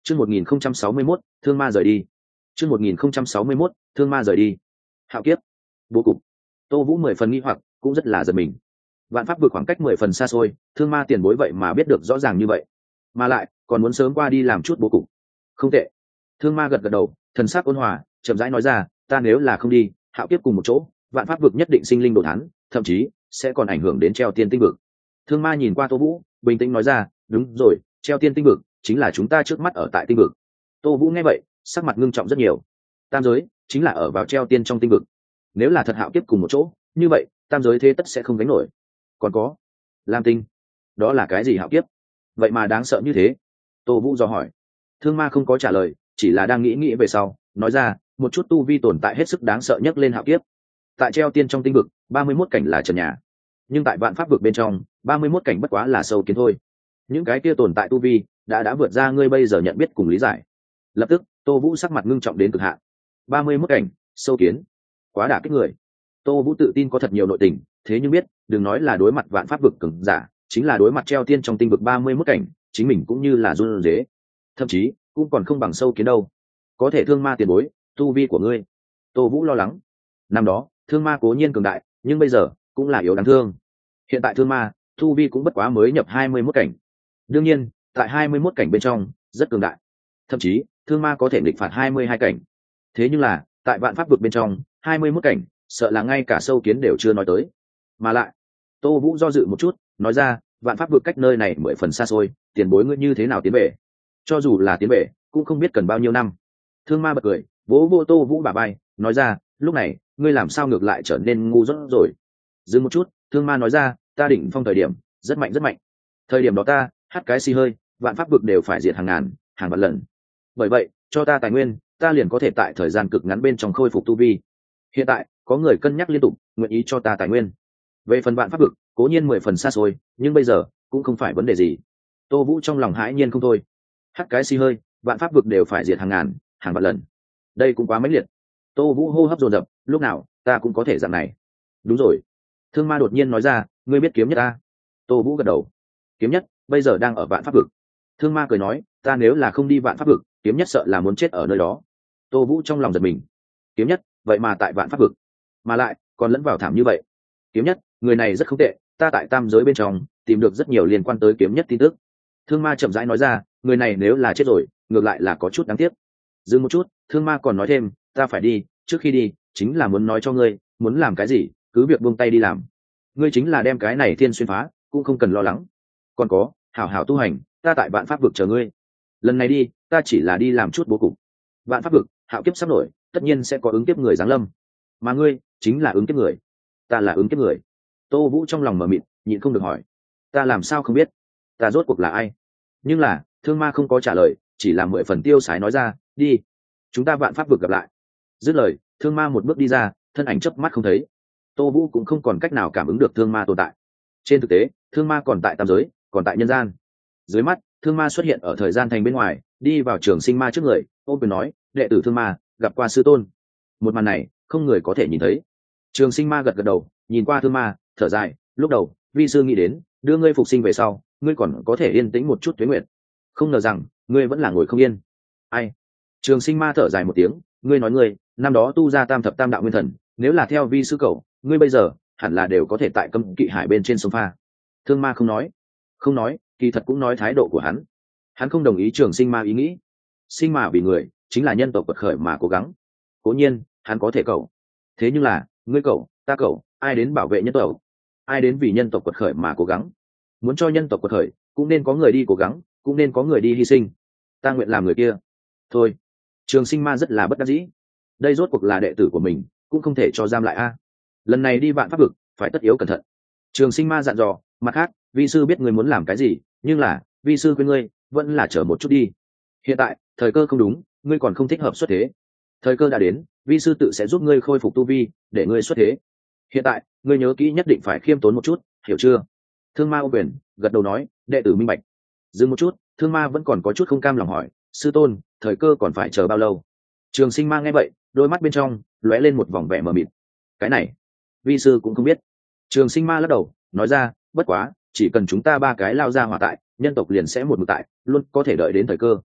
Chương 1061, thương ma rời đi. Chương 1061, thương ma rời đi. Hạo kiếp. Bố cục. Tô Vũ 10 phần nghi hoặc, cũng rất là giật mình. Vạn pháp vượt khoảng cách 10 phần xa xôi, thương ma tiền bối vậy mà biết được rõ ràng như vậy, mà lại còn muốn sớm qua đi làm chút bố cục. Không tệ. Thương ma gật gật đầu, thần sắc ôn hòa, chậm rãi nói ra, ta nếu là không đi, hạo kiếp cùng một chỗ, vạn pháp vực nhất định sinh linh đồ thán, thậm chí sẽ còn ảnh hưởng đến treo tiên tinh vực. Thương ma nhìn qua Tô Vũ, bình tĩnh nói ra, đúng rồi, treo tiên tinh vực chính là chúng ta trước mắt ở tại tinh vực. Tô Vũ nghe vậy, sắc mặt ngưng trọng rất nhiều. Tam giới chính là ở vào treo tiên trong tinh vực, nếu là thật hạo kiếp cùng một chỗ, như vậy tam giới thế tất sẽ không gánh nổi. Còn có lam tinh, đó là cái gì hạo kiếp vậy mà đáng sợ như thế? Tô Vũ dò hỏi. Thương ma không có trả lời, chỉ là đang nghĩ về sau, nói ra, một chút tu vi tồn tại hết sức đáng sợ nhất lên hạo kiếp. Tại treo tiên trong tinh vực, 31 cảnh là trần nhà, nhưng tại vạn pháp vực bên trong, 31 cảnh bất quá là sâu kiến thôi. Những cái kia tồn tại tu vi đã vượt ra ngươi bây giờ nhận biết cùng lý giải. Lập tức Tô Vũ sắc mặt ngưng trọng đến cực hạn. 31 cảnh sâu kiến, quá đả kích người. Tô Vũ tự tin có thật nhiều nội tình, thế nhưng biết, đừng nói là đối mặt vạn pháp vực cường giả, chính là đối mặt treo tiên trong tinh vực 31 cảnh, chính mình cũng như là run rế, thậm chí cũng còn không bằng sâu kiến đâu. Có thể thương ma tiền bối, tu vi của ngươi. Tô Vũ lo lắng. Năm đó thương ma cố nhiên cường đại, nhưng bây giờ cũng là yếu đáng thương. Hiện tại thương ma tu vi cũng bất quá mới nhập 21 cảnh, đương nhiên tại 21 cảnh bên trong rất cường đại, thậm chí thương ma có thể nghịch phạt 22 cảnh. Thế nhưng là tại vạn pháp vực bên trong 21 cảnh, sợ là ngay cả sâu kiến đều chưa nói tới. Mà lại Tô Vũ do dự một chút, nói ra, vạn pháp vực cách nơi này 10 phần xa xôi, tiền bối ngươi như thế nào tiến về? Cho dù là tiến về, cũng không biết cần bao nhiêu năm. Thương ma bật cười, vỗ vô Tô Vũ bả vai, nói ra, lúc này ngươi làm sao ngược lại trở nên ngu dốt rồi? Dừng một chút, thương ma nói ra, ta đỉnh phong thời điểm rất mạnh rất mạnh, thời điểm đó ta hắt cái xì hơi, vạn pháp vực đều phải diệt hàng ngàn hàng vạn lần. Bởi vậy cho ta tài nguyên, ta liền có thể tại thời gian cực ngắn bên trong khôi phục tu vi. Hiện tại có người cân nhắc liên tục, nguyện ý cho ta tài nguyên. Về phần vạn pháp vực, cố nhiên 10 phần xa xôi, nhưng bây giờ cũng không phải vấn đề gì. Tô Vũ trong lòng hãi nhiên không thôi. Hắt cái xì hơi, vạn pháp vực đều phải diệt hàng ngàn hàng vạn lần, đây cũng quá mãnh liệt. Tô Vũ hô hấp dồn dập, lúc nào ta cũng có thể dạng này. Đúng rồi. Thương ma đột nhiên nói ra, ngươi biết kiếm nhất ta? Tô Vũ gật đầu. Kiếm nhất bây giờ đang ở vạn pháp vực. Thương ma cười nói, ta nếu là không đi vạn pháp vực, kiếm nhất sợ là muốn chết ở nơi đó. Tô Vũ trong lòng giật mình. Kiếm nhất vậy mà tại vạn pháp vực, mà lại còn lẫn vào thảm như vậy. Kiếm nhất người này rất không tệ, ta tại tam giới bên trong tìm được rất nhiều liên quan tới kiếm nhất tin tức. Thương ma chậm rãi nói ra, người này nếu là chết rồi, ngược lại là có chút đáng tiếc. Dừng một chút, thương ma còn nói thêm, ta phải đi, trước khi đi chính là muốn nói cho ngươi, muốn làm cái gì cứ việc buông tay đi làm. Ngươi chính là đem cái này thiên xuyên phá, cũng không cần lo lắng. Còn có, hảo hảo tu hành, ta tại vạn pháp vực chờ ngươi. Lần này đi, ta chỉ là đi làm chút bố cục. Vạn pháp vực hạo kiếp sắp nổi, tất nhiên sẽ có ứng kiếp người giáng lâm, mà ngươi chính là ứng kiếp người. Ta là ứng kiếp người. Tô Vũ trong lòng mờ mịt, nhịn không được hỏi, ta làm sao không biết, ta rốt cuộc là ai? Nhưng là thương ma không có trả lời, chỉ là 10 phần tiêu sái nói ra, đi, chúng ta vạn pháp vực gặp lại. Dứt lời, thương ma một bước đi ra, thân ảnh chớp mắt không thấy. Tô Vũ cũng không còn cách nào cảm ứng được thương ma tồn tại. Trên thực tế thương ma còn tại tam giới, còn tại nhân gian. Dưới mắt thương ma xuất hiện ở thời gian thành bên ngoài, đi vào Trường Sinh Ma trước người, ôm quyền nói, đệ tử thương ma gặp qua sư tôn. Một màn này không người có thể nhìn thấy. Trường Sinh Ma gật gật đầu, nhìn qua thương ma, thở dài, lúc đầu vi sư nghĩ đến đưa ngươi phục sinh về sau, ngươi còn có thể yên tĩnh một chút tuế nguyện, không ngờ rằng ngươi vẫn là ngồi không yên. Ai? Trường Sinh Ma thở dài một tiếng, ngươi nói ngươi năm đó tu ra tam thập tam đạo nguyên thần, nếu là theo vi sư cậu, ngươi bây giờ hẳn là đều có thể tại Cấm Kỵ Hải bên trên sông pha. Thương ma không nói, kỳ thật cũng nói thái độ của hắn không đồng ý Trường Sinh Ma ý nghĩ. Sinh mà vì người, chính là nhân tộc quật khởi mà cố gắng. Cố nhiên hắn có thể cậu, thế nhưng là ngươi cậu, ta cậu, ai đến bảo vệ nhân tộc, ai đến vì nhân tộc quật khởi mà cố gắng? Muốn cho nhân tộc quật khởi, cũng nên có người đi cố gắng, cũng nên có người đi hy sinh. Ta nguyện làm người kia. Thôi. Trường Sinh Ma rất là bất đắc dĩ. Đây rốt cuộc là đệ tử của mình, cũng không thể cho giam lại a. Lần này đi vạn pháp vực, phải tất yếu cẩn thận. Trường Sinh Ma dặn dò, mặt khác vi sư biết ngươi muốn làm cái gì, nhưng là vi sư khuyên ngươi vẫn là chờ một chút đi. Hiện tại thời cơ không đúng, ngươi còn không thích hợp xuất thế. Thời cơ đã đến, vi sư tự sẽ giúp ngươi khôi phục tu vi, để ngươi xuất thế. Hiện tại ngươi nhớ kỹ, nhất định phải khiêm tốn một chút, hiểu chưa? Thương ma ô quyền, gật đầu nói, đệ tử minh bạch. Dừng một chút, thương ma vẫn còn có chút không cam lòng hỏi, sư tôn, thời cơ còn phải chờ bao lâu? Trường Sinh Ma nghe vậy, đôi mắt bên trong lóe lên một vòng vẻ mờ mịt. Cái này vi sư cũng không biết. Trường Sinh Ma lắc đầu, nói ra, bất quá chỉ cần chúng ta ba cái lao ra hỏa tại, nhân tộc liền sẽ một mực tại, luôn có thể đợi đến thời cơ.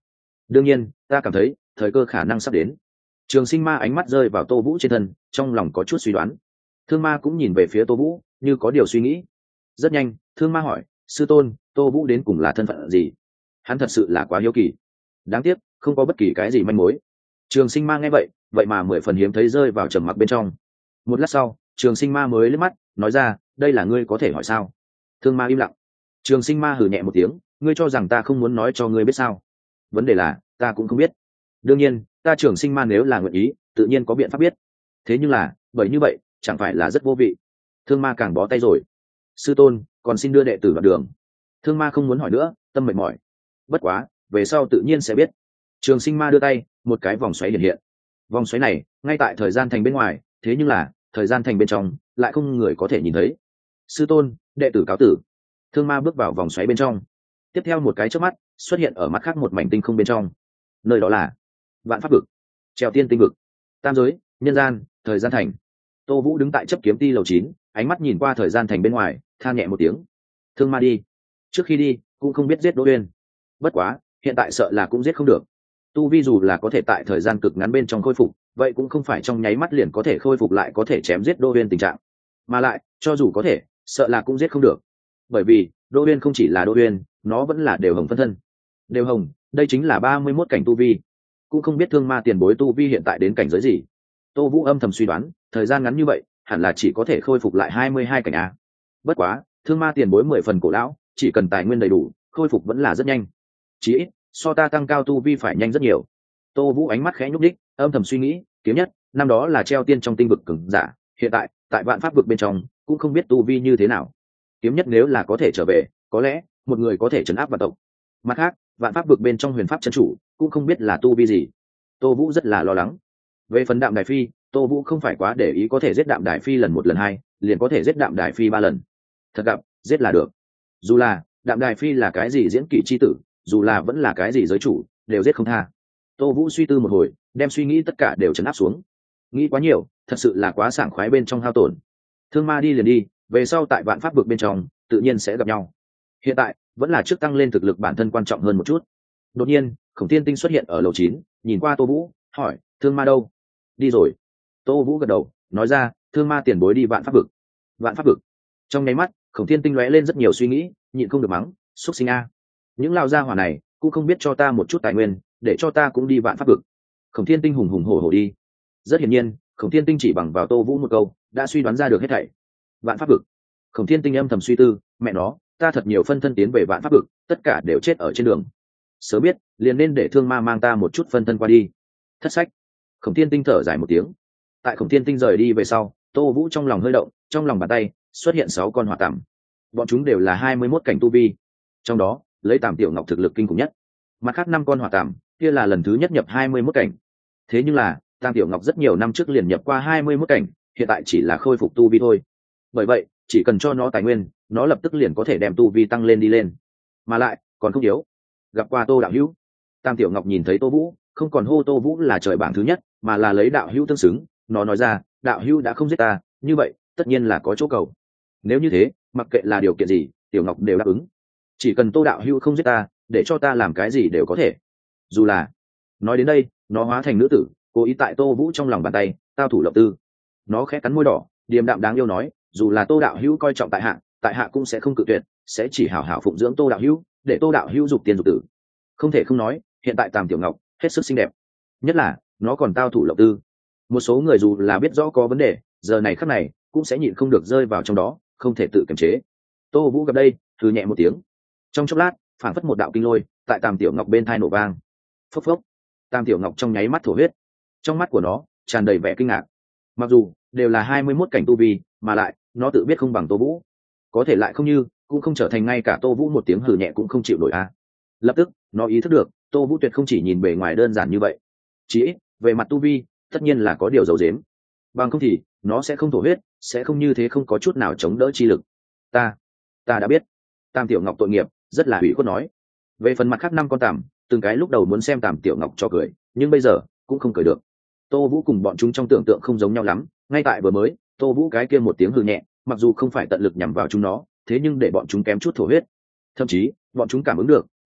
đương nhiên ta cảm thấy thời cơ khả năng sắp đến. Trường Sinh Ma ánh mắt rơi vào Tô Vũ trên thân, trong lòng có chút suy đoán. Thương Ma cũng nhìn về phía Tô Vũ, như có điều suy nghĩ. Rất nhanh, Thương Ma hỏi, sư tôn, Tô Vũ đến cùng là thân phận gì? Hắn thật sự là quá hiếu kỳ. Đáng tiếc, không có bất kỳ cái gì manh mối. Trường Sinh Ma nghe vậy, vậy mà 10 phần hiếm thấy rơi vào trầm mặc bên trong. Một lát sau, Trường Sinh Ma mới liếc mắt, nói ra, đây là ngươi có thể hỏi sao? Thương Ma im lặng. Trường Sinh Ma hừ nhẹ một tiếng, ngươi cho rằng ta không muốn nói cho ngươi biết sao? Vấn đề là, ta cũng không biết. Đương nhiên, ta Trường Sinh Ma nếu là nguyện ý, tự nhiên có biện pháp biết. Thế nhưng là, bởi như vậy, chẳng phải là rất vô vị. Thương Ma càng bó tay rồi. Sư tôn, còn xin đưa đệ tử vào đường. Thương Ma không muốn hỏi nữa, tâm mệt mỏi. Bất quá, về sau tự nhiên sẽ biết. Trường Sinh Ma đưa tay, một cái vòng xoáy hiện hiện. Vòng xoáy này, ngay tại thời gian thành bên ngoài, thế nhưng là, thời gian thành bên trong, lại không người có thể nhìn thấy. Sư tôn, đệ tử cáo tử. Thương Ma bước vào vòng xoáy bên trong. Tiếp theo một cái chớp mắt, xuất hiện ở mắt khác một mảnh tinh không bên trong. Nơi đó là Vạn Pháp vực, Treo Tiên Tinh vực, Tam giới, Nhân gian, Thời gian thành. Tô Vũ đứng tại chấp kiếm ti lầu 9, ánh mắt nhìn qua thời gian thành bên ngoài, than nhẹ một tiếng. Thương Ma đi. Trước khi đi, cũng không biết giết Đỗ Uyên. Bất quá, hiện tại sợ là cũng giết không được. Tu vi dù là có thể tại thời gian cực ngắn bên trong khôi phục, vậy cũng không phải trong nháy mắt liền có thể khôi phục lại có thể chém giết Đỗ Uyên tình trạng. Mà lại, cho dù có thể, sợ là cũng giết không được. Bởi vì, Đỗ Uyên không chỉ là Đỗ Uyên, nó vẫn là Đều Hồng phân thân. Đều Hồng, đây chính là 31 cảnh tu vi. Cũng không biết Thương Ma tiền bối tu vi hiện tại đến cảnh giới gì. Tô Vũ âm thầm suy đoán, thời gian ngắn như vậy, hẳn là chỉ có thể khôi phục lại 22 cảnh a. Bất quá, Thương Ma tiền bối 10 phần cổ lão, chỉ cần tài nguyên đầy đủ, khôi phục vẫn là rất nhanh. Chỉ ít, so ta tăng cao tu vi phải nhanh rất nhiều. Tô Vũ ánh mắt khẽ nhúc nhích, âm thầm suy nghĩ, kiếm nhất, năm đó là treo tiên trong tinh vực cường giả, hiện tại, tại Vạn Pháp vực bên trong, cũng không biết tu vi như thế nào. Kiếm nhất nếu là có thể trở về, có lẽ một người có thể trấn áp vạn tộc. Mặt khác, Vạn Pháp vực bên trong Huyền Pháp chân chủ, cũng không biết là tu vi gì. Tô Vũ rất là lo lắng. Về phần Đạm Đài Phi, Tô Vũ không phải quá để ý, có thể giết Đạm Đài Phi lần 1 lần 2, liền có thể giết Đạm Đài Phi 3 lần. Thật gặp, giết là được. Dù là Đạm Đài Phi là cái gì diễn kỵ chi tử, dù là vẫn là cái gì giới chủ, đều giết không tha. Tô Vũ suy tư một hồi, đem suy nghĩ tất cả đều trấn áp xuống. Nghĩ quá nhiều, thật sự là quá sảng khoái bên trong hao tổn. Thương Ma đi liền đi, về sau tại Vạn Pháp vực bên trong, tự nhiên sẽ gặp nhau. Hiện tại, vẫn là trước tăng lên thực lực bản thân quan trọng hơn một chút. Đột nhiên, Khổng Thiên Tinh xuất hiện ở lầu 9, nhìn qua Tô Vũ, hỏi, Thương Ma đâu? Đi rồi. Tô Vũ gật đầu, nói ra, Thương Ma tiền bối đi Vạn Pháp vực. Vạn Pháp vực. Trong nháy mắt, Khổng Thiên Tinh lóe lên rất nhiều suy nghĩ, nhịn không được mắng, xúc sinh a. Những lao gia hỏa này, cũng không biết cho ta một chút tài nguyên, để cho ta cũng đi Vạn Pháp vực. Khổng Thiên Tinh hùng hùng hổ hổ đi. Rất hiển nhiên, Khổng Thiên Tinh chỉ bằng vào Tô Vũ một câu, đã suy đoán ra được hết thảy. Vạn Pháp vực. Khổng Thiên Tinh âm thầm suy tư, mẹ nó, ta thật nhiều phân thân tiến về Vạn Pháp vực, tất cả đều chết ở trên đường. Sớm biết, liền nên để Thương Ma mang ta một chút phân thân qua đi. Thất sách. Khổng Thiên Tinh thở dài một tiếng. Tại Khổng Thiên Tinh rời đi về sau, Tô Vũ trong lòng hơi động, trong lòng bàn tay xuất hiện 6 con hỏa tằm. Bọn chúng đều là 21 cảnh tu vi. Trong đó, lấy Tàm Tiểu Ngọc thực lực kinh khủng nhất. Mặt khác 5 con hỏa tằm, kia là lần thứ nhất nhập 21 cảnh. Thế nhưng là, Tàm Tiểu Ngọc rất nhiều năm trước liền nhập qua 21 cảnh, hiện tại chỉ là khôi phục tu vi thôi. Bởi vậy, chỉ cần cho nó tài nguyên, nó lập tức liền có thể đem tu vi tăng lên đi lên. Mà lại, còn không yếu. Gặp qua Tô đạo hữu. Tam Tiểu Ngọc nhìn thấy Tô Vũ, không còn hô Tô Vũ là trời bảng thứ nhất, mà là lấy đạo hữu tương xứng. Nó nói ra, đạo hữu đã không giết ta, như vậy, tất nhiên là có chỗ cầu. Nếu như thế, mặc kệ là điều kiện gì, Tiểu Ngọc đều đáp ứng. Chỉ cần Tô đạo hữu không giết ta, để cho ta làm cái gì đều có thể. Dù là, nói đến đây, nó hóa thành nữ tử, cố ý tại Tô Vũ trong lòng bàn tay, tao thủ lộc tư. Nó khẽ cắn môi đỏ, điềm đạm đáng yêu nói, dù là Tô đạo hữu coi trọng tại hạ cũng sẽ không cự tuyệt, sẽ chỉ hảo hảo phụng dưỡng Tô đạo hữu, để Tô đạo hữu dục tiền dục tử. Không thể không nói, hiện tại Tàm Tiểu Ngọc hết sức xinh đẹp, nhất là nó còn tao thủ lộc tư. Một số người dù là biết rõ có vấn đề, giờ này khắc này cũng sẽ nhịn không được rơi vào trong đó, không thể tự kiềm chế. Tô Vũ gặp đây, hừ nhẹ một tiếng. Trong chốc lát, phảng phất một đạo kinh lôi tại Tàm Tiểu Ngọc bên thai nổ vang. Phốc phốc. Tàm Tiểu Ngọc trong nháy mắt thổ huyết. Trong mắt của nó tràn đầy vẻ kinh ngạc. Mặc dù đều là 21 cảnh tu vi, mà lại nó tự biết không bằng Tô Vũ, có thể lại không như, cũng không trở thành ngay cả Tô Vũ một tiếng hừ nhẹ cũng không chịu nổi a. Lập tức, nó ý thức được, Tô Vũ tuyệt không chỉ nhìn bề ngoài đơn giản như vậy. Chỉ ít, về mặt tu vi, tất nhiên là có điều giấu giếm. Bằng không thì, nó sẽ không thổ huyết, sẽ không như thế không có chút nào chống đỡ chi lực. Ta đã biết. Tam Tiểu Ngọc tội nghiệp, rất là ủy khuất nói. Về phần mặt khác 5 con tằm, từng cái lúc đầu muốn xem Tam Tiểu Ngọc cho cười, nhưng bây giờ cũng không cười được. Tô Vũ cùng bọn chúng trong tưởng tượng không giống nhau lắm, ngay tại vừa mới, Tô Vũ cái kia một tiếng hừ nhẹ, mặc dù không phải tận lực nhằm vào chúng nó, thế nhưng để bọn chúng kém chút thổ huyết. Thậm chí, bọn chúng cảm ứng được,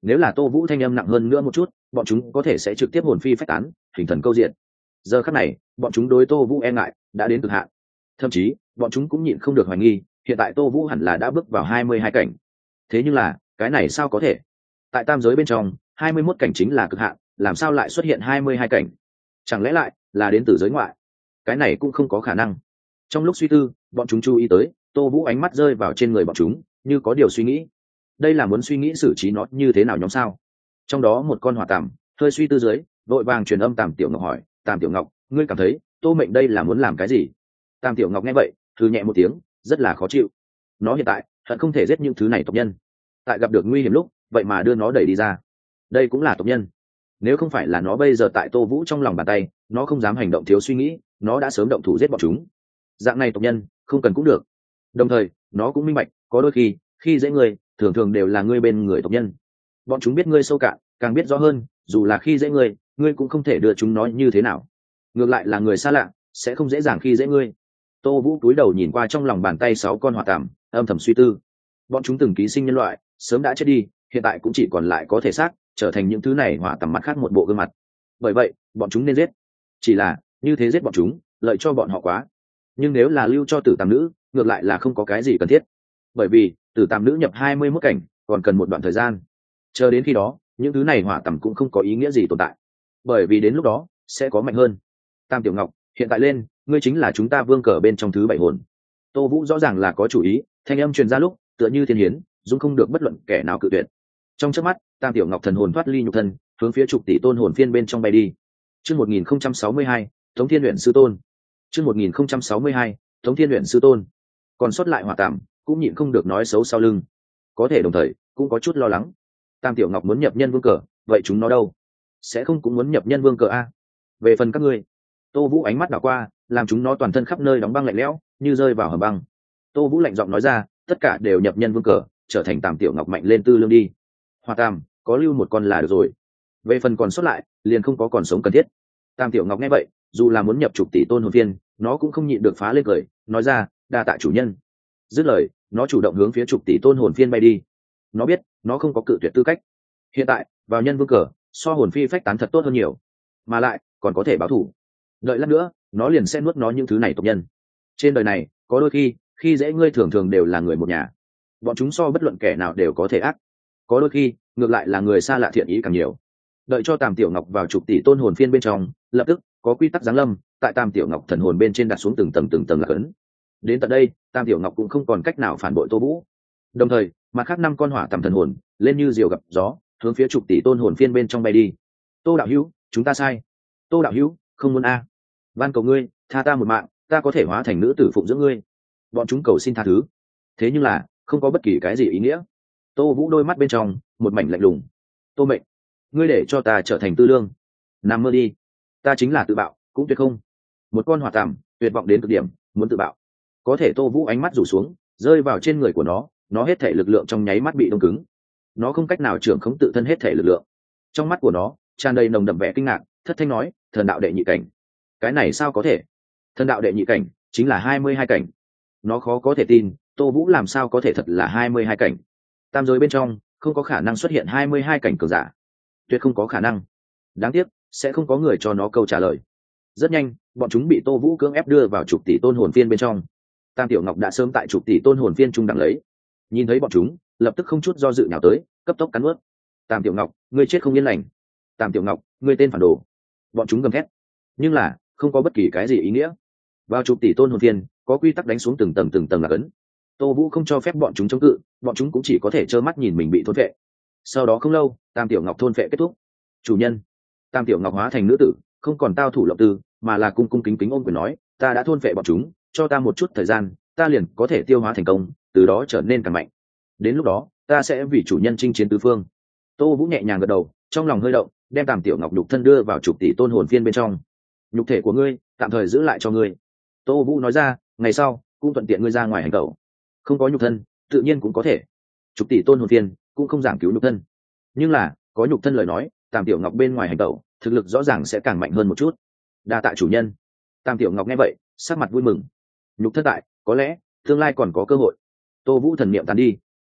nếu là Tô Vũ thanh âm nặng hơn nữa một chút, bọn chúng có thể sẽ trực tiếp hồn phi phách tán, hình thần câu diện. Giờ khắc này, bọn chúng đối Tô Vũ e ngại đã đến cực hạn. Thậm chí, bọn chúng cũng nhịn không được hoài nghi, hiện tại Tô Vũ hẳn là đã bước vào 22 cảnh. Thế nhưng là, cái này sao có thể? Tại tam giới bên trong, 21 cảnh chính là cực hạn, làm sao lại xuất hiện 22 cảnh? Chẳng lẽ lại là đến từ giới ngoại? Cái này cũng không có khả năng. Trong lúc suy tư, bọn chúng chú ý tới, Tô Vũ ánh mắt rơi vào trên người bọn chúng, như có điều suy nghĩ. Đây là muốn suy nghĩ xử trí nó như thế nào nhóm sao? Trong đó một con hỏa tằm hơi suy tư dưới, vội vàng truyền âm Tàm Tiểu Ngọc hỏi, Tàm Tiểu Ngọc, ngươi cảm thấy Tô Mệnh đây là muốn làm cái gì? Tàm Tiểu Ngọc nghe vậy, thư nhẹ một tiếng, rất là khó chịu. Nó hiện tại hận không thể giết những thứ này tộc nhân, tại gặp được nguy hiểm lúc, vậy mà đưa nó đẩy đi ra. Đây cũng là tộc nhân. Nếu không phải là nó bây giờ tại Tô Vũ trong lòng bàn tay, nó không dám hành động thiếu suy nghĩ, nó đã sớm động thủ giết bọn chúng. Dạng này tộc nhân, không cần cũng được. Đồng thời, nó cũng minh bạch, có đôi khi dễ người, thường thường đều là ngươi bên người tộc nhân. Bọn chúng biết ngươi sâu cạn, càng biết rõ hơn, dù là khi dễ ngươi cũng không thể đưa chúng nó như thế nào. Ngược lại là người xa lạ, sẽ không dễ dàng khi dễ ngươi. Tô Vũ cúi đầu nhìn qua trong lòng bàn tay 6 con hỏa tằm, âm thầm suy tư. Bọn chúng từng ký sinh nhân loại, sớm đã chết đi, hiện tại cũng chỉ còn lại có thể xác, trở thành những thứ này hỏa tằm mặt khác một bộ gương mặt. Bởi vậy, bọn chúng nên giết. Chỉ là, như thế giết bọn chúng, lợi cho bọn họ quá. Nhưng nếu là lưu cho tử tàm nữ, ngược lại là không có cái gì cần thiết. Bởi vì, tử tàm nữ nhập 21 cảnh, còn cần một đoạn thời gian. Chờ đến khi đó, những thứ này hỏa tằm cũng không có ý nghĩa gì tồn tại. Bởi vì đến lúc đó, sẽ có mạnh hơn. Tam Tiểu Ngọc, hiện tại lên, ngươi chính là chúng ta vương cờ bên trong thứ 7 hồn. Tô Vũ rõ ràng là có chủ ý, thanh âm truyền ra lúc, tựa như thiên hiến, dung không được bất luận kẻ nào cự tuyệt. Trong chớp mắt, Tam Tiểu Ngọc thần hồn thoát ly nhục thân, hướng phía trục tỷ tôn hồn phiên bên trong bay đi. Chương 1062, Tống Thiên Luyện sư tôn. Chương 1062, Tống Thiên Luyện sư tôn. Còn sót lại hỏa tạm, cũng nhịn không được nói xấu sau lưng. Có thể đồng thời, cũng có chút lo lắng. Tam Tiểu Ngọc muốn nhập nhân vương cờ, vậy chúng nó đâu? Sẽ không cũng muốn nhập nhân vương cờ a? Về phần các ngươi, Tô Vũ ánh mắt đảo qua, làm chúng nó toàn thân khắp nơi đóng băng lạnh lẽo, như rơi vào hầm băng. Tô Vũ lạnh giọng nói ra, tất cả đều nhập nhân vương cờ, trở thành Tam Tiểu Ngọc mạnh lên tư lương đi. Hỏa Tam, có lưu một con là được rồi. Về phần còn sót lại, liền không có còn sống cần thiết. Tam Tiểu Ngọc nghe vậy, dù là muốn nhập trục tỷ tôn hồn phiên, nó cũng không nhịn được phá lên cười, nói ra, đa tạ chủ nhân. Dứt lời, nó chủ động hướng phía trục tỷ tôn hồn phiên bay đi. Nó biết, nó không có cự tuyệt tư cách. Hiện tại, vào nhân vương cờ, so hồn phi phách tán thật tốt hơn nhiều, mà lại còn có thể báo thù. Đợi lát nữa, nó liền sẽ nuốt nó những thứ này tộc nhân. Trên đời này, có đôi khi dễ ngươi thường thường đều là người một nhà. Bọn chúng so bất luận kẻ nào đều có thể ác. Có đôi khi, ngược lại là người xa lạ thiện ý càng nhiều. Đợi cho Tam Tiểu Ngọc vào trục tỷ tôn hồn phiên bên trong, lập tức có quy tắc giáng lâm, tại Tam Tiểu Ngọc thần hồn bên trên đặt xuống từng tầng là cấn. Đến tận đây, Tam Tiểu Ngọc cũng không còn cách nào phản bội Tô Vũ. Đồng thời, mặt khác 5 con hỏa tầm thần hồn lên như diều gặp gió, hướng phía trục tỷ tôn hồn phiên bên trong bay đi. Tô đạo hữu, chúng ta sai. Tô đạo hữu, không muốn a. Van cầu ngươi, tha ta một mạng, ta có thể hóa thành nữ tử phụng dưỡng ngươi. Bọn chúng cầu xin tha thứ. Thế nhưng là, không có bất kỳ cái gì ý nghĩa. Tô Vũ đôi mắt bên trong một mảnh lạnh lùng. Tô Mệnh, ngươi để cho ta trở thành tư lương, nằm mơ đi. Ta chính là tự bạo cũng tuyệt không. Một con hỏa tằm tuyệt vọng đến cực điểm, muốn tự bạo. Có thể Tô Vũ ánh mắt rủ xuống, rơi vào trên người của nó hết thể lực lượng trong nháy mắt bị đông cứng. Nó không cách nào trưởng khống tự thân hết thể lực lượng. Trong mắt của nó tràn đầy nồng đậm vẻ kinh ngạc, thất thanh nói, thần đạo đệ nhị cảnh. Cái này sao có thể? Thần đạo đệ nhị cảnh chính là 22 cảnh. Nó khó có thể tin, Tô Vũ làm sao có thể thật là 22 cảnh. Tam giới bên trong không có khả năng xuất hiện 22 cảnh cường giả, tuyệt không có khả năng. Đáng tiếc, sẽ không có người cho nó câu trả lời. Rất nhanh, bọn chúng bị Tô Vũ cưỡng ép đưa vào trục tỷ tôn hồn phiên bên trong. Tam Tiểu Ngọc đã sớm tại trục tỷ tôn hồn phiên trung đẳng lấy. Nhìn thấy bọn chúng, lập tức không chút do dự nào tới, cấp tốc cắn nuốt. Tam Tiểu Ngọc, ngươi chết không yên lành. Tam Tiểu Ngọc, ngươi tên phản đồ. Bọn chúng gầm thét, nhưng là không có bất kỳ cái gì ý nghĩa. Vào trục tỷ tôn hồn phiên, có quy tắc đánh xuống từng tầng là cấn. Tô Vũ không cho phép bọn chúng chống cự, bọn chúng cũng chỉ có thể trơ mắt nhìn mình bị thôn phệ. Sau đó không lâu, Tam Tiểu Ngọc thôn phệ kết thúc. Chủ nhân. Tam Tiểu Ngọc hóa thành nữ tử, không còn tao thủ lộng tư, mà là cung cung kính kính ôm quyền nói, ta đã thôn phệ bọn chúng, cho ta một chút thời gian, ta liền có thể tiêu hóa thành công, từ đó trở nên càng mạnh. Đến lúc đó, ta sẽ vì chủ nhân chinh chiến tứ phương. Tô Vũ nhẹ nhàng gật đầu, trong lòng hơi động, đem Tam Tiểu Ngọc nhục thân đưa vào trục tỷ tôn hồn phiên bên trong. Nhục thể của ngươi, tạm thời giữ lại cho ngươi. Tô Vũ nói ra, ngày sau cũng thuận tiện ngươi ra ngoài hành tẩu. Không có nhục thân, tự nhiên cũng có thể. Trục tỷ tôn hồn phiên cũng không giảng cứu nhục thân, nhưng là có nhục thân lời nói, Tam Tiểu Ngọc bên ngoài hành tẩu, thực lực rõ ràng sẽ càng mạnh hơn một chút. Đa tạ chủ nhân. Tam Tiểu Ngọc nghe vậy, sắc mặt vui mừng. Nhục thân tại, có lẽ tương lai còn có cơ hội. Tô Vũ thần niệm tàn đi.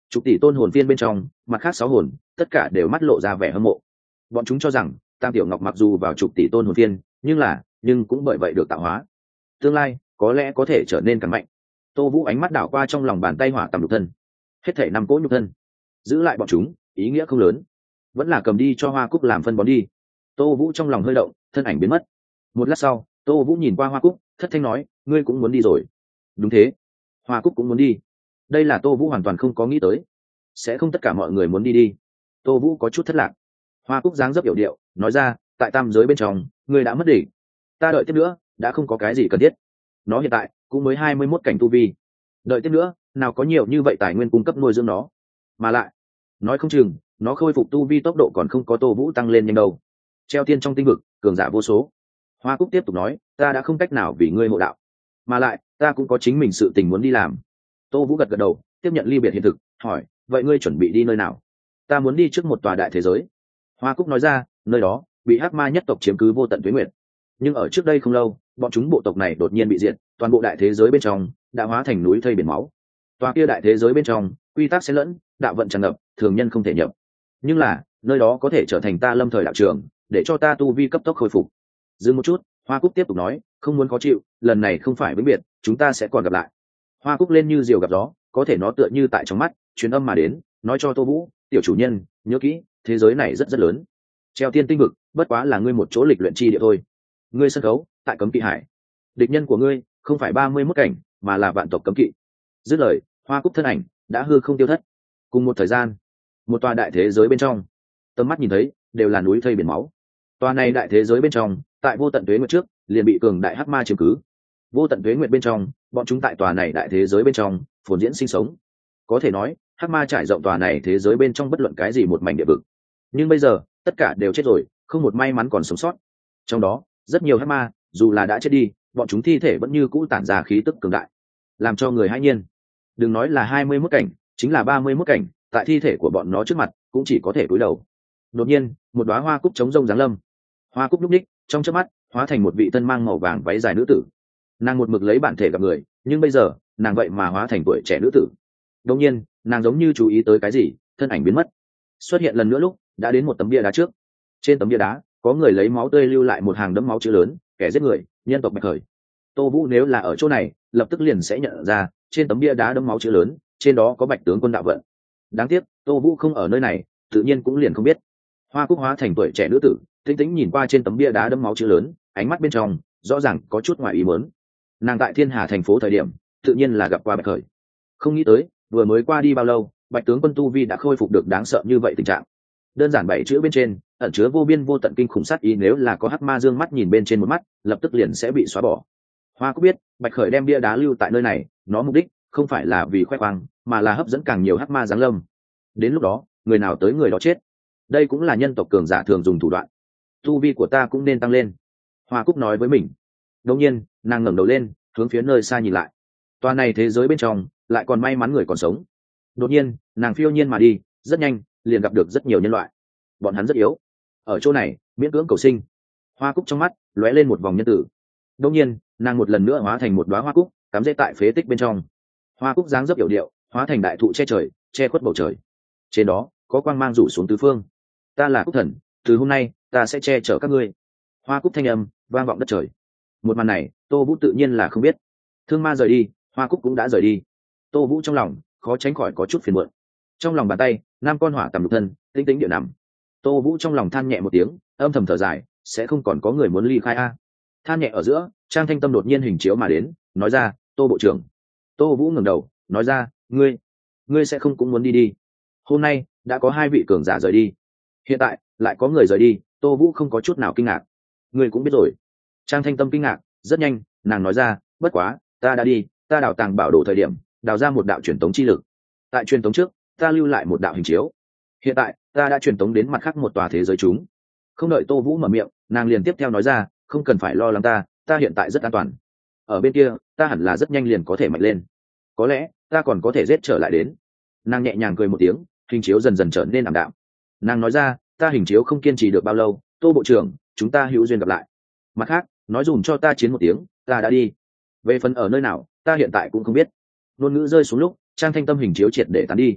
chục tỷ tôn hồn phiên bên trong mặt khác 6 hồn tất cả đều mắt lộ ra vẻ hâm mộ. Bọn chúng cho rằng Tam Tiểu Ngọc mặc dù vào chục tỷ tôn hồn phiên nhưng cũng bởi vậy được tạo hóa, tương lai có lẽ có thể trở nên càng mạnh. Tô Vũ ánh mắt đảo qua trong lòng bàn tay hỏa tầm nhục thân, hết thể 5 cỗ nhục thân, giữ lại bọn chúng ý nghĩa không lớn, vẫn là cầm đi cho Hoa Cúc làm phân bón đi. Tô Vũ trong lòng hơi động, thân ảnh biến mất. Một lát sau, Tô Vũ nhìn qua Hoa Cúc, thất thanh nói, ngươi cũng muốn đi rồi? Đúng thế, Hoa Cúc cũng muốn đi. Đây là Tô Vũ hoàn toàn không có nghĩ tới, sẽ không tất cả mọi người muốn đi đi. Tô Vũ có chút thất lạc. Hoa Cúc dáng dấp hiểu điệu nói ra, tại tam giới bên trong ngươi đã mất đỉnh, ta đợi tiếp nữa đã không có cái gì cần thiết. Nó hiện tại cũng mới 21 cảnh tu vi, đợi tiếp nữa nào có nhiều như vậy tài nguyên cung cấp nuôi dưỡng nó, mà lại nói không chừng nó khôi phục tu vi tốc độ còn không có Tô Vũ tăng lên nhanh đâu. Treo tiên trong tinh vực cường giả vô số. Hoa Cúc tiếp tục nói, ta đã không cách nào vì ngươi hộ đạo, mà lại ta cũng có chính mình sự tình muốn đi làm. Tô Vũ gật gật đầu, tiếp nhận ly biệt hiện thực, hỏi, vậy ngươi chuẩn bị đi nơi nào? Ta muốn đi trước một tòa đại thế giới. Hoa Cúc nói ra, nơi đó bị hắc ma nhất tộc chiếm cứ vô tận tuế nguyệt, nhưng ở trước đây không lâu bọn chúng bộ tộc này đột nhiên bị diệt, toàn bộ đại thế giới bên trong đã hóa thành núi thây biển máu. Tòa kia đại thế giới bên trong quy tắc xen lẫn, đạo vận tràn ngập, thường nhân không thể nhập, nhưng là nơi đó có thể trở thành ta lâm thời đạo trường, để cho ta tu vi cấp tốc khôi phục. Dừng một chút, Hoa Cúc tiếp tục nói, không muốn khó chịu, lần này không phải vĩnh biệt, chúng ta sẽ còn gặp lại. Hoa Cúc lên như diều gặp gió, có thể nó tựa như tại trong mắt truyền âm mà đến, nói cho Tô Vũ, tiểu chủ nhân nhớ kỹ, thế giới này rất rất lớn, treo tiên tinh vực bất quá là ngươi một chỗ lịch luyện chi địa thôi. Ngươi sân khấu tại cấm kỵ hải, địch nhân của ngươi không phải 31 cảnh mà là vạn tộc cấm kỵ. Dứt lời, Hoa Cúc thân ảnh đã hư không tiêu thất. Cùng một thời gian, một tòa đại thế giới bên trong, tầm mắt nhìn thấy đều là núi thây biển máu. Tòa này đại thế giới bên trong, tại vô tận tuế nguyệt trước liền bị cường đại hắc ma chiếm cứ. Vô tận tuế nguyệt bên trong, bọn chúng tại tòa này đại thế giới bên trong phồn diễn sinh sống. Có thể nói hắc ma trải rộng tòa này thế giới bên trong bất luận cái gì một mảnh địa vực, nhưng bây giờ tất cả đều chết rồi, không một may mắn còn sống sót. Trong đó rất nhiều hắc ma dù là đã chết đi, bọn chúng thi thể vẫn như cũ tản ra khí tức cường đại, làm cho người hãi nhiên. Đừng nói là 21 cảnh, chính là 31 cảnh, tại thi thể của bọn nó trước mặt cũng chỉ có thể cúi đầu. Đột nhiên một đóa hoa cúc chống rông giáng lâm. Hoa cúc lúc ních trong chớp mắt hóa thành một vị thân mang màu vàng váy dài nữ tử. Nàng một mực lấy bản thể gặp người, nhưng bây giờ nàng vậy mà hóa thành tuổi trẻ nữ tử. Đột nhiên nàng giống như chú ý tới cái gì, thân ảnh biến mất, xuất hiện lần nữa lúc đã đến một tấm bia đá trước. Trên tấm bia đá có người lấy máu tươi lưu lại một hàng đẫm máu chữ lớn, kẻ giết người, nhân tộc Bạch Khởi. Tô Vũ nếu là ở chỗ này lập tức liền sẽ nhận ra, trên tấm bia đá đẫm máu chữ lớn trên đó có Bạch tướng quân đạo vận. Đáng tiếc Tô Vũ không ở nơi này, tự nhiên cũng liền không biết. Hoa cúc hóa thành tuổi trẻ nữ tử, tĩnh tĩnh nhìn qua trên tấm bia đá đẫm máu chữ lớn, ánh mắt bên trong rõ ràng có chút ngoài ý muốn. Nàng tại Thiên Hà thành phố thời điểm tự nhiên là gặp qua Bạch Khởi, không nghĩ tới vừa mới qua đi bao lâu, Bạch tướng quân tu vi đã khôi phục được đáng sợ như vậy tình trạng. Đơn giản 7 chữ bên trên ẩn chứa vô biên vô tận kinh khủng sát ý, nếu là có hắc ma dương mắt nhìn bên trên một mắt, lập tức liền sẽ bị xóa bỏ. Hoa cúc biết Bạch Khởi đem bia đá lưu tại nơi này, nó mục đích không phải là vì khoe khoang, mà là hấp dẫn càng nhiều hắc ma giáng lâm. Đến lúc đó người nào tới người đó chết. Đây cũng là nhân tộc cường giả thường dùng thủ đoạn. Tu vi của ta cũng nên tăng lên, Hoa cúc nói với mình. Đột nhiên nàng ngẩng đầu lên, hướng phía nơi xa nhìn lại. Toa này thế giới bên trong lại còn may mắn người còn sống. Đột nhiên nàng phiêu nhiên mà đi, rất nhanh liền gặp được rất nhiều nhân loại. Bọn hắn rất yếu, ở chỗ này miễn cưỡng cầu sinh. Hoa cúc trong mắt lóe lên một vòng nhân tử. Đột nhiên nàng một lần nữa hóa thành một đóa hoa cúc, cắm rễ tại phế tích bên trong. Hoa cúc dáng dấp yểu điệu, hóa thành đại thụ che trời, che khuất bầu trời. Trên đó có quang mang rủ xuống tứ phương. Ta là Cúc Thần, từ hôm nay ta sẽ che chở các ngươi. Hoa cúc thanh âm vang vọng đất trời. Một màn này Tô Vũ tự nhiên là không biết. Thương ma rời đi, Hoa cúc cũng đã rời đi. Tô Vũ trong lòng khó tránh khỏi có chút phiền muộn. Trong lòng bàn tay năm con hỏa tầm lục thân tĩnh tĩnh địa nằm. Tô Vũ trong lòng than nhẹ một tiếng, âm thầm thở dài, sẽ không còn có người muốn ly khai a. Than nhẹ ở giữa, Trang Thanh Tâm đột nhiên hình chiếu mà đến, nói ra, Tô bộ trưởng. Tô Vũ ngẩng đầu nói ra, ngươi sẽ không cũng muốn đi đi? Hôm nay đã có 2 vị cường giả rời đi, hiện tại lại có người rời đi. Tô Vũ không có chút nào kinh ngạc. Ngươi cũng biết rồi. Trang Thanh Tâm kinh ngạc, rất nhanh nàng nói ra, bất quá ta đã đi, ta đào tàng bảo đồ thời điểm đào ra một đạo truyền tống chi lực. Tại truyền tống trước ta lưu lại một đạo hình chiếu, hiện tại ta đã truyền tống đến mặt khác một tòa thế giới chúng. Không đợi Tô Vũ mở miệng, nàng liền tiếp theo nói ra, không cần phải lo lắng ta hiện tại rất an toàn. Ở bên kia ta hẳn là rất nhanh liền có thể mạnh lên, có lẽ ta còn có thể giết trở lại đến. Nàng nhẹ nhàng cười một tiếng, hình chiếu dần dần trở nên ảm đạm. Nàng nói ra, ta hình chiếu không kiên trì được bao lâu, Tô bộ trưởng, chúng ta hữu duyên gặp lại. Mặt khác nói dùm cho ta chiến một tiếng, ta đã đi. Về phần ở nơi nào ta hiện tại cũng không biết. Ngôn ngữ rơi xuống lúc, Trang Thanh Tâm hình chiếu triệt để tán đi.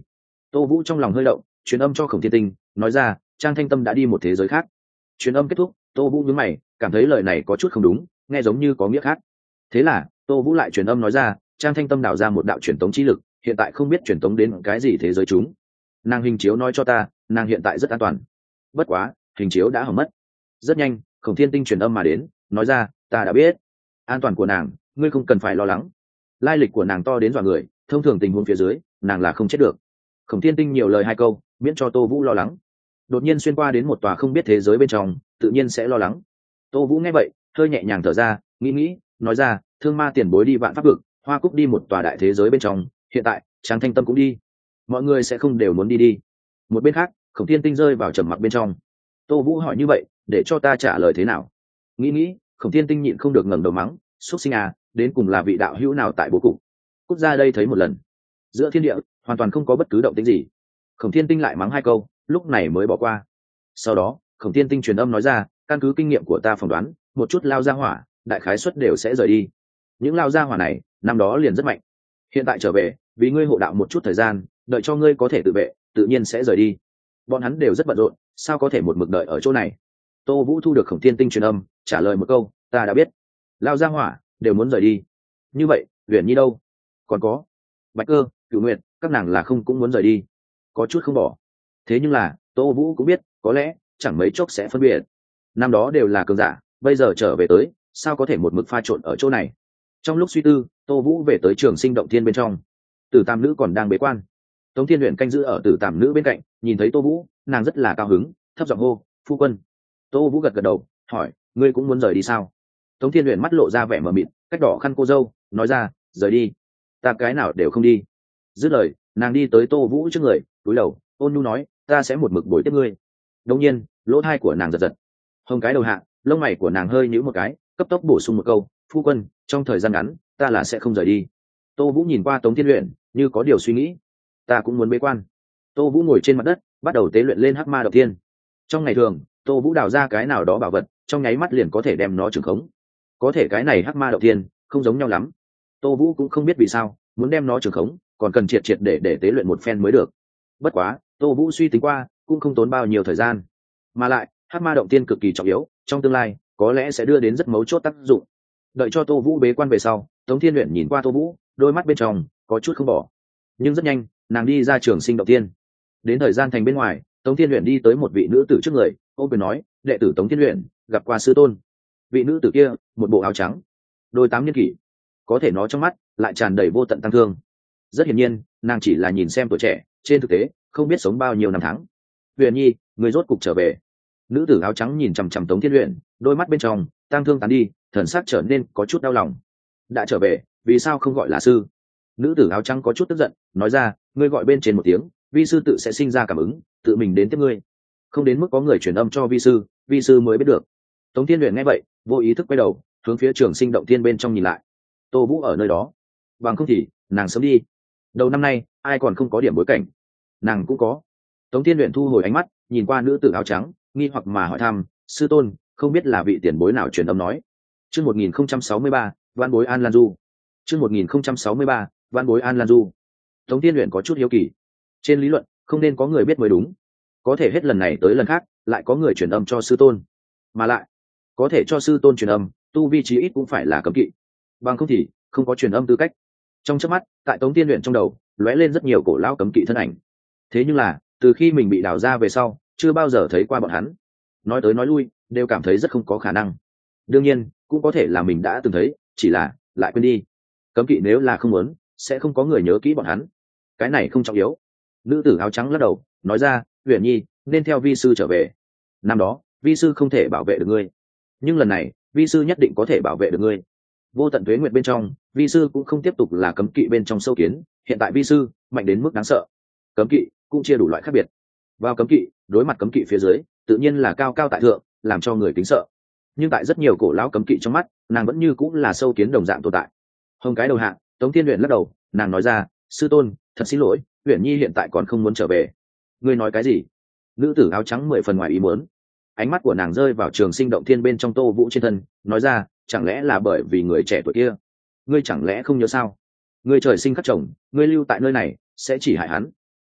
Tô Vũ trong lòng hơi động, truyền âm cho Khổng Thiên Tinh, nói ra Trang Thanh Tâm đã đi một thế giới khác. Truyền âm kết thúc, Tô Vũ nhướng mày, cảm thấy lời này có chút không đúng, nghe giống như có nghĩa khác. Thế là Tô Vũ lại truyền âm nói ra Trang Thanh Tâm đào ra một đạo truyền tống chi lực, hiện tại không biết truyền tống đến cái gì thế giới chúng. Nàng hình chiếu nói cho ta nàng hiện tại rất an toàn, bất quá hình chiếu đã hỏng mất. Rất nhanh Khổng Thiên Tinh truyền âm mà đến, nói ra ta đã biết an toàn của nàng, ngươi không cần phải lo lắng. Lai lịch của nàng to đến dọa người, thông thường tình huống phía dưới nàng là không chết được. Khổng Thiên Tinh nhiều lời hai câu, miễn cho Tô Vũ lo lắng. Đột nhiên xuyên qua đến một tòa không biết thế giới bên trong, tự nhiên sẽ lo lắng. Tô Vũ nghe vậy hơi nhẹ nhàng thở ra, nghĩ nói ra Thương Ma tiền bối đi Vạn Pháp vực, Hoa Cúc đi một tòa đại thế giới bên trong, hiện tại Trang Thanh Tâm cũng đi, mọi người sẽ không đều muốn đi. Một bên khác Khổng Thiên Tinh rơi vào trầm mặc bên trong. Tô Vũ hỏi như vậy để cho ta trả lời thế nào? Nghĩ Khổng Thiên Tinh nhịn không được ngẩng đầu mắng, xuất sinh à, đến cùng là vị đạo hữu nào tại bố cục? Cút ra đây thấy một lần. Giữa thiên địa hoàn toàn không có bất cứ động tĩnh gì. Khổng Thiên Tinh lại mắng hai câu, lúc này mới bỏ qua. Sau đó Khổng Thiên Tinh truyền âm nói ra căn cứ kinh nghiệm của ta phỏng đoán, một chút lao ra hỏa đại khái suất đều sẽ rời đi. Những lao ra hỏa này năm đó liền rất mạnh, hiện tại trở về vì ngươi hộ đạo một chút thời gian, đợi cho ngươi có thể tự vệ tự nhiên sẽ rời đi. Bọn hắn đều rất bận rộn, sao có thể một mực đợi ở chỗ này? Tô Vũ thu được Khổng Thiên Tinh truyền âm, trả lời một câu ta đã biết. Lao ra hỏa đều muốn rời đi. Như vậy Uyển Nhi đâu? Còn có Bạch Cơ, Cửu Nguyệt, các nàng là không cũng muốn rời đi? Có chút không bỏ. Thế nhưng là Tô Vũ cũng biết có lẽ chẳng mấy chốc sẽ phân biệt. Năm đó đều là cường giả, bây giờ trở về tới sao có thể một mực pha trộn ở chỗ này? Trong lúc suy tư, Tô Vũ về tới Trường Sinh Động Thiên bên trong. Tử Tam Nữ còn đang bế quan. Tống Thiên Uyển canh giữ ở Tử Tam Nữ bên cạnh, nhìn thấy Tô Vũ nàng rất là cao hứng, thấp giọng hô phu quân. Tô Vũ gật gật đầu, hỏi ngươi cũng muốn rời đi sao? Tống Thiên Uyển mắt lộ ra vẻ mờ mịt, cách đỏ khăn cô dâu, nói ra rời đi, ta cái nào đều không đi. Dứt lời nàng đi tới Tô Vũ trước người, cúi đầu ôn nhu nói ta sẽ một mực bồi tiếp ngươi. Đống nhiên lỗ thai của nàng giật giật, hồng cái đầu hạ, lông mày của nàng hơi nhíu một cái, cấp tốc bổ sung một câu phu quân trong thời gian ngắn ta là sẽ không rời đi. Tô Vũ nhìn qua Tống Thiên Uyển như có điều suy nghĩ, ta cũng muốn bế quan. Tô Vũ ngồi trên mặt đất bắt đầu tế luyện lên Hắc Ma Động Thiên. Trong ngày thường Tô Vũ đào ra cái nào đó bảo vật, trong nháy mắt liền có thể đem nó trừng khống. Có thể cái này Hắc Ma Động Thiên không giống nhau lắm. Tô Vũ cũng không biết vì sao muốn đem nó trừng khống, còn cần triệt để tế luyện một phen mới được. Bất quá Tô Vũ suy tính qua cũng không tốn bao nhiêu thời gian, mà lại Hắc Ma Động Thiên cực kỳ trọng yếu, trong tương lai có lẽ sẽ đưa đến rất mấu chốt tác dụng. Đợi cho Tô Vũ bế quan về sau, Tống Thiên Uyển nhìn qua Tô Vũ, đôi mắt bên trong có chút không bỏ. Nhưng rất nhanh nàng đi ra Trường Sinh Động Thiên. Đến thời gian thành bên ngoài, Tống Thiên Uyển đi tới một vị nữ tử trước người, ôm quyền nói đệ tử Tống Thiên Uyển gặp qua sư tôn. Vị nữ tử kia một bộ áo trắng, đôi tám niên kỷ, có thể nó trong mắt lại tràn đầy vô tận tăng thương. Rất hiển nhiên nàng chỉ là nhìn xem tuổi trẻ, trên thực tế không biết sống bao nhiêu năm tháng. Uyển Nhi người rốt cục trở về. Nữ tử áo trắng nhìn chằm chằm Tống Thiên Uyển, đôi mắt bên trong tăng thương tán đi, thần sắc trở nên có chút đau lòng. Đã trở về vì sao không gọi là sư? Nữ tử áo trắng có chút tức giận, nói ra ngươi gọi bên trên một tiếng, vi sư tự sẽ sinh ra cảm ứng, tự mình đến tiếp ngươi, không đến mức có người truyền âm cho vi sư mới biết được. Tống Thiên Uyển nghe vậy vô ý thức quay đầu hướng phía Trường Sinh Động Thiên bên trong nhìn lại. Tô Vũ ở nơi đó, bằng không thì nàng sớm đi. Đầu năm nay ai còn không có điểm bối cảnh, nàng cũng có. Tống Thiên Uyển thu hồi ánh mắt, nhìn qua nữ tử áo trắng, nghi hoặc mà hỏi thăm sư tôn không biết là vị tiền bối nào truyền âm nói. Chương 1063 Vạn Bối An Lan Du. Chương 1063 Vạn Bối An Lan Du. Tống Thiên Uyển có chút hiếu kỳ. Trên lý luận không nên có người biết mới đúng, có thể hết lần này tới lần khác lại có người truyền âm cho sư tôn, mà lại có thể cho sư tôn truyền âm tu vi chí ít cũng phải là cấm kỵ, bằng không thì không có truyền âm tư cách. Trong chớp mắt tại Tống Thiên Uyển trong đầu lóe lên rất nhiều cổ lão cấm kỵ thân ảnh. Thế nhưng là từ khi mình bị đào ra về sau chưa bao giờ thấy qua bọn hắn, nói tới nói lui đều cảm thấy rất không có khả năng. Đương nhiên cũng có thể là mình đã từng thấy, chỉ là lại quên đi. Cấm kỵ nếu là không muốn sẽ không có người nhớ kỹ bọn hắn, cái này không trọng yếu. Nữ tử áo trắng lắc đầu nói ra Uyển Nhi nên theo vi sư trở về. Năm đó vi sư không thể bảo vệ được ngươi, nhưng lần này vi sư nhất định có thể bảo vệ được ngươi. Vô tận tuế nguyệt bên trong vi sư cũng không tiếp tục là cấm kỵ bên trong sâu kiến, hiện tại vi sư mạnh đến mức đáng sợ. Cấm kỵ cũng chia đủ loại khác biệt, vào cấm kỵ đối mặt cấm kỵ phía dưới tự nhiên là cao cao tại thượng, làm cho người kính sợ. Nhưng tại rất nhiều cổ lão cấm kỵ trong mắt nàng vẫn như cũng là sâu kiến đồng dạng tồn tại. Hồng cái đầu hạ, Tống Thiên Uyển lắc đầu, nàng nói ra sư tôn thật xin lỗi, Uyển Nhi hiện tại còn không muốn trở về. Ngươi nói cái gì? Nữ tử áo trắng 10 phần ngoài ý muốn. Ánh mắt của nàng rơi vào Trường Sinh Động Thiên bên trong Tô Vũ trên thân, nói ra chẳng lẽ là bởi vì người trẻ tuổi kia? Ngươi chẳng lẽ không nhớ sao? Ngươi trời sinh khắc chồng, ngươi lưu tại nơi này sẽ chỉ hại hắn.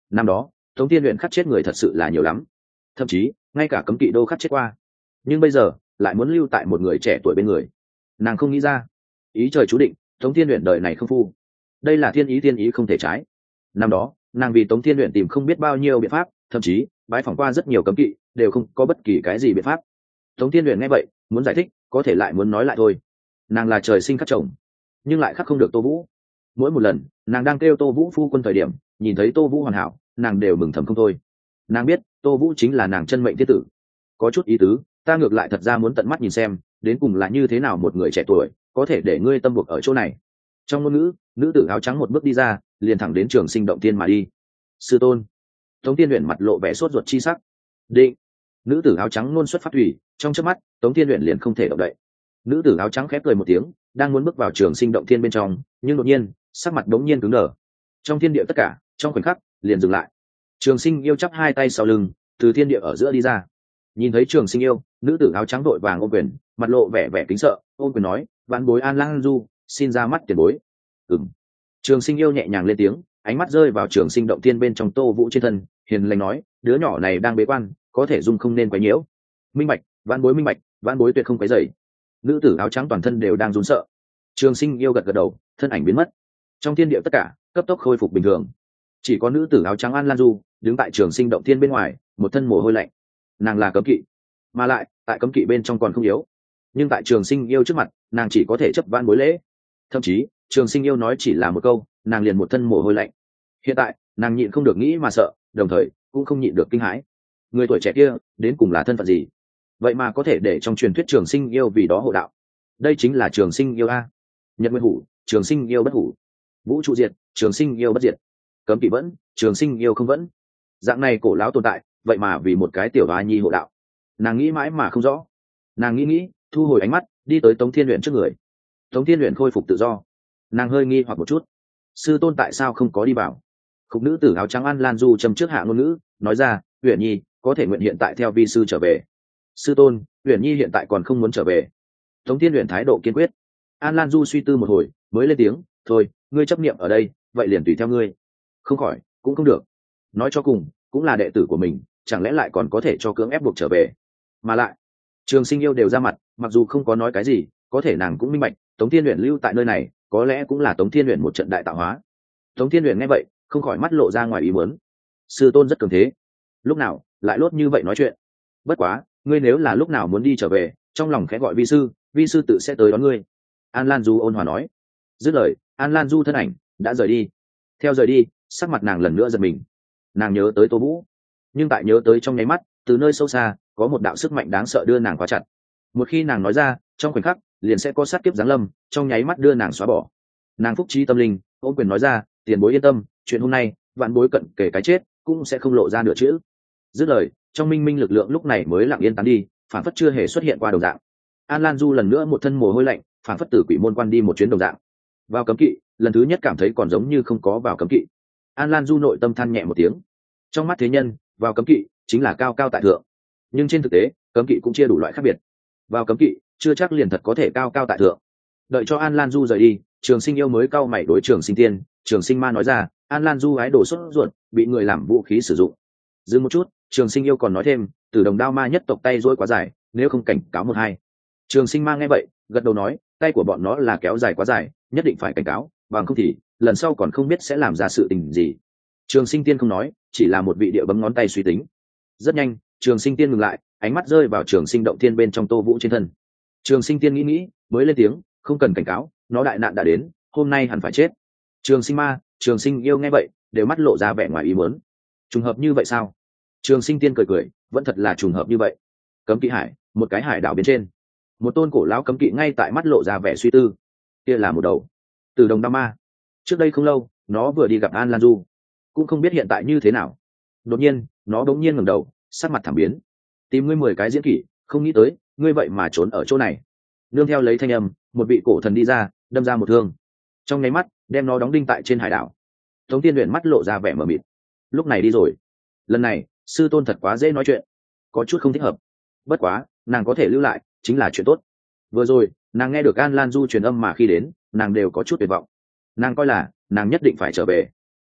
Năm đó Tống Thiên Uyển khắc chết người thật sự là nhiều lắm, thậm chí ngay cả cấm kỵ đô khắc chết qua, nhưng bây giờ lại muốn lưu tại một người trẻ tuổi bên người. Nàng không nghĩ ra, ý trời chú định Tống Thiên Uyển đời này không phu, đây là thiên ý không thể trái. Năm đó nàng vì Tống Thiên Uyển tìm không biết bao nhiêu biện pháp, thậm chí bái phỏng qua rất nhiều cấm kỵ, đều không có bất kỳ cái gì biện pháp. Tống Thiên Uyển nghe vậy muốn giải thích, có thể lại muốn nói lại thôi. Nàng là trời sinh khắc chồng, nhưng lại khắc không được Tô Vũ. Mỗi một lần nàng đang kêu Tô Vũ phu quân thời điểm, nhìn thấy Tô Vũ hoàn hảo, nàng đều mừng thầm không thôi. Nàng biết Tô Vũ chính là nàng chân mệnh thiết tử. Có chút ý tứ, ta ngược lại thật ra muốn tận mắt nhìn xem đến cùng là như thế nào một người trẻ tuổi có thể để ngươi tâm buộc ở chỗ này. Trong ngôn ngữ, nữ tử áo trắng một bước đi ra, liền thẳng đến Trường Sinh động tiên mà đi. Sư tôn. Tống Thiên Uyển mặt lộ vẻ sốt ruột chi sắc. Định. Nữ tử áo trắng luôn xuất phát thủy, trong chớp mắt Tống Thiên Uyển liền không thể động đậy. Nữ tử áo trắng khép cười một tiếng, đang muốn bước vào Trường Sinh động thiên bên trong, nhưng đột nhiên sắc mặt đống nhiên cứng đờ. Trong thiên địa tất cả trong khoảnh khắc liền dừng lại. Trường Sinh yêu chắp hai tay sau lưng, từ thiên địa ở giữa đi ra. Nhìn thấy Trường Sinh yêu, nữ tử áo trắng đội vàng ôm quyền, mặt lộ vẻ vẻ kính sợ, ôm quyền nói: "Vạn bối An Lang Du, xin ra mắt tiền bối." Ừm. Trường Sinh yêu nhẹ nhàng lên tiếng, ánh mắt rơi vào Trường Sinh động thiên bên trong Tô Vũ trên thân, hiền lành nói: "Đứa nhỏ này đang bế quan, có thể dung không nên quấy nhiễu." Minh bạch, vạn bối minh bạch, vạn bối tuyệt không quấy rầy. Nữ tử áo trắng toàn thân đều đang run sợ. Trường Sinh yêu gật gật đầu, thân ảnh biến mất. Trong thiên địa tất cả cấp tốc khôi phục bình thường. Chỉ có nữ tử áo trắng An Lan Du đứng tại Trường Sinh động thiên bên ngoài, một thân mồ hôi lạnh. Nàng là cấm kỵ, mà lại tại cấm kỵ bên trong còn không yếu, nhưng tại Trường Sinh yêu trước mặt, nàng chỉ có thể chấp vãn bối lễ. Thậm chí Trường Sinh yêu nói chỉ là một câu, nàng liền một thân mồ hôi lạnh. Hiện tại nàng nhịn không được nghĩ mà sợ, đồng thời cũng không nhịn được kinh hãi. Người tuổi trẻ kia đến cùng là thân phận gì, vậy mà có thể để trong truyền thuyết Trường Sinh yêu vì đó hộ đạo? Đây chính là Trường Sinh yêu a. Nhật Nguyên hủ, Trường Sinh yêu bất hủ. Vũ trụ diệt, Trường Sinh yêu bất diệt. Cấm kỵ vẫn, Trường Sinh yêu không vẫn. Dạng này cổ lão tồn tại, vậy mà vì một cái tiểu hoa nhi hộ đạo. Nàng nghĩ mãi mà không rõ. Nàng nghĩ, thu hồi ánh mắt, đi tới Tống Thiên Uyển trước người. Tống Thiên Uyển khôi phục tự do. Nàng hơi nghi hoặc một chút, sư tôn tại sao không có đi vào? Khúc nữ tử áo trắng An Lan Du trầm trước hạ ngôn ngữ, nói ra: "Uyển nhi có thể nguyện hiện tại theo vi sư trở về." Sư tôn, Uyển nhi hiện tại còn không muốn trở về. Tống Thiên Uyển thái độ kiên quyết. An Lan Du suy tư một hồi, mới lên tiếng: "Thôi, ngươi chấp niệm ở đây, vậy liền tùy theo ngươi. Không khỏi cũng không được. Nói cho cùng, cũng là đệ tử của mình, chẳng lẽ lại còn có thể cho cưỡng ép buộc trở về? Mà lại, Trường Sinh yêu đều ra mặt, mặc dù không có nói cái gì, có thể nàng cũng minh bạch, Tống Thiên Uyển lưu tại nơi này, có lẽ cũng là Tống Thiên Uyển một trận đại tạo hóa." Tống Thiên Uyển nghe vậy, không khỏi mắt lộ ra ngoài ý muốn. Sư tôn rất cường thế, lúc nào lại lốt như vậy nói chuyện. Bất quá, ngươi nếu là lúc nào muốn đi trở về, trong lòng khẽ gọi vi sư tự sẽ tới đón ngươi. An Lan Du ôn hòa nói. Dứt lời, An Lan Du thân ảnh đã rời đi. Theo rời đi, sắc mặt nàng lần nữa giật mình. Nàng nhớ tới Tô Vũ, nhưng tại nhớ tới trong nháy mắt, từ nơi sâu xa có một đạo sức mạnh đáng sợ đưa nàng khóa chặt. Một khi nàng nói ra, trong khoảnh khắc liền sẽ có sát kiếp giáng lâm, trong nháy mắt đưa nàng xóa bỏ. Nàng phúc trí tâm linh, ôm quyền nói ra: "Tiền bối yên tâm, chuyện hôm nay vạn bối cận kể cái chết cũng sẽ không lộ ra nửa chữ." Dứt lời, trong minh minh lực lượng lúc này mới lặng yên tán đi, phản phất chưa hề xuất hiện qua đồng dạng. An Lan Du lần nữa một thân mồ hôi lạnh, phản phất từ quỷ môn quan đi một chuyến đồng dạng. Vào cấm kỵ, lần thứ nhất cảm thấy còn giống như không có vào cấm kỵ. An Lan Du nội tâm than nhẹ một tiếng. Trong mắt thế nhân, vào cấm kỵ chính là cao cao tại thượng, nhưng trên thực tế, cấm kỵ cũng chia đủ loại khác biệt. Vào cấm kỵ chưa chắc liền thật có thể cao cao tại thượng. Đợi cho An Lan Du rời đi, Trường Sinh yêu mới cau mày đối Trường Sinh Tiên, Trường Sinh Ma nói ra: "An Lan Du ái đồ sốt ruột, bị người làm vũ khí sử dụng." Dừng một chút, Trường Sinh yêu còn nói thêm: "Từ đồng đao ma nhất tộc tay rối quá dài, nếu không cảnh cáo một hai." Trường Sinh Ma nghe vậy, gật đầu nói: "Tay của bọn nó là kéo dài quá dài, nhất định phải cảnh cáo, bằng không thì lần sau còn không biết sẽ làm ra sự tình gì." Trường Sinh Tiên không nói, chỉ là một vị địa bấm ngón tay suy tính. Rất nhanh, Trường Sinh Tiên ngừng lại, ánh mắt rơi vào Trường Sinh động thiên bên trong Tô Vũ trên thân. Trường Sinh Tiên nghĩ, mới lên tiếng: "Không cần cảnh cáo, nó đại nạn đã đến, hôm nay hẳn phải chết." Trường Sinh Ma, Trường Sinh yêu nghe vậy, đều mắt lộ ra vẻ ngoài ý muốn. Trùng hợp như vậy sao? Trường Sinh Tiên cười, vẫn thật là trùng hợp như vậy. Cấm Kỵ Hải, một cái hải đảo bên trên, một tôn cổ lão cấm kỵ ngay tại mắt lộ ra vẻ suy tư. Kia là một đầu Từ đồng đao ma. Trước đây không lâu, nó vừa đi gặp An Lan Du, cũng không biết hiện tại như thế nào. Đột nhiên, nó đống nhiên ngẩng đầu, sắc mặt thảm biến. "Tìm ngươi 10 cái diễn kỷ, không nghĩ tới ngươi vậy mà trốn ở chỗ này." Nương theo lấy thanh âm, một vị cổ thần đi ra, đâm ra một thương, trong nháy mắt đem nó đóng đinh tại trên hải đảo. Tống Tiên Uyển mắt lộ ra vẻ mờ mịt. Lúc này đi rồi, lần này sư tôn thật quá dễ nói chuyện, có chút không thích hợp. Bất quá nàng có thể lưu lại chính là chuyện tốt. Vừa rồi nàng nghe được An Lan Du truyền âm mà khi đến, nàng đều có chút tuyệt vọng. Nàng coi là nàng nhất định phải trở về,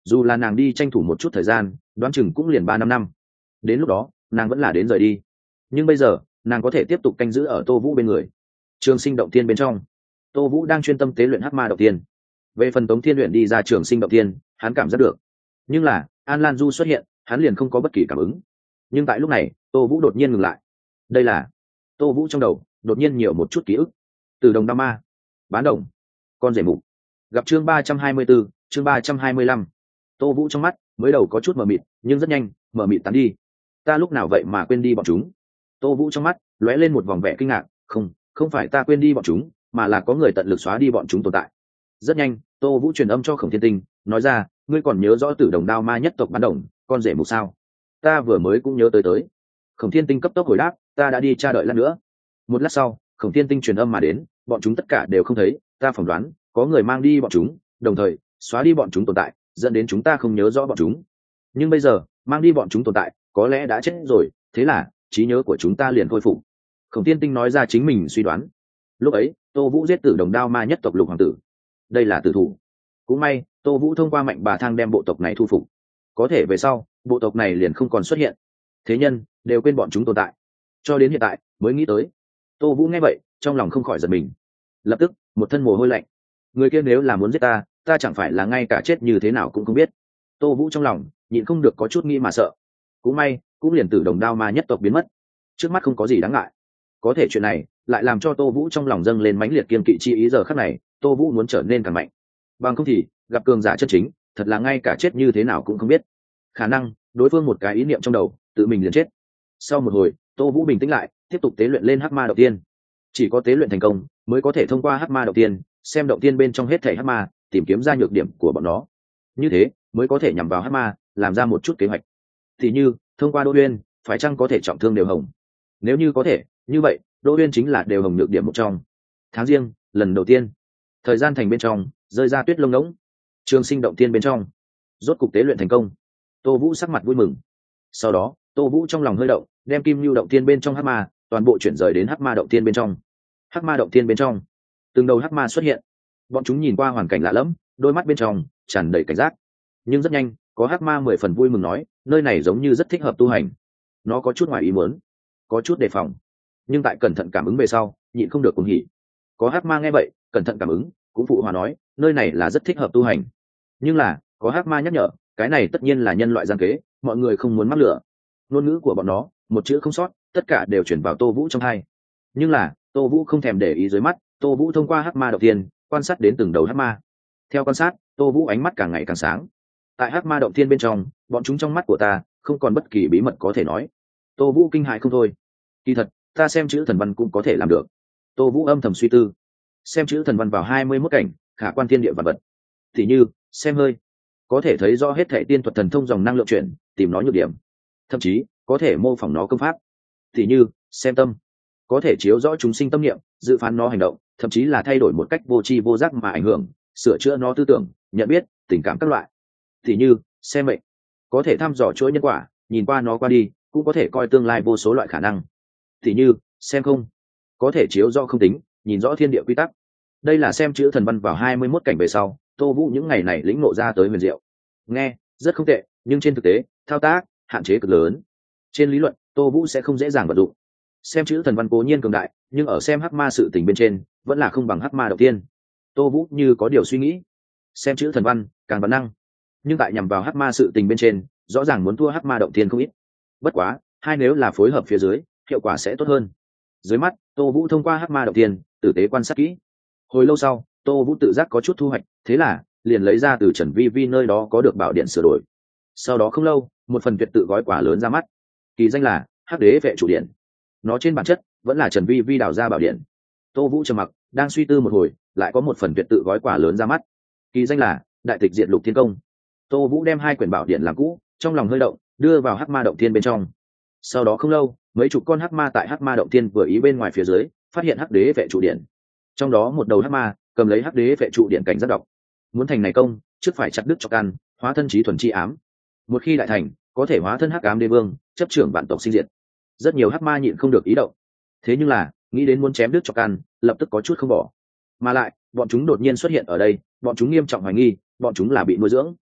dù là nàng đi tranh thủ một chút thời gian đoán chừng cũng liền 3-5 năm, đến lúc đó nàng vẫn là đến rời đi. Nhưng bây giờ nàng có thể tiếp tục canh giữ ở Tô Vũ bên người. Trường Sinh động tiên bên trong, Tô Vũ đang chuyên tâm tế luyện hắc ma động tiên. Về phần Tống Thiên luyện đi ra Trường Sinh động tiên, hắn cảm giác được, nhưng là An Lan Du xuất hiện, hắn liền không có bất kỳ cảm ứng. Nhưng tại lúc này Tô Vũ đột nhiên ngừng lại. Đây là Tô Vũ trong đầu đột nhiên nhiều một chút ký ức. Từ đồng đao ma, bán đồng, con rể mục. Gặp chương 324, chương 325. Tô Vũ trong mắt mới đầu có chút mờ mịt, nhưng rất nhanh mờ mịt tán đi. Ta lúc nào vậy mà quên đi bọn chúng? Tô Vũ trong mắt lóe lên một vòng vẻ kinh ngạc. Không phải ta quên đi bọn chúng, mà là có người tận lực xóa đi bọn chúng tồn tại. Rất nhanh Tô Vũ truyền âm cho Khổng Thiên Tinh, nói ra, ngươi còn nhớ rõ Tử Đồng Đao Ma nhất tộc bán đồng, con rể mục sao? Ta vừa mới cũng nhớ tới. Khổng Thiên Tinh cấp tốc hồi đáp, ta đã đi tra đợi lát nữa. Một lát sau Khổng Thiên Tinh truyền âm mà đến, bọn chúng tất cả đều không thấy, ta phỏng đoán có người mang đi bọn chúng, đồng thời xóa đi bọn chúng tồn tại, dẫn đến chúng ta không nhớ rõ bọn chúng. Nhưng bây giờ mang đi bọn chúng tồn tại có lẽ đã chết rồi, thế là trí nhớ của chúng ta liền khôi phục. Khổng Thiên Tinh nói ra chính mình suy đoán. Lúc ấy Tô Vũ giết Tử Đồng Đao Ma nhất tộc Lục hoàng tử, đây là tử thủ. Cũng may Tô Vũ thông qua Mạnh Bà Thang đem bộ tộc này thu phục, có thể về sau bộ tộc này liền không còn xuất hiện, thế nhân đều quên bọn chúng tồn tại, cho đến hiện tại mới nghĩ tới. Tô Vũ nghe vậy trong lòng không khỏi giật mình, lập tức một thân mồ hôi lạnh. Người kia nếu là muốn giết ta, ta chẳng phải là ngay cả chết như thế nào cũng không biết. Tô Vũ trong lòng nhịn không được có chút nghĩ mà sợ. Cũng may cũng liền Tử Đồng Đao Ma nhất tộc biến mất, trước mắt không có gì đáng ngại. Có thể chuyện này lại làm cho Tô Vũ trong lòng dâng lên mãnh liệt kiên kỵ chi ý. Giờ khắc này Tô Vũ muốn trở nên càng mạnh, bằng không thì gặp cường giả chân chính, thật là ngay cả chết như thế nào cũng không biết. Khả năng đối phương một cái ý niệm trong đầu tự mình liền chết. Sau một hồi Tô Vũ bình tĩnh lại, tiếp tục tế luyện lên hắc ma động tiên. Chỉ có tế luyện thành công mới có thể thông qua hắc ma động tiên xem động tiên bên trong hết thảy hắc ma, tìm kiếm ra nhược điểm của bọn nó, như thế mới có thể nhằm vào hắc ma làm ra một chút kế hoạch. Thì như thông qua Đỗ Uyên phải chăng có thể trọng thương đều hồng, nếu như có thể, như vậy Đỗ Uyên chính là đều hồng nhược điểm một trong. Tháng riêng lần đầu tiên, thời gian thành bên trong rơi ra tuyết lông ngỗng. Trường Sinh động tiên bên trong rốt cục tế luyện thành công. Tô Vũ sắc mặt vui mừng. Sau đó Tô Vũ trong lòng hơi động, đem Kim Nưu động tiên bên trong hắc ma toàn bộ chuyển rời đến hắc ma động tiên bên trong. Hắc ma động tiên bên trong từng đầu hắc ma xuất hiện, bọn chúng nhìn qua hoàn cảnh lạ lẫm, đôi mắt bên trong tràn đầy cảnh giác. Nhưng rất nhanh có hắc ma 10 phần vui mừng nói, nơi này giống như rất thích hợp tu hành. Nó có chút ngoài ý muốn, có chút đề phòng, nhưng tại cẩn thận cảm ứng về sau nhịn không được cuồng hỉ. Có hắc ma nghe vậy cẩn thận cảm ứng, cũng phụ hòa nói, nơi này là rất thích hợp tu hành. Nhưng là có hắc ma nhắc nhở, cái này tất nhiên là nhân loại gian kế, mọi người không muốn mắc lửa. Ngôn ngữ của bọn nó một chữ không sót, tất cả đều chuyển vào Tô Vũ trong tai. Nhưng là Tô Vũ không thèm để ý dưới mắt. Tô Vũ thông qua hắc ma đầu tiên quan sát đến từng đầu hắc ma. Theo quan sát, Tô Vũ ánh mắt càng ngày càng sáng. Tại hắc ma động thiên bên trong, bọn chúng trong mắt của ta không còn bất kỳ bí mật có thể nói. Tô Vũ kinh hãi không thôi. Kỳ thật ta xem chữ thần văn cũng có thể làm được. Tô Vũ âm thầm suy tư. Xem chữ thần văn vào 21 cảnh, khả quan thiên địa vật vật. Thì như xem hơi, có thể thấy rõ hết thảy tiên thuật thần thông dòng năng lượng chuyển, tìm nó nhược điểm, thậm chí có thể mô phỏng nó công pháp. Thì như xem tâm, có thể chiếu rõ chúng sinh tâm niệm, dự phán nó hành động, thậm chí là thay đổi một cách vô tri vô giác mà ảnh hưởng, sửa chữa nó tư tưởng, nhận biết, tình cảm các loại. Thì như xem mệnh, có thể thăm dò chuỗi nhân quả, nhìn qua nó qua đi, cũng có thể coi tương lai vô số loại khả năng. Thì như xem không, có thể chiếu rõ không tính, nhìn rõ thiên địa quy tắc. Đây là xem chữ thần văn vào 21 cảnh về sau, Tô Vũ những ngày này lĩnh ngộ ra tới huyền diệu. Nghe rất không tệ, nhưng trên thực tế thao tác hạn chế cực lớn. Trên lý luận Tô Vũ sẽ không dễ dàng vận dụng. Xem chữ thần văn cố nhiên cường đại, nhưng ở xem hắc ma sự tình bên trên vẫn là không bằng hắc ma đầu tiên. Tô Vũ như có điều suy nghĩ. Xem chữ thần văn càng bản năng, nhưng tại nhằm vào hắc ma sự tình bên trên rõ ràng muốn thua hắc ma động tiên không ít. Bất quá hai nếu là phối hợp phía dưới, hiệu quả sẽ tốt hơn. Dưới mắt Tô Vũ thông qua hắc ma động tiên tử tế quan sát kỹ. Hồi lâu sau Tô Vũ tự giác có chút thu hoạch, thế là liền lấy ra từ Trần Vi Vi nơi đó có được bảo điện sửa đổi. Sau đó không lâu, một phần tuyệt tự gói quả lớn ra mắt, kỳ danh là Hắc Đế Vệ Trụ Điện. Nó trên bản chất vẫn là Trần Vi Vi đào ra bảo điện. Tô Vũ trầm mặc đang suy tư một hồi, lại có một phần tuyệt tự gói quả lớn ra mắt, kỳ danh là Đại Tịch Diệt Lục Thiên Công. Tô Vũ đem hai quyển bảo điện làm cũ, trong lòng hơi động, đưa vào hắc ma động thiên bên trong. Sau đó không lâu, mấy chục con hắc ma tại hắc ma động thiên vừa ý bên ngoài phía dưới phát hiện Hắc Đế Vệ Trụ Điện. Trong đó một đầu hắc ma cầm lấy Hắc Đế Vệ Trụ Điện cảnh giác đọc, muốn thành này công trước phải chặt đứt cho căn, hóa thân trí thuần chi ám. Một khi đại thành, có thể hóa thân hắc ám đế vương, chấp trưởng vạn tộc sinh diệt. Rất nhiều hắc ma nhịn không được ý động, thế nhưng là nghĩ đến muốn chém đứt cho căn, lập tức có chút không bỏ. Mà lại bọn chúng đột nhiên xuất hiện ở đây, bọn chúng nghiêm trọng hoài nghi bọn chúng là bị nuôi dưỡng.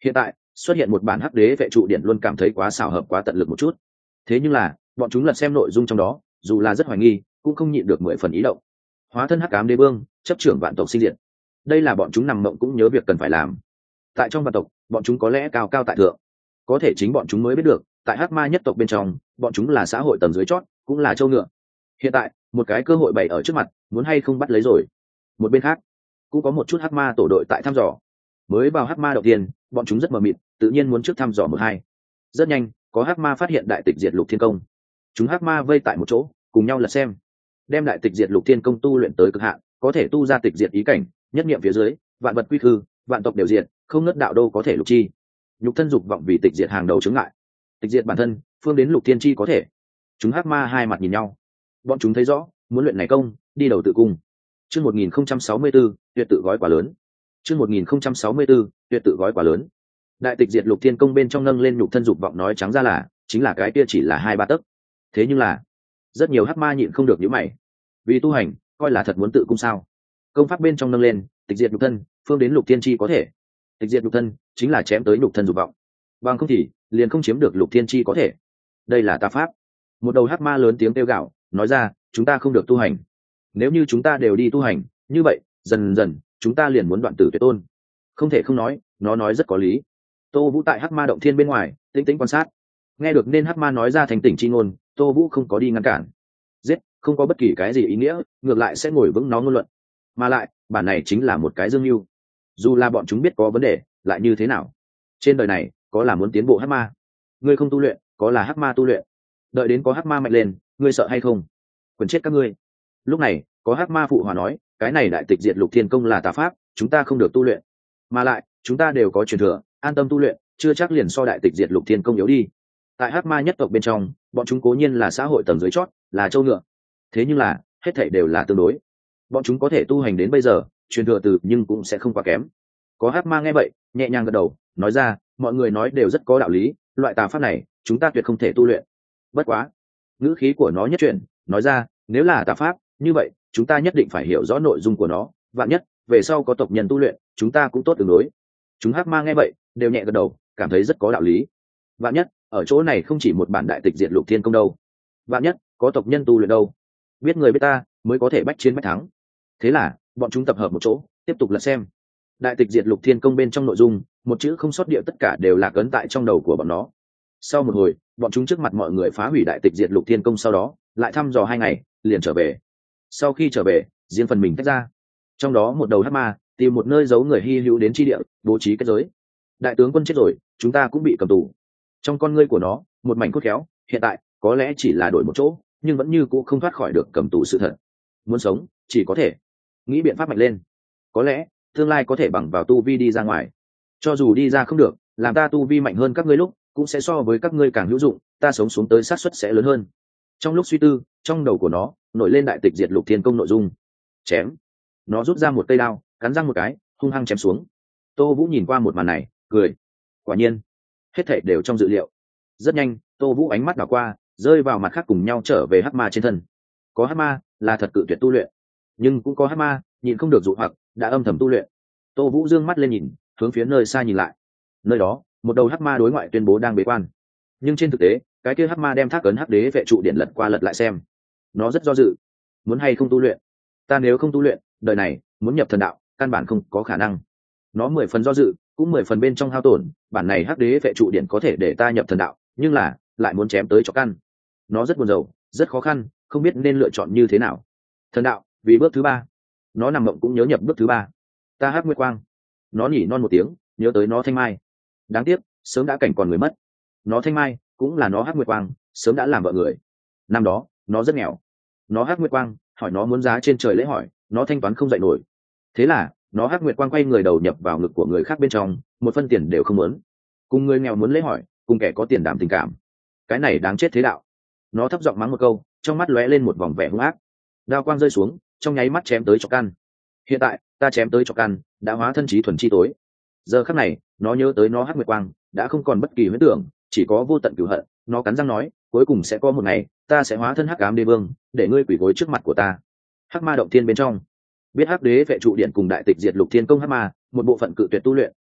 Hiện tại xuất hiện một bản hắc đế vệ trụ điển luôn cảm thấy quá xảo hợp, quá tận lực một chút. Thế nhưng là bọn chúng lật xem nội dung trong đó, dù là rất hoài nghi cũng không nhịn được 10 phần ý động. Hóa thân hắc ám đế vương, chấp trưởng vạn tộc sinh diệt, đây là bọn chúng nằm mộng cũng nhớ việc cần phải làm. Tại trong vạn tộc bọn chúng có lẽ cao cao tại thượng, có thể chính bọn chúng mới biết được tại hắc ma nhất tộc bên trong bọn chúng là xã hội tầng dưới chót, cũng là trâu ngựa. Hiện tại một cái cơ hội bày ở trước mặt, muốn hay không bắt lấy rồi. Một bên khác cũng có một chút hắc ma tổ đội tại thăm dò. Mới vào hắc ma đầu tiên bọn chúng rất mờ mịt, tự nhiên muốn trước thăm dò một hai. Rất nhanh có hắc ma phát hiện đại tịch diệt lục thiên công. Chúng hắc ma vây tại một chỗ cùng nhau lật xem, đem đại tịch diệt lục thiên công tu luyện tới cực hạn, có thể tu ra tịch diệt ý cảnh, nhất niệm phía dưới vạn vật quy khư, vạn tộc đều diệt, không ngất đạo đô có thể lục chi. Nhục thân dục vọng vì tịch diệt hàng đầu chướng ngại, tịch diệt bản thân phương đến lục thiên chi có thể. Chúng hắc ma hai mặt nhìn nhau, bọn chúng thấy rõ muốn luyện này công đi đầu tự cung. Chương 1064, tuyệt tự gói quả lớn. Chương 1064, tuyệt tự gói quả lớn. Đại tịch diệt lục thiên công bên trong nâng lên nhục thân dục vọng, nói trắng ra là chính là cái kia chỉ là 2-3 tấc. Thế nhưng là rất nhiều hắc ma nhịn không được nhíu mày, vì tu hành coi là thật muốn tự cung sao? Công pháp bên trong nâng lên tịch diệt nhục thân phương đến lục thiên chi có thể. Tịch diệt nhục thân chính là chém tới nhục thân dục vọng, bằng không thì liền không chiếm được lục thiên chi có thể. Đây là tà pháp. Một đầu hắc ma lớn tiếng kêu gào nói ra, chúng ta không được tu hành. Nếu như chúng ta đều đi tu hành như vậy, dần dần chúng ta liền muốn đoạn tử tuyệt tôn. Không thể không nói, nó nói rất có lý. Tô Vũ tại hắc ma động thiên bên ngoài tĩnh tĩnh quan sát, nghe được nên hắc ma nói ra thành tỉnh chi ngôn, Tô Vũ không có đi ngăn cản. Giết không có bất kỳ cái gì ý nghĩa, ngược lại sẽ ngồi vững nó ngôn luận. Mà lại bản này chính là một cái dương mưu, dù là bọn chúng biết có vấn đề lại như thế nào. Trên đời này có là muốn tiến bộ hắc ma, ngươi không tu luyện, có là hắc ma tu luyện. Đợi đến có hắc ma mạnh lên, ngươi sợ hay không? Quyền chết các ngươi. Lúc này có hắc ma phụ hòa nói, cái này đại tịch diệt lục thiên công là tà pháp, chúng ta không được tu luyện. Mà lại chúng ta đều có truyền thừa, an tâm tu luyện, chưa chắc liền so đại tịch diệt lục thiên công yếu đi. Tại hắc ma nhất tộc bên trong, bọn chúng cố nhiên là xã hội tầng dưới chót, là trâu ngựa. Thế nhưng là hết thảy đều là tương đối. Bọn chúng có thể tu hành đến bây giờ, truyền thừa từ nhưng cũng sẽ không quá kém. Có hắc ma nghe vậy nhẹ nhàng gật đầu, nói ra, mọi người nói đều rất có đạo lý, loại tà pháp này chúng ta tuyệt không thể tu luyện. Bất quá ngữ khí của nó nhất chuyển, nói ra, nếu là tà pháp như vậy chúng ta nhất định phải hiểu rõ nội dung của nó, vạn nhất về sau có tộc nhân tu luyện, chúng ta cũng tốt tương đối. Chúng hắc ma nghe vậy đều nhẹ gật đầu, cảm thấy rất có đạo lý. Vạn nhất ở chỗ này không chỉ một bản đại tịch diệt lục thiên công đâu, vạn nhất có tộc nhân tu luyện đâu, biết người biết ta mới có thể bách chiến bách thắng. Thế là bọn chúng tập hợp một chỗ tiếp tục lật xem đại tịch diệt lục thiên công bên trong nội dung, một chữ không sót địa tất cả đều lạc ấn tại trong đầu của bọn nó. Sau một hồi bọn chúng trước mặt mọi người phá hủy đại tịch diệt lục thiên công, sau đó lại thăm dò 2 ngày liền trở về. Sau khi trở về riêng phần mình tách ra, trong đó một đầu hắc ma tìm một nơi giấu người hy hữu đến chi địa, bố trí kết giới. Đại tướng quân chết rồi, chúng ta cũng bị cầm tù. Trong con ngươi của nó một mảnh cốt khéo, hiện tại có lẽ chỉ là đổi một chỗ, nhưng vẫn như cũ không thoát khỏi được cầm tù sự thật. Muốn sống chỉ có thể nghĩ biện pháp mạnh lên, có lẽ tương lai có thể bằng vào tu vi đi ra ngoài. Cho dù đi ra không được, làm ta tu vi mạnh hơn các ngươi lúc, cũng sẽ so với các ngươi càng hữu dụng, ta sống xuống tới xác suất sẽ lớn hơn. Trong lúc suy tư, trong đầu của nó nổi lên đại tịch diệt lục thiên công nội dung. Chém. Nó rút ra một cây đao, cắn răng một cái, hung hăng chém xuống. Tô Vũ nhìn qua một màn này cười. Quả nhiên hết thảy đều trong dự liệu. Rất nhanh Tô Vũ ánh mắt đảo qua, rơi vào mặt khác cùng nhau trở về hắc ma trên thân. Có hắc ma là thật cự tuyệt tu luyện, nhưng cũng có hắc ma nhìn không được dụ hoặc, đã âm thầm tu luyện. Tô Vũ dương mắt lên nhìn, hướng phía nơi xa nhìn lại. Nơi đó một đầu hắc ma đối ngoại tuyên bố đang bế quan, nhưng trên thực tế cái kia hắc ma đem thác ấn hắc đế vệ trụ điện lật qua lật lại xem. Nó rất do dự, muốn hay không tu luyện. Ta nếu không tu luyện, đời này muốn nhập thần đạo căn bản không có khả năng. Nó 10 phần do dự, cũng 10 phần bên trong hao tổn. Bản này hắc đế vệ trụ điện có thể để ta nhập thần đạo, nhưng là lại muốn chém tới cho căn. Nó rất buồn rầu, rất khó khăn, không biết nên lựa chọn như thế nào. Thần đạo vì bước thứ 3, nó nằm mộng cũng nhớ nhập bước thứ 3. Ta hắc nguyệt quang. Nó nhỉ non một tiếng, nhớ tới nó thanh mai. Đáng tiếc sớm đã cảnh còn người mất. Nó thanh mai cũng là nó hắc nguyệt quang, sớm đã làm vợ người. Năm đó nó rất nghèo, nó hắc nguyệt quang hỏi nó muốn giá trên trời lễ hỏi, nó thanh toán không dậy nổi. Thế là nó hắc nguyệt quang quay người đầu nhập vào ngực của người khác bên trong, một phân tiền đều không muốn. Cùng người nghèo muốn lễ hỏi, cùng kẻ có tiền đảm tình cảm, cái này đáng chết thế đạo. Nó thấp giọng mắng một câu, trong mắt lóe lên một vòng vẻ hung ác. Đao quang rơi xuống, trong nháy mắt chém tới chọc căn. Hiện tại ta chém tới chọc căn đã hóa thân trí thuần chi tối. Giờ khắc này nó nhớ tới nó hắc nguyệt quang đã không còn bất kỳ huyễn tưởng, chỉ có vô tận cửu hận. Nó cắn răng nói, cuối cùng sẽ có một ngày ta sẽ hóa thân hắc ám đế vương, để ngươi quỳ gối trước mặt của ta. Hắc ma động thiên bên trong, biết hắc đế vệ trụ điện cùng đại tịch diệt lục thiên công hắc ma một bộ phận cự tuyệt tu luyện,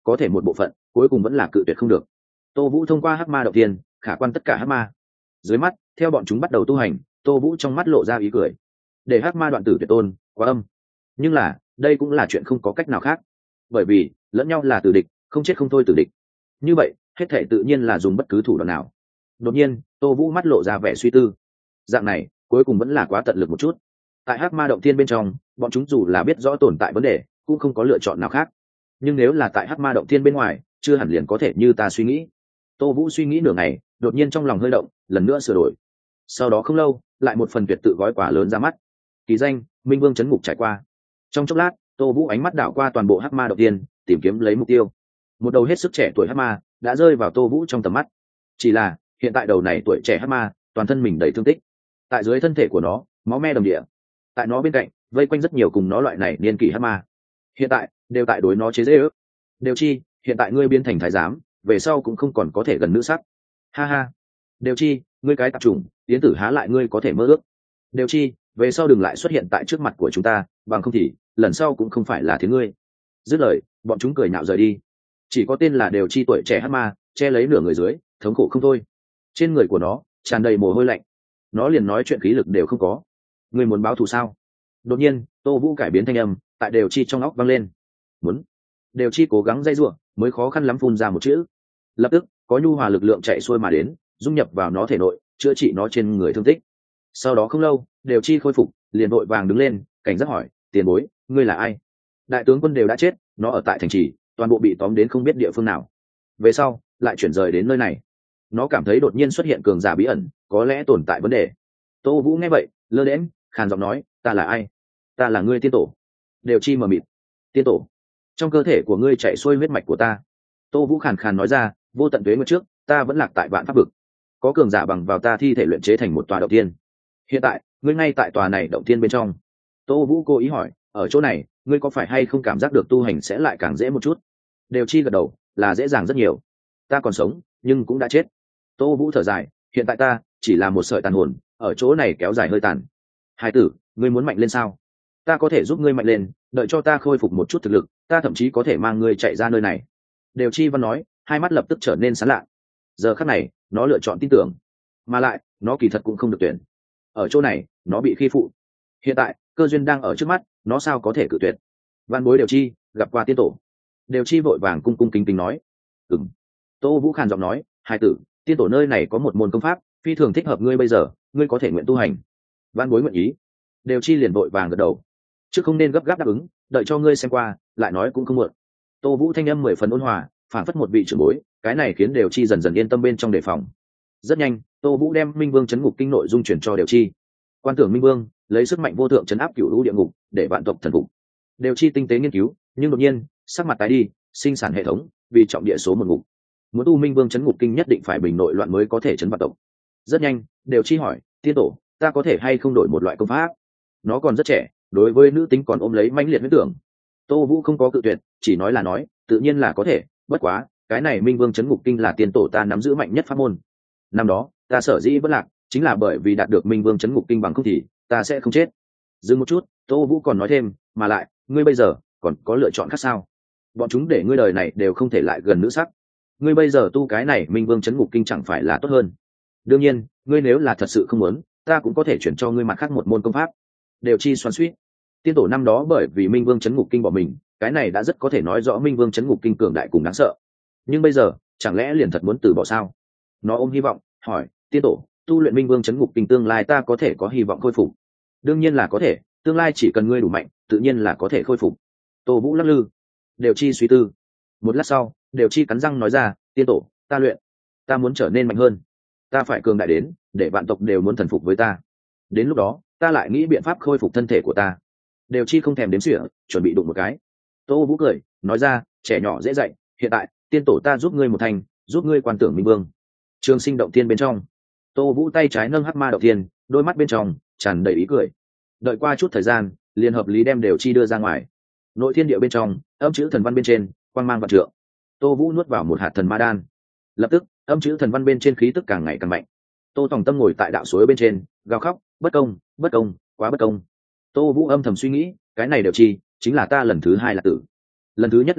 có thể một bộ phận cuối cùng vẫn là cự tuyệt không được. Tô Vũ thông qua hắc ma động tiên khả quan tất cả hắc ma. Dưới mắt theo bọn chúng bắt đầu tu hành, Tô Vũ trong mắt lộ ra ý cười. Để hắc ma đoạn tử tuyệt tôn quá âm, nhưng là đây cũng là chuyện không có cách nào khác, bởi vì lẫn nhau là tử địch, không chết không thôi tử địch. Như vậy hết thể tự nhiên là dùng bất cứ thủ đoạn nào. Đột nhiên Tô Vũ mắt lộ ra vẻ suy tư. Dạng này cuối cùng vẫn là quá tận lực một chút. Tại hắc ma động thiên bên trong, bọn chúng dù là biết rõ tồn tại vấn đề cũng không có lựa chọn nào khác, nhưng nếu là tại hắc ma động thiên bên ngoài chưa hẳn liền có thể như ta suy nghĩ. Tô Vũ suy nghĩ nửa ngày, đột nhiên trong lòng hơi động, lần nữa sửa đổi. Sau đó không lâu lại một phần tuyệt tự gói quà lớn ra mắt. Ký danh Minh Vương Trấn Ngục trải qua. Trong chốc lát Tô Vũ ánh mắt đảo qua toàn bộ hắc ma động thiên, tìm kiếm lấy mục tiêu. Một đầu hết sức trẻ tuổi hắc ma đã rơi vào Tô Vũ trong tầm mắt. Chỉ là hiện tại đầu này tuổi trẻ hắc ma toàn thân mình đầy thương tích, tại dưới thân thể của nó máu me đầm địa. Tại nó bên cạnh vây quanh rất nhiều cùng nó loại này niên kỷ hắc ma, hiện tại đều tại đối nó chế giễu. Đều Chi, hiện tại ngươi biến thành thái giám, về sau cũng không còn có thể gần nữ sắc. Ha ha. Đều Chi, ngươi cái tạp chủng, tiến tử há lại ngươi có thể mơ ước. Đều Chi, về sau đừng lại xuất hiện tại trước mặt của chúng ta, bằng không thì lần sau cũng không phải là thứ ngươi. Dứt lời bọn chúng cười nhạo rời đi. Chỉ có tên là Đều Chi tuổi trẻ hắc ma che lấy nửa người dưới, thống khổ không thôi. Trên người của nó tràn đầy mồ hôi lạnh, nó liền nói chuyện khí lực đều không có. Ngươi muốn báo thù sao? Đột nhiên Tô Vũ cải biến thanh âm tại Đều Chi trong óc vang lên. Muốn. Đều Chi cố gắng dây giụa mới khó khăn lắm phun ra một chữ. Lập tức có nhu hòa lực lượng chạy xuôi mà đến, dung nhập vào nó thể nội, chữa trị nó trên người thương tích. Sau đó không lâu Đều Chi khôi phục, liền vội vàng đứng lên, cảnh giác hỏi: tiền bối, ngươi là ai? Đại tướng quân đều đã chết, nó ở tại thành trì, toàn bộ bị tóm đến không biết địa phương nào, về sau lại chuyển rời đến nơi này. Nó cảm thấy đột nhiên xuất hiện cường giả bí ẩn, có lẽ tồn tại vấn đề. Tô Vũ nghe vậy lơ đễnh khàn giọng nói: ta là ai? Ta là ngươi tiên tổ. Đều Chi mờ mịt. Tiên tổ? Trong cơ thể của ngươi chạy xuôi huyết mạch của ta. Tô Vũ khàn khàn nói ra: vô tận tuế nguyệt trước ta vẫn lạc tại vạn pháp vực, có cường giả bằng vào ta thi thể luyện chế thành một tòa động tiên. Hiện tại ngươi ngay tại tòa này động tiên bên trong. Tô Vũ cố ý hỏi: ở chỗ này ngươi có phải hay không cảm giác được tu hành sẽ lại càng dễ một chút? Đều Chi gật đầu: là dễ dàng rất nhiều. Ta còn sống nhưng cũng đã chết. Tô Vũ thở dài: hiện tại ta chỉ là một sợi tàn hồn, ở chỗ này kéo dài hơi tàn. Hai tử, ngươi muốn mạnh lên sao? Ta có thể giúp ngươi mạnh lên, đợi cho ta khôi phục một chút thực lực, ta thậm chí có thể mang ngươi chạy ra nơi này. Đều Chi Văn nói, hai mắt lập tức trở nên sáng lạ. Giờ khắc này nó lựa chọn tin tưởng, mà lại nó kỳ thật cũng không được tuyển. Ở chỗ này nó bị khi phụ, hiện tại cơ duyên đang ở trước mắt, nó sao có thể cự tuyệt? Văn bối Đều Chi gặp qua tiên tổ. Đều Chi vội vàng cung cung kính kính nói: ừm. Tô Vũ khàn giọng nói: hai tử, tiên tổ nơi này có một môn công pháp phi thường thích hợp ngươi bây giờ, ngươi có thể nguyện tu hành. Văn bối nguyện ý. Đều Chi liền vội vàng gật đầu. Chứ không nên gấp gáp đáp ứng, đợi cho ngươi xem qua lại nói cũng không muộn. Tô Vũ thanh âm 10 phần ôn hòa, phản phất một vị trưởng bối, cái này khiến Đều Chi dần dần yên tâm bên trong đề phòng. Rất nhanh Tô Vũ đem Minh Vương Trấn Ngục kinh nội dung chuyển cho Đều Chi. Quan tưởng Minh Vương lấy sức mạnh vô thượng trấn áp cửu lũ địa ngục, để vạn tộc thần phục. Đều Chi tinh tế nghiên cứu, nhưng đột nhiên sắc mặt tái đi, sinh sản hệ thống vì trọng địa số một ngục, muốn tu Minh Vương Trấn Ngục kinh nhất định phải bình nội loạn mới có thể trấn vạn tộc. Rất nhanh Đều Chi hỏi: tiên tổ, ta có thể hay không đổi một loại công pháp? Nó còn rất trẻ, đối với nữ tính còn ôm lấy mãnh liệt huyết tưởng. Tô Vũ không có cự tuyệt, chỉ nói là nói, tự nhiên là có thể, bất quá cái này Minh Vương Trấn Ngục kinh là tiên tổ ta nắm giữ mạnh nhất pháp môn. Năm đó ta sở dĩ vẫn lạc, chính là bởi vì đạt được Minh Vương Trấn Ngục kinh, bằng không thì ta sẽ không chết. Dừng một chút, Tô Vũ còn nói thêm: mà lại ngươi bây giờ còn có lựa chọn khác sao? Bọn chúng để ngươi đời này đều không thể lại gần nữ sắc, ngươi bây giờ tu cái này Minh Vương Trấn Ngục kinh chẳng phải là tốt hơn? Đương nhiên ngươi nếu là thật sự không muốn, ta cũng có thể chuyển cho ngươi mặt khác một môn công pháp. Đều Chi xoắn xuýt. Tiên tổ năm đó bởi vì Minh Vương Trấn Ngục kinh bỏ mình, cái này đã rất có thể nói rõ Minh Vương Trấn Ngục kinh cường đại cùng đáng sợ. Nhưng bây giờ chẳng lẽ liền thật muốn từ bỏ sao? Nó ôm hy vọng hỏi: tiên tổ, tu luyện Minh Vương Trấn Ngục kinh tương lai ta có thể có hy vọng khôi phục? Đương nhiên là có thể, tương lai chỉ cần ngươi đủ mạnh, tự nhiên là có thể khôi phục. Tô Vũ lắc lư. Đều Chi suy tư. Một lát sau Đều Chi cắn răng nói ra: tiên tổ, ta luyện, ta muốn trở nên mạnh hơn, ta phải cường đại đến để vạn tộc đều muốn thần phục với ta. Đến lúc đó ta lại nghĩ biện pháp khôi phục thân thể của ta. Đều Chi không thèm đếm xỉa, chuẩn bị đụng một cái. Tô Vũ cười nói ra: trẻ nhỏ dễ dạy, hiện tại tiên tổ ta giúp ngươi một thành, giúp ngươi quan tưởng Minh Vương Trường Sinh động tiên bên trong. Tô Vũ tay trái nâng hắc ma động tiên, đôi mắt bên trong tràn đầy ý cười. Đợi qua chút thời gian liền hợp lý đem Đều Chi đưa ra ngoài. Nội thiên địa bên trong, âm chữ thần văn bên trên quang mang vạn trượng. Tô Vũ nuốt vào một hạt thần ma đan, lập tức âm chữ thần văn bên trên khí tức càng ngày càng mạnh. Tô Tòng Tâm ngồi tại đạo suối bên trên gào khóc: bất công, bất công, quá bất công. Tô Vũ âm thầm suy nghĩ, cái này Đều Chi chính là ta lần thứ hai là tử, lần thứ nhất là tử,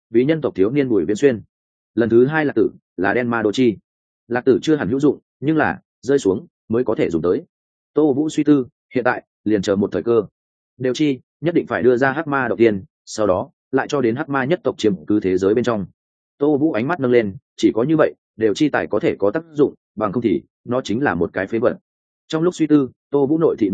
vì nhân tộc thiếu niên Bùi Viễn Xuyên. Lần thứ hai lạc tử là đen ma đô chi. Lạc tử chưa hẳn hữu dụng, nhưng là rơi xuống mới có thể dùng tới. Tô Vũ suy tư, hiện tại liền chờ một thời cơ. Đều chi nhất định phải đưa ra hắc ma đầu tiên, sau đó lại cho đến hắc ma nhất tộc chiếm cứ thế giới bên trong. Tô Vũ ánh mắt nâng lên, chỉ có như vậy đều chi tài có thể có tác dụng, bằng không thì nó chính là một cái phế vật. Trong lúc suy tư, Tô Vũ nội thị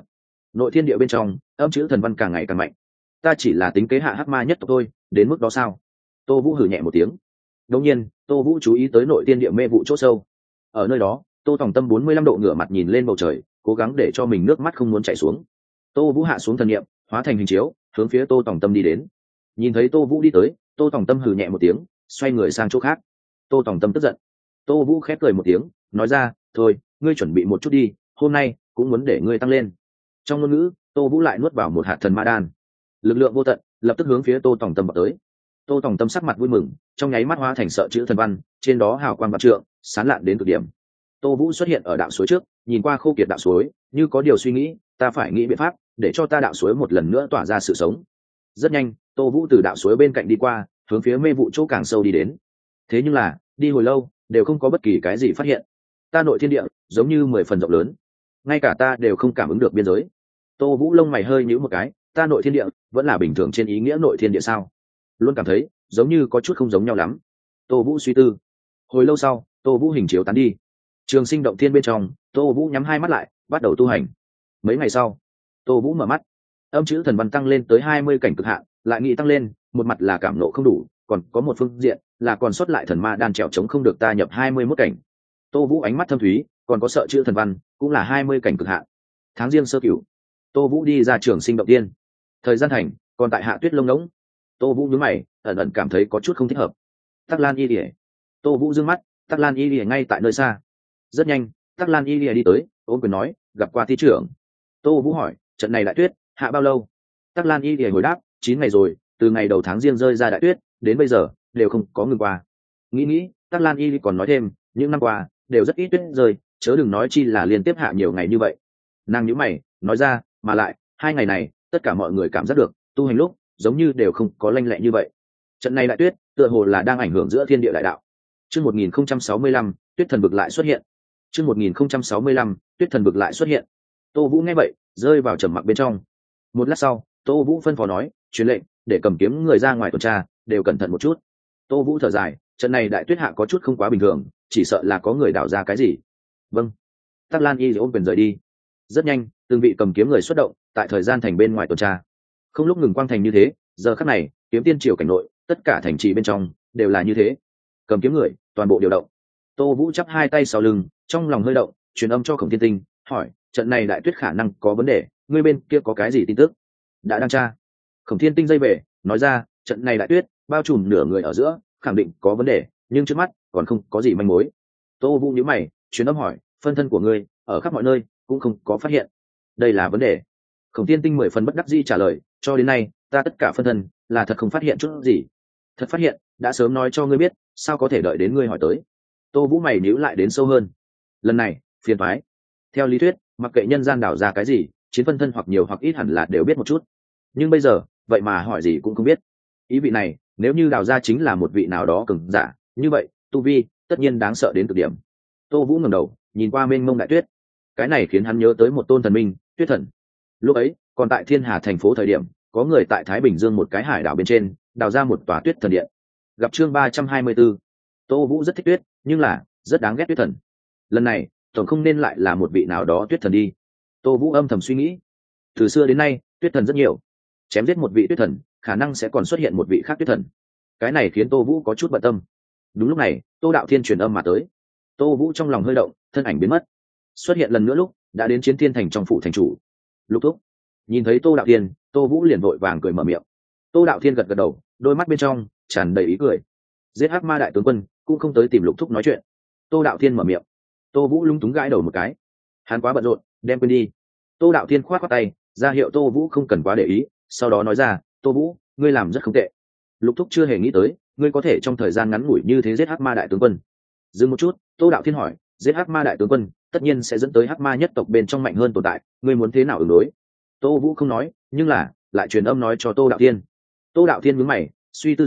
nội thiên địa bên trong âm chữ thần văn càng ngày càng mạnh. Ta chỉ là tính kế hạ hắc ma nhất tộc thôi, đến mức đó sao? Tô Vũ hừ nhẹ một tiếng. Đột nhiên Tô Vũ chú ý tới nội thiên địa mê vụ chỗ sâu. Ở nơi đó, Tô Tòng Tâm 45 độ ngửa mặt nhìn lên bầu trời, cố gắng để cho mình nước mắt không muốn chảy xuống. Tô Vũ hạ xuống thần niệm, hóa thành hình chiếu, hướng phía Tô Tòng Tâm đi đến. Nhìn thấy Tô Vũ đi tới, Tô Tòng Tâm hừ nhẹ một tiếng, xoay người sang chỗ khác. Tô Tòng Tâm tức giận. Tô Vũ khép cười một tiếng, nói ra, thôi, ngươi chuẩn bị một chút đi, hôm nay cũng muốn để ngươi tăng lên. Trong ngôn ngữ, Tô Vũ lại nuốt vào một hạt thần ma đan. Lực lượng vô tận lập tức hướng phía Tô Tòng Tâm vào tới. Tô Tòng Tâm sắc mặt vui mừng, trong nháy mắt hóa thành sợ chữ thần văn, trên đó hào quang vạn trượng, sáng lạn đến cực điểm. Tô Vũ xuất hiện ở đạo suối trước, nhìn qua khô kiệt đạo suối, như có điều suy nghĩ, ta phải nghĩ biện pháp để cho ta đạo suối một lần nữa tỏa ra sự sống. Rất nhanh, Tô Vũ từ đạo suối bên cạnh đi qua, hướng phía mê vụ chỗ càng sâu đi đến. Thế nhưng là, đi hồi lâu, đều không có bất kỳ cái gì phát hiện. Ta nội thiên địa giống như 10 phần rộng lớn, ngay cả ta đều không cảm ứng được biên giới. Tô Vũ lông mày hơi nhíu một cái, ta nội thiên địa vẫn là bình thường trên ý nghĩa nội thiên địa sao? Luôn cảm thấy giống như có chút không giống nhau lắm. Tô Vũ suy tư. Hồi lâu sau, Tô Vũ hình chiếu tán đi. Trường Sinh động thiên bên trong, Tô Vũ nhắm hai mắt lại, bắt đầu tu hành. Mấy ngày sau, Tô Vũ mở mắt, âm chữ thần văn tăng lên tới 20 cảnh cực hạn, lại nghĩ tăng lên, một mặt là cảm nộ không đủ, còn có một phương diện là còn sót lại thần ma đan trèo chống không được ta nhập 21 cảnh. Tô Vũ ánh mắt thâm thúy, còn có sợ chữ thần văn, cũng là 20 cảnh cực hạn. Tháng Giêng sơ cửu, Tô Vũ đi ra Trường Sinh động tiên. Thời gian thành, còn tại Hạ Tuyết Lông Ngỗng. Tô Vũ nhướng mày, ẩn ẩn cảm thấy có chút không thích hợp. Tắc Lan Y Lìa. Tô Vũ dương mắt, Tắc Lan Y Lìa ngay tại nơi xa. Rất nhanh, Tắc Lan Y Lìa đi tới, ôm quyền nói, gặp qua thi trưởng. Tô Vũ hỏi, trận này đại tuyết hạ bao lâu? Tắc Lan Y Lìa hồi đáp, 9 ngày rồi, từ ngày đầu tháng Giêng rơi ra đại tuyết, đến bây giờ đều không có ngừng qua. Nghĩ, Tắc Lan Y còn nói thêm, những năm qua đều rất ít tuyết rơi, chớ đừng nói chi là liên tiếp hạ nhiều ngày như vậy. Nàng nhíu mày, nói ra, mà lại 2 ngày này, tất cả mọi người cảm giác được, tu hành lúc giống như đều không có lanh lẹ như vậy. Trận này đại tuyết, tựa hồ là đang ảnh hưởng giữa thiên địa đại đạo. Chương 1065, Tuyết Thần Vực lại xuất hiện. Chương 1065, Tuyết Thần Vực lại xuất hiện. Tô Vũ nghe vậy, rơi vào trầm mặc bên trong. Một lát sau, Tô Vũ phân phó nói, truyền lệnh, để cầm kiếm người ra ngoài tuần tra, đều cẩn thận một chút. Tô Vũ thở dài, trận này đại tuyết hạ có chút không quá bình thường, chỉ sợ là có người đào ra cái gì. Vâng. Tắc Lan Y ôm quyền rời đi. Rất nhanh, từng vị cầm kiếm người xuất động, tại thời gian thành bên ngoài tuần tra. Không lúc ngừng quang thành như thế, giờ khắc này, kiếm tiên triều cảnh nội, tất cả thành trì bên trong đều là như thế. Cầm kiếm người, toàn bộ điều động. Tô Vũ chắp hai tay sau lưng, trong lòng hơi động, truyền âm cho Khổng Thiên Tinh, hỏi, trận này đại tuyết khả năng có vấn đề, ngươi bên kia có cái gì tin tức? Đã đang tra. Khổng Thiên Tinh dây về, nói ra, trận này đại tuyết bao trùm nửa người ở giữa, khẳng định có vấn đề, nhưng trước mắt còn không có gì manh mối. Tô Vũ nhíu mày, truyền âm hỏi, phân thân của ngươi ở khắp mọi nơi cũng không có phát hiện. Đây là vấn đề. Khổng Thiên Tinh 10 phần bất đắc dĩ trả lời, cho đến nay, ta tất cả phân thân là thật không phát hiện chút gì. Thật phát hiện, đã sớm nói cho ngươi biết, sao có thể đợi đến ngươi hỏi tới. Tô Vũ mày nhíu lại đến sâu hơn. Lần này, phiền toái. Theo lý thuyết, mặc kệ nhân gian đảo ra cái gì, chiến phân thân hoặc nhiều hoặc ít hẳn là đều biết một chút. Nhưng bây giờ, vậy mà hỏi gì cũng không biết. Ý vị này, nếu như đào ra chính là một vị nào đó cường giả, như vậy, tu vi tất nhiên đáng sợ đến cực điểm. Tô Vũ ngẩng đầu, nhìn qua mênh mông đại tuyết. Cái này khiến hắn nhớ tới một tôn thần minh, Tuyết Thần. Lúc ấy, còn tại Thiên Hà thành phố thời điểm, có người tại Thái Bình Dương một cái hải đảo bên trên, đào ra một tòa Tuyết Thần điện. Gặp chương 324. Tô Vũ rất thích tuyết, nhưng là rất đáng ghét Tuyết Thần. Lần này, tổng không nên lại là một vị nào đó Tuyết Thần đi. Tô Vũ âm thầm suy nghĩ. Từ xưa đến nay, Tuyết Thần rất nhiều. Chém giết một vị Tuyết Thần, khả năng sẽ còn xuất hiện một vị khác Tuyết Thần. Cái này khiến Tô Vũ có chút bận tâm. Đúng lúc này, Tô Đạo Thiên truyền âm mà tới. Tô Vũ trong lòng hơi động, thân ảnh biến mất. Xuất hiện lần nữa lúc đã đến Chiến Thiên thành trong phủ thành chủ. Lục thúc. Nhìn thấy Tô Đạo Thiên, Tô Vũ liền vội vàng cười mở miệng. Tô Đạo Thiên gật gật đầu, đôi mắt bên trong tràn đầy ý cười. Giết Hắc Ma đại tướng quân cũng không tới tìm Lục thúc nói chuyện. Tô Đạo Thiên mở miệng. Tô Vũ lúng túng gãi đầu một cái. Hắn quá bận rộn, đem quên đi. Tô Đạo Thiên khoát khoát tay, ra hiệu Tô Vũ không cần quá để ý, sau đó nói ra, Tô Vũ, ngươi làm rất không tệ. Lục thúc chưa hề nghĩ tới, ngươi có thể trong thời gian ngắn ngủi như thế giết Hắc Ma đại tướng quân. Dừng một chút, Tô Đạo Thiên hỏi, giết Hắc Ma đại tướng quân tất nhiên sẽ dẫn tới Hắc Ma nhất tộc bên trong mạnh hơn tồn tại, ngươi muốn thế nào ứng đối? Tô Vũ không nói, nhưng là lại truyền âm nói cho Tô Đạo Thiên. Tô Đạo Thiên nhướng mày, suy tư dưới,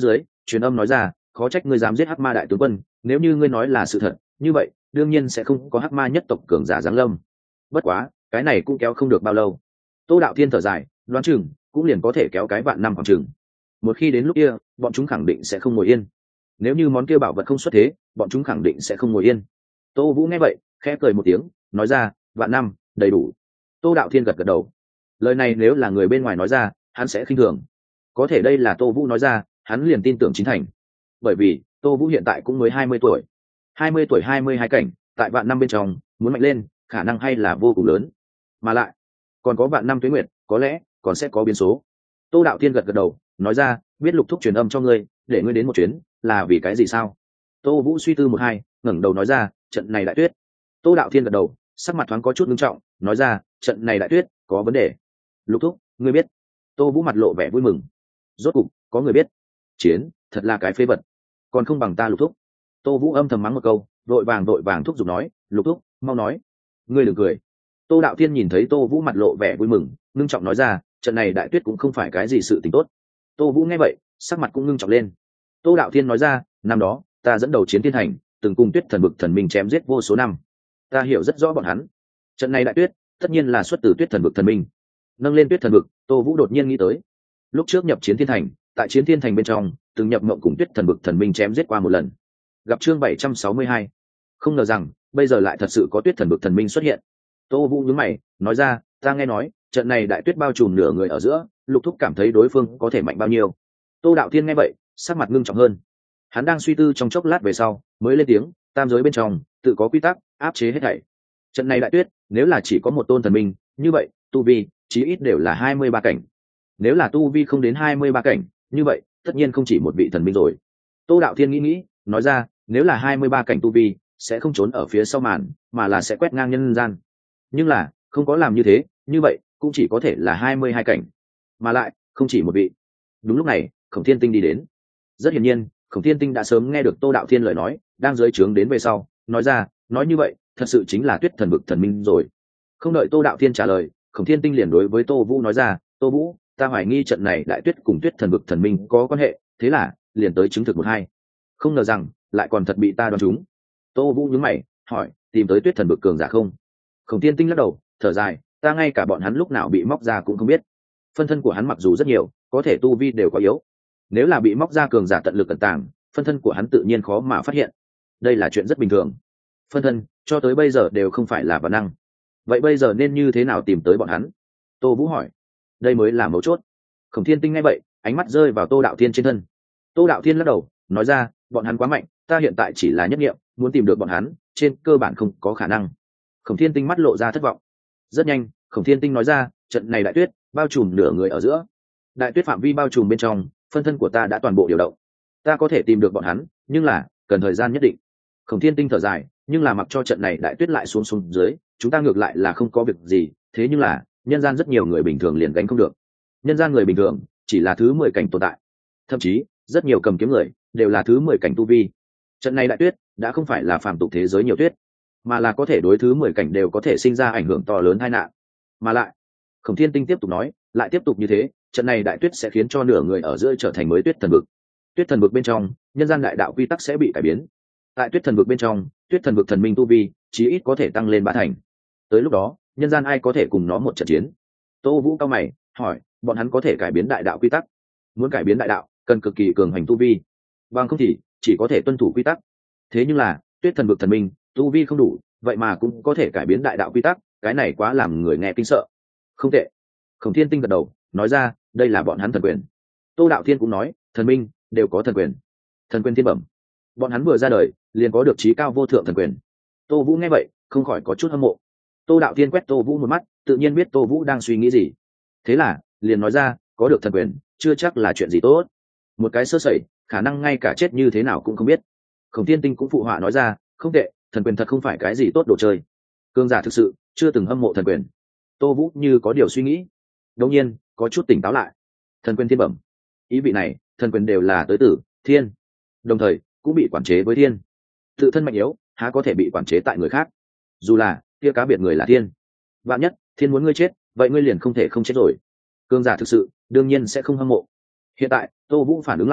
truyền âm nói ra, khó trách ngươi dám giết hắc ma đại tướng quân, nếu như ngươi nói là sự thật như vậy đương nhiên sẽ không có hắc ma nhất tộc cường giả giáng lâm. Bất quá cái này cũng kéo không được bao lâu. Tô đạo thiên thở dài, đoán chừng cũng liền có thể kéo cái vạn năm khoảng chừng. Một khi đến lúc kia bọn chúng khẳng định sẽ không ngồi yên. Nếu như món kia bảo vật không xuất thế bọn chúng khẳng định sẽ không ngồi yên. Tô Vũ nghe vậy khẽ cười một tiếng, nói ra, vạn năm đầy đủ. Tô đạo thiên gật gật đầu. Lời này nếu là người bên ngoài nói ra hắn sẽ khinh thường, có thể đây là Tô Vũ nói ra hắn liền tin tưởng chính thành. Bởi vì Tô Vũ hiện tại cũng mới 20 tuổi, 20 tuổi 22 cảnh, tại vạn năm bên trong muốn mạnh lên khả năng hay là vô cùng lớn, mà lại còn có vạn năm tuế nguyệt, có lẽ còn sẽ có biến số. Tô đạo thiên gật gật đầu, nói ra, biết Lục thúc truyền âm cho ngươi để ngươi đến một chuyến là vì cái gì sao? Tô Vũ suy tư một hai, ngẩng đầu nói ra, trận này đại tuyết. Tô đạo thiên gật đầu, sắc mặt thoáng có chút nghiêm trọng, nói ra, trận này đại tuyết có vấn đề. Lục thúc ngươi biết? Tô Vũ mặt lộ vẻ vui mừng, rốt cục có người biết. Chiến thật là cái phế vật, còn không bằng ta Lục thúc. Tô Vũ âm thầm mắng một câu, vội vàng thúc giục nói, Lục thúc mau nói. Ngươi đừng cười. Tô đạo thiên nhìn thấy Tô Vũ mặt lộ vẻ vui mừng, ngưng trọng nói ra, trận này đại tuyết cũng không phải cái gì sự tình tốt. Tô Vũ nghe vậy sắc mặt cũng ngưng trọng lên. Tô đạo thiên nói ra, năm đó ta dẫn đầu chiến thiên thành, từng cùng tuyết thần vực thần minh chém giết vô số năm, ta hiểu rất rõ bọn hắn. Trận này đại tuyết tất nhiên là xuất từ tuyết thần vực thần minh. Nâng lên tuyết thần vực, Tô Vũ đột nhiên nghĩ tới lúc trước nhập chiến thiên thành, tại chiến thiên thành bên trong từng nhập mộng cùng tuyết thần vực thần minh chém giết qua một lần. Gặp chương 762. Không ngờ rằng bây giờ lại thật sự có tuyết thần vực thần minh xuất hiện. Tô Vũ nhướng mày nói ra, ta nghe nói trận này đại tuyết bao trùm nửa người ở giữa, Lục thúc cảm thấy đối phương có thể mạnh bao nhiêu? Tô đạo thiên nghe vậy sắc mặt ngưng trọng hơn, hắn đang suy tư trong chốc lát về sau mới lên tiếng, tam giới bên trong tự có quy tắc áp chế hết thảy. Trận này đại tuyết nếu là chỉ có một tôn thần minh như vậy tu vi chí ít đều là 23 cảnh, nếu là tu vi không đến 23 cảnh như vậy tất nhiên không chỉ một vị thần minh rồi. Tô đạo thiên nghĩ nói ra, nếu là 23 cảnh tu vi sẽ không trốn ở phía sau màn mà là sẽ quét ngang nhân gian, nhưng là không có làm như thế, như vậy cũng chỉ có thể là 22 cảnh, mà lại không chỉ một vị. Đúng lúc này Khổng Thiên Tinh đi đến. Rất hiển nhiên Khổng Thiên Tinh đã sớm nghe được Tô đạo thiên lời nói, đang dưới trướng đến về sau nói ra, nói như vậy thật sự chính là tuyết thần vực thần minh rồi. Không đợi Tô đạo thiên trả lời, Khổng Thiên Tinh liền đối với Tô Vũ nói ra, Tô Vũ, ta hoài nghi trận này đại tuyết cùng tuyết thần vực thần minh có quan hệ, thế là liền tới chứng thực một hai. Không ngờ rằng lại còn thật bị ta đoán trúng. Tô Vũ nhướng mày hỏi, tìm tới tuyết thần vực cường giả không? Khổng Thiên Tinh lắc đầu thở dài, ta ngay cả bọn hắn lúc nào bị móc ra cũng không biết. Phân thân của hắn mặc dù rất nhiều, có thể tu vi đều quá yếu, nếu là bị móc ra cường giả tận lực ẩn tàng, phân thân của hắn tự nhiên khó mà phát hiện. Đây là chuyện rất bình thường. Phân thân cho tới bây giờ đều không phải là bản năng. Vậy bây giờ nên như thế nào tìm tới bọn hắn? Tô Vũ hỏi. Đây mới là mấu chốt. Khổng Thiên Tinh nghe vậy ánh mắt rơi vào Tô đạo thiên trên thân. Tô đạo thiên lắc đầu nói ra, bọn hắn quá mạnh, ta hiện tại chỉ là nhất nghiệm, muốn tìm được bọn hắn trên cơ bản không có khả năng. Khổng Thiên Tinh mắt lộ ra thất vọng. Rất nhanh Khổng Thiên Tinh nói ra, trận này đại tuyết bao trùm nửa người ở giữa, đại tuyết phạm vi bao trùm bên trong, phân thân của ta đã toàn bộ điều động, ta có thể tìm được bọn hắn, nhưng là cần thời gian nhất định. Khổng Thiên Tinh thở dài, nhưng là mặc cho trận này đại tuyết lại xuống dưới, chúng ta ngược lại là không có việc gì, thế nhưng là nhân gian rất nhiều người bình thường liền gánh không được. Nhân gian người bình thường chỉ là thứ 10 cảnh tồn tại, thậm chí rất nhiều cầm kiếm người đều là thứ 10 cảnh tu vi. Trận này đại tuyết đã không phải là phàm tục thế giới nhiều tuyết, mà là có thể đối thứ 10 cảnh đều có thể sinh ra ảnh hưởng to lớn tai nạn. Mà lại, Khổng Thiên Tinh tiếp tục nói, lại tiếp tục như thế, trận này đại tuyết sẽ khiến cho nửa người ở giữa trở thành mới tuyết thần vực. Tuyết thần vực bên trong, nhân gian đại đạo quy tắc sẽ bị cải biến. Tại tuyết thần vực bên trong, tuyết thần vực thần minh tu vi chí ít có thể tăng lên 3 thành. Tới lúc đó, nhân gian ai có thể cùng nó một trận chiến? Tô Vũ cao mày hỏi, bọn hắn có thể cải biến đại đạo quy tắc? Muốn cải biến đại đạo, cần cực kỳ cường hành tu vi, bằng không thì chỉ có thể tuân thủ quy tắc. Thế nhưng là tuyết thần vực thần minh tu vi không đủ, vậy mà cũng có thể cải biến đại đạo quy tắc, cái này quá làm người nghe kinh sợ. Không tệ. Khổng Thiên Tinh gật đầu nói ra, đây là bọn hắn thần quyền. Tô đạo thiên cũng nói, thần minh đều có thần quyền, thần quyền thiên bẩm, bọn hắn vừa ra đời liền có được trí cao vô thượng thần quyền. Tô Vũ nghe vậy không khỏi có chút hâm mộ. Tô đạo thiên quét Tô Vũ một mắt, tự nhiên biết Tô Vũ đang suy nghĩ gì, thế là liền nói ra, có được thần quyền chưa chắc là chuyện gì tốt, một cái sơ sẩy khả năng ngay cả chết như thế nào cũng không biết. Khổng Thiên Tinh cũng phụ họa nói ra, không tệ, thần quyền thật không phải cái gì tốt đồ chơi, cường giả thực sự chưa từng hâm mộ thần quyền. Tô Vũ như có điều suy nghĩ, đột nhiên có chút tỉnh táo lại. Thần quyền thiên bẩm, ý vị này thần quyền đều là tới từ thiên, đồng thời cũng bị quản chế với thiên. Tự thân mạnh yếu há có thể bị quản chế tại người khác, dù là kia cá biệt người là thiên. Vạn nhất thiên muốn ngươi chết, vậy ngươi liền không thể không chết rồi. Cường giả thực sự đương nhiên sẽ không hâm mộ. Hiện tại Tô Vũ phản ứng lại,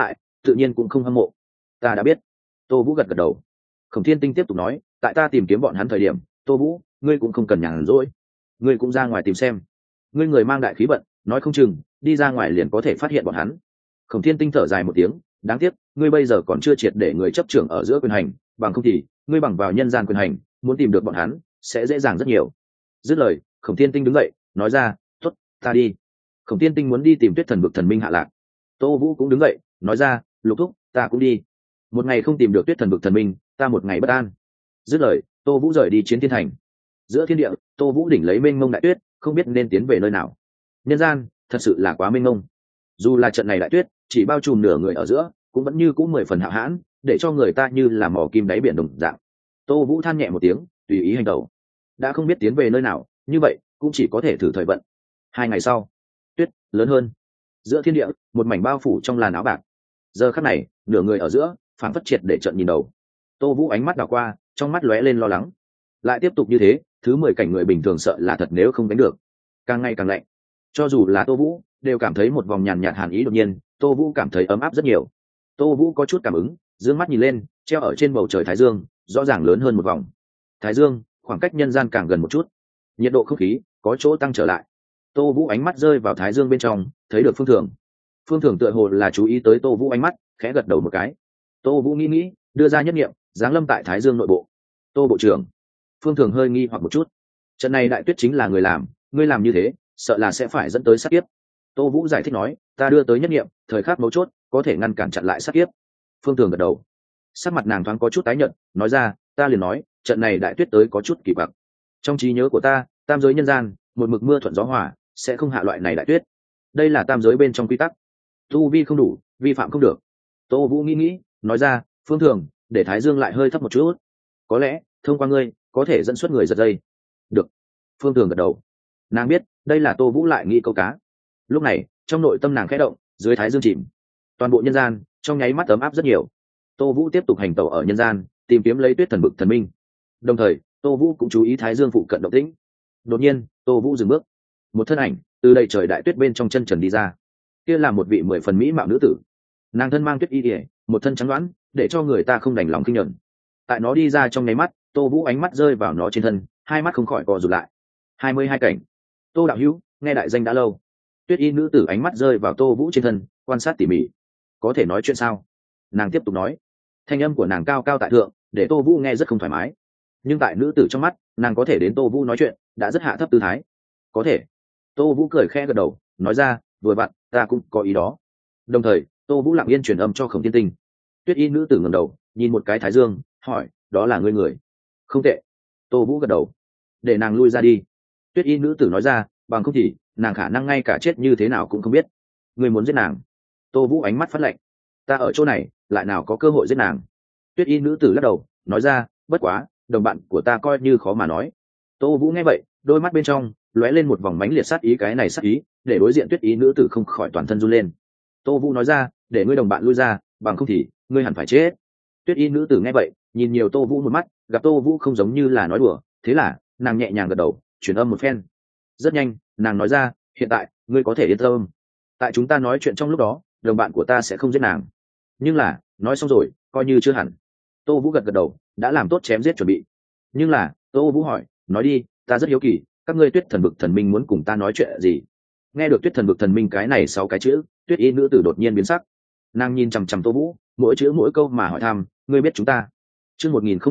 tự nhiên cũng không hâm mộ. Ta đã biết. Tô Vũ gật gật đầu. Khổng Thiên Tinh tiếp tục nói, tại ta tìm kiếm bọn hắn thời điểm, Tô Vũ, ngươi cũng không cần nhàn rỗi, ngươi cũng ra ngoài tìm xem. Ngươi người mang đại khí vận, nói không chừng đi ra ngoài liền có thể phát hiện bọn hắn. Khổng Thiên Tinh thở dài một tiếng, đáng tiếc ngươi bây giờ còn chưa triệt để người chấp trưởng ở giữa quyền hành, bằng không thì ngươi bằng vào nhân gian quyền hành, muốn tìm được bọn hắn sẽ dễ dàng rất nhiều. Dứt lời, Khổng Thiên Tinh đứng dậy nói ra, tốt, ta đi. Khổng Thiên Tinh muốn đi tìm Tuyết Thần vực thần minh hạ lạc. Tô Vũ cũng đứng dậy nói ra, Lục thúc, ta cũng đi. Một ngày không tìm được Tuyết Thần vực thần minh, ta một ngày bất an. Dứt lời, Tô Vũ rời đi Chiến Thiên Thành. Giữa thiên địa, Tô Vũ đỉnh lấy mênh mông đại tuyết, không biết nên tiến về nơi nào. Nhân gian thật sự là quá mênh mông. Dù là trận này đại tuyết chỉ bao trùm nửa người ở giữa, cũng vẫn như cũng 10 phần hạo hãn, để cho người ta như là mò kim đáy biển đồng dạng. Tô Vũ than nhẹ một tiếng, tùy ý hành động. Đã không biết tiến về nơi nào, như vậy cũng chỉ có thể thử thời vận. 2 ngày sau, tuyết lớn hơn. Giữa thiên địa, một mảnh bao phủ trong làn áo bạc. Giờ khắc này, nửa người ở giữa phảng phất triệt để trận nhìn đầu. Tô Vũ ánh mắt đảo qua, trong mắt lóe lên lo lắng. Lại tiếp tục như thế, thứ 10 cảnh người bình thường sợ là thật nếu không đánh được. Càng ngày càng lạnh. Cho dù là Tô Vũ đều cảm thấy một vòng nhàn nhạt hàn ý, đột nhiên Tô Vũ cảm thấy ấm áp rất nhiều. Tô Vũ có chút cảm ứng, dương mắt nhìn lên, treo ở trên bầu trời thái dương rõ ràng lớn hơn một vòng. Thái dương khoảng cách nhân gian càng gần một chút, nhiệt độ không khí có chỗ tăng trở lại. Tô Vũ ánh mắt rơi vào thái dương bên trong, thấy được Phương Thường. Phương Thường tựa hồ là chú ý tới Tô Vũ ánh mắt, khẽ gật đầu một cái. Tô Vũ nghĩ, đưa ra nhất nghiệm, giáng lâm tại thái dương nội bộ. Tô bộ trưởng. Phương Thường hơi nghi hoặc một chút. Trận này đại tuyết chính là người làm, ngươi làm như thế sợ là sẽ phải dẫn tới sát kiếp. Tô Vũ giải thích nói, ta đưa tới nhất nghiệm, thời khắc mấu chốt có thể ngăn cản chặn lại sát kiếp. Phương Thường gật đầu. Sắc mặt nàng thoáng có chút tái nhợt, nói ra, ta liền nói trận này đại tuyết tới có chút kỳ quặc. Trong trí nhớ của ta, tam giới nhân gian một mực mưa thuận gió hòa, sẽ không hạ loại này đại tuyết. Đây là tam giới bên trong quy tắc, tu vi không đủ, vi phạm không được. Tô Vũ nghĩ, nói ra, Phương Thường, để thái dương lại hơi thấp một chút, có lẽ thông qua ngươi có thể dẫn xuất người giật dây. Được. Phương Thường gật đầu. Nàng biết đây là Tô Vũ lại nghĩ câu cá. Lúc này trong nội tâm nàng khẽ động, dưới thái dương chìm, toàn bộ nhân gian trong nháy mắt ấm áp rất nhiều. Tô Vũ tiếp tục hành tẩu ở nhân gian, tìm kiếm lấy Tuyết Thần vực thần minh. Đồng thời Tô Vũ cũng chú ý thái dương phụ cận động tĩnh. Đột nhiên Tô Vũ dừng bước, một thân ảnh từ đầy trời đại tuyết bên trong chân trần đi ra. Kia là một vị 10 phần mỹ mạo nữ tử. Nàng thân mang tuyết y ỉa, một thân trắng đoán, để cho người ta không đành lòng kinh nhẫn. Tại nó đi ra trong nháy mắt, Tô Vũ ánh mắt rơi vào nó trên thân, hai mắt không khỏi co rụt lại. 22 cảnh. Tô đạo hữu, nghe đại danh đã lâu. Tuyết y nữ tử ánh mắt rơi vào Tô Vũ trên thân, quan sát tỉ mỉ. Có thể nói chuyện sao? Nàng tiếp tục nói. Thanh âm của nàng cao cao tại thượng, để Tô Vũ nghe rất không thoải mái. Nhưng tại nữ tử trong mắt, nàng có thể đến Tô Vũ nói chuyện đã rất hạ thấp tư thái. Có thể. Tô Vũ cười khẽ gật đầu, nói ra, vừa vặn ta cũng có ý đó. Đồng thời Tô Vũ lặng yên truyền âm cho Khổng Thiên Tinh. Tuyết y nữ tử ngẩng đầu nhìn một cái thái dương, hỏi, đó là ngươi người? Không tệ. Tô Vũ gật đầu. Để nàng lui ra đi. Tuyết y nữ tử nói ra, bằng không thì nàng khả năng ngay cả chết như thế nào cũng không biết. Ngươi muốn giết nàng? Tô Vũ ánh mắt phát lạnh. Ta ở chỗ này lại nào có cơ hội giết nàng? Tuyết y nữ tử lắc đầu nói ra, bất quá đồng bạn của ta coi như khó mà nói. Tô Vũ nghe vậy, đôi mắt bên trong lóe lên một vòng mãnh liệt sát ý, cái này sát ý để đối diện Tuyết y nữ tử không khỏi toàn thân run lên. Tô Vũ nói ra, để ngươi đồng bạn lui ra, bằng không thì ngươi hẳn phải chết. Tuyết y nữ tử nghe vậy, nhìn nhiều Tô Vũ một mắt, gặp Tô Vũ không giống như là nói đùa, thế là nàng nhẹ nhàng gật đầu, truyền âm một phen. Rất nhanh nàng nói ra, hiện tại ngươi có thể yên tâm, tại chúng ta nói chuyện trong lúc đó đồng bạn của ta sẽ không giết nàng. Nhưng là nói xong rồi coi như chưa hẳn. Tô Vũ gật gật đầu, đã làm tốt chém giết chuẩn bị. Nhưng là Tô Vũ hỏi, nói đi, ta rất hiếu kỳ, các ngươi Tuyết Thần vực thần minh muốn cùng ta nói chuyện gì? Nghe được Tuyết Thần vực thần minh cái này 6 cái chữ, Tuyết y nữ tử đột nhiên biến sắc. Nàng nhìn chằm chằm Tô Vũ, mỗi chữ mỗi câu mà hỏi thăm, ngươi biết chúng ta? Chương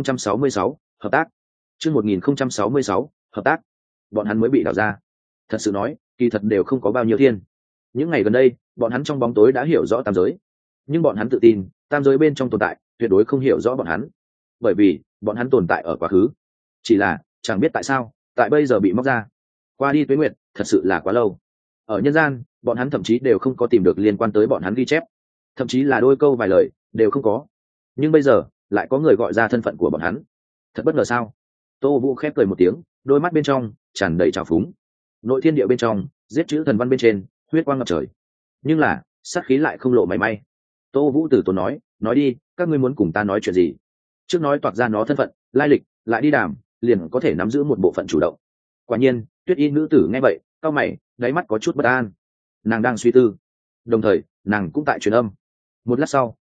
1066, hợp tác. Chương 1066, hợp tác. Bọn hắn mới bị đào ra. Thật sự nói, kỳ thật đều không có bao nhiêu thiên. Những ngày gần đây, bọn hắn trong bóng tối đã hiểu rõ tam giới. Nhưng bọn hắn tự tin, tam giới bên trong tồn tại, tuyệt đối không hiểu rõ bọn hắn. Bởi vì, bọn hắn tồn tại ở quá khứ. Chỉ là, chẳng biết tại sao, tại bây giờ bị móc ra. Qua đi tuế nguyệt, thật sự là quá lâu. Ở nhân gian, bọn hắn thậm chí đều không có tìm được liên quan tới bọn hắn ghi chép. Thậm chí là đôi câu vài lời, đều không có. Nhưng bây giờ, lại có người gọi ra thân phận của bọn hắn. Thật bất ngờ sao? Tô Vũ khép cười một tiếng, đôi mắt bên trong tràn đầy trào phúng. Nội thiên địa bên trong, giết chữ thần văn bên trên, huyết quang ngập trời. Nhưng là, sát khí lại không lộ mảy may. Tô Vũ từ tốn nói đi, các ngươi muốn cùng ta nói chuyện gì? Trước nói toạc ra nó thân phận, lai lịch, lại đi đàm, liền có thể nắm giữ một bộ phận chủ động. Quả nhiên, Tuyết y nữ tử nghe vậy, cau mày, đáy mắt có chút bất an. Nàng đang suy tư, đồng thời nàng cũng tại truyền âm. Một lát sau,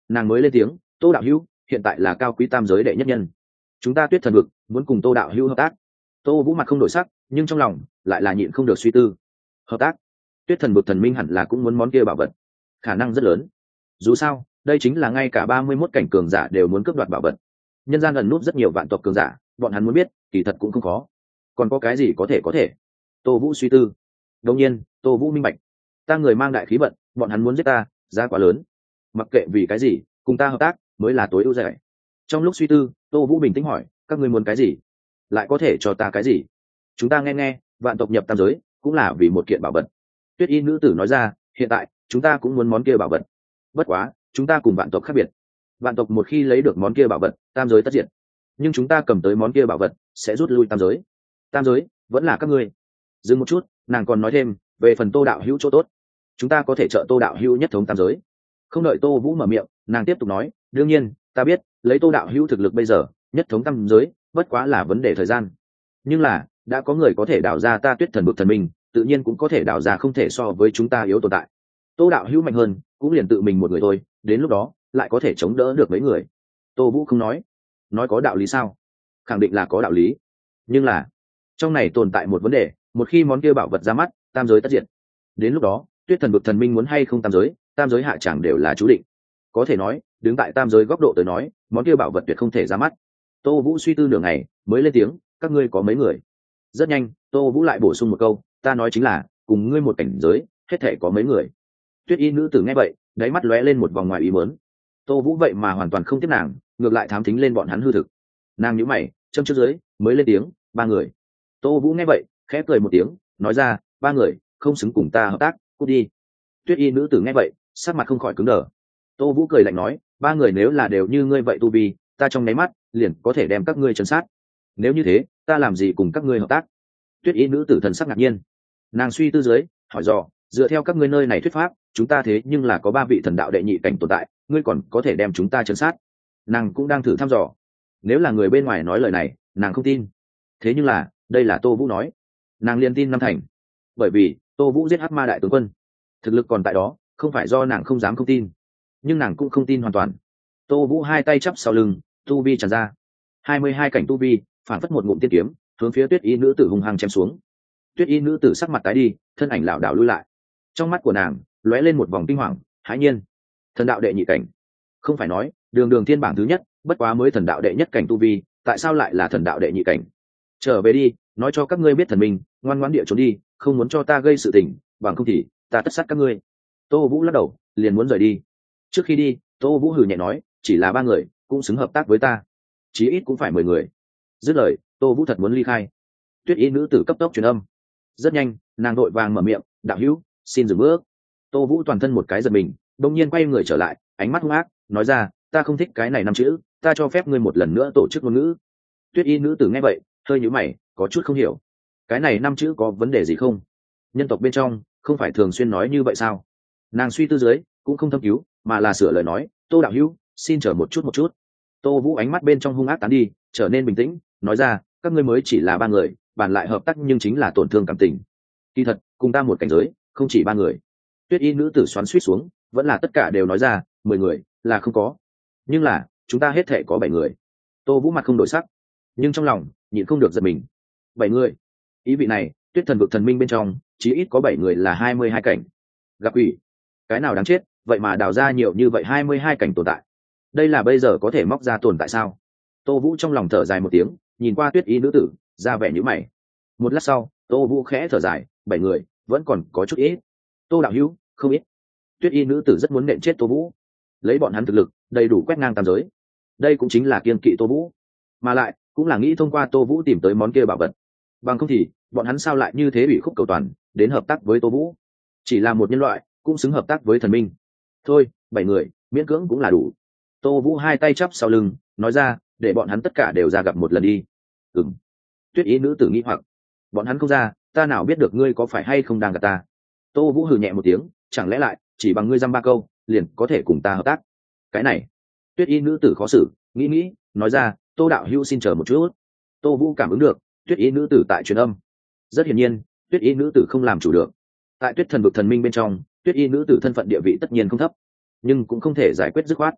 nàng mới lên tiếng, Tô đạo hữu hiện tại là cao quý tam giới đệ nhất nhân, chúng ta Tuyết Thần vực muốn cùng Tô đạo hữu hợp tác. Tô Vũ mặt không đổi sắc, nhưng trong lòng lại là nhịn không được suy tư. Hợp tác? Tuyết Thần vực thần minh hẳn là cũng muốn món kia bảo vật, khả năng rất lớn. Dù sao đây chính là ngay cả 31 cảnh cường giả đều muốn cướp đoạt bảo vật, nhân gian ẩn núp rất nhiều vạn tộc cường giả, bọn hắn muốn biết kỳ thật cũng không khó. Còn có cái gì có thể. Tô Vũ suy tư. Đương nhiên Tô Vũ minh bạch, ta người mang đại khí vận, bọn hắn muốn giết ta giá quá lớn, mặc kệ vì cái gì cùng ta hợp tác mới là tối ưu giải. Trong lúc suy tư, Tô Vũ bình tĩnh hỏi, các ngươi muốn cái gì, lại có thể cho ta cái gì? Chúng ta nghe vạn tộc nhập tam giới cũng là vì một kiện bảo vật. Tuyết Y nữ tử nói ra, hiện tại chúng ta cũng muốn món kia bảo vật, bất quá chúng ta cùng vạn tộc khác biệt, vạn tộc một khi lấy được món kia bảo vật tam giới tất diệt, nhưng chúng ta cầm tới món kia bảo vật sẽ rút lui tam giới. Tam giới vẫn là các ngươi. Dừng một chút, nàng còn nói thêm, về phần Tô đạo hữu chỗ tốt, chúng ta có thể trợ Tô đạo hữu nhất thống tam giới. Không đợi Tô Vũ mở miệng, nàng tiếp tục nói, đương nhiên ta biết lấy Tô đạo hữu thực lực bây giờ nhất thống tam giới bất quá là vấn đề thời gian, nhưng là đã có người có thể đào ra ta Tuyết Thần vực thần minh, tự nhiên cũng có thể đào ra không thể so với chúng ta yếu tồn tại. Tô đạo hữu mạnh hơn cũng liền tự mình một người thôi, đến lúc đó lại có thể chống đỡ được mấy người. Tô Vũ không nói có đạo lý sao? Khẳng định là có đạo lý, nhưng là trong này tồn tại một vấn đề, một khi món kia bảo vật ra mắt tam giới tất diệt, đến lúc đó Tuyết Thần vực thần minh muốn hay không tam giới hạ chẳng đều là chú định. Có thể nói đứng tại tam giới góc độ tới nói, món kia bảo vật tuyệt không thể ra mắt. Tô Vũ suy tư nửa ngày mới lên tiếng, các ngươi có mấy người? Rất nhanh Tô Vũ lại bổ sung một câu, ta nói chính là cùng ngươi một cảnh giới hết thể có mấy người. Tuyết Y nữ tử nghe vậy đáy mắt lóe lên một vòng ngoài ý muốn. Tô Vũ vậy mà hoàn toàn không tiếp nàng, ngược lại thám thính lên bọn hắn hư thực. Nàng nhíu mày châm trước dưới mới lên tiếng, 3 người. Tô Vũ nghe vậy khẽ cười một tiếng, nói ra, 3 người không xứng cùng ta hợp tác, cút đi. Tuyết Y nữ tử nghe vậy sắc mặt không khỏi cứng đờ. Tô Vũ cười lạnh nói, 3 người nếu là đều như ngươi vậy tu vi, ta trong nháy mắt liền có thể đem các ngươi trấn sát. Nếu như thế ta làm gì cùng các ngươi hợp tác? Tuyết Y nữ tử thần sắc ngạc nhiên, nàng suy tư dưới hỏi dò, dựa theo các ngươi nơi này thuyết pháp, chúng ta thế nhưng là có 3 vị thần đạo đệ nhị cảnh tồn tại, ngươi còn có thể đem chúng ta trấn sát? Nàng cũng đang thử thăm dò, nếu là người bên ngoài nói lời này nàng không tin, thế nhưng là đây là Tô Vũ nói, nàng liền tin 5 thành. Bởi vì Tô Vũ giết Hắc Ma đại tướng quân, thực lực còn tại đó, không phải do nàng không dám không tin, nhưng nàng cũng không tin hoàn toàn. Tô Vũ hai tay chắp sau lưng, tu vi tràn ra 22 cảnh tu vi, phản phất một ngụm tiên kiếm hướng phía Tuyết Y nữ tử hung hăng chém xuống. Tuyết Y nữ tử sắc mặt tái đi, thân ảnh lảo đảo lui lại. Trong mắt của nàng lóe lên một vòng kinh hoàng, hãi nhiên. Thần đạo đệ nhị cảnh, không phải nói đường thiên bảng thứ nhất, bất quá mới thần đạo đệ nhất cảnh tu vi, tại sao lại là thần đạo đệ nhị cảnh? Trở về đi, nói cho các ngươi biết thần minh, ngoan ngoãn địa trốn đi, không muốn cho ta gây sự tình, bằng không thì ta tất sát các ngươi. Tô Vũ lắc đầu liền muốn rời đi. Trước khi đi Tô Vũ hừ nhẹ nói, chỉ là 3 người cũng xứng hợp tác với ta, chí ít cũng phải 10 người. Dứt lời Tô Vũ thật muốn ly khai. Tuyết Y nữ tử cấp tốc truyền âm. Rất nhanh nàng đội vàng mở miệng, đạo hữu xin dừng bước. Tô Vũ toàn thân một cái giật mình, đột nhiên quay người trở lại, ánh mắt hung ác nói ra, ta không thích cái này 5 chữ, ta cho phép ngươi một lần nữa tổ chức ngôn ngữ. Tuyết Y nữ tử nghe vậy hơi nhíu mày, có chút không hiểu, cái này 5 chữ có vấn đề gì không? Nhân tộc bên trong không phải thường xuyên nói như vậy sao? Nàng suy tư dưới cũng không thâm cứu, mà là sửa lời nói, Tô đạo hữu xin chờ một chút. Tô Vũ ánh mắt bên trong hung ác tán đi, trở nên bình tĩnh, nói ra, các ngươi mới chỉ là 3 người, bàn lại hợp tác nhưng chính là tổn thương cảm tình. Kỳ thật cùng ta một cảnh giới không chỉ 3 người. Tuyết Y nữ tử xoắn xuýt xuống, vẫn là tất cả đều nói ra, 10 người là không có, nhưng là chúng ta hết thể có 7 người. Tô Vũ mặt không đổi sắc, nhưng trong lòng nhịn không được giật mình. 7 người? Ý vị này Tuyết Thần vực thần minh bên trong chí ít có 7 người là 22 cảnh. Gặp quỷ, cái nào đáng chết, vậy mà đào ra nhiều như vậy 22 cảnh tồn tại. Đây là bây giờ có thể móc ra tồn tại sao? Tô Vũ trong lòng thở dài một tiếng, nhìn qua Tuyết Y nữ tử, ra vẻ nhíu mày. Một lát sau Tô Vũ khẽ thở dài, 7 người vẫn còn có chút ít. Tô đạo hữu không ít. Tuyết Y nữ tử rất muốn nện chết Tô Vũ, lấy bọn hắn thực lực đầy đủ quét ngang tam giới. Đây cũng chính là kiêng kỵ Tô Vũ, mà lại cũng là nghĩ thông qua Tô Vũ tìm tới món kia bảo vật. Bằng không thì bọn hắn sao lại như thế bị khúc cầu toàn đến hợp tác với Tô Vũ? Chỉ là một nhân loại cũng xứng hợp tác với thần minh. Thôi 7 người miễn cưỡng cũng là đủ. Tô Vũ hai tay chắp sau lưng, nói ra, để bọn hắn tất cả đều ra gặp một lần đi. Ừm. Tuyết Y nữ tử nghi hoặc, bọn hắn không ra, ta nào biết được ngươi có phải hay không đang gạt ta? Tô Vũ hừ nhẹ một tiếng, chẳng lẽ lại chỉ bằng ngươi dăm ba câu liền có thể cùng ta hợp tác? Cái này. Tuyết Y nữ tử khó xử, nghĩ, nói ra, Tô đạo hữu xin chờ một chút. Tô Vũ cảm ứng được Tuyết Y nữ tử tại truyền âm. Rất hiển nhiên Tuyết Y nữ tử không làm chủ được. Tại Tuyết Thần vực thần minh bên trong, Tuyết Y nữ tử thân phận địa vị tất nhiên không thấp, nhưng cũng không thể giải quyết dứt khoát.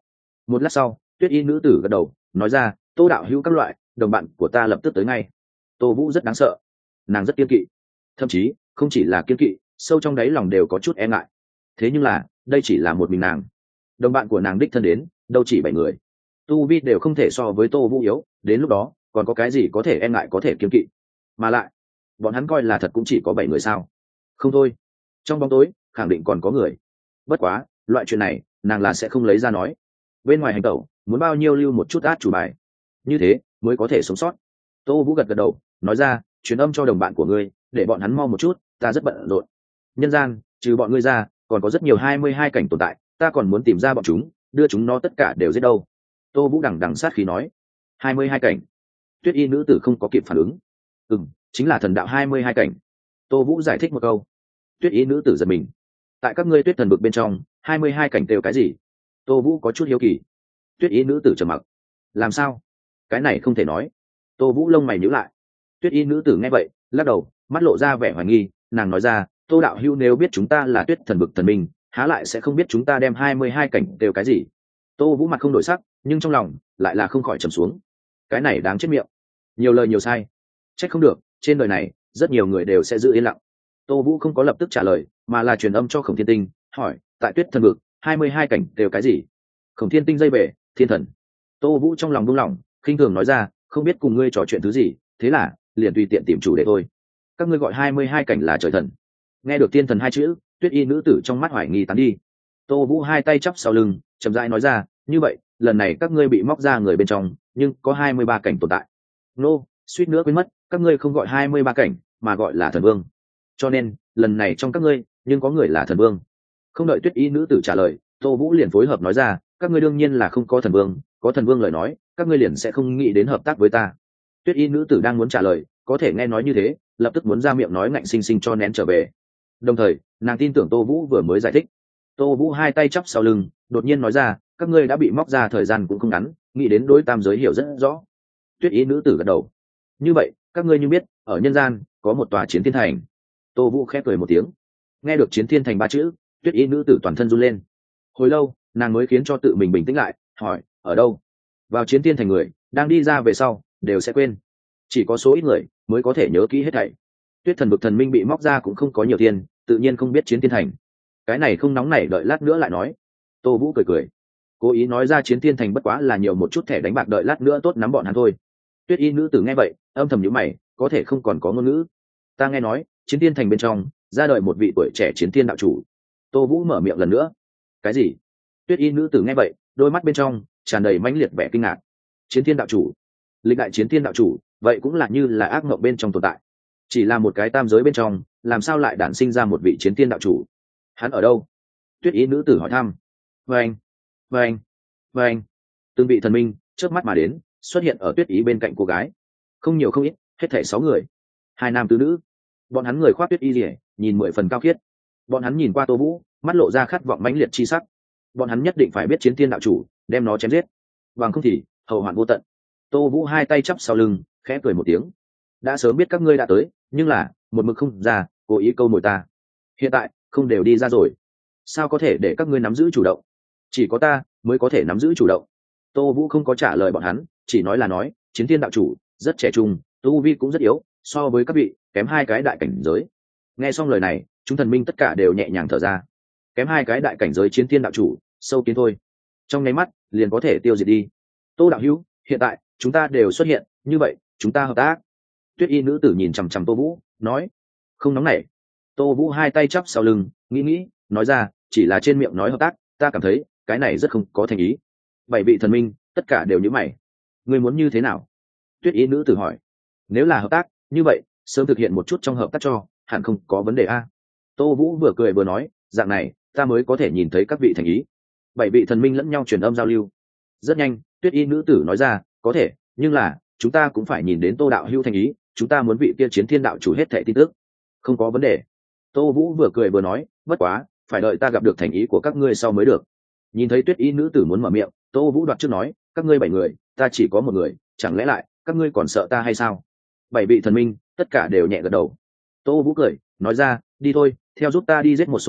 Một lát sau tuyết y nữ tử gật đầu nói ra, Tô đạo hữu các loại, đồng bạn của ta lập tức tới ngay. Tô Vũ rất đáng sợ, nàng rất kiên kỵ, thậm chí không chỉ là kiên kỵ, sâu trong đáy lòng đều có chút e ngại. Thế nhưng là đây chỉ là một mình nàng, đồng bạn của nàng đích thân đến đâu chỉ 7 người, tu vi đều không thể so với Tô Vũ yếu, đến lúc đó còn có cái gì có thể e ngại, có thể kiên kỵ. Mà lại bọn hắn coi là thật cũng chỉ có 7 người sao? Không thôi, trong bóng tối khẳng định còn có người. Bất quá loại chuyện này nàng là sẽ không lấy ra nói. Bên ngoài hành tẩu muốn bao nhiêu lưu một chút át chủ bài, như thế mới có thể sống sót. Tô Vũ gật gật đầu nói ra, truyền âm cho đồng bạn của ngươi để bọn hắn mau một chút, ta rất bận rộn. Nhân gian trừ bọn ngươi ra còn có rất nhiều 22 cảnh tồn tại, ta còn muốn tìm ra bọn chúng, đưa chúng nó tất cả đều giết đâu. Tô Vũ đằng đằng sát khí nói. 22 cảnh? Tuyết y nữ tử không có kịp phản ứng. Chính là thần đạo 22 cảnh. Tô Vũ giải thích một câu. Tuyết y nữ tử giật mình. Tại các ngươi tuyết thần vực bên trong 22 cảnh đều cái gì? Tô Vũ có chút hiếu kỳ. Tuyết y nữ tử trầm mặc. Làm sao? Cái này không thể nói. Tô Vũ lông mày nhíu lại. Tuyết y nữ tử nghe vậy lắc đầu, mắt lộ ra vẻ hoài nghi. Nàng nói ra, Tô đạo hữu nếu biết chúng ta là tuyết thần vực thần minh, há lại sẽ không biết chúng ta đem 22 cảnh đều cái gì. Tô Vũ mặt không đổi sắc, nhưng trong lòng lại là không khỏi trầm xuống. Cái này đáng chết miệng, nhiều lời nhiều sai, trách không được trên đời này rất nhiều người đều sẽ giữ yên lặng. Tô Vũ không có lập tức trả lời, mà là truyền âm cho Khổng Thiên Tinh, hỏi, tại tuyết thần vực 22 cảnh đều cái gì? Khổng Thiên Tinh dây bể, thiên thần. Tô Vũ trong lòng buông lỏng, khinh thường nói ra, không biết cùng ngươi trò chuyện thứ gì, thế là liền tùy tiện tìm chủ đề thôi. Các ngươi gọi 22 cảnh là trời thần. Nghe được thiên thần hai chữ, tuyết y nữ tử trong mắt hoài nghi tán đi. Tô Vũ hai tay chắp sau lưng, chậm rãi nói ra, như vậy lần này các ngươi bị móc ra người bên trong, nhưng có 23 cảnh tồn tại. Nô, suýt nữa quên mất, các ngươi không gọi 23 cảnh mà gọi là thần vương, cho nên lần này trong các ngươi nhưng có người là thần vương. Không đợi tuyết y nữ tử trả lời, Tô Vũ liền phối hợp nói ra, các ngươi đương nhiên là không có thần vương, có thần vương lời nói các ngươi liền sẽ không nghĩ đến hợp tác với ta. Tuyết y nữ tử đang muốn trả lời, có thể nghe nói như thế lập tức muốn ra miệng nói ngạnh xinh xinh cho nén trở về. Đồng thời nàng tin tưởng Tô Vũ vừa mới giải thích. Tô Vũ hai tay chắp sau lưng, đột nhiên nói ra, các ngươi đã bị móc ra thời gian cũng không ngắn, nghĩ đến đối tam giới hiểu rất rõ. Tuyết y nữ tử gật đầu. Như vậy các ngươi như biết ở nhân gian có một tòa chiến thiên thành. Tô Vũ khép cười một tiếng. Nghe được chiến thiên thành 3 chữ, tuyết y nữ tử toàn thân run lên. Hồi lâu nàng mới khiến cho tự mình bình tĩnh lại, hỏi, ở đâu? Vào chiến thiên thành người đang đi ra về sau đều sẽ quên, chỉ có số ít người mới có thể nhớ kỹ hết thảy. Tuyết thần vực thần minh bị móc ra cũng không có nhiều tiền, tự nhiên không biết chiến thiên thành. Cái này không nóng nảy, đợi lát nữa lại nói. Tô Vũ cười cười, cố ý nói ra chiến thiên thành bất quá là nhiều một chút thẻ đánh bạc, đợi lát nữa tốt nắm bọn hắn thôi. Tuyết y nữ tử nghe vậy âm thầm nhíu mày, có thể không còn có ngôn ngữ. Ta nghe nói chiến thiên thành bên trong ra đời một vị tuổi trẻ chiến thiên đạo chủ. Tô Vũ mở miệng lần nữa. Cái gì? Tuyết y nữ tử nghe vậy đôi mắt bên trong tràn đầy mãnh liệt vẻ kinh ngạc. Chiến thiên đạo chủ? Lịch đại chiến thiên đạo chủ vậy cũng là như là ác mộng bên trong tồn tại, chỉ là một cái tam giới bên trong làm sao lại đản sinh ra một vị chiến thiên đạo chủ? Hắn ở đâu? Tuyết y nữ tử hỏi thăm. Vâng. Từng vị thần minh trước mắt mà đến, xuất hiện ở tuyết ý bên cạnh cô gái. Không nhiều không ít, hết thảy 6 người, 2 nam 4 nữ. Bọn hắn người khoác tuyết y liễu, nhìn 10 phần cao khiết. Bọn hắn nhìn qua Tô Vũ, mắt lộ ra khát vọng mãnh liệt chi sắc. Bọn hắn nhất định phải biết chiến thiên đạo chủ, đem nó chém giết, bằng không thì hậu hoạn vô tận. Tô Vũ hai tay chắp sau lưng, khẽ cười một tiếng. Đã sớm biết các ngươi đã tới, nhưng là một mực không ra, cố ý câu mồi ta. Hiện tại không đều đi ra rồi, sao có thể để các ngươi nắm giữ chủ động? Chỉ có ta mới có thể nắm giữ chủ động. Tô Vũ không có trả lời bọn hắn, chỉ nói là nói, chiến thiên đạo chủ rất trẻ trung, tu vi cũng rất yếu, so với các vị kém 2 cái đại cảnh giới. Nghe xong lời này, chúng thần minh tất cả đều nhẹ nhàng thở ra. Kém 2 cái đại cảnh giới chiến thiên đạo chủ, sâu kiến thôi, trong nháy mắt liền có thể tiêu diệt đi. Tô đạo hữu, hiện tại chúng ta đều xuất hiện, như vậy chúng ta hợp tác. Tuyết y nữ tử nhìn chằm chằm Tô Vũ, nói. Không nóng nảy. Tô Vũ hai tay chắp sau lưng, nghĩ, nói ra, chỉ là trên miệng nói hợp tác, ta cảm thấy cái này rất không có thành ý. 7 vị thần minh tất cả đều nhíu mày. Ngươi muốn như thế nào? Tuyết y nữ tử hỏi. Nếu là hợp tác, như vậy sớm thực hiện một chút trong hợp tác cho hẳn không có vấn đề a. Tô Vũ vừa cười vừa nói, dạng này ta mới có thể nhìn thấy các vị thành ý. 7 vị thần minh lẫn nhau truyền âm giao lưu. Rất nhanh Tuyết y nữ tử nói ra, có thể, nhưng là chúng ta cũng phải nhìn đến Tô đạo hữu thành ý, chúng ta muốn vị kia chiến thiên đạo chủ hết thảy tin tức. Không có vấn đề. Tô Vũ vừa cười vừa nói, bất quá phải đợi ta gặp được thành ý của các ngươi sau mới được. Nhìn thấy Tuyết y nữ tử muốn mở miệng, Tô Vũ đoạt trước nói, các ngươi 7 người, ta chỉ có 1 người, chẳng lẽ lại các ngươi còn sợ ta hay sao? 7 vị thần minh tất cả đều nhẹ gật đầu. Tô Vũ cười nói ra, đi thôi, theo giúp ta đi giết một số người,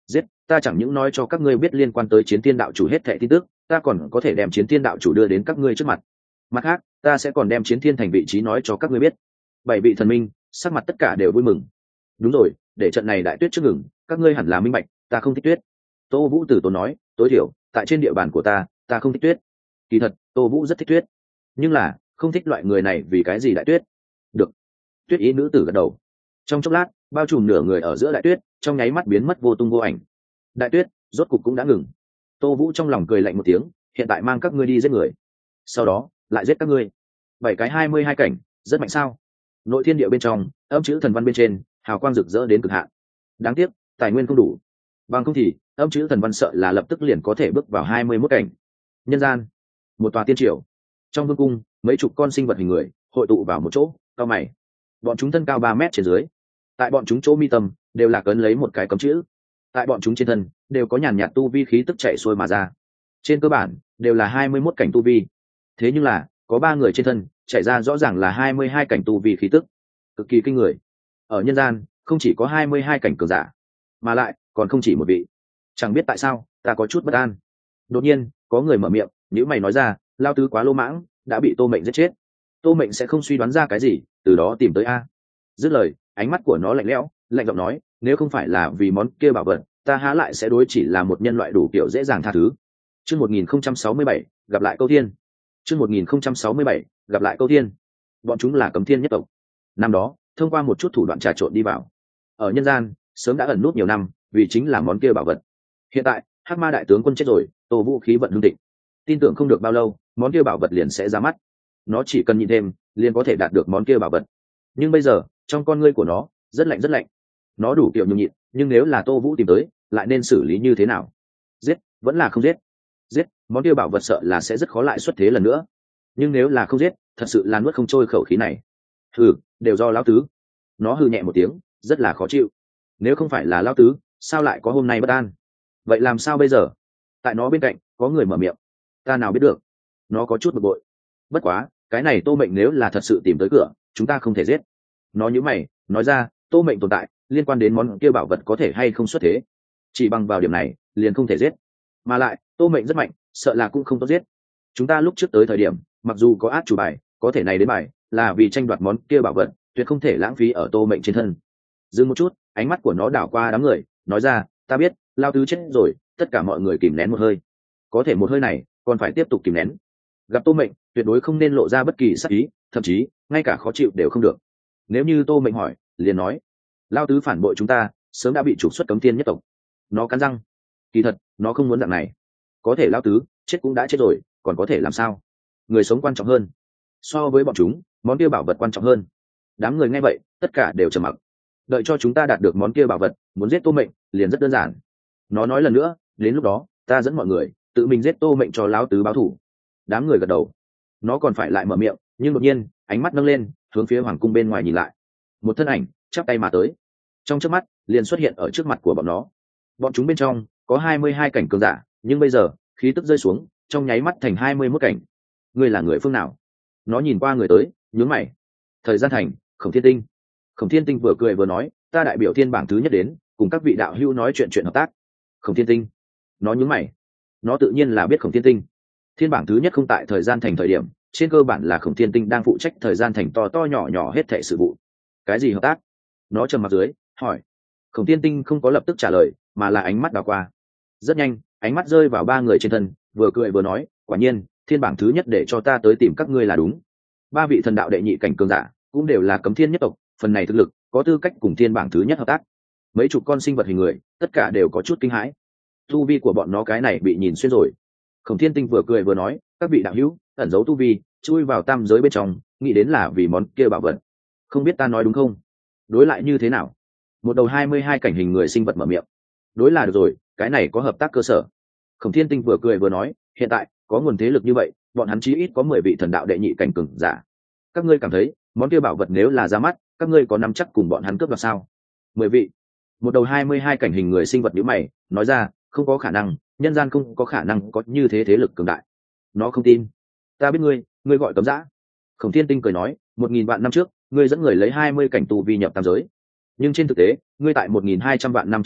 giết, ta chẳng những nói cho các ngươi biết liên quan tới chiến thiên đạo chủ hết thảy tin tức, ta còn có thể đem chiến thiên đạo chủ đưa đến các ngươi trước mặt. Mặt khác, ta sẽ còn đem chiến thiên thành vị trí nói cho các ngươi biết. Bảy vị thần minh sắc mặt tất cả đều vui mừng. Đúng rồi, để trận này đại tuyết trước ngừng, các ngươi hẳn là minh bạch, ta không thích tuyết. Tô Vũ Tử tốn nói, tối thiểu tại trên địa bàn của ta không thích tuyết. Kỳ thật, Tô Vũ rất thích tuyết, nhưng là không thích loại người này. Vì cái gì đại tuyết? Được. Tuyết ý nữ tử gật đầu. Trong chốc lát, bao trùm nửa người ở giữa đại tuyết trong nháy mắt biến mất vô tung vô ảnh. Đại tuyết rốt cục cũng đã ngừng. Tô Vũ trong lòng cười lạnh một tiếng, hiện tại mang các ngươi đi giết người, sau đó lại giết các ngươi. 7 cái 22 cảnh, rất mạnh sao? Nội thiên địa bên trong, âm chữ thần văn bên trên, hào quang rực rỡ đến cực hạn. Đáng tiếc, tài nguyên không đủ. Bằng không thì, âm chữ thần văn sợ là lập tức liền có thể bước vào 21 cảnh. Nhân gian, một tòa tiên triều. Trong vương cung, mấy chục con sinh vật hình người hội tụ vào một chỗ, cao mày. Bọn chúng thân cao 3 mét trên dưới. Tại bọn chúng chỗ mi tâm đều là cấn lấy một cái cấm chữ. Tại bọn chúng trên thân đều có nhàn nhạt tu vi khí tức chạy xuôi mà ra. Trên cơ bản đều là 21 cảnh tu vi. Thế nhưng là có 3 người trên thân chạy ra rõ ràng là 22 cảnh tu vi khí tức, cực kỳ kinh người. Ở nhân gian không chỉ có 22 cảnh cường giả, mà lại còn không chỉ một vị. Chẳng biết tại sao ta có chút bất an. Đột nhiên có người mở miệng, nếu mày nói ra, lao tứ quá lô mãng, đã bị Tô Mệnh giết chết. Tô Mệnh sẽ không suy đoán ra cái gì, từ đó tìm tới a. Dứt lời, ánh mắt của nó lạnh lẽo, lạnh giọng nói, nếu không phải là vì món kia bảo vật, ta há lại sẽ đối chỉ là một nhân loại đủ kiểu dễ dàng tha thứ. Chương 1067, gặp lại Câu Thiên. Chương 1067, gặp lại Câu Thiên. Bọn chúng là Cấm Thiên nhất tộc. Năm đó, thông qua một chút thủ đoạn trà trộn đi vào. Ở nhân gian, sớm đã ẩn nút nhiều năm, vì chính là món kia bảo vật. Hiện tại, Hắc Ma đại tướng quân chết rồi, Tô Vũ khí vận hưng thịnh. Tin tưởng không được bao lâu, món kia bảo vật liền sẽ ra mắt. Nó chỉ cần nhịn thêm, liền có thể đạt được món kia bảo vật. Nhưng bây giờ, trong con ngươi của nó, rất lạnh rất lạnh. Nó đủ kiểu nhường nhịn, nhưng nếu là Tô Vũ tìm tới, lại nên xử lý như thế nào? Giết, vẫn là không giết? Giết, món kia bảo vật sợ là sẽ rất khó lại xuất thế lần nữa. Nhưng nếu là không giết, thật sự là nuốt không trôi khẩu khí này. Hừ, đều do lão tứ. Nó hừ nhẹ một tiếng, rất là khó chịu. Nếu không phải là lão tứ, sao lại có hôm nay bất an? Vậy làm sao bây giờ? Tại nó bên cạnh có người mở miệng. Ta nào biết được? Nó có chút bực bội. Bất quá, cái này Tô Mệnh nếu là thật sự tìm tới cửa, chúng ta không thể giết. Nó nhíu mày, nói ra, Tô Mệnh tồn tại liên quan đến món kia bảo vật có thể hay không xuất thế, chỉ bằng vào điểm này liền không thể giết. Mà lại Tô Mệnh rất mạnh, sợ là cũng không tốt giết. Chúng ta lúc trước tới thời điểm, mặc dù có át chủ bài, có thể này đến bài là vì tranh đoạt món kia bảo vật, tuyệt không thể lãng phí ở Tô Mệnh trên thân. Dừng một chút, ánh mắt của nó đảo qua đám người, nói ra, ta biết lao tứ chết rồi. Tất cả mọi người kìm nén một hơi. Có thể một hơi này còn phải tiếp tục kìm nén. Gặp Tô Mệnh tuyệt đối không nên lộ ra bất kỳ sắc ý, thậm chí ngay cả khó chịu đều không được. Nếu như Tô Mệnh hỏi, liền nói, lao tứ phản bội chúng ta, sớm đã bị trục xuất Cấm Thiên nhất tộc. Nó cắn răng, kỳ thật nó không muốn dạng này. Có thể lao tứ chết cũng đã chết rồi, còn có thể làm sao? Người sống quan trọng hơn. So với bọn chúng, món kia bảo vật quan trọng hơn. Đám người nghe vậy tất cả đều trầm mặc. Đợi cho chúng ta đạt được món kia bảo vật, muốn giết Tô Mệnh liền rất đơn giản. Nó nói lần nữa, đến lúc đó ta dẫn mọi người tự mình giết Tô Mệnh cho lão tứ báo thù. Đám người gật đầu. Nó còn phải lại mở miệng, nhưng đột nhiên ánh mắt nâng lên, hướng phía hoàng cung bên ngoài nhìn lại. Một thân ảnh chắp tay mà tới, trong chớp mắt liền xuất hiện ở trước mặt của bọn nó. Bọn chúng bên trong có 22 cảnh cường giả, nhưng bây giờ khí tức rơi xuống, trong nháy mắt thành 21 cảnh. Ngươi là người phương nào? Nó nhìn qua người tới, nhướng mày. Thời gian thành, Khổng Thiên Tinh. Khổng Thiên Tinh vừa cười vừa nói, ta đại biểu thiên bảng thứ nhất đến, cùng các vị đạo hữu nói chuyện hợp tác. Khổng Thiên Tinh. Nó nhướng mày. Nó tự nhiên là biết Khổng Thiên Tinh. Thiên bảng thứ nhất không tại thời gian thành thời điểm, trên cơ bản là Khổng Thiên Tinh đang phụ trách thời gian thành to to nhỏ nhỏ hết thảy sự vụ. Cái gì hợp tác? Nó trầm mặt dưới, hỏi. Khổng Thiên Tinh không có lập tức trả lời, mà là ánh mắt đảo qua. Rất nhanh, ánh mắt rơi vào 3 người trên thân, vừa cười vừa nói, quả nhiên, thiên bảng thứ nhất để cho ta tới tìm các ngươi là đúng. 3 vị thần đạo đệ nhị cảnh cường giả, cũng đều là Cấm Thiên nhất tộc, phần này thực lực có tư cách cùng thiên bảng thứ nhất hợp tác. Mấy chục con sinh vật hình người, tất cả đều có chút kinh hãi. Tu vi của bọn nó cái này bị nhìn xuyên rồi. Khổng Thiên Tinh vừa cười vừa nói, các vị đạo hữu ẩn giấu tu vi, chui vào tam giới bên trong, nghĩ đến là vì món kia bảo vật. Không biết ta nói đúng không? Đối lại như thế nào? Một đầu 22 cảnh hình người sinh vật mở miệng. Đối là được rồi, cái này có hợp tác cơ sở. Khổng Thiên Tinh vừa cười vừa nói, hiện tại có nguồn thế lực như vậy, bọn hắn chí ít có 10 vị thần đạo đệ nhị cảnh cường giả. Các ngươi cảm thấy món kia bảo vật nếu là ra mắt, các ngươi có nắm chắc cùng bọn hắn cướp đoạt sao? 10 vị. Một đầu 22 cảnh hình người sinh vật nhíu mày, nói ra, không có khả năng, nhân gian không có khả năng có như thế thế lực cường đại. Nó không tin. Ta biết ngươi gọi Cấm Dã. Khổng Thiên Tinh cười nói, 1000 vạn năm trước, ngươi dẫn người lấy 20 cảnh tu vi nhập tam giới. Nhưng trên thực tế, ngươi tại 1200 vạn năm trước lúc,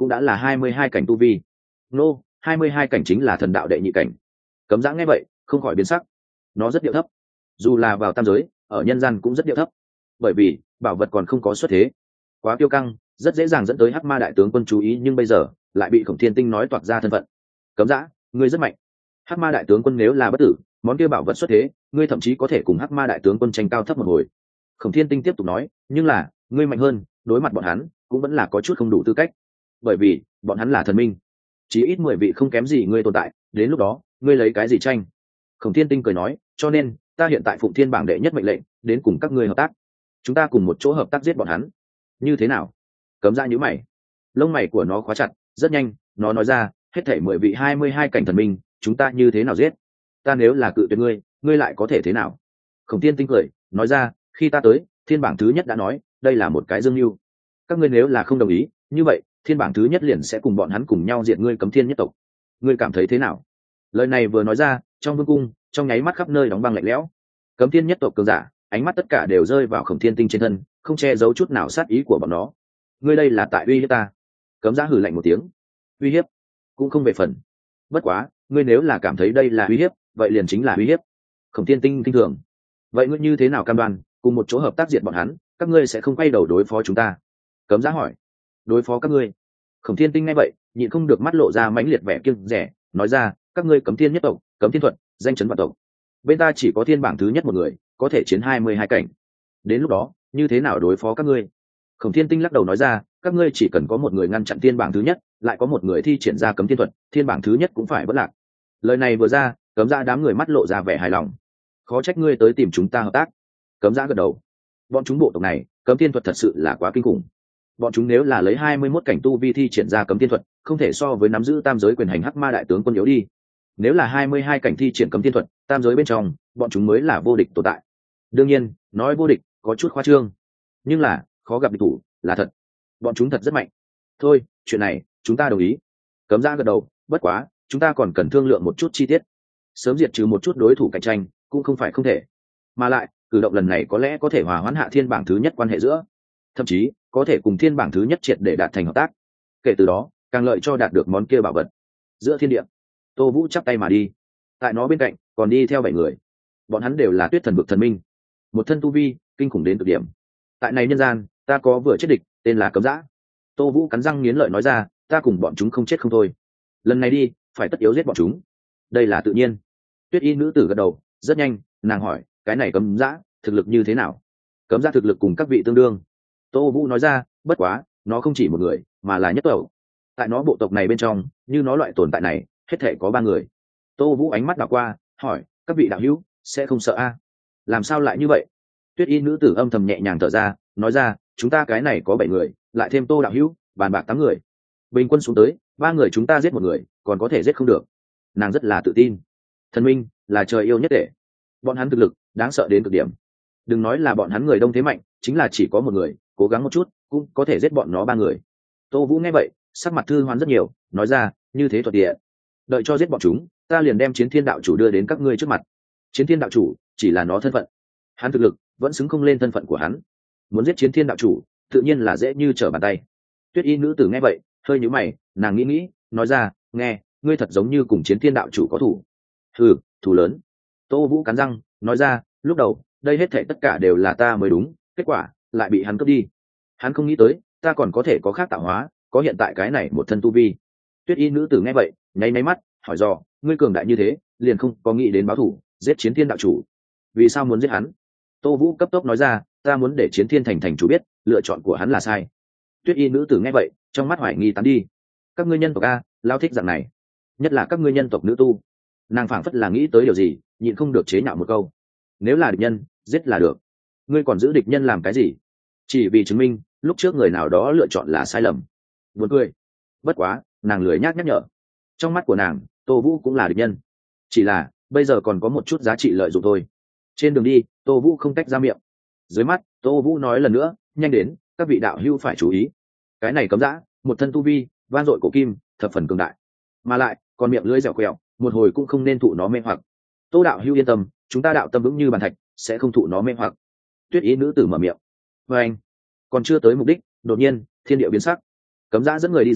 cũng đã là 22 cảnh tu vi. Nô, 22 cảnh chính là thần đạo đệ nhị cảnh. Cấm Dã nghe vậy không khỏi biến sắc. Nó rất điệu thấp, dù là vào tam giới ở nhân gian cũng rất điệu thấp, bởi vì bảo vật còn không có xuất thế, quá kiêu căng, rất dễ dàng dẫn tới hắc ma đại tướng quân chú ý, nhưng bây giờ lại bị Khổng Thiên Tinh nói toạc ra thân phận. Cấm Dã, ngươi rất mạnh. Hắc ma đại tướng quân nếu là bất tử, món kia bảo vật xuất thế, ngươi thậm chí có thể cùng hắc ma đại tướng quân tranh cao thấp một hồi. Khổng Thiên Tinh tiếp tục nói, nhưng là ngươi mạnh hơn, đối mặt bọn hắn cũng vẫn là có chút không đủ tư cách, bởi vì bọn hắn là thần minh, chỉ ít 10 vị không kém gì ngươi tồn tại, đến lúc đó ngươi lấy cái gì tranh? Khổng Thiên Tinh cười nói, cho nên ta hiện tại Phụng Thiên bảng đệ nhất mệnh lệnh, đến cùng các ngươi hợp tác, chúng ta cùng một chỗ hợp tác giết bọn hắn, như thế nào? Cấm Dã nhíu mày, lông mày của nó khóa chặt, rất nhanh nó nói ra, hết thảy 10 vị 22 cảnh thần minh, chúng ta như thế nào giết? Ta nếu là cự tuyệt ngươi, ngươi lại có thể thế nào? Khổng Thiên Tinh cười nói ra, khi ta tới, thiên bảng thứ nhất đã nói đây là một cái dương mưu, các ngươi nếu là không đồng ý, như vậy thiên bảng thứ nhất liền sẽ cùng bọn hắn cùng nhau diệt ngươi Cấm Thiên nhất tộc. Ngươi cảm thấy thế nào? Lời này vừa nói ra, trong vương cung trong nháy mắt khắp nơi đóng băng lạnh lẽo. Cấm Thiên nhất tộc cường giả ánh mắt tất cả đều rơi vào Khổng Thiên Tinh trên thân, không che giấu chút nào sát ý của bọn nó. Ngươi đây là tại uy hiếp ta. Cấm Dã hừ lạnh một tiếng. Uy hiếp cũng không về phần, bất quá ngươi nếu là cảm thấy đây là uy hiếp, vậy liền chính là uy hiếp. Khổng Thiên Tinh kinh thường, vậy ngươi như thế nào cam đoan cùng một chỗ hợp tác diệt bọn hắn, các ngươi sẽ không quay đầu đối phó chúng ta? Cấm Dã hỏi. Đối phó các ngươi? Khổng Thiên Tinh nghe vậy nhịn không được mắt lộ ra mãnh liệt vẻ kiêng rẻ, nói ra, các ngươi Cấm Thiên nhất tộc, Cấm Thiên thuật danh chấn vạn tộc, bên ta chỉ có thiên bảng thứ nhất một người có thể chiến 22 cảnh, đến lúc đó như thế nào đối phó các ngươi? Khổng Thiên Tinh lắc đầu nói ra, các ngươi chỉ cần có một người ngăn chặn thiên bảng thứ nhất, lại có một người thi triển ra Cấm Thiên thuật, thiên bảng thứ nhất cũng phải vất lạc. Lời này vừa ra, Cấm Dã đám người mắt lộ ra vẻ hài lòng. Khó trách ngươi tới tìm chúng ta hợp tác. Cấm Dã gật đầu. Bọn chúng bộ tộc này Cấm Thiên thuật thật sự là quá kinh khủng, bọn chúng nếu là lấy 21 cảnh tu vi thi triển ra Cấm Thiên thuật, không thể so với nắm giữ tam giới quyền hành hắc ma đại tướng quân yếu đi. Nếu là 22 cảnh thi triển Cấm Thiên thuật, tam giới bên trong bọn chúng mới là vô địch tồn tại. Đương nhiên nói vô địch có chút khoa trương, nhưng là khó gặp địch thủ là thật, bọn chúng thật rất mạnh. Thôi, chuyện này chúng ta đồng ý. Cấm Dã gật đầu, bất quá chúng ta còn cần thương lượng một chút chi tiết, sớm diệt trừ một chút đối thủ cạnh tranh cũng không phải không thể, mà lại cử động lần này có lẽ có thể hòa hoãn hạ thiên bảng thứ nhất quan hệ giữa, thậm chí có thể cùng thiên bảng thứ nhất triệt để đạt thành hợp tác, kể từ đó càng lợi cho đạt được món kia bảo vật. Giữa thiên địa, Tô Vũ chắp tay mà đi, tại nó bên cạnh còn đi theo 7 người, bọn hắn đều là Tuyết Thần vực thần minh, một thân tu vi kinh khủng đến cực điểm. Tại này nhân gian ta có vừa chết địch tên là Cấm Dã. Tô Vũ cắn răng nghiến lợi nói ra, ta cùng bọn chúng không chết không thôi, lần này đi phải tất yếu giết bọn chúng, đây là tự nhiên. Tuyết Y nữ tử gật đầu, rất nhanh nàng hỏi, cái này Cấm Dã thực lực như thế nào? Cấm Dã thực lực cùng các vị tương đương. Tô Vũ nói ra, bất quá nó không chỉ một người mà là nhất tộc, tại nó bộ tộc này bên trong, như nó loại tồn tại này hết thể có 3 người. Tô Vũ ánh mắt đảo qua hỏi, các vị đạo hữu sẽ không sợ a? Làm sao lại như vậy? Tuyết Y nữ tử âm thầm nhẹ nhàng thở ra, nói ra, chúng ta cái này có 7 người, lại thêm Tô đạo hữu, bàn bạc 8 người, bình quân xuống tới 3 người chúng ta giết một người còn có thể giết không được. Nàng rất là tự tin. Thần minh là trời yêu nhất thể, bọn hắn thực lực đáng sợ đến cực điểm, đừng nói là bọn hắn người đông thế mạnh, chính là chỉ có một người cố gắng một chút cũng có thể giết bọn nó 3 người. Tô Vũ nghe vậy sắc mặt thư hoán rất nhiều, nói ra, như thế thuận tiện, đợi cho giết bọn chúng ta liền đem Chiến Thiên đạo chủ đưa đến các ngươi trước mặt. Chiến Thiên đạo chủ chỉ là nó thân phận, hắn thực lực vẫn xứng không lên thân phận của hắn, muốn giết Chiến Thiên đạo chủ tự nhiên là dễ như trở bàn tay. Tuyết Y nữ tử nghe vậy hơi nhíu mày, nàng nghĩ nói ra, nghe ngươi thật giống như cùng Chiến Thiên đạo chủ có thủ. Ừ, thủ lớn. Tô Vũ cắn răng nói ra, lúc đầu đây hết thảy tất cả đều là ta mới đúng, kết quả lại bị hắn cướp đi. Hắn không nghĩ tới ta còn có thể có khác tạo hóa, có hiện tại cái này một thân tu vi. Tuyết Y nữ tử nghe vậy nháy máy mắt hỏi dò, ngươi cường đại như thế liền không có nghĩ đến báo thủ giết Chiến Thiên đạo chủ? Vì sao muốn giết hắn? Tô Vũ cấp tốc nói ra, ta muốn để Chiến Thiên thành chủ biết lựa chọn của hắn là sai. Tuyết Y nữ tử nghe vậy trong mắt hoài nghi tán đi. Các ngươi nhân tộc a lao thích dạng này, nhất là các ngươi nhân tộc nữ tu. Nàng phảng phất là nghĩ tới điều gì, nhịn không được chế nhạo một câu, nếu là địch nhân giết là được, ngươi còn giữ địch nhân làm cái gì? Chỉ vì chứng minh lúc trước người nào đó lựa chọn là sai lầm. Buồn cười. Bất quá nàng lười nhắc nhở, trong mắt của nàng Tô Vũ cũng là địch nhân, chỉ là bây giờ còn có một chút giá trị lợi dụng thôi. Trên đường đi Tô Vũ không tách ra miệng, dưới mắt Tô Vũ nói lần nữa, nhanh đến, các vị đạo hữu phải chú ý, cái này Cấm Dã một thân tu vi van dội cổ kim, thập phần cường đại, mà lại còn miệng lưỡi dẻo quẹo, một hồi cũng không nên thụ nó mê hoặc. Tô đạo hữu yên tâm, chúng ta đạo tâm vững như bàn thạch, sẽ không thụ nó mê hoặc. Tuyết Y nữ tử mở miệng. Và anh còn chưa tới mục đích, đột nhiên thiên địa biến sắc, Cấm Dã dẫn người đi ra,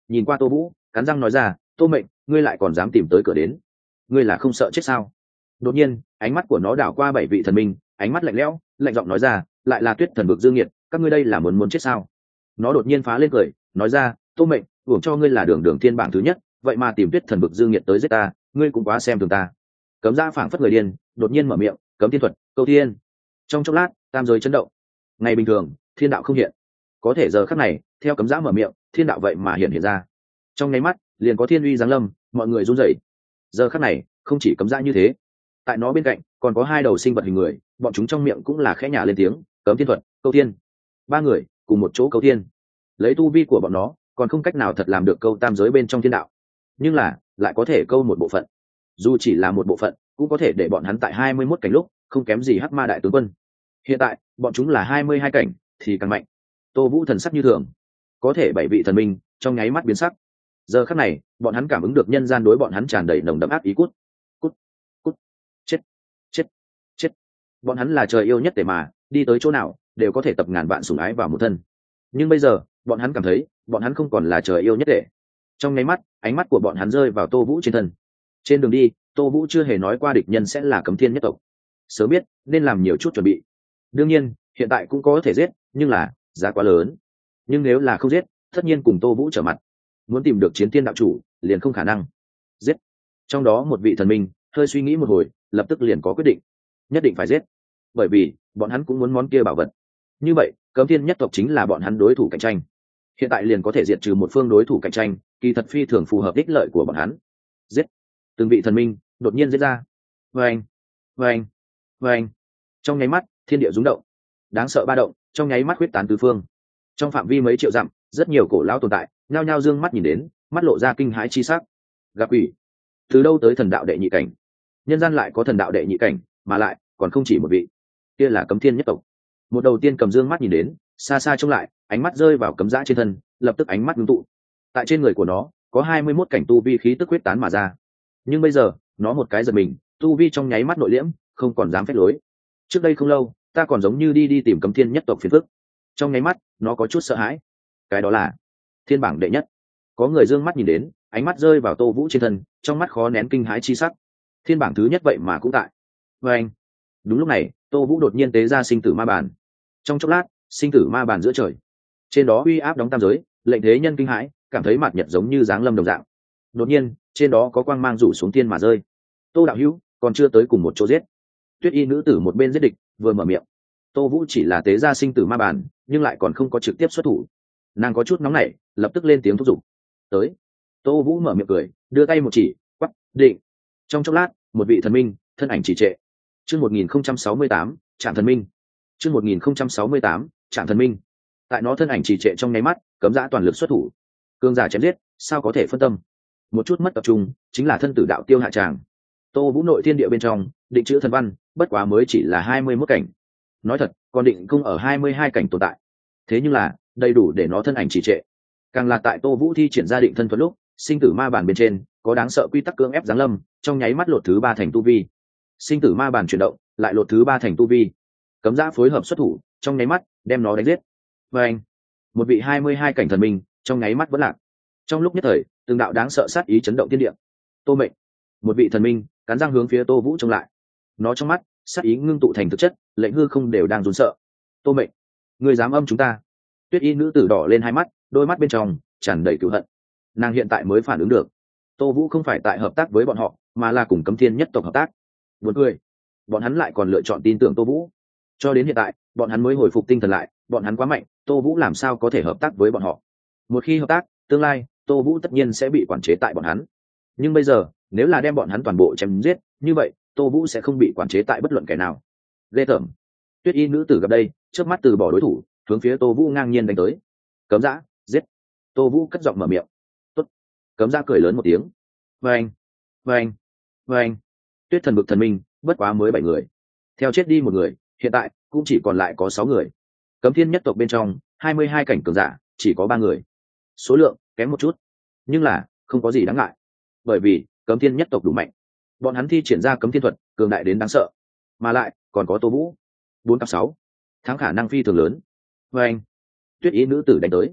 nhìn qua Tô Vũ, cắn răng nói ra, Tô Mệnh, ngươi lại còn dám tìm tới cửa đến, ngươi là không sợ chết sao? Đột nhiên ánh mắt của nó đảo qua 7 vị thần minh, ánh mắt lạnh lẽo, lạnh giọng nói ra, lại là Tuyết Thần vực Dương Nghiệt, các ngươi đây là muốn chết sao? Nó đột nhiên phá lên cười, nói ra, Tô Mệnh, hưởng cho ngươi là đường đường thiên bảng thứ nhất, vậy mà tìm Tuyết Thần vực Dương Nghiệt tới giết ta, ngươi cũng quá xem thường ta. Cấm Dã phảng phất người điên, đột nhiên mở miệng, cấm thiên thuật, câu thiên. Trong chốc lát, tam giới chấn động. Ngày bình thường, thiên đạo không hiện, có thể giờ khắc này, theo Cấm Dã mở miệng, thiên đạo vậy mà hiện ra. Trong nháy mắt, liền có thiên uy giáng lâm, mọi người run rẩy. Giờ khắc này, không chỉ Cấm Dã như thế, tại nó bên cạnh còn có hai đầu sinh vật hình người, bọn chúng trong miệng cũng là khẽ nhả lên tiếng, cấm thiên thuật, câu thiên. Ba người cùng một chỗ câu thiên, lấy tu vi của bọn nó còn không cách nào thật làm được câu tam giới bên trong thiên đạo, nhưng là lại có thể câu một bộ phận, dù chỉ là một bộ phận cũng có thể để bọn hắn tại 21 cảnh lúc không kém gì Hắc Ma đại tướng quân. Hiện tại bọn chúng là 22 cảnh thì càng mạnh. Tô Vũ thần sắc như thường, có thể 7 vị thần minh trong nháy mắt biến sắc. Giờ khắc này bọn hắn cảm ứng được nhân gian đối bọn hắn tràn đầy nồng đậm ác ý, cút cút cút, chết chết chết. Bọn hắn là trời yêu nhất để mà đi tới chỗ nào đều có thể tập ngàn vạn sủng ái vào một thân, nhưng bây giờ bọn hắn cảm thấy bọn hắn không còn là trời yêu nhất để. Trong nháy mắt ánh mắt của bọn hắn rơi vào Tô Vũ trên thân. Trên đường đi Tô Vũ chưa hề nói qua địch nhân sẽ là Cấm Thiên nhất tộc, sớm biết nên làm nhiều chút chuẩn bị. Đương nhiên hiện tại cũng có thể giết, nhưng là giá quá lớn. Nhưng nếu là không giết, tất nhiên cùng Tô Vũ trở mặt, muốn tìm được Chiến Thiên đạo chủ liền không khả năng. Giết. Trong đó một vị thần minh hơi suy nghĩ một hồi, lập tức liền có quyết định, nhất định phải giết, bởi vì bọn hắn cũng muốn món kia bảo vật. Như vậy Cấm Thiên nhất tộc chính là bọn hắn đối thủ cạnh tranh, hiện tại liền có thể diệt trừ một phương đối thủ cạnh tranh, kỳ thật phi thường phù hợp ích lợi của bọn hắn. Giết. Từng vị thần minh đột nhiên giết ra. Vâng, vâng, vâng. Trong nháy mắt thiên địa rung động, đáng sợ ba động trong nháy mắt huyết tán tứ phương. Trong phạm vi mấy triệu dặm, rất nhiều cổ lão tồn tại nhao nhao dương mắt nhìn đến, mắt lộ ra kinh hãi chi sắc. Gặp quỷ, từ đâu tới thần đạo đệ nhị cảnh? Nhân gian lại có thần đạo đệ nhị cảnh, mà lại còn không chỉ một vị. Kia là Cấm Thiên nhất tộc. Một đầu tiên cầm dương mắt nhìn đến, xa xa trông lại, ánh mắt rơi vào Cấm Dã trên thân, lập tức ánh mắt ngưng tụ. Tại trên người của nó có 21 cảnh tu vi khí tức huyết tán mà ra. Nhưng bây giờ nó một cái giật mình, tu vi trong nháy mắt nội liễm, không còn dám phép lối. Trước đây không lâu ta còn giống như đi tìm Cấm Thiên nhất tộc phiền phức. Trong nháy mắt nó có chút sợ hãi. Cái đó là thiên bảng đệ nhất. Có người dương mắt nhìn đến, ánh mắt rơi vào Tô Vũ trên thân, trong mắt khó nén kinh hãi chi sắc. Thiên bảng thứ nhất vậy mà cũng tại. Và anh. Đúng lúc này Tô Vũ đột nhiên tế ra sinh tử ma bàn. Trong chốc lát sinh tử ma bàn giữa trời, trên đó uy áp đóng tam giới, lệnh thế nhân kinh hãi, cảm thấy mặt nhật giống như giáng lâm đồng dạng. Đột nhiên trên đó có quang mang rủ xuống thiên mà rơi. Tô đạo hữu còn chưa tới cùng một chỗ giết. Tuyết y nữ tử một bên giết địch vừa mở miệng. Tô Vũ chỉ là tế ra sinh tử ma bàn, nhưng lại còn không có trực tiếp xuất thủ. Nàng có chút nóng nảy, lập tức lên tiếng thúc giục. Tới. Tô Vũ mở miệng cười, đưa tay một chỉ, quắc, định. Trong chốc lát một vị thần minh thân ảnh trì trệ. Chương 1068, Trạm thần minh. Chương 1068, Trạm thần minh. Tại nó thân ảnh trì trệ trong nháy mắt, Cấm Dã toàn lực xuất thủ. Cương giả chém giết, sao có thể phân tâm? Một chút mất tập trung, chính là thân tử đạo tiêu hạ tràng. Tô Vũ nội thiên địa bên trong, định chữ thần văn, bất quá mới chỉ là 21 cảnh. Nói thật, còn định cung ở 22 cảnh tồn tại. Thế nhưng là, đầy đủ để nó thân ảnh trì trệ. Càng là tại Tô Vũ thi triển ra định thân thuật lúc, sinh tử ma bản bên trên có đáng sợ quy tắc cưỡng ép giáng lâm, trong nháy mắt lột thứ 3 thành tu vi. Sinh tử ma bản chuyển động, lại lột thứ 3 thành tu vi. Cấm Dã phối hợp xuất thủ, trong nháy mắt đem nó đánh giết. Và anh, một vị 22 cảnh thần minh trong nháy mắt vẫn lạc. Trong lúc nhất thời, từng đạo đáng sợ sát ý chấn động thiên địa. Tô Mệnh, một vị thần minh cắn răng hướng phía Tô Vũ trông lại. Nó trong mắt sát ý ngưng tụ thành thực chất, lệnh hư không đều đang run sợ. Tô Mệnh, người dám âm chúng ta? Tuyết y nữ tử đỏ lên hai mắt, đôi mắt bên trong tràn đầy cừu hận. Nàng hiện tại mới phản ứng được, Tô Vũ không phải tại hợp tác với bọn họ, mà là cùng Cấm Thiên nhất tộc hợp tác. Buồn cười, bọn hắn lại còn lựa chọn tin tưởng Tô Vũ. Cho đến hiện tại bọn hắn mới hồi phục tinh thần lại, bọn hắn quá mạnh, Tô Vũ làm sao có thể hợp tác với bọn họ? Một khi hợp tác, tương lai Tô Vũ tất nhiên sẽ bị quản chế tại bọn hắn. Nhưng bây giờ nếu là đem bọn hắn toàn bộ chém giết, như vậy Tô Vũ sẽ không bị quản chế tại bất luận kẻ nào. Ghê tởm. Tuyết y nữ tử gặp đây, trước mắt từ bỏ đối thủ, hướng phía Tô Vũ ngang nhiên đánh tới. Cấm Dã, giết. Tô Vũ cất giọng mở miệng. Tốt. Cấm Dã cười lớn một tiếng. Vâng, vâng, vâng. Tuyết thần vực thần minh bất quá mới 7 người, theo chết đi một người, hiện tại cũng chỉ còn lại có 6 người. Cấm Thiên nhất tộc bên trong 22 cảnh cường giả chỉ có 3 người, số lượng kém một chút, nhưng là không có gì đáng ngại, bởi vì Cấm Thiên nhất tộc đủ mạnh. Bọn hắn thi triển ra cấm thiên thuật cường đại đến đáng sợ, mà lại còn có Tô Vũ 4/6, thắng khả năng phi thường lớn. Và anh, Tuyết ý nữ tử đánh tới.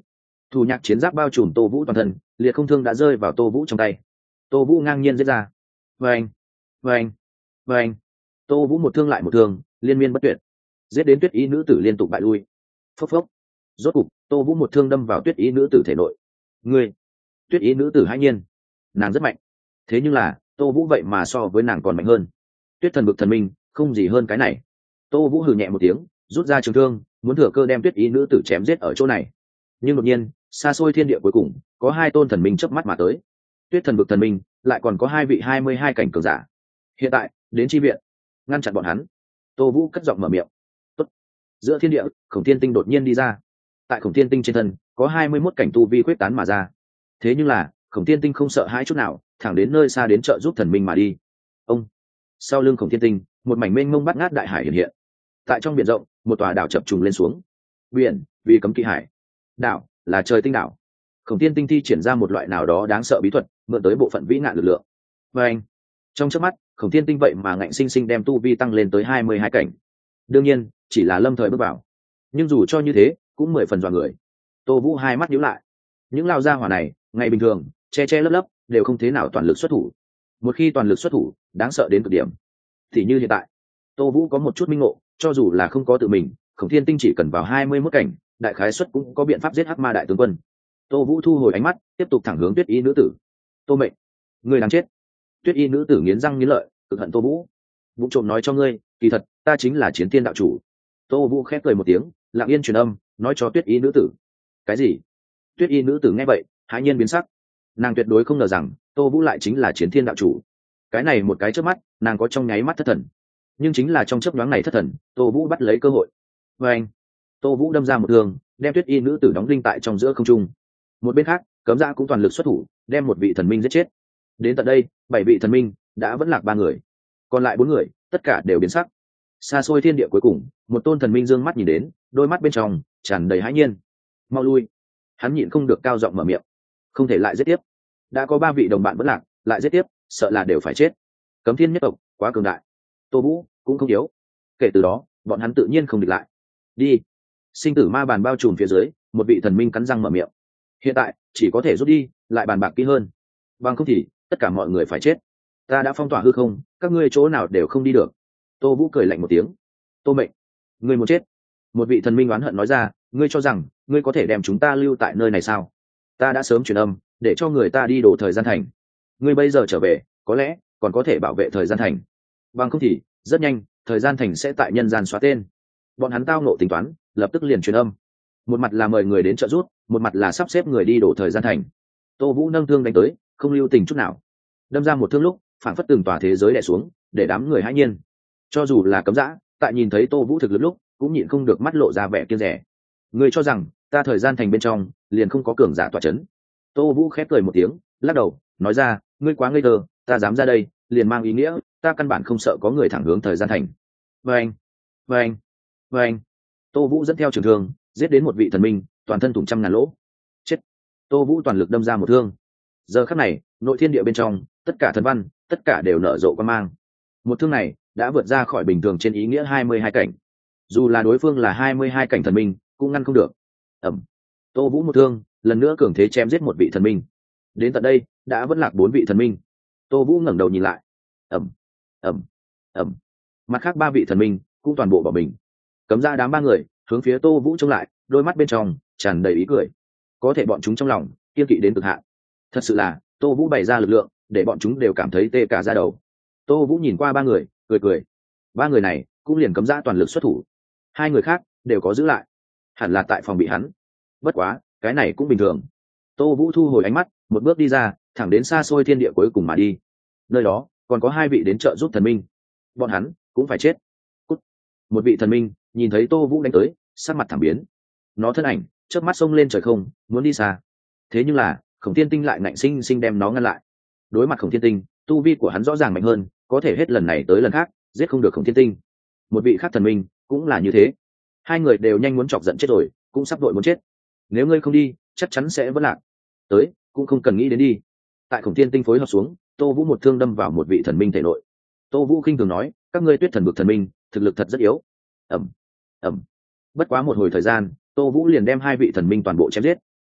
Thủ nhạc chiến giáp bao trùm Tô Vũ toàn thân, liệt không thương đã rơi vào Tô Vũ trong tay. Tô Vũ ngang nhiên giết ra. Vâng, vâng, vâng. Tô Vũ một thương lại một thương, liên miên bất tuyệt, giết đến Tuyết Ý nữ tử liên tục bại lui. Phốc phốc. Rốt cục, Tô Vũ một thương đâm vào Tuyết Ý nữ tử thể nội. Ngươi, Tuyết Ý nữ tử hãi nhiên, nàng rất mạnh. Thế nhưng là, Tô Vũ vậy mà so với nàng còn mạnh hơn. Tuyết thần bực thần minh, không gì hơn cái này. Tô Vũ hừ nhẹ một tiếng, rút ra trường thương, muốn thừa cơ đem Tuyết Ý nữ tử chém giết ở chỗ này. Nhưng đột nhiên, xa xôi thiên địa cuối cùng, có hai tôn thần minh chớp mắt mà tới. Tuyết thần bực thần minh, lại còn có hai vị 22 cảnh cường giả. Hiện tại, đến chi viện, ngăn chặn bọn hắn. Tô Vũ cất giọng mở miệng. Tốt. Giữa thiên địa, Khổng Thiên Tinh đột nhiên đi ra. Tại Khổng Thiên Tinh trên thân, có 21 cảnh tu vi khuyết tán mà ra. Thế nhưng là, Khổng Thiên Tinh không sợ hãi chút nào, thẳng đến nơi xa đến trợ giúp thần minh mà đi. Ông. Sau lưng Khổng Thiên Tinh, một mảnh mênh mông bát ngát đại hải hiện hiện. Tại trong biển rộng, một tòa đảo chập trùng lên xuống. Biển, vì cấm kỵ hải. Đảo, là trời tinh đảo. Khổng Thiên Tinh thi triển ra một loại nào đó đáng sợ bí thuật, mượn tới bộ phận vĩ ngạn lực lượng. Và anh, trong chớp mắt, Khổng Thiên Tinh vậy mà ngạnh sinh sinh đem tu vi tăng lên tới 22 cảnh. Đương nhiên, chỉ là lâm thời bước vào. Nhưng dù cho như thế, cũng 10 phần dọa người. Tô Vũ hai mắt nhíu lại. Những lao gia hỏa này, ngày bình thường, che che lấp lấp, đều không thế nào toàn lực xuất thủ. Một khi toàn lực xuất thủ, đáng sợ đến cực điểm. Thì như hiện tại, Tô Vũ có một chút minh ngộ, cho dù là không có tự mình, Khổng Thiên Tinh chỉ cần vào 21 cảnh, đại khái suất cũng có biện pháp giết Hắc Ma đại tướng quân. Tô Vũ thu hồi ánh mắt, tiếp tục thẳng hướng Tuyết Y nữ tử. Tô Mệnh, ngươi đáng chết. Tuyết Y nữ tử nghiến răng nghiến lợi, cực hận Tô Vũ. Vũ trộm nói cho ngươi, kỳ thật, ta chính là Chiến Tiên đạo chủ. Tô Vũ khép cười một tiếng, lặng yên truyền âm, nói cho Tuyết Y nữ tử. Cái gì? Tuyết Y nữ tử nghe vậy, hãi nhiên biến sắc. Nàng tuyệt đối không ngờ rằng, Tô Vũ lại chính là Chiến Thiên đạo chủ. Cái này một cái chớp mắt, nàng có trong nháy mắt thất thần. Nhưng chính là trong chớp nhoáng này thất thần, Tô Vũ bắt lấy cơ hội. Và anh, Tô Vũ đâm ra một thương, đem Tuyết Y nữ tử đóng đinh tại trong giữa không trung. Một bên khác, Cấm Dã cũng toàn lực xuất thủ, đem một vị thần minh giết chết. Đến tận đây, 7 vị thần minh đã vẫn lạc 3 người, còn lại 4 người, tất cả đều biến sắc. Xa xôi thiên địa cuối cùng, một tôn thần minh dương mắt nhìn đến, đôi mắt bên trong tràn đầy hãi nhiên. Mau lui! Hắn nhịn không được cao giọng mở miệng. Không thể lại giết tiếp. Đã có 3 vị đồng bạn vẫn lạc, lại giết tiếp, sợ là đều phải chết. Cấm Thiên nhất tộc quá cường đại. Tô Vũ cũng không yếu. Kể từ đó, bọn hắn tự nhiên không địch lại. Đi! Sinh tử ma bàn bao trùm phía dưới, một vị thần minh cắn răng mở miệng. Hiện tại chỉ có thể rút đi, lại bàn bạc kỹ hơn. Bằng không thì tất cả mọi người phải chết. Ta đã phong tỏa hư không, các ngươi chỗ nào đều không đi được. Tô Vũ cười lạnh một tiếng. Tô Mệnh, ngươi muốn chết. Một vị thần minh oán hận nói ra, ngươi cho rằng ngươi có thể đem chúng ta lưu tại nơi này sao? Ta đã sớm truyền âm, để cho người ta đi đổ thời gian thành. Ngươi bây giờ trở về, có lẽ còn có thể bảo vệ thời gian thành. Bằng không thì rất nhanh, thời gian thành sẽ tại nhân gian xóa tên. Bọn hắn tao nộ tính toán, lập tức liền truyền âm. Một mặt là mời người đến trợ giúp, một mặt là sắp xếp người đi đổ thời gian thành. Tô Vũ nâng thương đánh tới, không lưu tình chút nào. Đâm ra một thương lúc, phản phất từng tòa thế giới đè xuống, để đám người hãi nhiên. Cho dù là Cấm Dã, tại nhìn thấy Tô Vũ thực lực lúc, cũng nhịn không được mắt lộ ra vẻ kiêng dè. Ngươi cho rằng, ta thời gian thành bên trong, liền không có cường giả tọa chấn. Tô Vũ khép cười một tiếng, lắc đầu, nói ra, ngươi quá ngây thơ, ta dám ra đây, liền mang ý nghĩa, ta căn bản không sợ có người thẳng hướng thời gian thành. Vâng, vâng, vâng. Tô Vũ dẫn theo trường thương, giết đến một vị thần minh, toàn thân thủng trăm ngàn lỗ. Chết. Tô Vũ toàn lực đâm ra một thương. Giờ khắc này, nội thiên địa bên trong, tất cả thần văn, tất cả đều nở rộ quang mang. Một thương này đã vượt ra khỏi bình thường trên ý nghĩa 22 cảnh. Dù là đối phương là 22 cảnh thần minh, cũng ngăn không được. Ầm. Tô Vũ một thương, lần nữa cường thế chém giết một vị thần minh. Đến tận đây, đã vẫn lạc 4 vị thần minh. Tô Vũ ngẩng đầu nhìn lại. Ầm, ầm, ầm. Mặt khác 3 vị thần minh cũng toàn bộ bỏ mình. Cấm Dã đám 3 người hướng phía Tô Vũ trông lại, đôi mắt bên trong tràn đầy ý cười. Có thể bọn chúng trong lòng kiên kỵ đến cực hạn. Thật sự là, Tô Vũ bày ra lực lượng, để bọn chúng đều cảm thấy tê cả da đầu. Tô Vũ nhìn qua 3 người, cười cười. 3 người này cũng liền Cấm Dã toàn lực xuất thủ. 2 người khác đều có giữ lại, hẳn là tại phòng bị hắn. Bất quá, cái này cũng bình thường. Tô Vũ thu hồi ánh mắt, một bước đi ra, thẳng đến xa xôi thiên địa cuối cùng mà đi. Nơi đó còn có 2 vị đến trợ giúp thần minh. Bọn hắn cũng phải chết. Cút. Một vị thần minh nhìn thấy Tô Vũ đánh tới, sắc mặt thảm biến. Nó thân ảnh chớp mắt xông lên trời không, muốn đi xa. Thế nhưng là, Khổng Thiên Tinh lại ngạnh sinh sinh đem nó ngăn lại. Đối mặt Khổng Thiên Tinh, tu vi của hắn rõ ràng mạnh hơn, có thể hết lần này tới lần khác, giết không được Khổng Thiên Tinh. Một vị khác thần minh cũng là như thế. 2 người đều nhanh muốn chọc giận chết rồi, cũng sắp đội muốn chết. Nếu ngươi không đi, chắc chắn sẽ vẫn lạc. Tới, cũng không cần nghĩ đến đi. Tại Khổng Thiên Tinh phối hợp xuống, Tô Vũ một thương đâm vào một vị thần minh thể nội. Tô Vũ khinh thường nói, các ngươi Tuyết thần bực thần minh, thực lực thật rất yếu. Ầm, ầm. Bất quá một hồi thời gian, Tô Vũ liền đem 2 vị thần minh toàn bộ chém giết.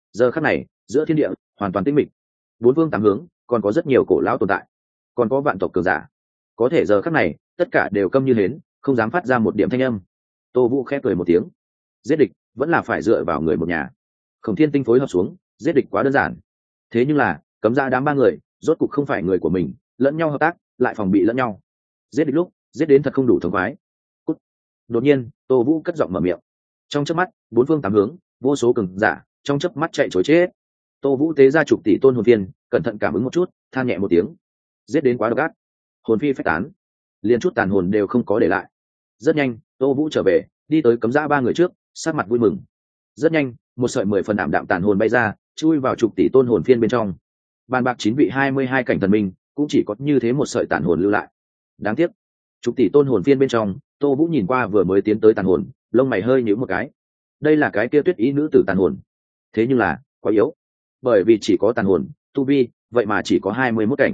Giờ khắc này giữa thiên địa hoàn toàn tĩnh mịch, bốn phương tám hướng còn có rất nhiều cổ lão tồn tại, còn có vạn tộc cường giả, có thể giờ khắc này tất cả đều câm như hến, không dám phát ra một điểm thanh âm. Tô Vũ khẽ cười một tiếng, giết địch vẫn là phải dựa vào người một nhà. Khổng Thiên Tinh phối hợp xuống, giết địch quá đơn giản, thế nhưng là Cấm Dã đám ba người rốt cục không phải người của mình, lẫn nhau hợp tác lại phòng bị lẫn nhau, giết địch lúc giết đến thật không đủ thống khoái. Cút. Đột nhiên Tô Vũ cất giọng mở miệng, trong chớp mắt bốn phương tám hướng vô số cường giả trong chớp mắt chạy trối chết. Tô Vũ tế ra chục tỷ tôn hồn phiên, cẩn thận cảm ứng một chút, than nhẹ một tiếng, giết đến quá độc ác, hồn phi phách tán, liền chút tàn hồn đều không có để lại. Rất nhanh Tô Vũ trở về, đi tới Cấm Dã ba người trước, sát mặt vui mừng. Rất nhanh một sợi 10 phần ảm đạm tàn hồn bay ra, chui vào chục tỷ tôn hồn phiên bên trong. Bàn bạc 9 vị 22 cảnh thần minh cũng chỉ có như thế một sợi tàn hồn lưu lại. Đáng tiếc chục tỷ tôn hồn phiên bên trong, Tô Vũ nhìn qua vừa mới tiến tới tàn hồn, lông mày hơi nhíu một cái. Đây là cái kia Tuyết Ý nữ tử tàn hồn, thế nhưng là quá yếu, bởi vì chỉ có tàn hồn tu vi vậy mà chỉ có 21 cảnh.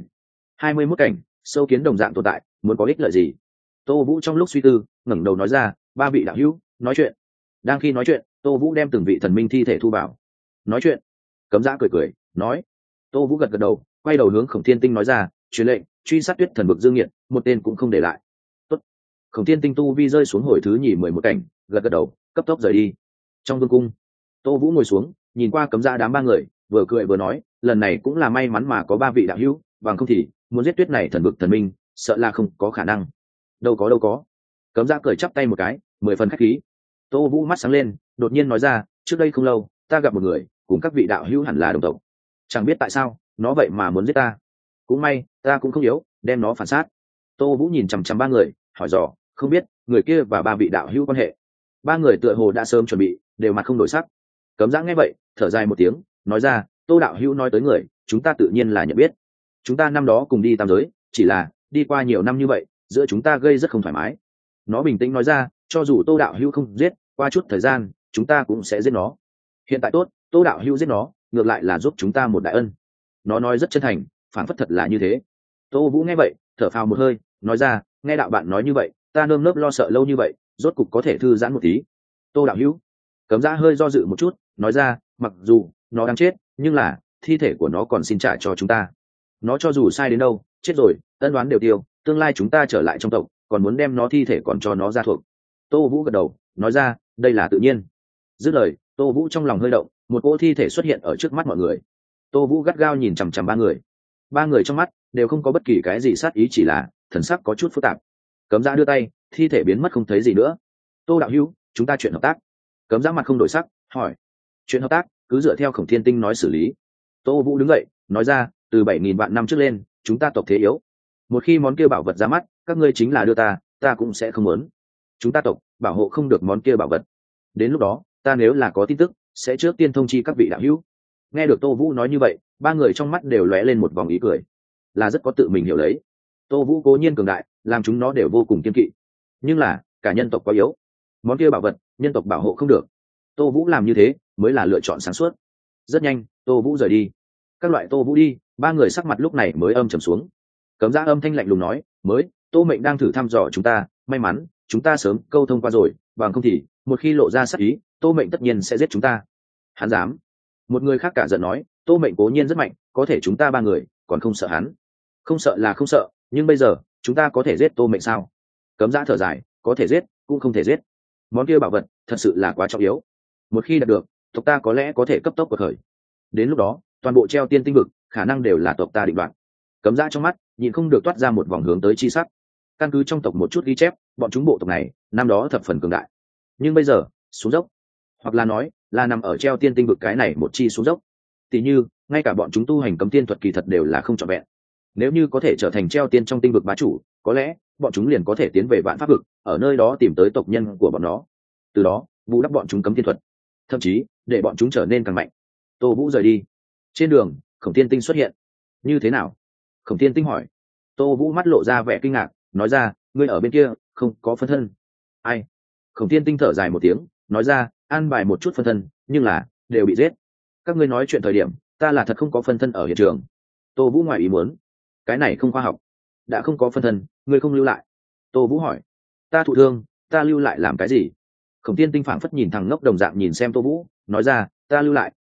21 cảnh sâu kiến đồng dạng tồn tại, muốn có ích lợi gì? Tô Vũ trong lúc suy tư ngẩng đầu nói ra, ba vị đạo hữu nói chuyện. Đang khi nói chuyện, Tô Vũ đem từng vị thần minh thi thể thu vào. Nói chuyện? Cấm Dã cười cười nói. Tô Vũ gật gật đầu, quay đầu hướng Khổng Thiên Tinh nói ra, truyền lệnh truy sát Tuyết Thần vực Dương Nghiệt, một tên cũng không để lại. Tốt. Khổng Thiên Tinh tu vi rơi xuống hồi thứ nhì 11 cảnh, gật gật đầu, cấp tốc rời đi. Trong vương cung, Tô Vũ ngồi xuống, nhìn qua Cấm Dã đám ba người, vừa cười vừa nói, lần này cũng là may mắn mà có ba vị đạo hữu, bằng không thì muốn giết Tuyết này thần vực thần minh, sợ là không có khả năng. Đâu có. Cấm Dã cười chắp tay một cái, 10 phần khách khí. Tô Vũ mắt sáng lên, đột nhiên nói ra, trước đây không lâu ta gặp một người, cùng các vị đạo hữu hẳn là đồng tộc, chẳng biết tại sao nó vậy mà muốn giết ta. Cũng may ta cũng không yếu, đem nó phản sát. Tô Vũ nhìn chằm chằm ba người, hỏi dò, không biết người kia và ba vị đạo hữu quan hệ? Ba người tựa hồ đã sớm chuẩn bị, đều mặt không đổi sắc. Cấm Dã nghe vậy thở dài một tiếng, nói ra, Tô đạo hữu nói tới người, chúng ta tự nhiên là nhận biết. Chúng ta năm đó cùng đi tam giới, chỉ là đi qua nhiều năm như vậy, giữa chúng ta gây rất không thoải mái. Nó bình tĩnh nói ra, cho dù Tô đạo hữu không giết, qua chút thời gian chúng ta cũng sẽ giết nó. Hiện tại tốt, Tô đạo hữu giết nó, ngược lại là giúp chúng ta một đại ân. Nó nói rất chân thành, phản phất thật là như thế. Tô Vũ nghe vậy thở phào một hơi, nói ra, nghe đạo bạn nói như vậy, ta nơm nớp lo sợ lâu như vậy, rốt cục có thể thư giãn một tí. Tô đạo hữu. Cấm Dã hơi do dự một chút, nói ra, mặc dù nó đang chết, nhưng là thi thể của nó còn xin trả cho chúng ta. Nó cho dù sai đến đâu, chết rồi, ân đoán đều tiêu, tương lai chúng ta trở lại trong tộc, còn muốn đem nó thi thể còn cho nó ra thuộc. Tô Vũ gật đầu, nói ra, đây là tự nhiên. Dứt lời, Tô Vũ trong lòng hơi động, một cỗ thi thể xuất hiện ở trước mắt mọi người. Tô Vũ gắt gao nhìn chằm chằm ba người. Ba người trong mắt đều không có bất kỳ cái gì sát ý, chỉ là thần sắc có chút phức tạp. Cấm Dã đưa tay, thi thể biến mất không thấy gì nữa. Tô đạo hữu, chúng ta chuyện hợp tác. Cấm Dã mặt không đổi sắc, hỏi. Chuyện hợp tác cứ dựa theo Khổng Thiên Tinh nói xử lý. Tô Vũ đứng dậy, nói ra, từ 7.000 vạn năm trước lên, chúng ta tộc thế yếu. Một khi món kia bảo vật ra mắt, các ngươi chính là đưa ta cũng sẽ không muốn. Chúng ta tộc bảo hộ không được món kia bảo vật. Đến lúc đó, ta nếu là có tin tức, sẽ trước tiên thông chi các vị đạo hữu. Nghe được Tô Vũ nói như vậy, ba người trong mắt đều lóe lên một vòng ý cười, là rất có tự mình hiểu lấy. Tô Vũ cố nhiên cường đại, làm chúng nó đều vô cùng kiên kỵ, nhưng là cả nhân tộc quá yếu, món kia bảo vật nhân tộc bảo hộ không được. Tô Vũ làm như thế mới là lựa chọn sáng suốt. Rất nhanh Tô Vũ rời đi. Các loại Tô Vũ đi, ba người sắc mặt lúc này mới âm trầm xuống. Cấm Dã âm thanh lạnh lùng nói, mới Tô Mệnh đang thử thăm dò chúng ta, may mắn chúng ta sớm câu thông qua rồi, bằng không thì một khi lộ ra sát ý, Tô Mệnh tất nhiên sẽ giết chúng ta. Hắn dám? Một người khác cả giận nói, Tô Mệnh cố nhiên rất mạnh, có thể chúng ta ba người còn không sợ hắn. Không sợ là không sợ, nhưng bây giờ chúng ta có thể giết Tô Mệnh sao? Cấm Dã thở dài, có thể giết cũng không thể giết. Món kia bảo vật thật sự là quá trọng yếu, một khi đạt được, tộc ta có lẽ có thể cấp tốc cuộc khởi. Đến lúc đó toàn bộ treo tiên tinh vực khả năng đều là tộc ta định đoạt. Cấm Dã trong mắt nhịn không được toát ra một vòng hướng tới chi sắc. Căn cứ trong tộc một chút ghi chép, bọn chúng bộ tộc này năm đó thập phần cường đại, nhưng bây giờ xuống dốc, hoặc là nói là nằm ở treo tiên tinh vực cái này một chi xuống dốc. Tỷ như ngay cả bọn chúng tu hành cấm tiên thuật kỳ thật đều là không trọn vẹn. Nếu như có thể trở thành treo tiên trong tinh vực bá chủ, có lẽ bọn chúng liền có thể tiến về vạn pháp vực, ở nơi đó tìm tới tộc nhân của bọn nó, từ đó bù đắp bọn chúng cấm tiên thuật, thậm chí để bọn chúng trở nên càng mạnh. Tô Vũ rời đi. Trên đường Khổng Thiên Tinh xuất hiện. Như thế nào? Khổng Thiên Tinh hỏi. Tô Vũ mắt lộ ra vẻ kinh ngạc, nói ra, ngươi ở bên kia không có phân thân. Ai? Khổng Thiên Tinh thở dài một tiếng, nói ra, an bài một chút phân thân, nhưng là đều bị giết. Các ngươi nói chuyện thời điểm, ta là thật không có phân thân ở hiện trường. Tô Vũ ngoài ý muốn. Cái này không khoa học. Đã không có phân thân, ngươi không lưu lại. Tô Vũ hỏi. Ta thụ thương, ta lưu lại làm cái gì? Khổng Thiên Tinh phảng phất nhìn thằng ngốc đồng dạng nhìn xem Tô Vũ, nói ra, ta lưu lại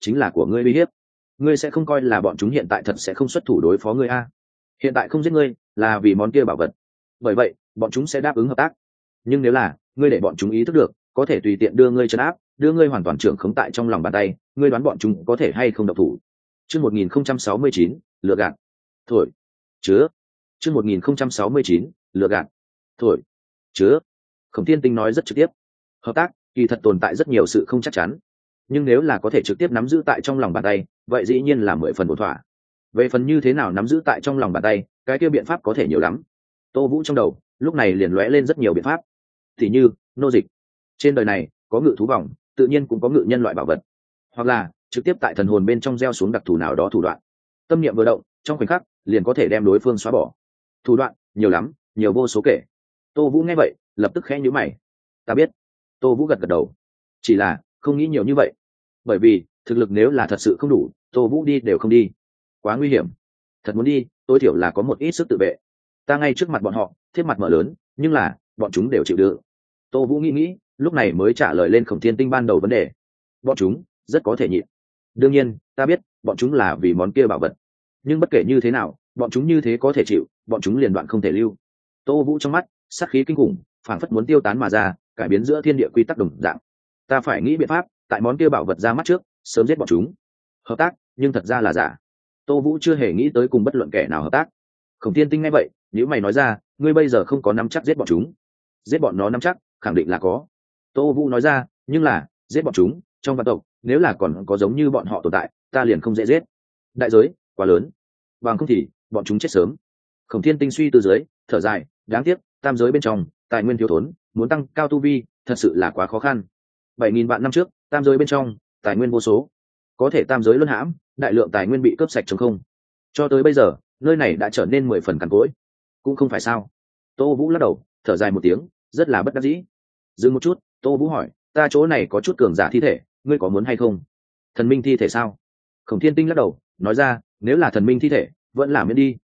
chính là của ngươi uy hiếp. Ngươi sẽ không coi là bọn chúng hiện tại thật sẽ không xuất thủ đối phó ngươi a? Hiện tại không giết ngươi là vì món kia bảo vật, bởi vậy bọn chúng sẽ đáp ứng hợp tác. Nhưng nếu là ngươi để bọn chúng ý thức được có thể tùy tiện đưa ngươi trấn áp, đưa ngươi hoàn toàn trưởng khống tại trong lòng bàn tay, ngươi đoán bọn chúng có thể hay không động thủ? Chương 1069, lừa gạt. Thổi. Chứa. Chương 1069, lừa gạt. Thổi. Chứa. Khổng Thiên Tinh nói rất trực tiếp. Hợp tác kỳ thật tồn tại rất nhiều sự không chắc chắn, nhưng nếu là có thể trực tiếp nắm giữ tại trong lòng bàn tay, vậy dĩ nhiên là 10 phần ổn thỏa. Về phần như thế nào nắm giữ tại trong lòng bàn tay, cái kia biện pháp có thể nhiều lắm. Tô Vũ trong đầu lúc này liền lóe lên rất nhiều biện pháp, thì như nô dịch. Trên đời này có ngự thú vòng, tự nhiên cũng có ngự nhân loại bảo vật, hoặc là trực tiếp tại thần hồn bên trong gieo xuống đặc thù nào đó thủ đoạn, tâm niệm vừa động trong khoảnh khắc liền có thể đem đối phương xóa bỏ. Thủ đoạn nhiều lắm, nhiều vô số kể. Tô Vũ nghe vậy lập tức khẽ nhíu mày. Ta biết. Tô Vũ gật gật đầu, chỉ là không nghĩ nhiều như vậy, bởi vì thực lực nếu là thật sự không đủ, Tô Vũ đi đều không đi, quá nguy hiểm. Thật muốn đi, tối thiểu là có một ít sức tự vệ. Ta ngay trước mặt bọn họ thiết mặt mở lớn, nhưng là bọn chúng đều chịu đựng. Tô Vũ nghĩ lúc này mới trả lời lên Khổng Thiên Tinh ban đầu vấn đề. Bọn chúng rất có thể nhịn. Đương nhiên ta biết bọn chúng là vì món kia bảo vật, nhưng bất kể như thế nào bọn chúng như thế có thể chịu, bọn chúng liền đoạn không thể lưu. Tô Vũ trong mắt sát khí kinh khủng, phảng phất muốn tiêu tán mà ra, cải biến giữa thiên địa quy tắc đồng dạng. Ta phải nghĩ biện pháp tại món kia bảo vật ra mắt trước sớm giết bọn chúng. Hợp tác nhưng thật ra là giả. Tô Vũ chưa hề nghĩ tới cùng bất luận kẻ nào hợp tác. Khổng Thiên Tinh nghe vậy nếu mày nói ra, ngươi bây giờ không có nắm chắc giết bọn chúng. Giết bọn nó nắm chắc khẳng định là có. Tô Vũ nói ra, nhưng là giết bọn chúng trong vạn tộc nếu là còn có giống như bọn họ tồn tại, ta liền không dễ giết. Đại giới quá lớn, bằng không thì bọn chúng chết sớm. Khổng Thiên Tinh suy từ dưới thở dài, đáng tiếc tam giới bên trong tài nguyên thiếu thốn, muốn tăng cao tu vi thật sự là quá khó khăn. 7.000 vạn năm trước tam giới bên trong tài nguyên vô số, có thể tam giới luân hãm, đại lượng tài nguyên bị cướp sạch trống không, cho tới bây giờ nơi này đã trở nên 10 phần cằn cỗi. Cũng không phải sao. Tô Vũ lắc đầu thở dài một tiếng, rất là bất đắc dĩ. Dừng một chút, Tô Vũ hỏi, ta chỗ này có chút cường giả thi thể, ngươi có muốn hay không? Thần minh thi thể sao? Khổng Thiên Tinh lắc đầu nói ra, nếu là thần minh thi thể vẫn là miễn đi.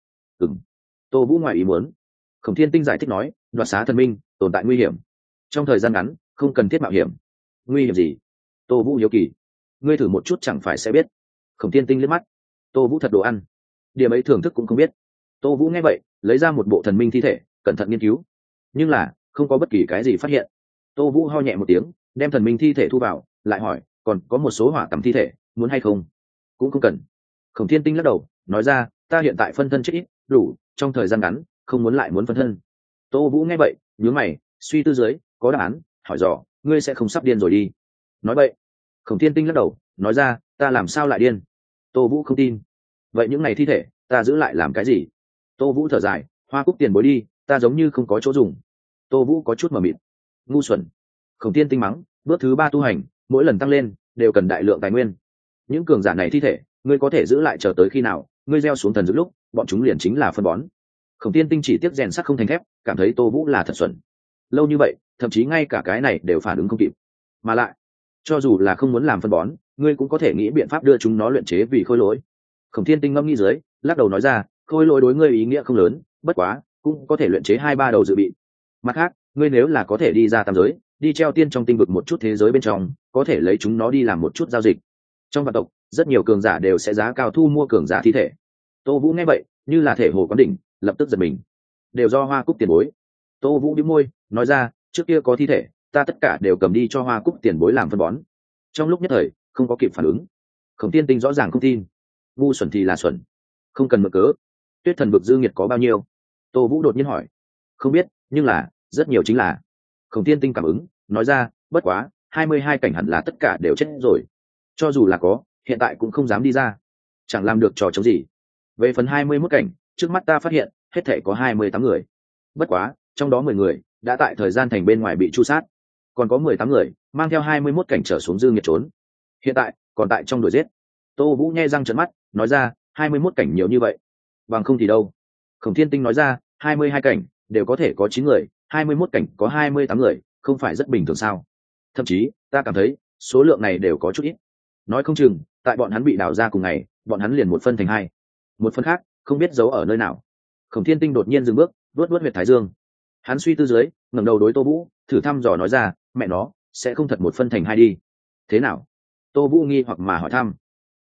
Tô Vũ ngoài ý muốn. Khổng Thiên Tinh giải thích nói, đoạt xá thần minh tồn tại nguy hiểm, trong thời gian ngắn không cần thiết mạo hiểm. Nguy hiểm gì? Tô Vũ hiếu kỳ. Ngươi thử một chút chẳng phải sẽ biết. Khổng Thiên Tinh liếc mắt. Tô Vũ thật đồ ăn, điểm ấy thưởng thức cũng không biết. Tô Vũ nghe vậy lấy ra một bộ thần minh thi thể cẩn thận nghiên cứu, nhưng là không có bất kỳ cái gì phát hiện. Tô Vũ ho nhẹ một tiếng đem thần minh thi thể thu vào, lại hỏi, còn có một số hỏa tầm thi thể muốn hay không? Cũng không cần. Khổng Thiên Tinh lắc đầu nói ra, ta hiện tại phân thân chết ít đủ, trong thời gian ngắn không muốn lại muốn phân thân. Tô Vũ nghe vậy nhướng mày suy tư dưới có đáp án, hỏi dò, ngươi sẽ không sắp điên rồi đi? Nói vậy. Khổng Thiên Tinh lắc đầu nói ra, ta làm sao lại điên? Tô Vũ không tin. Vậy những này thi thể ta giữ lại làm cái gì? Tô Vũ thở dài, Hoa Cúc tiền bối đi, ta giống như không có chỗ dùng. Tô Vũ có chút mờ mịt. Ngu xuẩn. Khổng Thiên Tinh mắng, bước thứ 3 tu hành mỗi lần tăng lên đều cần đại lượng tài nguyên. Những cường giả này thi thể ngươi có thể giữ lại chờ tới khi nào? Ngươi gieo xuống thần dữ lúc bọn chúng liền chính là phân bón. Khổng Thiên Tinh chỉ tiếc rèn sắt không thành thép, cảm thấy Tô Vũ là thật xuẩn. Lâu như vậy thậm chí ngay cả cái này đều phản ứng không kịp. Mà lại cho dù là không muốn làm phân bón, ngươi cũng có thể nghĩ biện pháp đưa chúng nó luyện chế vì khôi lỗi. Khổng Thiên Tinh ngâm nghĩ dưới lắc đầu nói ra, khôi lỗi đối ngươi ý nghĩa không lớn, bất quá cũng có thể luyện chế 2-3 đầu dự bị. Mặt khác ngươi nếu là có thể đi ra tam giới, đi treo tiên trong tinh vực một chút thế giới bên trong, có thể lấy chúng nó đi làm một chút giao dịch. Trong vạn tộc rất nhiều cường giả đều sẽ giá cao thu mua cường giả thi thể. Tô Vũ nghe vậy như là thể hồ quán đỉnh, lập tức giật mình. Đều do Hoa Cúc tiền bối. Tô Vũ bĩu môi nói ra, trước kia có thi thể ta tất cả đều cầm đi cho Hoa Cúc tiền bối làm phân bón. Trong lúc nhất thời không có kịp phản ứng. Khổng Thiên Tinh rõ ràng không tin. Ngu xuẩn thì là xuẩn, không cần mượn cớ. Tuyết thần vực dư nghiệt có bao nhiêu? Tô Vũ đột nhiên hỏi. Không biết, nhưng là rất nhiều chính là. Khổng Thiên Tinh cảm ứng nói ra, bất quá 22 cảnh hẳn là tất cả đều chết rồi. Cho dù là có, hiện tại cũng không dám đi ra, chẳng làm được trò chống gì. Về phần 21 cảnh, trước mắt ta phát hiện hết thể có 28 người, bất quá trong đó 10 người đã tại thời gian thành bên ngoài bị tru sát, còn có 18 người mang theo 21 cảnh trở xuống dư nghiệt trốn, hiện tại còn tại trong đuổi giết. Tô Vũ nhe răng trợn mắt nói ra, 21 cảnh nhiều như vậy, bằng không thì đâu? Khổng Thiên Tinh nói ra, 22 cảnh đều có thể có 9 người, 21 cảnh có 28 người, không phải rất bình thường sao? Thậm chí ta cảm thấy số lượng này đều có chút ít. Nói không chừng tại bọn hắn bị đào ra cùng ngày, bọn hắn liền một phân thành hai, một phân khác không biết giấu ở nơi nào. Khổng Thiên Tinh đột nhiên dừng bước vuốt huyệt thái dương. Hắn suy tư dưới ngẩng đầu đối Tô Vũ thử thăm dò nói ra, mẹ nó sẽ không thật một phân thành hai đi? Thế nào? Tô Vũ nghi hoặc mà hỏi thăm.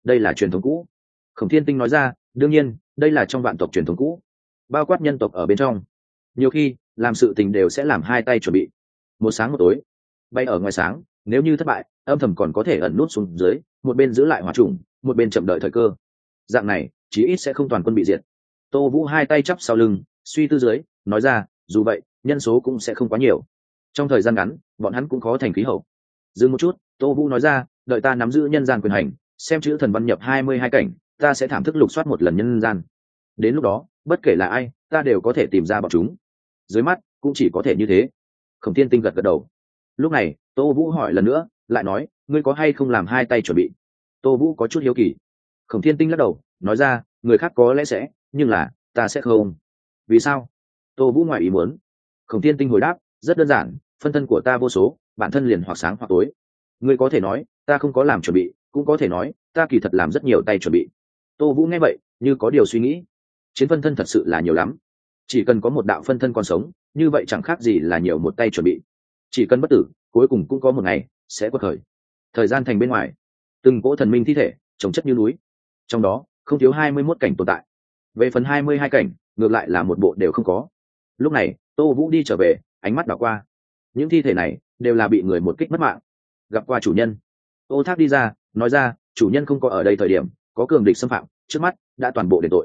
đây là truyền thống cũ. Khổng Thiên Tinh nói ra, đương nhiên đây là trong vạn tộc truyền thống cũ, bao quát nhân tộc ở bên trong. Nhiều khi làm sự tình đều sẽ làm hai tay chuẩn bị, một sáng một tối. Bay ở ngoài sáng, nếu như thất bại, âm thầm còn có thể ẩn nút xuống dưới, một bên giữ lại hỏa trùng, một bên chậm đợi thời cơ. Dạng này chí ít sẽ không toàn quân bị diệt. Tô Vũ hai tay chắp sau lưng, suy tư dưới, nói ra, dù vậy nhân số cũng sẽ không quá nhiều, trong thời gian ngắn bọn hắn cũng khó thành khí hậu. Dừng một chút, Tô Vũ nói ra, đợi ta nắm giữ nhân gian quyền hành, xem chữ thần văn nhập 22 cảnh, ta sẽ thảm thức lục soát một lần nhân gian. Đến lúc đó bất kể là ai, ta đều có thể tìm ra bọn chúng. Dưới mắt cũng chỉ có thể như thế. Khổng Thiên Tinh gật gật đầu. Lúc này Tô Vũ hỏi lần nữa, lại nói, ngươi có hay không làm hai tay chuẩn bị? Tô Vũ có chút hiếu kỳ. Khổng Thiên Tinh lắc đầu, nói ra, người khác có lẽ sẽ, nhưng là ta sẽ không. Vì sao? Tô Vũ ngoài ý muốn. Khổng Thiên Tinh hồi đáp, rất đơn giản, phân thân của ta vô số, bản thân liền hoặc sáng hoặc tối. Ngươi có thể nói ta không có làm chuẩn bị, cũng có thể nói ta kỳ thật làm rất nhiều tay chuẩn bị. Tô Vũ nghe vậy như có điều suy nghĩ. Chiến phân thân thật sự là nhiều lắm, chỉ cần có một đạo phân thân còn sống, như vậy chẳng khác gì là nhiều một tay chuẩn bị. Chỉ cần bất tử, cuối cùng cũng có một ngày sẽ quật khởi. Thời gian thành bên ngoài, từng cỗ thần minh thi thể chồng chất như núi, trong đó không thiếu 21 cảnh tồn tại. Về phần 22 cảnh, ngược lại là một bộ đều không có. Lúc này Tô Vũ đi trở về, ánh mắt đảo qua, những thi thể này đều là bị người một kích mất mạng. Gặp qua chủ nhân. Ô Thác đi ra, nói ra, chủ nhân không có ở đây thời điểm có cường địch xâm phạm, trước mắt đã toàn bộ đền tội.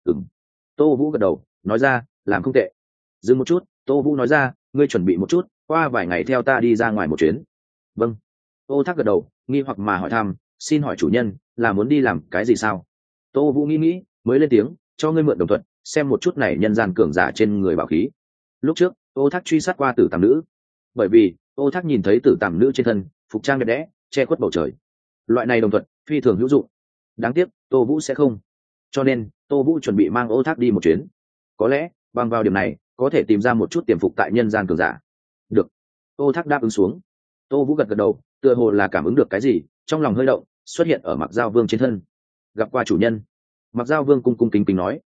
Tô Vũ gật đầu, nói ra, làm không tệ. Dừng một chút, Tô Vũ nói ra, ngươi chuẩn bị một chút, qua vài ngày theo ta đi ra ngoài một chuyến. Vâng. Ô Thác gật đầu, nghi hoặc mà hỏi thăm, xin hỏi chủ nhân là muốn đi làm cái gì sao? Tô Vũ nghĩ mới lên tiếng, cho ngươi mượn đồng thuận, xem một chút này nhân gian cường giả trên người bảo khí. Lúc trước Ô Thác truy sát qua Tử Tàm Nữ, bởi vì Ô Thác nhìn thấy Tử Tàm Nữ trên thân phục trang đẹp đẽ, che khuất bầu trời. Loại này đồng thuận phi thường hữu dụng. Đáng tiếc Tô Vũ sẽ không, cho nên Tô Vũ chuẩn bị mang Ô Thác đi một chuyến. Có lẽ bằng vào điểm này có thể tìm ra một chút tiềm phục tại nhân gian cường giả. Được. Ô Thác đáp ứng xuống. Tô Vũ gật gật đầu, tựa hồ là cảm ứng được cái gì, trong lòng hơi động, xuất hiện ở Mặc Giao Vương trên thân. Gặp qua chủ nhân. Mặc Giao Vương cung cung kính kính nói.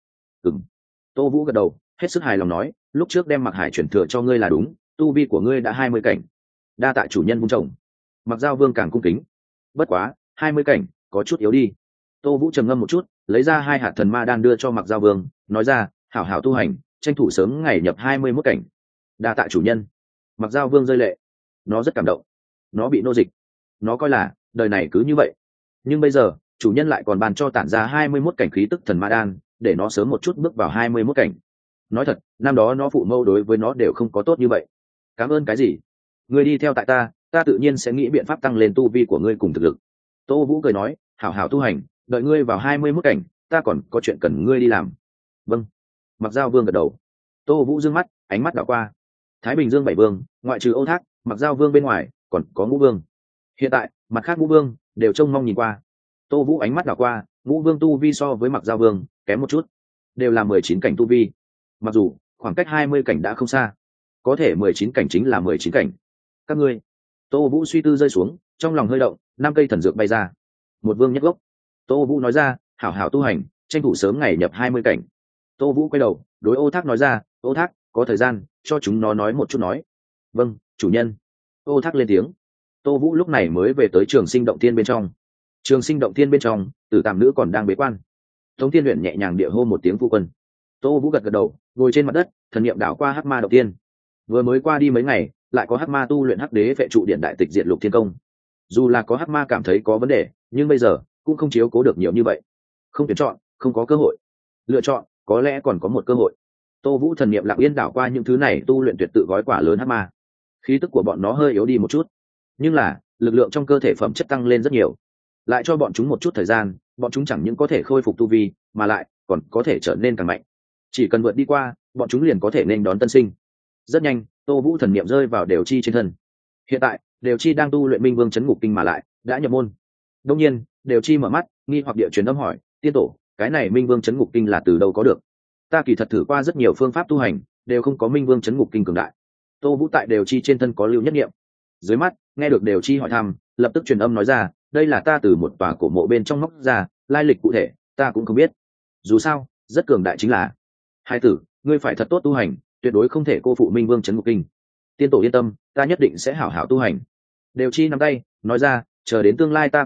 Tô Vũ gật đầu, hết sức hài lòng nói, lúc trước đem Mặc Hải chuyển thừa cho ngươi là đúng, tu vi của ngươi đã 20 cảnh. Đa tạ chủ nhân vung trồng. Mặc Giao Vương càng cung kính. Bất quá 20 cảnh có chút yếu đi. Tô Vũ trầm ngâm một chút, lấy ra 2 hạt thần ma đan đưa cho Mặc Giao Vương, nói ra, hảo hảo tu hành, tranh thủ sớm ngày nhập 21 cảnh. Đa tạ chủ nhân. Mặc Giao Vương rơi lệ. Nó rất cảm động. Nó bị nô dịch, nó coi là đời này cứ như vậy, nhưng bây giờ chủ nhân lại còn bàn cho tản ra 21 cảnh khí tức thần ma đan, để nó sớm một chút bước vào 21 cảnh. Nói thật, năm đó nó phụ mẫu đối với nó đều không có tốt như vậy. Cảm ơn cái gì? Ngươi đi theo tại ta, ta tự nhiên sẽ nghĩ biện pháp tăng lên tu vi của ngươi cùng thực lực. Tô Vũ cười nói, hảo hảo tu hành, đợi ngươi vào 21 cảnh, ta còn có chuyện cần ngươi đi làm. Vâng. Mặc Giao Vương gật đầu. Tô Vũ dương mắt, ánh mắt đảo qua Thái Bình Dương 7 vương, ngoại trừ Ô Thác, Mặc Giao Vương bên ngoài còn có Ngũ Vương. Hiện tại mặt khác Ngũ Vương đều trông mong nhìn qua. Tô Vũ ánh mắt đảo qua, Ngũ Vương tu vi so với Mặc Giao Vương kém một chút, đều là 19 cảnh tu vi. Mặc dù khoảng cách 20 cảnh đã không xa, có thể 19 cảnh chính là 19 cảnh. Các ngươi. Tô Vũ suy tư rơi xuống, trong lòng hơi động, 5 cây thần dược bay ra. Một vương nhất gốc. Tô Vũ nói ra, hảo hảo tu hành, tranh thủ sớm ngày nhập 20 cảnh. Tô Vũ quay đầu đối Ô Thác nói ra, Ô Thác, có thời gian cho chúng nó nói một chút nói. Vâng chủ nhân. Ô Thác lên tiếng. Tô Vũ lúc này mới về tới Trường Sinh Động Thiên bên trong. Trường Sinh Động Thiên bên trong, Tử Tàm Nữ còn đang bế quan. Tống Thiên Uyển nhẹ nhàng địa hô một tiếng phu quân. Tô Vũ gật gật đầu, ngồi trên mặt đất, thần niệm đảo qua Hắc Ma Động Thiên. Vừa mới qua đi mấy ngày, lại có Hắc Ma tu luyện Hắc Đế Vệ trụ điện đại tịch diệt lục thiên công. Dù là có Hắc Ma cảm thấy có vấn đề, nhưng bây giờ cũng không chiếu cố được nhiều như vậy. Không tuyển chọn, không có cơ hội. Lựa chọn, có lẽ còn có một cơ hội. Tô Vũ thần niệm lặng yên đảo qua những thứ này tu luyện tuyệt tự gói quả lớn Hắc Ma. Khí tức của bọn nó hơi yếu đi một chút, nhưng là lực lượng trong cơ thể phẩm chất tăng lên rất nhiều. Lại cho bọn chúng một chút thời gian, bọn chúng chẳng những có thể khôi phục tu vi, mà lại còn có thể trở nên càng mạnh. Chỉ cần vượt đi qua, bọn chúng liền có thể nên đón tân sinh. Rất nhanh, Tô Vũ thần niệm rơi vào Đều Chi trên thân. Hiện tại Đều Chi đang tu luyện Minh Vương Chấn Ngục Kinh mà lại đã nhập môn. Đương nhiên Đều Chi mở mắt, nghi hoặc địa truyền âm hỏi, tiên tổ, cái này Minh Vương Chấn Ngục Kinh là từ đâu có được? Ta kỳ thật thử qua rất nhiều phương pháp tu hành, đều không có Minh Vương Chấn Ngục Kinh cường đại. Tô Vũ tại Đều Chi trên thân có lưu nhất niệm. Dưới mắt nghe được Đều Chi hỏi thăm, lập tức truyền âm nói ra, đây là ta từ một tòa cổ mộ bên trong móc ra, lai lịch cụ thể ta cũng không biết. Dù sao rất cường đại chính là. Hai tử, ngươi phải thật tốt tu hành, tuyệt đối không thể cô phụ Minh Vương Chấn Ngục Kinh. Tiên tổ yên tâm, ta nhất định sẽ hảo hảo tu hành. Đều Chi nắm tay nói ra, chờ đến tương lai ta cường đại,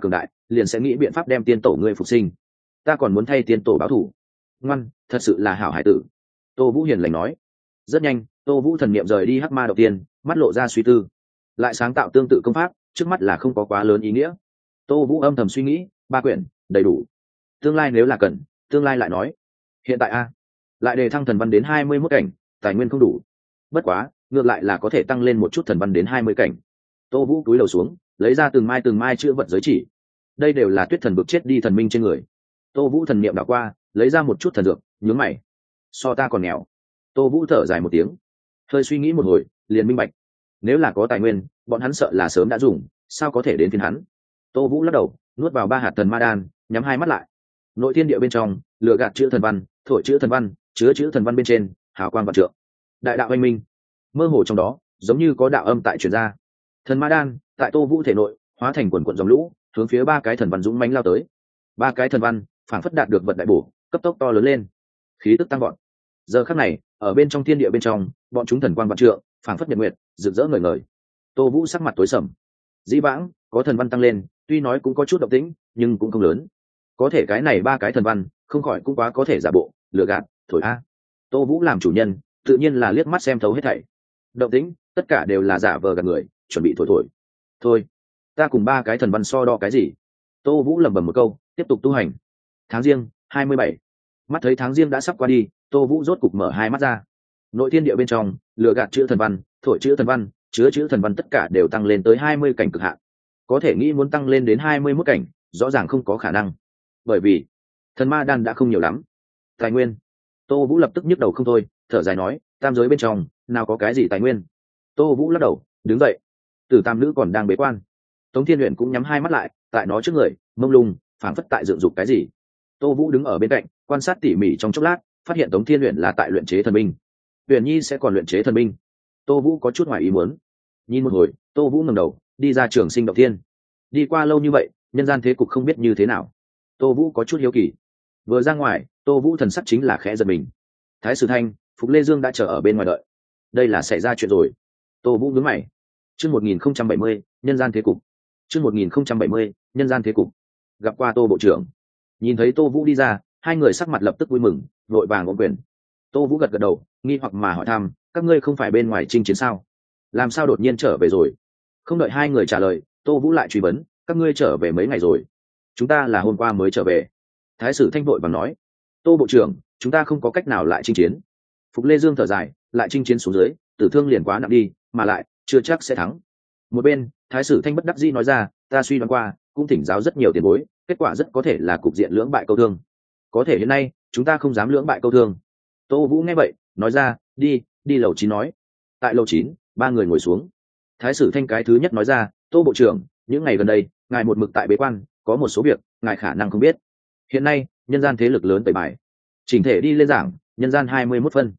liền sẽ nghĩ biện pháp đem tiên tổ ngươi phục sinh. Ta còn muốn thay tiên tổ báo thù. Ngoan, thật sự là hảo hải tử. Tô Vũ hiền lành nói. Rất nhanh, Tô Vũ thần niệm rời đi hắc ma đầu tiên, mắt lộ ra suy tư, lại sáng tạo tương tự công pháp, trước mắt là không có quá lớn ý nghĩa. Tô Vũ âm thầm suy nghĩ, 3 quyển đầy đủ, tương lai nếu là cần, tương lai lại nói. Hiện tại a, lại đề thăng thần văn đến 21 cảnh, tài nguyên không đủ. Bất quá, ngược lại là có thể tăng lên một chút thần văn đến 20 cảnh. Tô Vũ cúi đầu xuống, lấy ra từng mai chữ vật giới chỉ. Đây đều là Tuyết thần bực chết đi thần minh trên người. Tô Vũ thần niệm đảo qua, lấy ra một chút thần dược, nhướng mày. So ta còn nghèo. Tô Vũ thở dài một tiếng, hơi suy nghĩ một hồi, liền minh bạch. Nếu là có tài nguyên, bọn hắn sợ là sớm đã dùng, sao có thể đến phiên hắn. Tô Vũ lắc đầu, nuốt vào 3 hạt thần ma đan, nhắm 2 mắt lại. Nội thiên địa bên trong, lửa gạt chữ thần văn, thổi chữ thần văn, chứa chữ thần văn bên trên, hào quang vạn trượng. Đại đạo anh minh, mơ hồ trong đó, giống như có đạo âm tại truyền ra. Thần ma đan tại Tô Vũ thể nội, hóa thành quần quần dòng lũ, hướng phía 3 cái thần văn dũng mãnh lao tới. 3 cái thần văn, phảng phất đạt được vật đại bổ, cấp tốc to lớn lên, khí tức tăng vọt. Giờ khắc này, ở bên trong thiên địa bên trong, bọn chúng thần quang vạn trượng, phảng phất nhật nguyệt, rực rỡ ngời ngời. Tô Vũ sắc mặt tối sầm. Dĩ vãng, có thần văn tăng lên, tuy nói cũng có chút động tĩnh, nhưng cũng không lớn. Có thể cái này 3 cái thần văn, không khỏi cũng quá có thể giả bộ, lừa gạt, thổi a. Tô Vũ làm chủ nhân, tự nhiên là liếc mắt xem thấu hết thảy. Động tĩnh, tất cả đều là giả vờ gạt người, chuẩn bị thổi thổi. Thôi, ta cùng 3 cái thần văn so đo cái gì? Tô Vũ lẩm bẩm một câu, tiếp tục tu hành. Tháng Giêng, 27. Mắt thấy tháng Giêng đã sắp qua đi, Tô Vũ rốt cục mở 2 mắt ra. Nội thiên địa bên trong, lửa gạt chữ thần văn, thổi chữ thần văn, chứa chữ thần văn tất cả đều tăng lên tới 20 cảnh cực hạn. Có thể nghĩ muốn tăng lên đến 21 cảnh, rõ ràng không có khả năng. Bởi vì, thần ma đan đã không nhiều lắm. Tài nguyên. Tô Vũ lập tức nhức đầu không thôi, thở dài nói, tam giới bên trong, nào có cái gì tài nguyên. Tô Vũ lắc đầu, đứng dậy. Tử Tam nữ còn đang bế quan. Tống Thiên Uyển cũng nhắm 2 mắt lại, tại nó trước người, mông lung, phảng phất tại dựng dục cái gì. Tô Vũ đứng ở bên cạnh, quan sát tỉ mỉ trong chốc lát, phát hiện Tống Thiên Uyển là tại luyện chế thần binh. Uyển Nhi sẽ còn luyện chế thần binh. Tô Vũ có chút ngoài ý muốn. Nhìn một hồi, Tô Vũ ngẩng đầu, đi ra Trường Sinh động thiên. Đi qua lâu như vậy, nhân gian thế cục không biết như thế nào. Tô Vũ có chút hiếu kỳ. Vừa ra ngoài, Tô Vũ thần sắc chính là khẽ giật mình. Thái Sử Thanh, Phục Lê Dương đã chờ ở bên ngoài đợi. Đây là xảy ra chuyện rồi. Tô Vũ nhướng mày. Chương 1070, nhân gian thế cục. Chương 1070, nhân gian thế cục. Gặp qua Tô bộ trưởng. Nhìn thấy Tô Vũ đi ra, hai người sắc mặt lập tức vui mừng, vội vàng ôm quyền. Tô Vũ gật gật đầu, nghi hoặc mà hỏi thăm, các ngươi không phải bên ngoài chinh chiến sao? Làm sao đột nhiên trở về rồi? Không đợi hai người trả lời, Tô Vũ lại truy vấn, các ngươi trở về mấy ngày rồi? Chúng ta là hôm qua mới trở về. Thái Sử Thanh vội vàng nói, Tô bộ trưởng, chúng ta không có cách nào lại chinh chiến. Phục Lê Dương thở dài, lại chinh chiến xuống dưới, tử thương liền quá nặng đi, mà lại chưa chắc sẽ thắng. Một bên, Thái Sử Thanh bất đắc dĩ nói ra, ta suy đoán qua, cũng thỉnh giáo rất nhiều tiền bối, kết quả rất có thể là cục diện lưỡng bại câu thương. Có thể hiện nay, chúng ta không dám lưỡng bại câu thương. Tô Vũ nghe vậy, nói ra, đi lầu 9 nói. Tại lầu 9, 3 người ngồi xuống. Thái Sử Thanh cái thứ nhất nói ra, Tô bộ trưởng, những ngày gần đây, ngài một mực tại bế quan, có một số việc, ngài khả năng không biết. Hiện nay, nhân gian thế lực lớn tẩy bài. Chỉnh thể đi lên giảng, nhân gian 21 phân.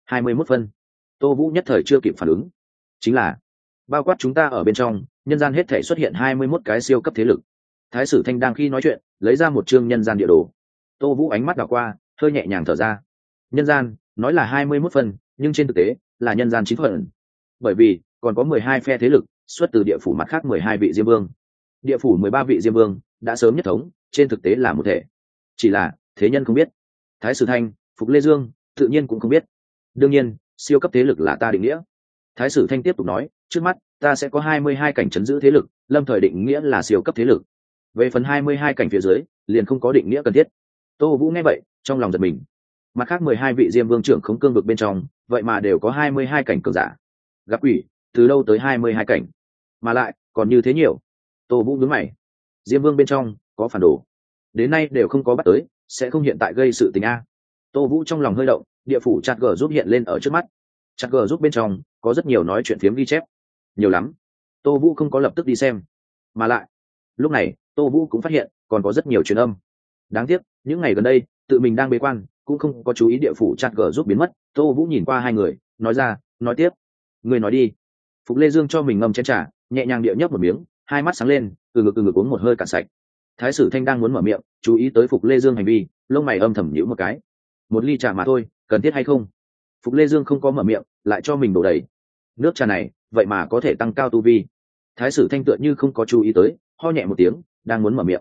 21 phân. Tô Vũ nhất thời chưa kịp phản ứng. Chính là, bao quát chúng ta ở bên trong, nhân gian hết thể xuất hiện 21 cái siêu cấp thế lực. Thái Sử Thanh đang khi nói chuyện, lấy ra một chương nhân gian địa đồ. Tô Vũ ánh mắt đảo qua, hơi nhẹ nhàng thở ra. Nhân gian, nói là 21 phần, nhưng trên thực tế, là nhân gian 9 phần. Bởi vì, còn có 12 phe thế lực, xuất từ địa phủ mặt khác 12 vị Diêm Vương. Địa phủ 13 vị Diêm Vương, đã sớm nhất thống, trên thực tế là một thể. Chỉ là, thế nhân không biết. Thái Sử Thanh, Phục Lê Dương, tự nhiên cũng không biết. Đương nhiên, siêu cấp thế lực là ta định nghĩa. Thái Sử Thanh tiếp tục nói, trước mắt, ta sẽ có 22 cảnh trấn giữ thế lực, lâm thời định nghĩa là siêu cấp thế lực. Về phần 22 cảnh phía dưới, liền không có định nghĩa cần thiết. Tô Vũ nghe vậy, trong lòng giật mình. Mặt khác 12 vị Diêm Vương trưởng khống cương vực bên trong, vậy mà đều có 22 cảnh cường giả. Gặp quỷ, từ đâu tới 22 cảnh? Mà lại, còn như thế nhiều. Tô Vũ nhướng mày. Diêm Vương bên trong, có phản đồ. Đến nay đều không có bắt tới, sẽ không hiện tại gây sự tình a. Tô Vũ trong lòng hơi động, địa phủ chat gờ giúp hiện lên ở trước mắt. Chat gờ giúp bên trong, có rất nhiều nói chuyện phiếm ghi chép. Nhiều lắm. Tô Vũ không có lập tức đi xem. Mà lại, lúc này, Tô Vũ cũng phát hiện, còn có rất nhiều truyền âm. Đáng tiếc, những ngày gần đây, tự mình đang bế quan, cũng không có chú ý địa phủ chat gờ giúp biến mất. Tô Vũ nhìn qua hai người, nói ra, nói tiếp. Người nói đi. Phục Lê Dương cho mình ngâm chén trà, nhẹ nhàng địa nhấp một miếng, hai mắt sáng lên, từ ngực uống một hơi cạn sạch. Thái Sử Thanh đang muốn mở miệng, chú ý tới Phục Lê Dương hành vi, lông mày âm thầm nhíu một cái. Một ly trà mà thôi, cần thiết hay không? Phục Lê Dương không có mở miệng, lại cho mình đổ đầy. Nước trà này, vậy mà có thể tăng cao tu vi. Thái Sử Thanh tựa như không có chú ý tới, ho nhẹ một tiếng, đang muốn mở miệng.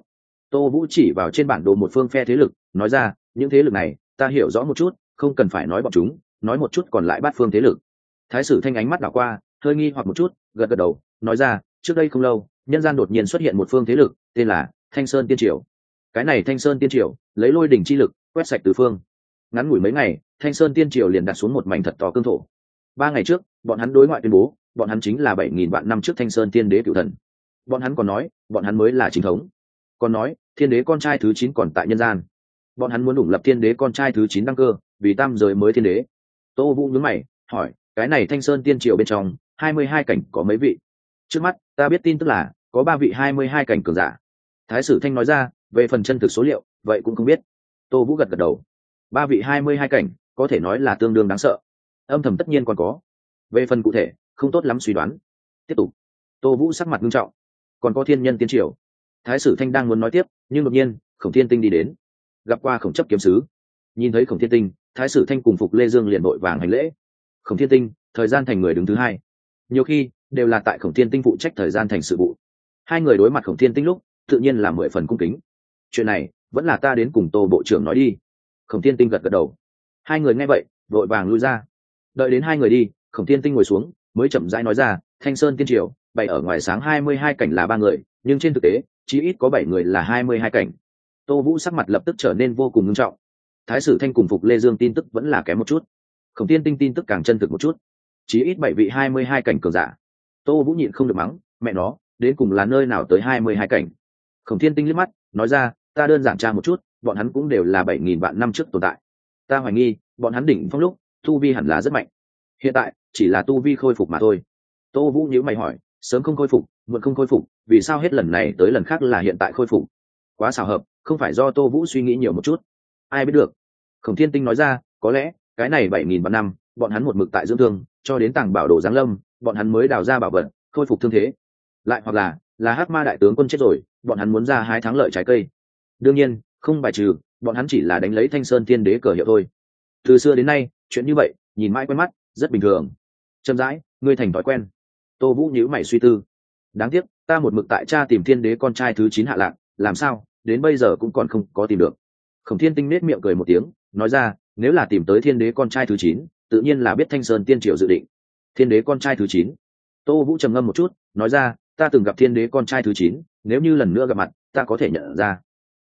Tô Vũ chỉ vào trên bản đồ một phương phe thế lực, nói ra, những thế lực này ta hiểu rõ một chút, không cần phải nói bọn chúng, nói một chút còn lại bát phương thế lực. Thái sử Thanh ánh mắt đảo qua, hơi nghi hoặc một chút, gật gật đầu, nói ra, trước đây không lâu, nhân gian đột nhiên xuất hiện một phương thế lực, tên là Thanh Sơn Tiên Triều. Cái này Thanh Sơn Tiên Triều lấy lôi đỉnh chi lực quét sạch tứ phương. Ngắn ngủi mấy ngày, Thanh Sơn Tiên Triều liền đặt xuống một mảnh thật to cương thổ. 3 ngày trước, bọn hắn đối ngoại tuyên bố, bọn hắn chính là 7000 vạn năm trước Thanh Sơn Tiên Đế cửu thần. Bọn hắn còn nói, bọn hắn mới là chính thống. Còn nói, Thiên Đế con trai thứ 9 còn tại nhân gian. Bọn hắn muốn đủng lập Thiên Đế con trai thứ 9 đăng cơ, vì tam giới mới thiên đế. Tô Vũ nhướng mày, hỏi, cái này Thanh Sơn Tiên Triều bên trong 22 cảnh có mấy vị? Trước mắt ta biết tin tức là có 3 vị 22 cảnh cường giả. Thái sử Thanh nói ra, về phần chân thực số liệu vậy cũng không biết. Tô Vũ gật gật đầu. 3 vị 22 cảnh có thể nói là tương đương đáng sợ. Âm thầm tất nhiên còn có, về phần cụ thể không tốt lắm suy đoán. Tiếp tục. Tô Vũ sắc mặt nghiêm trọng. Còn có Thiên Nhân Tiên Triều. Thái sử Thanh đang muốn nói tiếp, nhưng đột nhiên Khổng Thiên Tinh đi đến, gặp qua Khổng chấp kiếm sứ. Nhìn thấy Khổng Thiên Tinh, Thái sử Thanh cùng Phục Lê Dương liền vội vàng hành lễ. Khổng Thiên Tinh thời gian thành người đứng thứ hai, nhiều khi đều là tại Khổng Thiên Tinh phụ trách thời gian thành sự vụ. Hai người đối mặt Khổng Thiên Tinh lúc tự nhiên là 10 phần cung kính. Chuyện này vẫn là ta đến cùng Tô bộ trưởng nói đi. Khổng Thiên Tinh gật gật đầu. Hai người nghe vậy vội vàng lui ra. Đợi đến hai người đi, Khổng Thiên Tinh ngồi xuống mới chậm rãi nói ra, Thanh Sơn Tiên Triều bày ở ngoài sáng 22 cảnh là 3 người, nhưng trên thực tế chí ít có 7 người là 22 cảnh. Tô Vũ sắc mặt lập tức trở nên vô cùng nghiêm trọng. Thái sử Thanh cùng Phục Lê Dương tin tức vẫn là kém một chút, Khổng Thiên Tinh tin tức càng chân thực một chút, chí ít 7 vị 22 cảnh cường giả. Tô Vũ nhịn không được mắng, mẹ nó, đến cùng là nơi nào tới 22 cảnh? Khổng Thiên Tinh liếc mắt, nói ra, ta đơn giản tra một chút, bọn hắn cũng đều là 7000 vạn năm trước tồn tại. Ta hoài nghi, bọn hắn đỉnh phong lúc, tu vi hẳn là rất mạnh. Hiện tại, chỉ là tu vi khôi phục mà thôi. Tô Vũ nhíu mày hỏi, sớm không khôi phục, muộn không khôi phục, vì sao hết lần này tới lần khác là hiện tại khôi phục? Quá xảo hợp, không phải do Tô Vũ suy nghĩ nhiều một chút. Ai biết được. Khổng Thiên Tinh nói ra, có lẽ, cái này 7000 vạn năm, bọn hắn một mực tại dưỡng thương, cho đến tàng bảo đồ giáng lâm, bọn hắn mới đào ra bảo vật, khôi phục thương thế. Lại hoặc là Hắc Ma đại tướng quân chết rồi, bọn hắn muốn ra hái thắng lợi trái cây. Đương nhiên, không bài trừ bọn hắn chỉ là đánh lấy Thanh Sơn Tiên Đế cờ hiệu thôi. Từ xưa đến nay, chuyện như vậy, nhìn mãi quen mắt, rất bình thường. Chậm rãi, ngươi thành thói quen. Tô Vũ nhíu mày suy tư. Đáng tiếc, ta một mực tại cha tìm Thiên Đế con trai thứ 9 hạ lạc, làm sao, đến bây giờ cũng còn không có tìm được. Khổng Thiên Tinh nết miệng cười một tiếng, nói ra, nếu là tìm tới Thiên Đế con trai thứ 9, tự nhiên là biết Thanh Sơn Tiên Triều dự định. Thiên Đế con trai thứ 9. Tô Vũ trầm ngâm một chút, nói ra, ta từng gặp Thiên Đế con trai thứ 9, nếu như lần nữa gặp mặt, ta có thể nhận ra.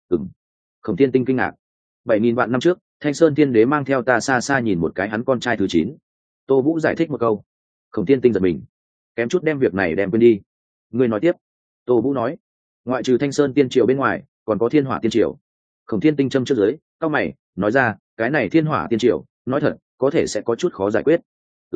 Khổng Thiên Tinh kinh ngạc. 7000 vạn năm trước, Thanh Sơn Tiên Đế mang theo ta xa xa nhìn một cái hắn con trai thứ 9. Tô Vũ giải thích một câu. Khổng Thiên Tinh giật mình, kém chút đem việc này đem quên đi. Ngươi nói tiếp. Tô Vũ nói, ngoại trừ Thanh Sơn Tiên Triều bên ngoài, còn có Thiên Hỏa Tiên Triều. Khổng Thiên Tinh châm trước dưới, cau mày, nói ra, cái này Thiên Hỏa Tiên Triều, nói thật, có thể sẽ có chút khó giải quyết.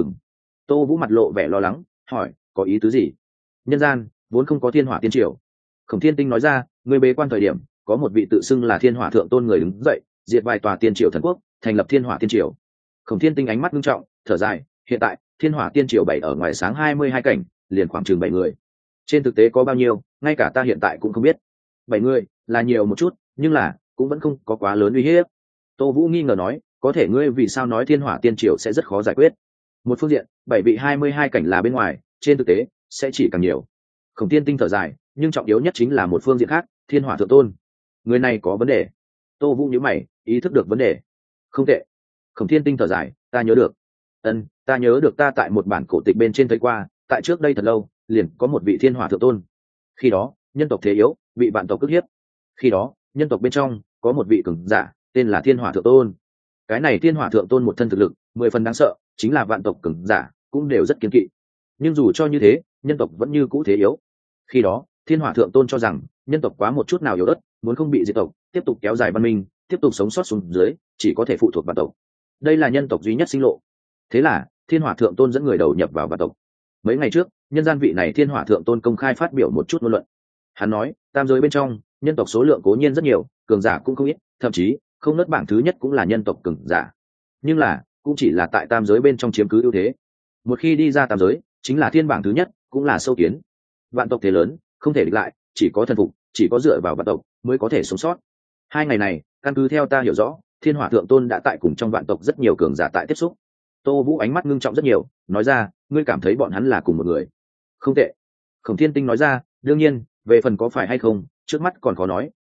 Tô Vũ mặt lộ vẻ lo lắng, hỏi, có ý tứ gì? Nhân gian vốn không có Thiên Hỏa Tiên Triều. Khổng Thiên Tinh nói ra, ngươi bế quan thời điểm, có một vị tự xưng là Thiên Hỏa thượng tôn người đứng dậy, diệt vài tòa tiên triều thần quốc, thành lập Thiên Hỏa Tiên Triều. Khổng Thiên Tinh ánh mắt nghiêm trọng, thở dài, hiện tại Thiên Hỏa Tiên Triều bày ở ngoài sáng 22 cảnh, liền khoảng chừng 7 người. Trên thực tế có bao nhiêu, ngay cả ta hiện tại cũng không biết. 7 người là nhiều một chút, nhưng là cũng vẫn không có quá lớn uy hiếp. Tô Vũ nghi ngờ nói, có thể ngươi vì sao nói Thiên Hỏa Tiên Triều sẽ rất khó giải quyết? Một phương diện, 7 vị 22 cảnh là bên ngoài, trên thực tế sẽ chỉ càng nhiều. Khổng Thiên Tinh thở dài, nhưng trọng yếu nhất chính là một phương diện khác, Thiên Hỏa thượng tôn. Người này có vấn đề. Tô Vũ nhíu mày, ý thức được vấn đề. Không tệ. Khổng Thiên Tinh thở dài, ta nhớ được. Ta nhớ được ta tại một bản cổ tịch bên trên thấy qua, tại trước đây thật lâu, liền có một vị Thiên Hỏa thượng tôn. Khi đó, nhân tộc thế yếu, bị vạn tộc cưỡng hiếp. Khi đó, nhân tộc bên trong có một vị cường giả, tên là Thiên Hỏa thượng tôn. Cái này Thiên Hỏa thượng tôn một thân thực lực, 10 phần đáng sợ, chính là vạn tộc cường giả cũng đều rất kiêng kỵ. Nhưng dù cho như thế, nhân tộc vẫn như cũ thế yếu. Khi đó, Thiên Hỏa thượng tôn cho rằng nhân tộc quá một chút nào yếu ớt, muốn không bị diệt tộc, tiếp tục kéo dài văn minh, tiếp tục sống sót xuống dưới, chỉ có thể phụ thuộc vạn tộc. Đây là nhân tộc duy nhất sinh lộ. Thế là, Thiên Hỏa thượng tôn dẫn người đầu nhập vào vạn tộc. Mấy ngày trước, nhân gian vị này Thiên Hỏa thượng tôn công khai phát biểu một chút ngôn luận. Hắn nói, tam giới bên trong, nhân tộc số lượng cố nhiên rất nhiều, cường giả cũng không ít, thậm chí không nớt bảng thứ nhất cũng là nhân tộc cường giả. Nhưng là, cũng chỉ là tại tam giới bên trong chiếm cứ ưu thế. Một khi đi ra tam giới, chính là thiên bảng thứ nhất, cũng là sâu kiến. Vạn tộc thế lớn, không thể địch lại, chỉ có thần phục, chỉ có dựa vào vạn tộc mới có thể sống sót. 2 ngày này, căn cứ theo ta hiểu rõ, Thiên Hỏa thượng tôn đã tại cùng trong vạn tộc rất nhiều cường giả tại tiếp xúc. Tô Vũ ánh mắt ngưng trọng rất nhiều, nói ra, ngươi cảm thấy bọn hắn là cùng một người? Không tệ. Khổng Thiên Tinh nói ra, đương nhiên, về phần có phải hay không, trước mắt còn khó nói,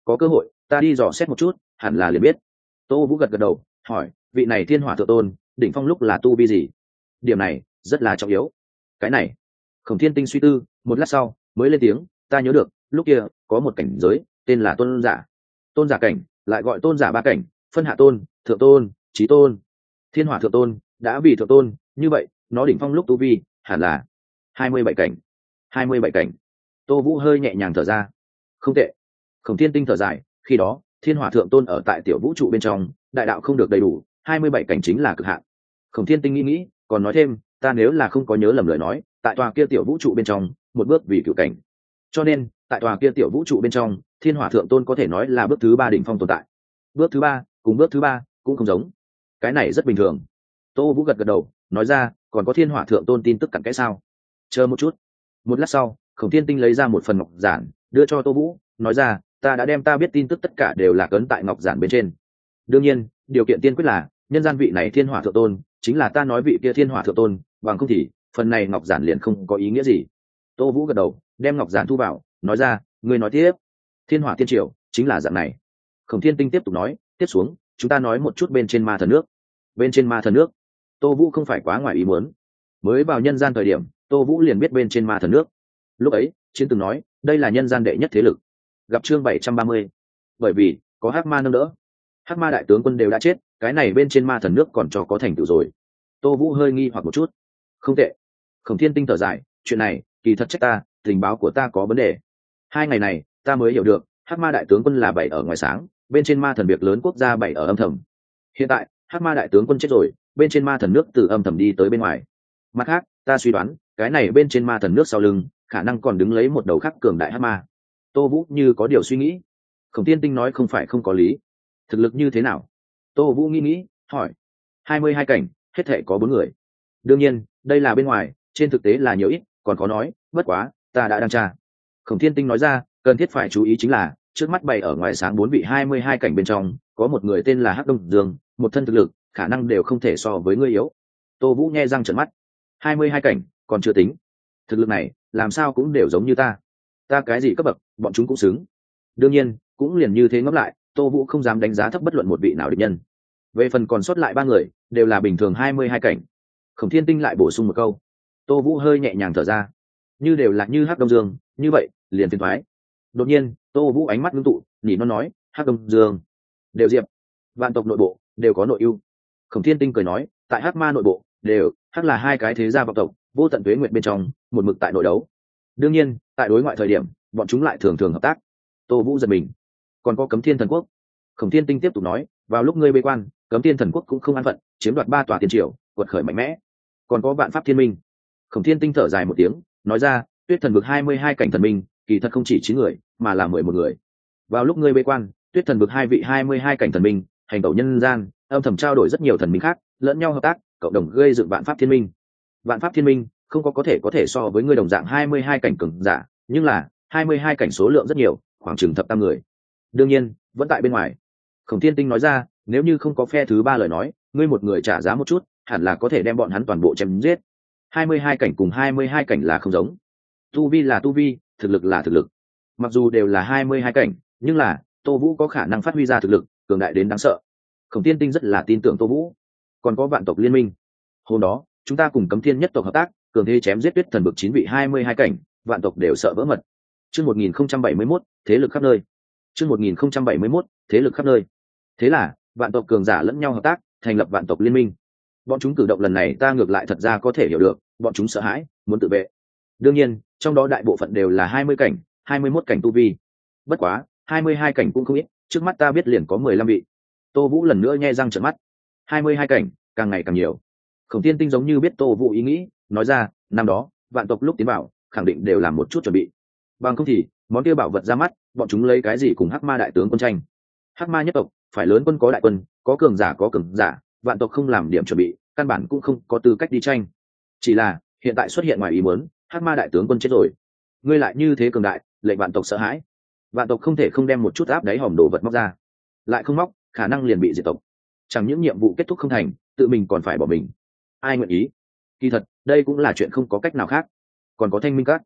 có cơ hội ta đi dò xét một chút hẳn là liền biết. Tô Vũ gật gật đầu hỏi vị này thiên hỏa thượng tôn đỉnh phong lúc là tu vi gì? Điểm này rất là trọng yếu. Cái này Khổng Thiên Tinh suy tư một lát sau mới lên tiếng, ta nhớ được lúc kia có một cảnh giới tên là tôn giả. Tôn giả cảnh lại gọi tôn giả ba cảnh, phân hạ tôn, thượng tôn, chí tôn. Thiên hỏa thượng tôn đã vì thượng tôn, như vậy nó đỉnh phong lúc tu vi hẳn là 27 cảnh. 27 cảnh. Tô Vũ hơi nhẹ nhàng thở ra. Không tệ. Khổng Thiên Tinh thở dài, khi đó thiên hỏa thượng tôn ở tại tiểu vũ trụ bên trong, đại đạo không được đầy đủ, 27 cảnh chính là cực hạn. Khổng Thiên Tinh nghĩ, còn nói thêm, ta nếu là không có nhớ lầm lời nói, tại tòa kia tiểu vũ trụ bên trong, một bước vì cựu cảnh. Cho nên, tại tòa kia tiểu vũ trụ bên trong, thiên hỏa thượng tôn có thể nói là bước thứ 3 đỉnh phong tồn tại. Bước thứ 3 cùng bước thứ 3 cũng không giống. Cái này rất bình thường. Tô Vũ gật gật đầu, nói ra, còn có thiên hỏa thượng tôn tin tức cặn kẽ sao? Chờ một chút. Một lát sau, Khổng Thiên Tinh lấy ra một phần ngọc giản, đưa cho Tô Vũ, nói ra, ta đã đem ta biết tin tức tất cả đều là cấn tại ngọc giản bên trên. Đương nhiên, điều kiện tiên quyết là nhân gian vị này thiên hỏa thượng tôn chính là ta nói vị kia thiên hỏa thượng tôn, bằng không thì phần này ngọc giản liền không có ý nghĩa gì. Tô Vũ gật đầu, đem ngọc giản thu vào, nói ra, ngươi nói tiếp. Thiên hỏa tiên triều chính là dạng này. Khổng Thiên Tinh tiếp tục nói, tiếp xuống chúng ta nói một chút bên trên ma thần nước. Bên trên ma thần nước. Tô Vũ không phải quá ngoài ý muốn. Mới vào nhân gian thời điểm, Tô Vũ liền biết bên trên ma thần nước. Lúc ấy Chiến từng nói đây là nhân gian đệ nhất thế lực. Gặp chương 730. Bởi vì có hắc ma nâng đỡ, hắc ma đại tướng quân đều đã chết, cái này bên trên ma thần nước còn cho có thành tựu rồi. Tô Vũ hơi nghi hoặc một chút. Không tệ. Khổng Thiên Tinh thở dài, chuyện này kỳ thật trách ta, tình báo của ta có vấn đề. 2 ngày này ta mới hiểu được hắc ma đại tướng quân là bày ở ngoài sáng, bên trên ma thần việc lớn quốc gia bày ở âm thầm. Hiện tại hắc ma đại tướng quân chết rồi, bên trên ma thần nước từ âm thầm đi tới bên ngoài. Mặt khác ta suy đoán cái này bên trên ma thần nước sau lưng khả năng còn đứng lấy một đầu khác cường đại hắc ma. Tô Vũ như có điều suy nghĩ. Khổng Thiên Tinh nói không phải không có lý. Thực lực như thế nào? Tô Vũ nghĩ hỏi. 22 cảnh, hết thể có 4 người. Đương nhiên đây là bên ngoài, trên thực tế là nhiều ít, còn có nói, bất quá ta đã đang tra. Khổng Thiên Tinh nói ra, cần thiết phải chú ý chính là trước mắt bày ở ngoài sáng 4 vị 22 cảnh bên trong có một người tên là Hắc Đông Dương, một thân thực lực khả năng đều không thể so với ngươi yếu. Tô Vũ nghe răng trợn mắt. 22 cảnh còn chưa tính, thực lực này làm sao cũng đều giống như ta cái gì cấp bậc bọn chúng cũng xứng. Đương nhiên cũng liền như thế ngẫm lại, Tô Vũ không dám đánh giá thấp bất luận một vị nào địch nhân. Về phần còn sót lại 3 người đều là bình thường 22 cảnh. Khổng Thiên Tinh lại bổ sung một câu. Tô Vũ hơi nhẹ nhàng thở ra. Như đều là như Hắc Đông Dương, như vậy liền phiền thoái. Đột nhiên Tô Vũ ánh mắt ngưng tụ, nhỉ nó nói, Hắc Đông Dương đều diệp, vạn tộc nội bộ đều có nội ưu. Khổng Thiên Tinh cười nói, tại Hắc ma nội bộ đều Hắc là 2 cái thế gia vọng tộc, vô tận tuế nguyệt bên trong một mực tại nội đấu. Đương nhiên tại đối ngoại thời điểm bọn chúng lại thường thường hợp tác. Tô Vũ giật mình. Còn có Cấm Thiên Thần Quốc. Khổng Thiên Tinh tiếp tục nói, vào lúc ngươi bế quan, Cấm Thiên Thần Quốc cũng không an phận, chiếm đoạt 3 tòa tiền triều, quật khởi mạnh mẽ. Còn có Vạn Pháp Thiên Minh. Khổng Thiên Tinh thở dài một tiếng, nói ra, Tuyết Thần vực 22 cảnh thần minh, kỳ thật không chỉ 9 người, mà là 11 người. Vào lúc ngươi bế quan, Tuyết Thần vực 2 vị 22 cảnh thần minh, hành tẩu nhân gian, âm thầm trao đổi rất nhiều thần minh khác, lẫn nhau hợp tác, cộng đồng gây dựng Vạn Pháp Thiên Minh. Vạn Pháp Thiên Minh không có thể so với ngươi đồng dạng 22 cảnh cường giả, nhưng là 22 cảnh số lượng rất nhiều, khoảng chừng thập tam người. Đương nhiên vẫn tại bên ngoài. Khổng Thiên Tinh nói ra, nếu như không có phe thứ 3 lời nói, ngươi một người trả giá một chút, hẳn là có thể đem bọn hắn toàn bộ chém giết. 22 cảnh cùng 22 cảnh là không giống. Tu vi là tu vi, thực lực là thực lực. Mặc dù đều là 22 cảnh, nhưng là Tô Vũ có khả năng phát huy ra thực lực cường đại đến đáng sợ. Khổng Thiên Tinh rất là tin tưởng Tô Vũ. Còn có Vạn tộc liên minh. Hôm đó chúng ta cùng Cấm Thiên nhất tộc hợp tác, cường thế chém giết Tuyết Thần vực 9 vị 22 cảnh, vạn tộc đều sợ vỡ mật. Chương 1071, thế lực khắp nơi. Chương 1071, thế lực khắp nơi. Thế là vạn tộc cường giả lẫn nhau hợp tác, thành lập Vạn tộc liên minh. Bọn chúng cử động lần này ta ngược lại thật ra có thể hiểu được, bọn chúng sợ hãi, muốn tự vệ. Đương nhiên trong đó đại bộ phận đều là 20 cảnh, 21 cảnh tu vi. Bất quá 22 cảnh cũng không ít, trước mắt ta biết liền có 15 vị. Tô Vũ lần nữa nhe răng trợn mắt. 22 cảnh càng ngày càng nhiều. Khổng Thiên Tinh giống như biết Tô Vũ ý nghĩ, nói ra, năm đó vạn tộc lúc tiến vào khẳng định đều làm một chút chuẩn bị, bằng không thì món kia bảo vật ra mắt, bọn chúng lấy cái gì cùng Hắc ma đại tướng quân tranh. Hắc ma nhất tộc phải lớn quân có đại quân, có cường giả có cường giả, vạn tộc không làm điểm chuẩn bị, căn bản cũng không có tư cách đi tranh. Chỉ là hiện tại xuất hiện ngoài ý muốn, Hắc ma đại tướng quân chết rồi, ngươi lại như thế cường đại, lệnh vạn tộc sợ hãi. Vạn tộc không thể không đem một chút áp đáy hòm đồ vật móc ra, lại không móc khả năng liền bị diệt tộc. Chẳng những nhiệm vụ kết thúc không thành, tự mình còn phải bỏ mình. Ai nguyện ý? Kỳ thật đây cũng là chuyện không có cách nào khác. Còn có Thanh Minh Các.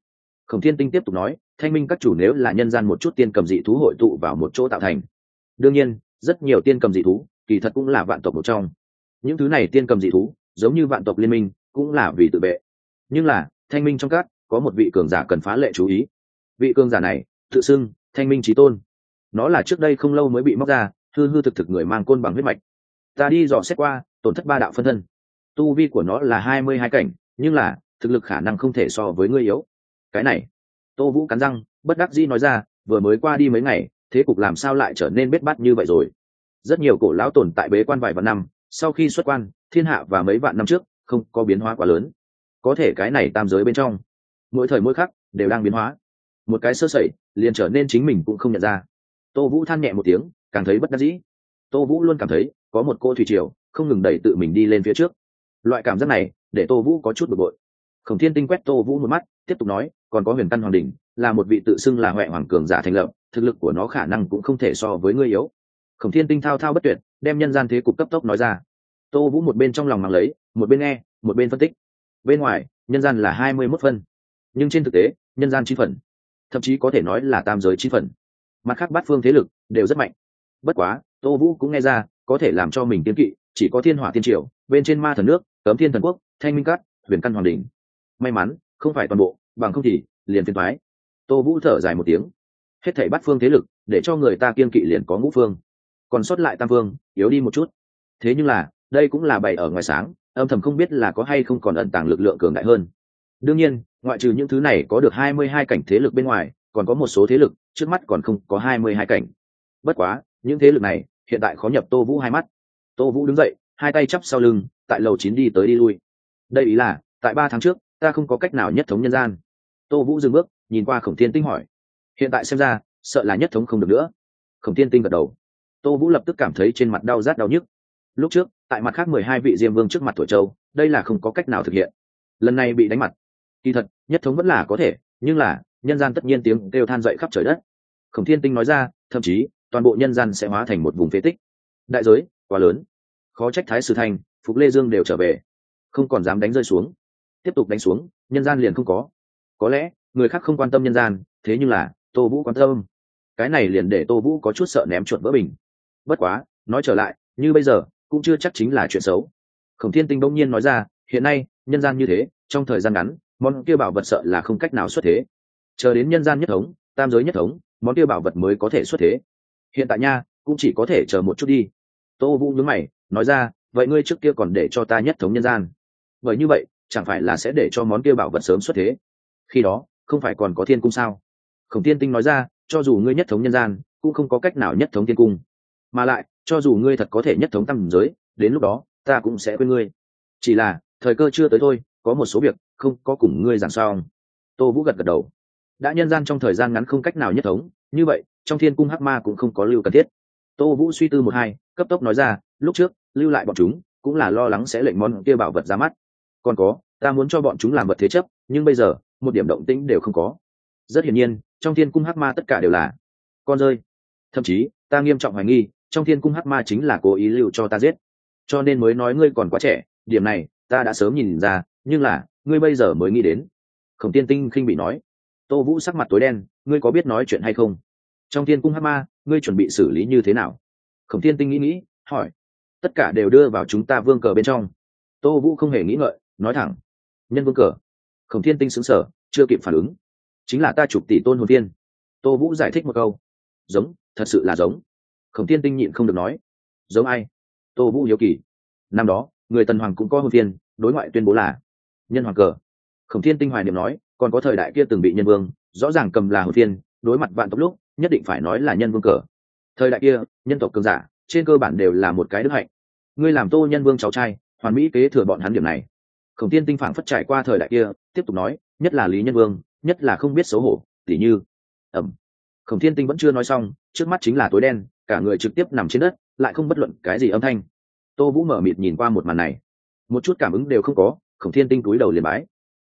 Khổng Thiên Tinh tiếp tục nói, thanh minh các chủ nếu là nhân gian một chút tiên cầm dị thú hội tụ vào một chỗ tạo thành. Đương nhiên rất nhiều tiên cầm dị thú kỳ thật cũng là vạn tộc một trong. Những thứ này tiên cầm dị thú giống như vạn tộc liên minh cũng là vì tự vệ. Nhưng là thanh minh trong các có một vị cường giả cần phá lệ chú ý. Vị cường giả này tự xưng thanh minh chí tôn. Nó là trước đây không lâu mới bị móc ra, hư hư thực thực người mang côn bằng huyết mạch. Ta đi dò xét qua, tổn thất 3 đạo phân thân. Tu vi của nó là 22 cảnh, nhưng là thực lực khả năng không thể so với ngươi yếu. Cái này, Tô Vũ cắn răng, bất đắc dĩ nói ra, vừa mới qua đi mấy ngày, thế cục làm sao lại trở nên bết bát như vậy rồi? Rất nhiều cổ lão tồn tại bế quan vài vạn năm, sau khi xuất quan, thiên hạ và mấy vạn năm trước, không có biến hóa quá lớn. Có thể cái này tam giới bên trong, mỗi thời mỗi khắc đều đang biến hóa. Một cái sơ sẩy, liền trở nên chính mình cũng không nhận ra. Tô Vũ than nhẹ một tiếng, càng thấy bất đắc dĩ. Tô Vũ luôn cảm thấy có một cô thủy triều không ngừng đẩy tự mình đi lên phía trước. Loại cảm giác này để Tô Vũ có chút bực bội. Khổng Thiên Tinh quét Tô Vũ một mắt, tiếp tục nói, còn có Huyền Căn Hoàng đỉnh, là một vị tự xưng là Huệ Hoàng cường giả thành lập, thực lực của nó khả năng cũng không thể so với ngươi yếu. Khổng Thiên Tinh thao thao bất tuyệt, đem nhân gian thế cục cấp tốc nói ra. Tô Vũ một bên trong lòng mang lấy, một bên nghe, một bên phân tích. Bên ngoài, nhân gian là 21 phân, nhưng trên thực tế, nhân gian 9 phần, thậm chí có thể nói là tam giới 9 phần. Mặt khác bát phương thế lực đều rất mạnh. Bất quá, Tô Vũ cũng nghe ra, có thể làm cho mình kiêng kỵ, chỉ có Thiên Hỏa Thiên Triều, bên trên Ma Thần Nước, Cấm Thiên Thần Quốc, Thanh Minh Cát, Huyền Căn Hoàng đỉnh. May mắn, không phải toàn bộ, bằng không thì liền phiền toái. Tô Vũ thở dài một tiếng. Hết thảy bát phương thế lực, để cho người ta kiêng kỵ liền có ngũ phương, còn sót lại tam phương, yếu đi một chút. Thế nhưng là, đây cũng là bày ở ngoài sáng, âm thầm không biết là có hay không còn ẩn tàng lực lượng cường đại hơn. Đương nhiên, ngoại trừ những thứ này có được 22 cảnh thế lực bên ngoài, còn có một số thế lực trước mắt còn không có 22 cảnh. Bất quá, những thế lực này hiện tại khó nhập Tô Vũ hai mắt. Tô Vũ đứng dậy, hai tay chắp sau lưng, tại lầu 9 đi tới đi lui. Đây ý là, tại 3 tháng trước, ta không có cách nào nhất thống nhân gian. Tô Vũ dừng bước, nhìn qua Khổng Thiên Tinh hỏi. Hiện tại xem ra, sợ là nhất thống không được nữa. Khổng Thiên Tinh gật đầu. Tô Vũ lập tức cảm thấy trên mặt đau rát đau nhức. Lúc trước, tại mặt khác 12 vị Diêm Vương trước mặt Thổi Châu, đây là không có cách nào thực hiện. Lần này bị đánh mặt. Kỳ thật, nhất thống vẫn là có thể, nhưng là, nhân gian tất nhiên tiếng kêu than dậy khắp trời đất. Khổng Thiên Tinh nói ra, thậm chí, toàn bộ nhân gian sẽ hóa thành một vùng phế tích. Đại giới quá lớn, khó trách Thái Sử Thành, Phục Lê Dương đều trở về, không còn dám đánh rơi xuống. Tiếp tục đánh xuống, nhân gian liền không có. Có lẽ, người khác không quan tâm nhân gian, thế nhưng là, Tô Vũ quan tâm. Cái này liền để Tô Vũ có chút sợ ném chuột vỡ bình. Bất quá, nói trở lại, như bây giờ, cũng chưa chắc chính là chuyện xấu. Khổng Thiên Tinh bỗng nhiên nói ra, hiện nay, nhân gian như thế, trong thời gian ngắn, món kia bảo vật sợ là không cách nào xuất thế. Chờ đến nhân gian nhất thống, tam giới nhất thống, món kia bảo vật mới có thể xuất thế. Hiện tại nha, cũng chỉ có thể chờ một chút đi. Tô Vũ nhướng mày, nói ra, vậy ngươi trước kia còn để cho ta nhất thống nhân gian. Bởi như vậy, chẳng phải là sẽ để cho món kia bảo vật sớm xuất thế. Khi đó, không phải còn có thiên cung sao? Khổng Thiên Tinh nói ra, cho dù ngươi nhất thống nhân gian, cũng không có cách nào nhất thống thiên cung. Mà lại, cho dù ngươi thật có thể nhất thống tam giới, đến lúc đó, ta cũng sẽ quên ngươi. Chỉ là, thời cơ chưa tới thôi, có một số việc, không có cùng ngươi giảng sao. Tô Vũ gật gật đầu. Đã nhân gian trong thời gian ngắn không cách nào nhất thống, như vậy, trong thiên cung hắc ma cũng không có lưu cần thiết. Tô Vũ suy tư một hai, cấp tốc nói ra, lúc trước, lưu lại bọn chúng, cũng là lo lắng sẽ lệnh món kia bảo vật ra mắt. Còn có, ta muốn cho bọn chúng làm vật thế chấp, nhưng bây giờ, một điểm động tĩnh đều không có. Rất hiển nhiên, trong thiên cung hắc ma tất cả đều là con rơi. Thậm chí, ta nghiêm trọng hoài nghi, trong thiên cung hắc ma chính là cố ý lưu cho ta giết. Cho nên mới nói ngươi còn quá trẻ, điểm này, ta đã sớm nhìn ra, nhưng là, ngươi bây giờ mới nghĩ đến. Khổng Tiên Tinh khinh bị nói. Tô Vũ sắc mặt tối đen, ngươi có biết nói chuyện hay không? Trong thiên cung hắc ma, ngươi chuẩn bị xử lý như thế nào? Khổng Tiên Tinh nghĩ, hỏi. Tất cả đều đưa vào chúng ta vương cờ bên trong. Tô Vũ không hề nghĩ ngợi, nói thẳng. Nhân vương cờ. Khổng Thiên Tinh sững sờ, chưa kịp phản ứng. Chính là ta chụp tỷ tôn hồn tiên. Tô Vũ giải thích một câu. Giống, thật sự là giống. Khổng Thiên Tinh nhịn không được nói. Giống ai? Tô Vũ hiếu kỳ. Năm đó, người Tần Hoàng cũng có hồn tiên, đối ngoại tuyên bố là nhân hoàng cờ. Khổng Thiên Tinh hoài niệm nói, còn có thời đại kia từng bị nhân vương, rõ ràng cầm là hồn tiên, đối mặt vạn tộc lúc, nhất định phải nói là nhân vương cờ. Thời đại kia, nhân tộc cường giả, trên cơ bản đều là một cái đức hạnh. Ngươi làm Tô Nhân Vương cháu trai, hoàn mỹ kế thừa bọn hắn điểm này. Khổng Thiên Tinh phảng phất trải qua thời đại kia, tiếp tục nói, nhất là Lý Nhân Vương, nhất là không biết xấu hổ, tỉ như ẩm. Khổng Thiên Tinh vẫn chưa nói xong, trước mắt chính là tối đen, cả người trực tiếp nằm trên đất, lại không bất luận cái gì âm thanh. Tô Vũ mở mịt nhìn qua một màn này, một chút cảm ứng đều không có. Khổng Thiên Tinh cúi đầu liền bái.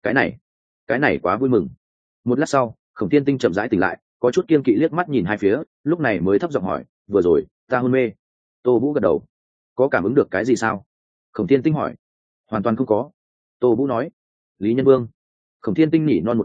Cái này quá vui mừng. Một lát sau, Khổng Thiên Tinh chậm rãi tỉnh lại, có chút kiêng kỵ liếc mắt nhìn hai phía, lúc này mới thấp giọng hỏi, vừa rồi ta hôn mê? Tô Vũ gật đầu. Có cảm ứng được cái gì sao? Khổng Thiên Tinh hỏi. Hoàn toàn không có. Tô Vũ nói. Lý Nhân Vương. Khổng Thiên Tinh nhỉ non một tiếng,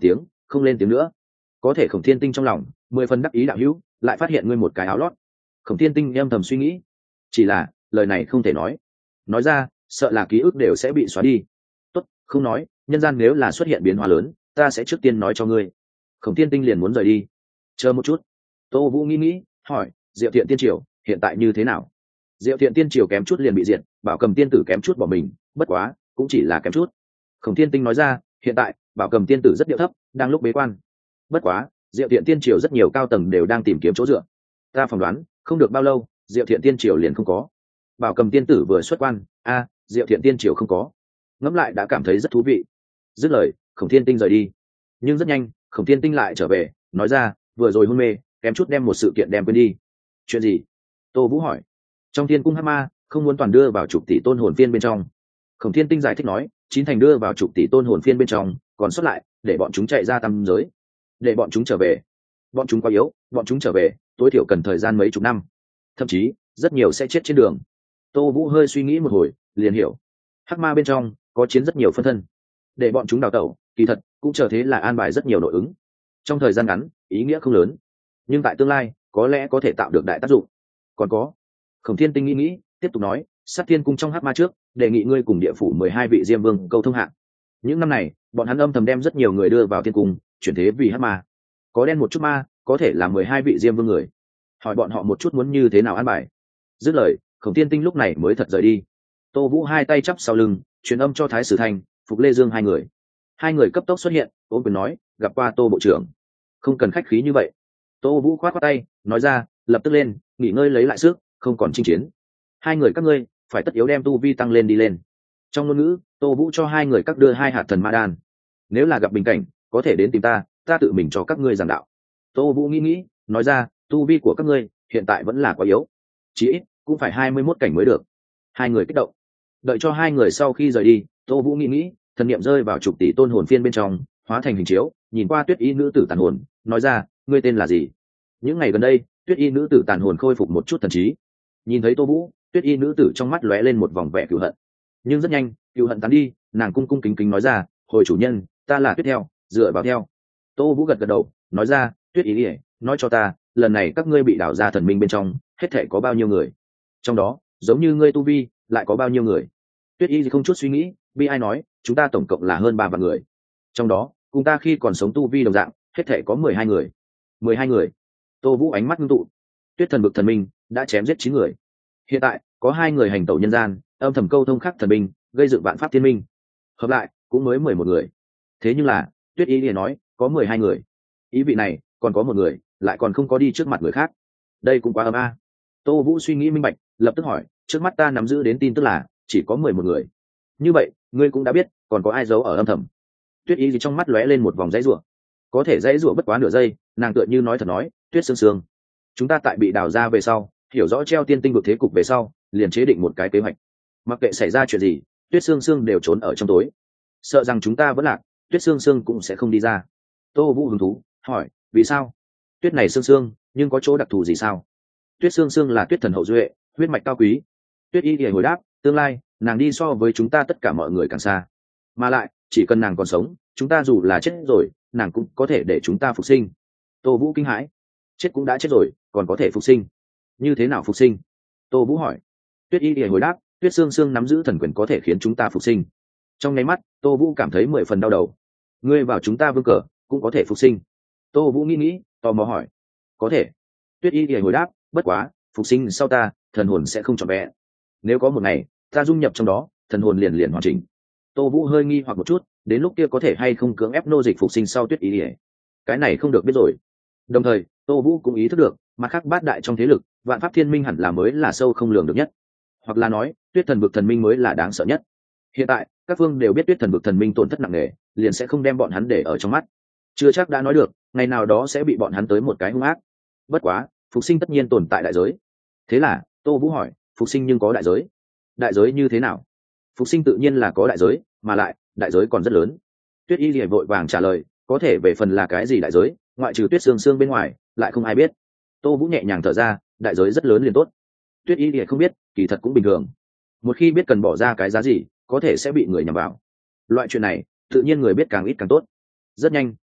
không lên tiếng nữa. Có thể Khổng Thiên Tinh trong lòng 10 phần đắc ý đạo hữu, lại phát hiện ngươi một cái áo lót. Khổng Thiên Tinh âm thầm suy nghĩ, chỉ là lời này không thể nói ra sợ là ký ức đều sẽ bị xóa đi. Tốt, không nói, nhân gian nếu là xuất hiện biến hóa lớn, ta sẽ trước tiên nói cho ngươi. Khổng Thiên Tinh liền muốn rời đi. Chờ một chút. Tô Vũ nghĩ hỏi, Diệu Thiện Tiên Triều hiện tại như thế nào? Diệu Thiện Tiên Triều kém chút liền bị diệt, Bảo Cầm Tiên Tử kém chút bỏ mình, bất quá cũng chỉ là kém chút. Khổng Thiên Tinh nói ra, hiện tại Bảo Cầm Tiên Tử rất điệu thấp, đang lúc bế quan. Bất quá Diệu Thiện Tiên Triều rất nhiều cao tầng đều đang tìm kiếm chỗ dựa. Ta phỏng đoán không được bao lâu Diệu Thiện Tiên Triều liền không có. Bảo Cầm Tiên Tử vừa xuất quan, Diệu Thiện Tiên Triều không có. Ngẫm lại đã cảm thấy rất thú vị. Dứt lời, Khổng Thiên Tinh rời đi. Nhưng rất nhanh Khổng Thiên Tinh lại trở về, nói ra, vừa rồi hôn mê kém chút đem một sự kiện đem quên đi. Chuyện gì? Tô Vũ hỏi. Trong Thiên Cung Hắc Ma không muốn toàn đưa vào chục tỷ tôn hồn phiên bên trong. Khổng Thiên Tinh giải thích nói, chín thành đưa vào chục tỷ tôn hồn phiên bên trong, còn sót lại để bọn chúng chạy ra tam giới, để bọn chúng trở về. Bọn chúng quá yếu, bọn chúng trở về tối thiểu cần thời gian mấy chục năm, thậm chí rất nhiều sẽ chết trên đường. Tô Vũ hơi suy nghĩ một hồi liền hiểu, Hắc Ma bên trong có chiến rất nhiều phân thân, để bọn chúng đào tẩu kỳ thật cũng chờ thế là an bài rất nhiều nội ứng. Trong thời gian ngắn ý nghĩa không lớn, nhưng tại tương lai có lẽ có thể tạo được đại tác dụng. Còn có, Khổng Thiên Tinh nghĩ tiếp tục nói, Sát Thiên Cung trong Hắc Ma trước đề nghị ngươi cùng địa phủ 12 vị Diêm Vương câu thông hạng. Những năm này bọn hắn âm thầm đem rất nhiều người đưa vào Thiên Cung, chuyển thế vì Hắc Ma. Có đen một chút ma có thể là 12 vị Diêm Vương người, hỏi bọn họ một chút muốn như thế nào an bài. Dứt lời, Khổng Thiên Tinh lúc này mới thật rời đi. Tô Vũ hai tay chắp sau lưng, truyền âm cho Thái Sử Thành, Phục Lê Dương hai người cấp tốc xuất hiện, ôm quyền nói, gặp qua Tô bộ trưởng. Không cần khách khí như vậy. Tô Vũ khoát tay nói ra, lập tức lên nghỉ ngơi lấy lại sức, không còn chinh chiến. Hai người các ngươi phải tất yếu đem tu vi tăng lên đi lên. Trong ngôn ngữ, Tô Vũ cho hai người các đưa 2 hạt thần ma đan. Nếu là gặp bình cảnh có thể đến tìm ta tự mình cho các ngươi giảng đạo. Tô Vũ nghĩ nói ra, tu vi của các ngươi hiện tại vẫn là quá yếu, chí ít cũng phải 21 cảnh mới được. Hai người kích động. Đợi cho hai người sau khi rời đi, Tô Vũ nghĩ thần niệm rơi vào chục tỷ tôn hồn phiên bên trong, hóa thành hình chiếu, nhìn qua Tuyết Y nữ tử tàn hồn, nói ra, ngươi tên là gì? Những ngày gần đây Tuyết Y nữ tử tàn hồn khôi phục một chút thần trí. Nhìn thấy Tô Vũ, Tuyết Y nữ tử trong mắt lóe lên một vòng vẻ cừu hận, nhưng rất nhanh cừu hận tán đi, nàng cung kính nói ra, hồi chủ nhân, ta là Tuyết Theo, dựa vào theo. Tô Vũ gật đầu nói ra, Tuyết Y nói cho ta, lần này các ngươi bị đào ra thần minh bên trong hết thể có bao nhiêu người, trong đó giống như ngươi tu vi lại có bao nhiêu người? Tuyết Y không chút suy nghĩ, bi ai nói, chúng ta tổng cộng là hơn 3 vạn người, trong đó cùng ta khi còn sống tu vi đồng dạng hết thể có 12 người. 12 người? Tô Vũ ánh mắt ngưng tụ. Tuyết Thần Vực thần minh đã chém giết 9 người, hiện tại có 2 người hành tẩu nhân gian, âm thầm câu thông khắc thần minh, gây dựng vạn pháp thiên minh, hợp lại cũng mới 11 người. Thế nhưng là Tuyết Y liền nói có 12 người, ý vị này còn có một người lại còn không có đi trước mặt người khác, đây cũng quá âm a. Tô Vũ suy nghĩ minh bạch, lập tức hỏi, trước mắt ta nắm giữ đến tin tức là chỉ có 11 người, như vậy ngươi cũng đã biết còn có ai giấu ở âm thầm? Tuyết Y gì trong mắt lóe lên một vòng dãy rủa, có thể dãy rủa bất quá nửa giây, nàng tựa như nói thật nói, Tuyết Sương Sương, chúng ta tại bị đào ra về sau, hiểu rõ treo tiên tinh vực thế cục về sau, liền chế định một cái kế hoạch, mặc kệ xảy ra chuyện gì, Tuyết Sương Sương đều trốn ở trong tối, sợ rằng chúng ta vẫn lạc, Tuyết Sương Sương cũng sẽ không đi ra. Tô Vũ hứng thú hỏi, vì sao? Tuyết này Sương Sương nhưng có chỗ đặc thù gì sao? Tuyết Sương Sương là Tuyết thần hậu duệ, huyết mạch cao quý. Tuyết Y thì hồi đáp, tương lai nàng đi so với chúng ta tất cả mọi người càng xa, mà lại chỉ cần nàng còn sống, chúng ta dù là chết rồi nàng cũng có thể để chúng ta phục sinh. Tô Vũ kinh hãi, chết cũng đã chết rồi còn có thể phục sinh? Như thế nào phục sinh? Tô Vũ hỏi. Tuyết Y thì hồi đáp, Tuyết Sương Sương nắm giữ thần quyền có thể khiến chúng ta phục sinh. Trong nháy mắt Tô Vũ cảm thấy 10 phần đau đầu. Ngươi vào chúng ta vương cờ cũng có thể phục sinh? Tô Vũ nghĩ tò mò hỏi. Có thể. Tuyết Y thì hồi đáp, bất quá phục sinh sau ta thần hồn sẽ không trọn vẹn, nếu có một ngày ta dung nhập trong đó thần hồn liền hoàn chỉnh. Tô Vũ hơi nghi hoặc một chút, đến lúc kia có thể hay không cưỡng ép nô dịch phục sinh sau Tuyết Y? Cái này không được biết rồi. Đồng thời Tô Vũ cũng ý thức được, mặt khác bát đại trong thế lực, vạn pháp thiên minh hẳn là mới là sâu không lường được nhất, hoặc là nói Tuyết Thần Vực thần minh mới là đáng sợ nhất. Hiện tại các phương đều biết Tuyết Thần Vực thần minh tổn thất nặng nề, liền sẽ không đem bọn hắn để ở trong mắt, chưa chắc đã nói được ngày nào đó sẽ bị bọn hắn tới một cái hung ác. Bất quá phục sinh tất nhiên tồn tại đại giới. Thế là Tô Vũ hỏi, phục sinh nhưng có đại giới? Đại giới như thế nào? Phục sinh tự nhiên là có đại giới, mà lại đại giới còn rất lớn. Tuyết Y liền vội vàng trả lời, có thể về phần là cái gì đại giới, ngoại trừ Tuyết Sương Sương bên ngoài lại không ai biết. Tô Vũ nhẹ nhàng thở ra, đại giới rất lớn liền tốt. Tuyết Y liền không biết, kỳ thật cũng bình thường, một khi biết cần bỏ ra cái giá gì có thể sẽ bị người nhầm vào. Loại chuyện này tự nhiên người biết càng ít càng tốt. Rất nhanh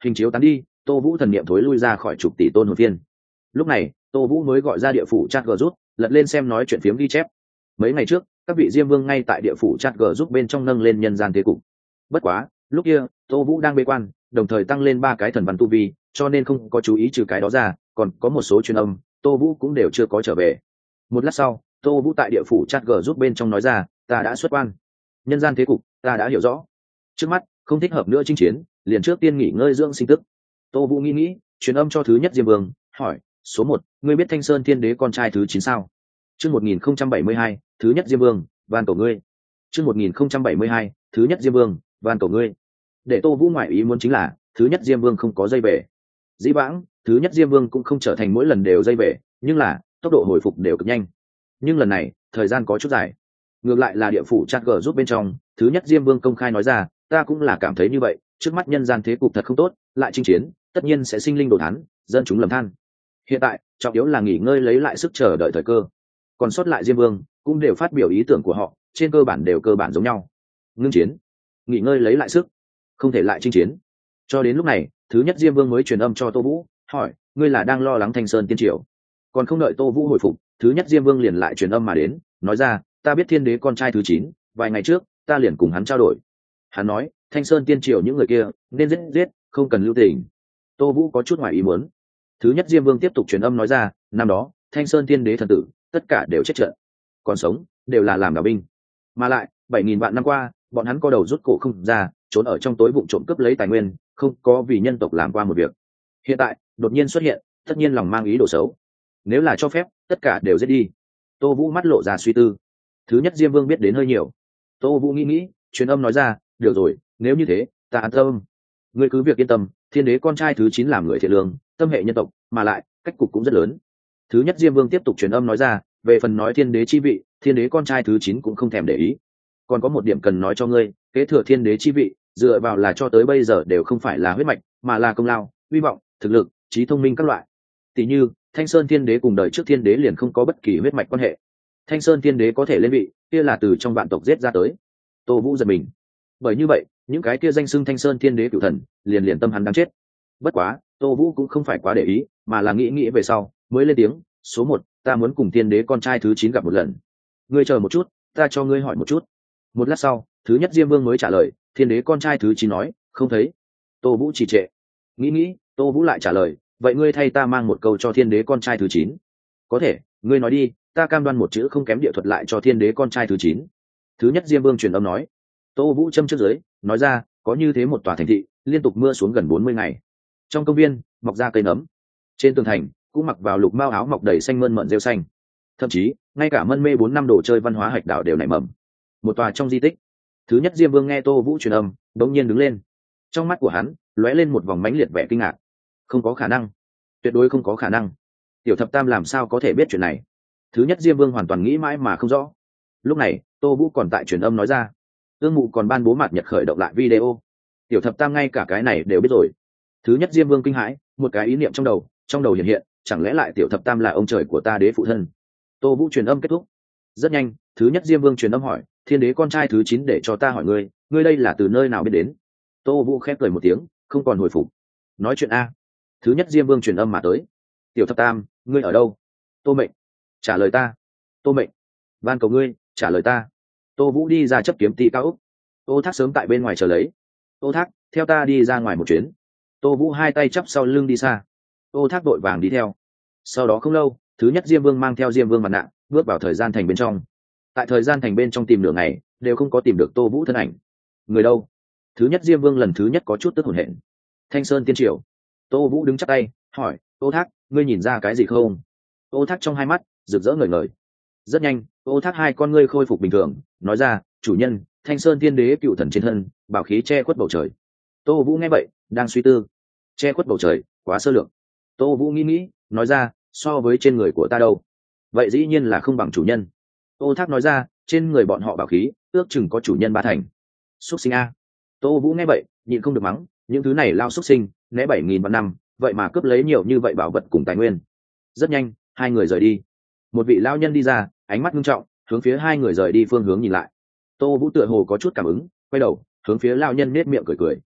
Hình chiếu tán đi, Tô Vũ thần niệm thối lui ra khỏi chục tỷ tôn hồn phiên. Lúc này Tô Vũ mới gọi ra địa phủ chat g rút, lật lên xem nói chuyện phiếm ghi chép. Mấy ngày trước các vị diêm vương ngay tại địa phủ chat g giúp bên trong nâng lên nhân gian thế cục. Bất quá lúc kia Tô Vũ đang bế quan, đồng thời tăng lên 3 cái thần văn tu vi, cho nên không có chú ý. Trừ cái đó ra còn có một số truyền âm, Tô Vũ cũng đều chưa có trở về. Một lát sau, Tô Vũ tại địa phủ chat g giúp bên trong nói ra, ta đã xuất quan, nhân gian thế cục ta đã hiểu rõ, trước mắt không thích hợp nữa chinh chiến, liền trước tiên nghỉ ngơi dưỡng sinh tức. Tô Vũ nghĩ truyền âm cho thứ nhất diêm vương, hỏi: số 1, ngươi biết Thanh Sơn Thiên Đế con trai thứ 9 sao? Chương 1072, thứ nhất diêm vương, van cầu ngươi. Chương 1072, thứ nhất diêm vương, van cầu ngươi. Để Tô Vũ ngoại ý muốn chính là thứ nhất diêm vương không có dây về. Dĩ vãng thứ nhất diêm vương cũng không trở thành mỗi lần đều dây về, nhưng là tốc độ hồi phục đều cực nhanh. Nhưng lần này thời gian có chút dài. Ngược lại là địa phủ chat g giúp bên trong thứ nhất diêm vương công khai nói ra, ta cũng là cảm thấy như vậy, trước mắt nhân gian thế cục thật không tốt, lại chinh chiến tất nhiên sẽ sinh linh đồ thán, dân chúng lầm than. Hiện tại trọng yếu là nghỉ ngơi lấy lại sức chờ đợi thời cơ. Còn sót lại diêm vương cũng đều phát biểu ý tưởng của họ, trên cơ bản đều cơ bản giống nhau: ngưng chiến, nghỉ ngơi lấy lại sức, không thể lại chinh chiến. Cho đến lúc này thứ nhất diêm vương mới truyền âm cho Tô Vũ, hỏi: ngươi là đang lo lắng Thanh Sơn Tiên Triều? Còn không đợi Tô Vũ hồi phục, thứ nhất diêm vương liền lại truyền âm mà đến, nói ra: ta biết Thiên Đế con trai thứ 9, vài ngày trước ta liền cùng hắn trao đổi. Hắn nói Thanh Sơn Tiên Triều những người kia nên giết, không cần lưu tình. Tô Vũ có chút ngoài ý muốn. Thứ nhất diêm vương tiếp tục truyền âm nói ra: năm đó Thanh Sơn Tiên Đế thần tử tất cả đều chết trận, còn sống đều là làm đạo binh, mà lại 7.000 vạn năm qua bọn hắn co đầu rút cổ không ra, trốn ở trong tối vụng trộm cướp lấy tài nguyên, không có vì nhân tộc làm qua một việc. Hiện tại đột nhiên xuất hiện, tất nhiên lòng mang ý đồ xấu, nếu là cho phép tất cả đều giết đi. Tô Vũ mắt lộ ra suy tư. Thứ nhất diêm vương biết đến hơi nhiều. Tô Vũ nghĩ truyền âm nói ra: được rồi, nếu như thế ta an tâm. Ngươi cứ việc yên tâm, Thiên Đế con trai thứ 9 làm người thiện lương, tâm hệ nhân tộc, mà lại cách cục cũng rất lớn. Thứ nhất diêm vương tiếp tục truyền âm nói ra: về phần nói Thiên Đế chi vị, Thiên Đế con trai thứ 9 cũng không thèm để ý. Còn có một điểm cần nói cho ngươi, kế thừa Thiên Đế chi vị dựa vào là cho tới bây giờ đều không phải là huyết mạch, mà là công lao, hy vọng, thực lực, trí thông minh các loại. Tỷ như Thanh Sơn Thiên Đế cùng đời trước Thiên Đế liền không có bất kỳ huyết mạch quan hệ. Thanh Sơn Thiên Đế có thể lên vị, kia là từ trong vạn tộc giết ra tới. Tô Vũ giật mình. Bởi như vậy những cái kia danh xưng Thanh Sơn Thiên Đế cửu thần liền tâm hắn đáng chết. Bất quá Tô Vũ cũng không phải quá để ý, mà là nghĩ về sau mới lên tiếng: số 1, ta muốn cùng Thiên Đế con trai thứ 9 gặp một lần. Ngươi chờ một chút, ta cho ngươi hỏi một chút. Một lát sau thứ nhất diêm vương mới trả lời. Thiên Đế con trai thứ 9 nói: không thấy. Tô Vũ trì trệ. Nghĩ Tô Vũ lại trả lời: vậy ngươi thay ta mang một câu cho Thiên Đế con trai thứ 9. Có thể, ngươi nói đi, ta cam đoan một chữ không kém địa thuật lại cho Thiên Đế con trai thứ 9. Thứ nhất diêm vương truyền âm nói. Tô Vũ châm trước dưới nói ra: có như thế một tòa thành thị, liên tục mưa xuống gần 40 ngày. Trong công viên mọc ra cây nấm, trên tường thành cũng mặc vào lục mao áo mọc đầy xanh mơn mận rêu xanh, thậm chí ngay cả mân mê 4 năm đồ chơi văn hóa hạch đảo đều nảy mầm. Một tòa trong di tích. Thứ nhất diêm vương nghe Tô Vũ truyền âm, đống nhiên đứng lên. Trong mắt của hắn lóe lên một vòng mãnh liệt vẻ kinh ngạc. Không có khả năng, tuyệt đối không có khả năng. Tiểu thập tam làm sao có thể biết chuyện này? Thứ nhất diêm vương hoàn toàn nghĩ mãi mà không rõ. Lúc này Tô Vũ còn tại truyền âm nói ra: ương mụ còn ban bố mạt nhật khởi động lại video. Tiểu thập tam ngay cả cái này đều biết rồi. Thứ nhất diêm vương kinh hãi, một cái ý niệm trong đầu hiện hiện, chẳng lẽ lại tiểu thập tam là ông trời của ta đế phụ thân? Tô Vũ truyền âm kết thúc. Rất nhanh thứ nhất diêm vương truyền âm hỏi: Thiên Đế con trai thứ 9 để cho ta hỏi ngươi đây là từ nơi nào biết đến? Tô Vũ khép cười một tiếng, không còn hồi phục. Nói chuyện a. Thứ nhất diêm vương truyền âm mà tới. Tiểu thập tam, ngươi ở đâu? Tô Mệnh. Trả lời ta. Tô Mệnh. Van cầu ngươi trả lời ta. Tô Vũ đi ra chấp kiếm tị cao úc. Ô Thác sớm tại bên ngoài chờ lấy. Ô Thác, theo ta đi ra ngoài một chuyến. Tô Vũ hai tay chắp sau lưng đi xa. Ô Thác đội vàng đi theo. Sau đó không lâu thứ nhất diêm vương mang theo diêm vương mặt nạ bước vào thời gian thành bên trong. Tại thời gian thành bên trong tìm nửa ngày đều không có tìm được Tô Vũ thân ảnh. Người đâu? Thứ nhất diêm vương lần thứ nhất có chút tức hổn hển. Thanh Sơn Tiên Triều. Tô Vũ đứng chắp tay hỏi: Ô Thác, ngươi nhìn ra cái gì không? Ô Thác trong hai mắt rực rỡ ngời ngời. Rất nhanh Ô Thác hai con ngươi khôi phục bình thường, nói ra: chủ nhân, Thanh Sơn Tiên Đế cựu thần trên thân bảo khí che khuất bầu trời. Tô Vũ nghe vậy đang suy tư. Che khuất bầu trời quá sơ lược. Tô Vũ nghĩ nói ra: so với trên người của ta đâu? Vậy dĩ nhiên là không bằng chủ nhân. Ô Thác nói ra: trên người bọn họ bảo khí ước chừng có chủ nhân 3 thành. Xuất sinh a. Tô Vũ nghe vậy nhịn không được mắng: những thứ này lao xuất sinh, né 7.000 vạn năm vậy mà cướp lấy nhiều như vậy bảo vật cùng tài nguyên. Rất nhanh hai người rời đi. Một vị lao nhân đi ra, ánh mắt nghiêm trọng hướng phía hai người rời đi phương hướng nhìn lại. Tô Vũ tựa hồ có chút cảm ứng, quay đầu hướng phía lao nhân nết miệng cười.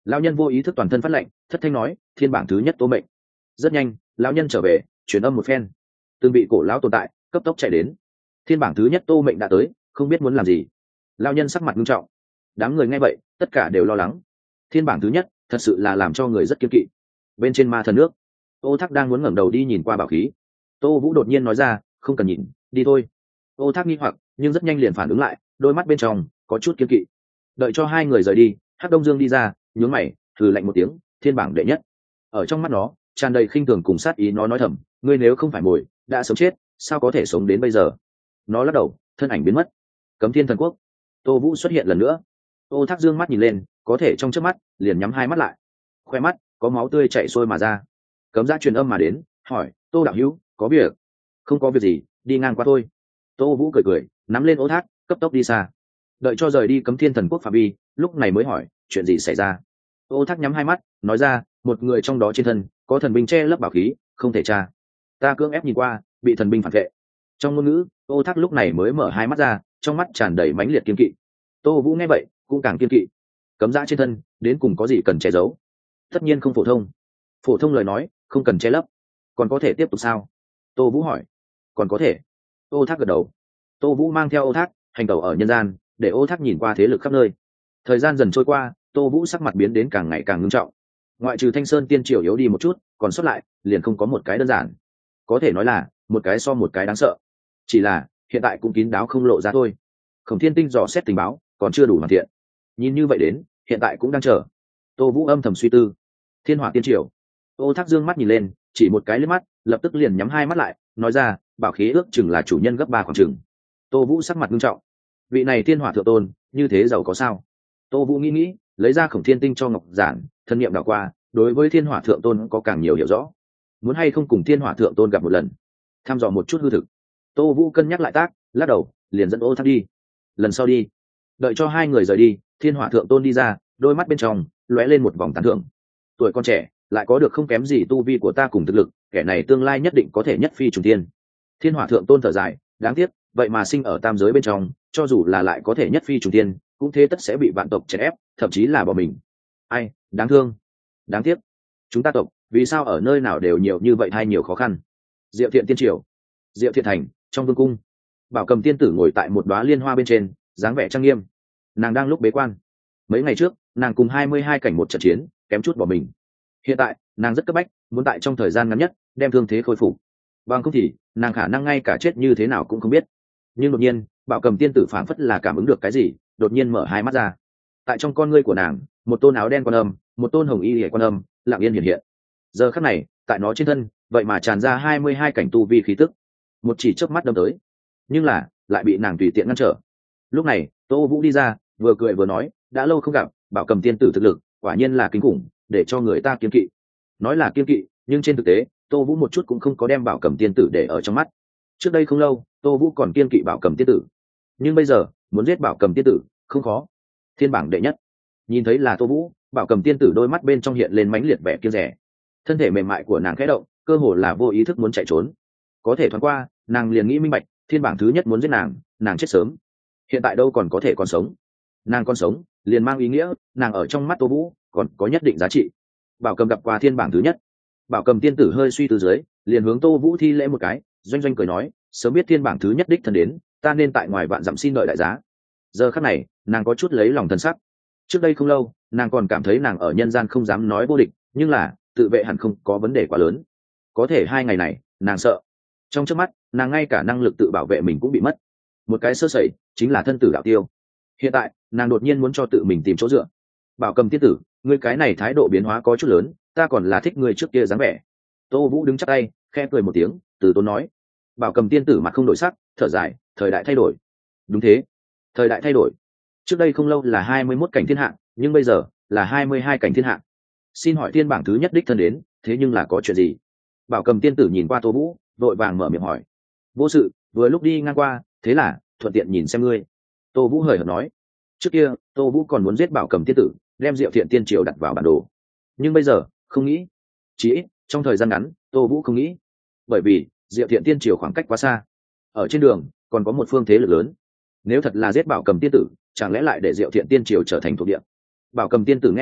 Lão nhân vô ý thức toàn thân phát lệnh, thất thanh nói, thiên bảng thứ nhất Tô Mệnh. Rất nhanh, lão nhân trở về, truyền âm một phen. Từng bị cổ lão tồn tại cấp tốc chạy đến. Thiên bảng thứ nhất Tô Mệnh đã tới, không biết muốn làm gì. Lão nhân sắc mặt nghiêm trọng. Đám người nghe vậy, tất cả đều lo lắng. Thiên bảng thứ nhất, thật sự là làm cho người rất kiêng kỵ. Bên trên ma thần nước, Ô Thác đang muốn ngẩng đầu đi nhìn qua bảo khí. Tô Vũ đột nhiên nói ra, không cần nhìn, đi thôi. Ô Thác nghi hoặc, nhưng rất nhanh liền phản ứng lại, đôi mắt bên trong có chút kiêng kỵ. Đợi cho hai người rời đi, Hắc Đông Dương đi ra, nhướng mày, thử lạnh một tiếng, thiên bảng đệ nhất. Ở trong mắt nó tràn đầy khinh thường cùng sát ý, nó nói thầm, ngươi nếu không phải mồi, đã sống chết, sao có thể sống đến bây giờ. Nó lắc đầu, thân ảnh biến mất. Cấm Thiên Thần Quốc, Tô Vũ xuất hiện lần nữa. Ô Thác dương mắt nhìn lên, có thể trong chớp mắt liền nhắm hai mắt lại, khoe mắt có máu tươi chảy xuôi mà ra. Cấm Giã truyền âm mà đến, hỏi, Tô đạo hữu, có việc? Không có việc gì, đi ngang qua thôi. Tô Vũ cười cười, nắm lên Ô Thác, cấp tốc đi xa. Đợi cho rời đi Cấm Thiên Thần Quốc phạm vi, lúc này mới hỏi, chuyện gì xảy ra. Ô Thác nhắm hai mắt, nói ra, một người trong đó trên thân có thần binh che lấp bảo khí, không thể tra. Ta cưỡng ép nhìn qua, bị thần binh phản vệ. Trong ngôn ngữ, Ô Thác lúc này mới mở hai mắt ra, trong mắt tràn đầy mãnh liệt kiên kỵ. Tô Vũ nghe vậy cũng càng kiên kỵ. Cấm Giã trên thân đến cùng có gì cần che giấu? Tất nhiên không phổ thông. Phổ thông lời nói không cần che lấp, còn có thể tiếp tục sao? Tô Vũ hỏi. Còn có thể. Ô Thác gật đầu. Tô Vũ mang theo Ô Thác hành tẩu ở nhân gian, để Ô Thác nhìn qua thế lực khắp nơi. Thời gian dần trôi qua, Tô Vũ sắc mặt biến đến càng ngày càng ngưng trọng. Ngoại trừ Thanh Sơn Tiên Triều yếu đi một chút, còn sót lại liền không có một cái đơn giản, có thể nói là một cái so một cái đáng sợ. Chỉ là hiện tại cũng kín đáo không lộ ra thôi. Khổng Thiên Tinh dò xét tình báo còn chưa đủ hoàn thiện. Nhìn như vậy đến, hiện tại cũng đang chờ. Tô Vũ âm thầm suy tư. Thiên Hỏa Tiên Triều. Ô Thác dương mắt nhìn lên, chỉ một cái liếc mắt, lập tức liền nhắm hai mắt lại, nói ra, bảo khí ước chừng là chủ nhân gấp 3 khoảng chừng. Tô Vũ sắc mặt nghiêm trọng. Vị này Thiên Hỏa thượng tôn, như thế giàu có sao? Tô Vũ nghĩ, lấy ra Khổng Thiên Tinh cho Ngọc Giản, thân niệm đảo qua, đối với Thiên Hỏa thượng tôn có càng nhiều hiểu rõ. Muốn hay không cùng Thiên Hỏa thượng tôn gặp một lần, thăm dò một chút hư thực. Tô Vũ cân nhắc lại tác, lắc đầu, liền dẫn Ô Thác đi. Lần sau đi. Đợi cho hai người rời đi, Thiên Hỏa thượng tôn đi ra, đôi mắt bên trong lóe lên một vòng tán thưởng. Tuổi con trẻ, lại có được không kém gì tu vi của ta cùng thực lực, kẻ này tương lai nhất định có thể nhất phi trùng thiên. Thiên Hỏa thượng tôn thở dài, đáng tiếc, vậy mà sinh ở tam giới bên trong, cho dù là lại có thể nhất phi trùng thiên, cũng thế tất sẽ bị vạn tộc chèn ép, thậm chí là bỏ mình. Ai, đáng thương, đáng tiếc. Chúng ta tộc, vì sao ở nơi nào đều nhiều như vậy hay nhiều khó khăn. Diệu Thiện Tiên Triều, Diệu Thiện Thành, trong vương cung, Bảo Cầm tiên tử ngồi tại một đóa liên hoa bên trên, dáng vẻ trang nghiêm. Nàng đang lúc bế quan. Mấy ngày trước, nàng cùng 22 cảnh một trận chiến, kém chút bỏ mình. Hiện tại, nàng rất cấp bách, muốn tại trong thời gian ngắn nhất đem thương thế khôi phục. Bằng không thì, nàng khả năng ngay cả chết như thế nào cũng không biết. Nhưng đột nhiên, Bảo Cầm tiên tử phảng phất là cảm ứng được cái gì, đột nhiên mở hai mắt ra. Tại trong con ngươi của nàng, một tôn áo đen quan âm, một tôn hồng y liễu quan âm, lặng yên hiện hiện. Giờ khắc này, tại nó trên thân, vậy mà tràn ra 22 cảnh tu vi khí tức. Một chỉ chớp mắt đâm tới, nhưng là lại bị nàng tùy tiện ngăn trở. Lúc này, Tô Vũ đi ra, vừa cười vừa nói, đã lâu không gặp, Bảo Cầm tiên tử thực lực quả nhiên là kinh khủng, để cho người ta kiêng kỵ. Nói là kiêng kỵ, nhưng trên thực tế, Tô Vũ một chút cũng không có đem Bảo Cầm tiên tử để ở trong mắt. Trước đây không lâu, Tô Vũ còn kiêng kỵ Bảo Cầm tiên tử, nhưng bây giờ muốn giết Bảo Cầm tiên tử không khó. Thiên bảng đệ nhất. Nhìn thấy là Tô Vũ, Bảo Cầm tiên tử đôi mắt bên trong hiện lên mãnh liệt vẻ kiêng dè. Thân thể mềm mại của nàng khẽ động, cơ hồ là vô ý thức muốn chạy trốn. Có thể thoáng qua, nàng liền nghĩ minh bạch, thiên bảng thứ nhất muốn giết nàng, nàng chết sớm. Hiện tại đâu còn có thể còn sống. Nàng còn sống, liền mang ý nghĩa, nàng ở trong mắt Tô Vũ còn có nhất định giá trị. Bảo Cầm gặp qua thiên bảng thứ nhất. Bảo Cầm tiên tử hơi suy tư dưới, liền hướng Tô Vũ thi lễ một cái, doanh doanh cười nói, sớm biết thiên bảng thứ nhất đích thân đến, ta nên tại ngoài vạn dặm xin đợi đại giá. Giờ khắc này, nàng có chút lấy lòng thân sắc. Trước đây không lâu, nàng còn cảm thấy nàng ở nhân gian không dám nói vô địch, nhưng là tự vệ hẳn không có vấn đề quá lớn. Có thể 2 ngày này, nàng sợ. Trong chớp mắt, nàng ngay cả năng lực tự bảo vệ mình cũng bị mất. Một cái sơ sẩy, chính là thân tử đạo tiêu. Hiện tại, nàng đột nhiên muốn cho tự mình tìm chỗ dựa. Bảo Cầm tiên tử, ngươi cái này thái độ biến hóa có chút lớn, ta còn là thích ngươi trước kia dáng vẻ. Tô Vũ đứng chắp tay, khẽ cười một tiếng, từ tốn nói. Bảo Cầm tiên tử mặt không đổi sắc, thở dài, thời đại thay đổi. Đúng thế, thời đại thay đổi. Trước đây không lâu là 21 cảnh thiên hạ, nhưng bây giờ là 22 cảnh thiên hạ. Xin hỏi thiên bảng thứ nhất đích thân đến, thế nhưng là có chuyện gì? Bảo Cầm tiên tử nhìn qua Tô Vũ, vội vàng mở miệng hỏi. Vô sự, vừa lúc đi ngang qua, thế là thuận tiện nhìn xem ngươi. Tô Vũ hời hợt nói. Trước kia, Tô Vũ còn muốn giết Bảo Cầm tiên tử, đem Diệu Thiện Tiên Triều đặt vào bản đồ. Nhưng bây giờ, không nghĩ. Chỉ ít, trong thời gian ngắn, Tô Vũ không nghĩ. Bởi vì, Diệu Thiện Tiên Triều khoảng cách quá xa. Ở trên đường, còn có một phương thế lực lớn. Nếu thật là giết Bảo Cầm tiên tử, chẳng lẽ lại để Diệu Thiện Tiên Triều trở thành thuộc địa? Bảo Cầm tiên tử nghe vậy,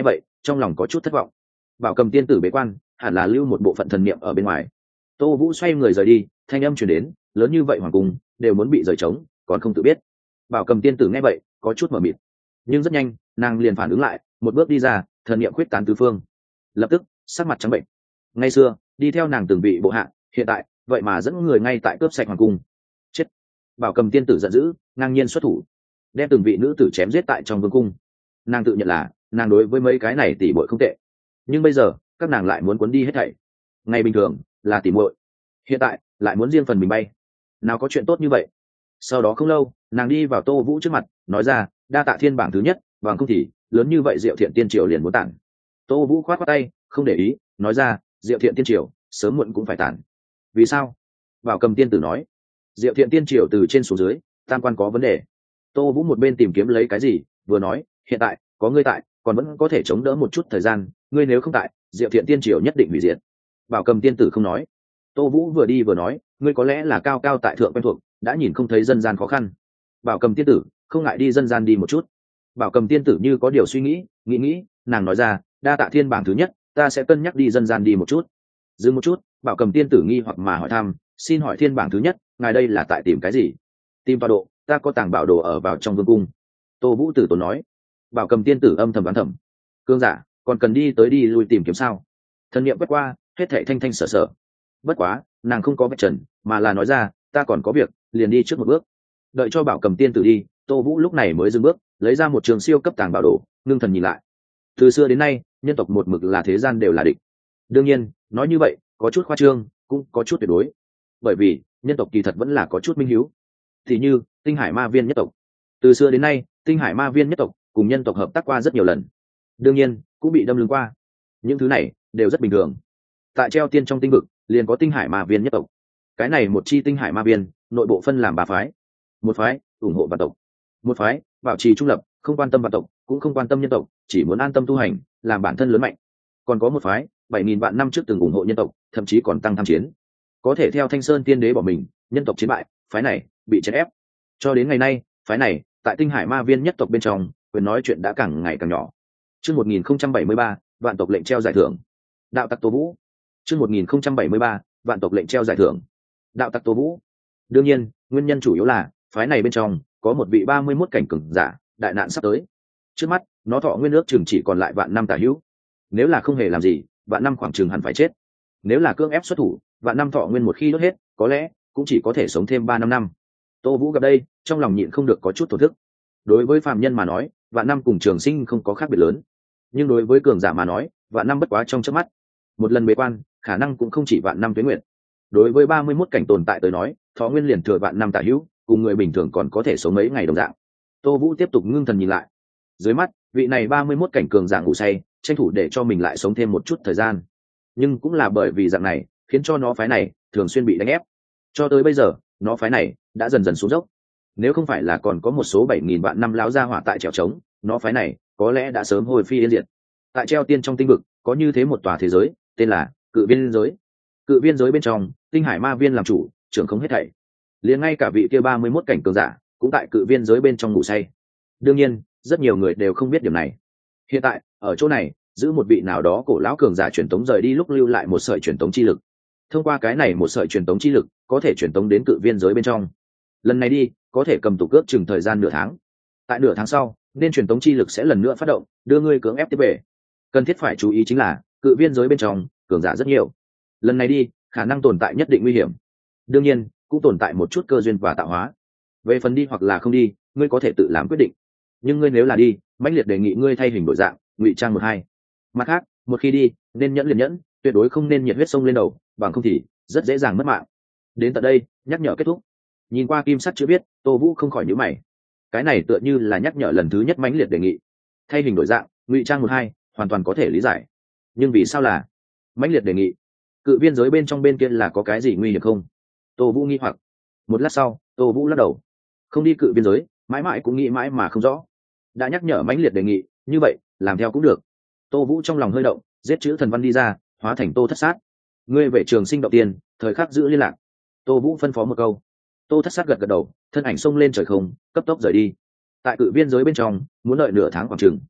trong lòng có chút thất vọng. Bảo Cầm tiên tử bế quan hẳn là lưu một bộ phận thần niệm ở bên ngoài. Tô Vũ xoay người rời đi, thanh âm truyền đến, lớn như vậy hoàng cung đều muốn bị rời trống, còn không tự biết. Bảo Cầm tiên tử nghe vậy có chút mờ mịt, nhưng rất nhanh nàng liền phản ứng lại, một bước đi ra, thần niệm khuyết tán tứ phương, lập tức sắc mặt trắng bệnh. Ngày xưa đi theo nàng từng vị bộ hạ, hiện tại vậy mà dẫn người ngay tại cướp sạch hoàng cung. Chết! Bảo Cầm tiên tử giận dữ, ngang nhiên xuất thủ, đem từng vị nữ tử chém giết tại trong vương cung. Nàng tự nhận là nàng đối với mấy cái này tỉ muội không tệ, nhưng bây giờ các nàng lại muốn cuốn đi hết thảy. Ngày bình thường là tỉ muội, hiện tại lại muốn riêng phần mình bay, nào có chuyện tốt như vậy. Sau đó không lâu, nàng đi vào Tô Vũ trước mặt, nói ra, đa tạ thiên bảng thứ nhất, bằng không thì lớn như vậy Diệu Thiện tiên triều liền muốn tản. Tô Vũ khoát khoát tay, không để ý, nói ra, Diệu Thiện tiên triều sớm muộn cũng phải tản. Vì sao? Bảo Cầm tiên tử nói, Diệu Thiện tiên triều từ trên xuống dưới tam quan có vấn đề. Tô Vũ một bên tìm kiếm lấy cái gì, vừa nói, hiện tại có ngươi tại, còn vẫn có thể chống đỡ một chút thời gian, ngươi nếu không tại, Diệu Thiện tiên triều nhất định hủy diệt. Bảo Cầm tiên tử không nói. Tô Vũ vừa đi vừa nói, ngươi có lẽ là cao cao tại thượng quen thuộc, đã nhìn không thấy dân gian khó khăn. Bảo Cầm tiên tử không ngại đi dân gian đi một chút. Bảo Cầm tiên tử như có điều suy nghĩ, nghĩ, nàng nói ra, đa tạ thiên bảng thứ nhất, ta sẽ cân nhắc đi dân gian đi một chút. Dừng một chút, Bảo Cầm tiên tử nghi hoặc mà hỏi thăm, xin hỏi thiên bảng thứ nhất, ngài đây là tại tìm cái gì? Tìm tọa độ, ta có tàng bảo đồ ở vào trong vương cung. Tô Vũ tử tốn nói. Bảo Cầm tiên tử âm thầm đoán thầm, cương giả còn cần đi tới đi lui tìm kiếm sao? Thần niệm quét qua, hết thảy thanh thanh sở sở. Bất quá nàng không có vạch trần, mà là nói ra, ta còn có việc, liền đi trước một bước. Đợi cho Bảo Cầm tiên tử đi, Tô Vũ lúc này mới dừng bước, lấy ra một trường siêu cấp tàng bảo đồ, ngưng thần nhìn lại. Từ xưa đến nay, nhân tộc một mực là thế gian đều là địch. Đương nhiên nói như vậy có chút khoa trương, cũng có chút tuyệt đối, bởi vì nhân tộc kỳ thật vẫn là có chút minh hiếu. Thì như Tinh Hải Ma Viên nhất tộc, từ xưa đến nay Tinh Hải Ma Viên nhất tộc cùng nhân tộc hợp tác qua rất nhiều lần, đương nhiên cũng bị đâm lưng qua. Những thứ này đều rất bình thường. Tại Treo Tiên trong tinh vực liền có Tinh Hải Ma Viên nhất tộc. Cái này một chi Tinh Hải Ma Viên nội bộ phân làm 3 phái. Một phái ủng hộ vạn tộc, một phái bảo trì trung lập, không quan tâm vạn tộc cũng không quan tâm nhân tộc, chỉ muốn an tâm tu hành, làm bản thân lớn mạnh. Còn có một phái 7.000 vạn năm trước từng ủng hộ nhân tộc, thậm chí còn tăng tham chiến, có thể theo Thanh Sơn tiên đế bỏ mình, nhân tộc chiến bại, phái này bị chèn ép. Cho đến ngày nay, phái này tại Tinh Hải Ma Viên nhất tộc bên trong, quyền nói chuyện đã càng ngày càng nhỏ. Chương 1073, vạn tộc lệnh treo giải thưởng. Đạo tặc Tô Vũ. Chương 1073, vạn tộc lệnh treo giải thưởng. Đạo tặc Tô Vũ. Đương nhiên, nguyên nhân chủ yếu là phái này bên trong có một vị 31 cảnh cường giả, đại nạn sắp tới. Trước mắt, nó thọ nguyên ước chừng chỉ còn lại vạn năm tả hữu. Nếu là không hề làm gì, vạn năm khoảng chừng hẳn phải chết. Nếu là cưỡng ép xuất thủ, vạn năm thọ nguyên một khi đốt hết, có lẽ cũng chỉ có thể sống thêm 3-5 năm. Tô Vũ gặp đây, trong lòng nhịn không được có chút thổ thức. Đối với phàm nhân mà nói, vạn năm cùng trường sinh không có khác biệt lớn, nhưng đối với cường giả mà nói, vạn năm bất quá trong chớp mắt. Một lần bế quan, khả năng cũng không chỉ vạn năm tuế nguyện. Đối với 31 cảnh tồn tại tới nói, thọ nguyên liền thừa vạn năm tả hữu, cùng người bình thường còn có thể sống mấy ngày đồng dạng. Tô Vũ tiếp tục ngưng thần nhìn lại. Dưới mắt, vị này 31 cảnh cường giả ngủ say, tranh thủ để cho mình lại sống thêm một chút thời gian. Nhưng cũng là bởi vì dạng này, khiến cho nó phái này thường xuyên bị đánh ép. Cho tới bây giờ, nó phái này đã dần dần xuống dốc. Nếu không phải là còn có một số 7.000 vạn năm láo ra hỏa tại trèo trống, nó phái này có lẽ đã sớm hồi phi yên diệt. Tại Treo Tiên trong tinh vực, có như thế một tòa thế giới, tên là Cự Viên giới. Cự Viên giới bên trong, Tinh Hải Ma Viên làm chủ, trưởng không hết thảy. Liền ngay cả vị kia 31 cảnh cường giả, cũng tại Cự Viên giới bên trong ngủ say. Đương nhiên, rất nhiều người đều không biết điểm này. Hiện tại, ở chỗ này, giữ một vị nào đó cổ lão cường giả truyền tống rời đi lúc lưu lại một sợi truyền tống chi lực. Thông qua cái này một sợi truyền tống chi lực, có thể truyền tống đến Cự Viên giới bên trong. Lần này đi, có thể cầm tủ cướp chừng thời gian nửa tháng. Tại nửa tháng sau, nên truyền tống chi lực sẽ lần nữa phát động, đưa ngươi cưỡng ép tiếp về. Cần thiết phải chú ý chính là, Cự Viên giới bên trong cường giả rất nhiều. Lần này đi, khả năng tồn tại nhất định nguy hiểm. Đương nhiên, cũng tồn tại một chút cơ duyên và tạo hóa. Về phần đi hoặc là không đi, ngươi có thể tự làm quyết định. Nhưng ngươi nếu là đi, mãnh liệt đề nghị ngươi thay hình đổi dạng, ngụy trang 1-2. Mặt khác, một khi đi, nên nhẫn liền nhẫn, tuyệt đối không nên nhiệt huyết sông lên đầu, bằng không thì rất dễ dàng mất mạng. Đến tận đây, nhắc nhở kết thúc. Nhìn qua kim sắt chữ viết, Tô Vũ không khỏi nhíu mày. Cái này tựa như là nhắc nhở lần thứ nhất mãnh liệt đề nghị. Thay hình đổi dạng, ngụy trang 1-2, hoàn toàn có thể lý giải. Nhưng vì sao là mãnh liệt đề nghị? Cự Viên giới bên trong bên kia là có cái gì nguy hiểm không? Tô Vũ nghi hoặc. Một lát sau, Tô Vũ lắc đầu. Không đi Cự Viên giới, mãi mãi cũng nghĩ mãi mà không rõ. Đã nhắc nhở mãnh liệt đề nghị, như vậy làm theo cũng được. Tô Vũ trong lòng hơi động, giết chữ thần văn đi ra, hóa thành Tô Thất Sát. Ngươi về Trường Sinh động tiên, thời khắc giữ liên lạc. Tô Vũ phân phó một câu. Tô Thất Sát gật gật đầu, thân ảnh xông lên trời không, cấp tốc rời đi. Tại Cự Viên giới bên trong, muốn đợi nửa tháng khoảng chừng.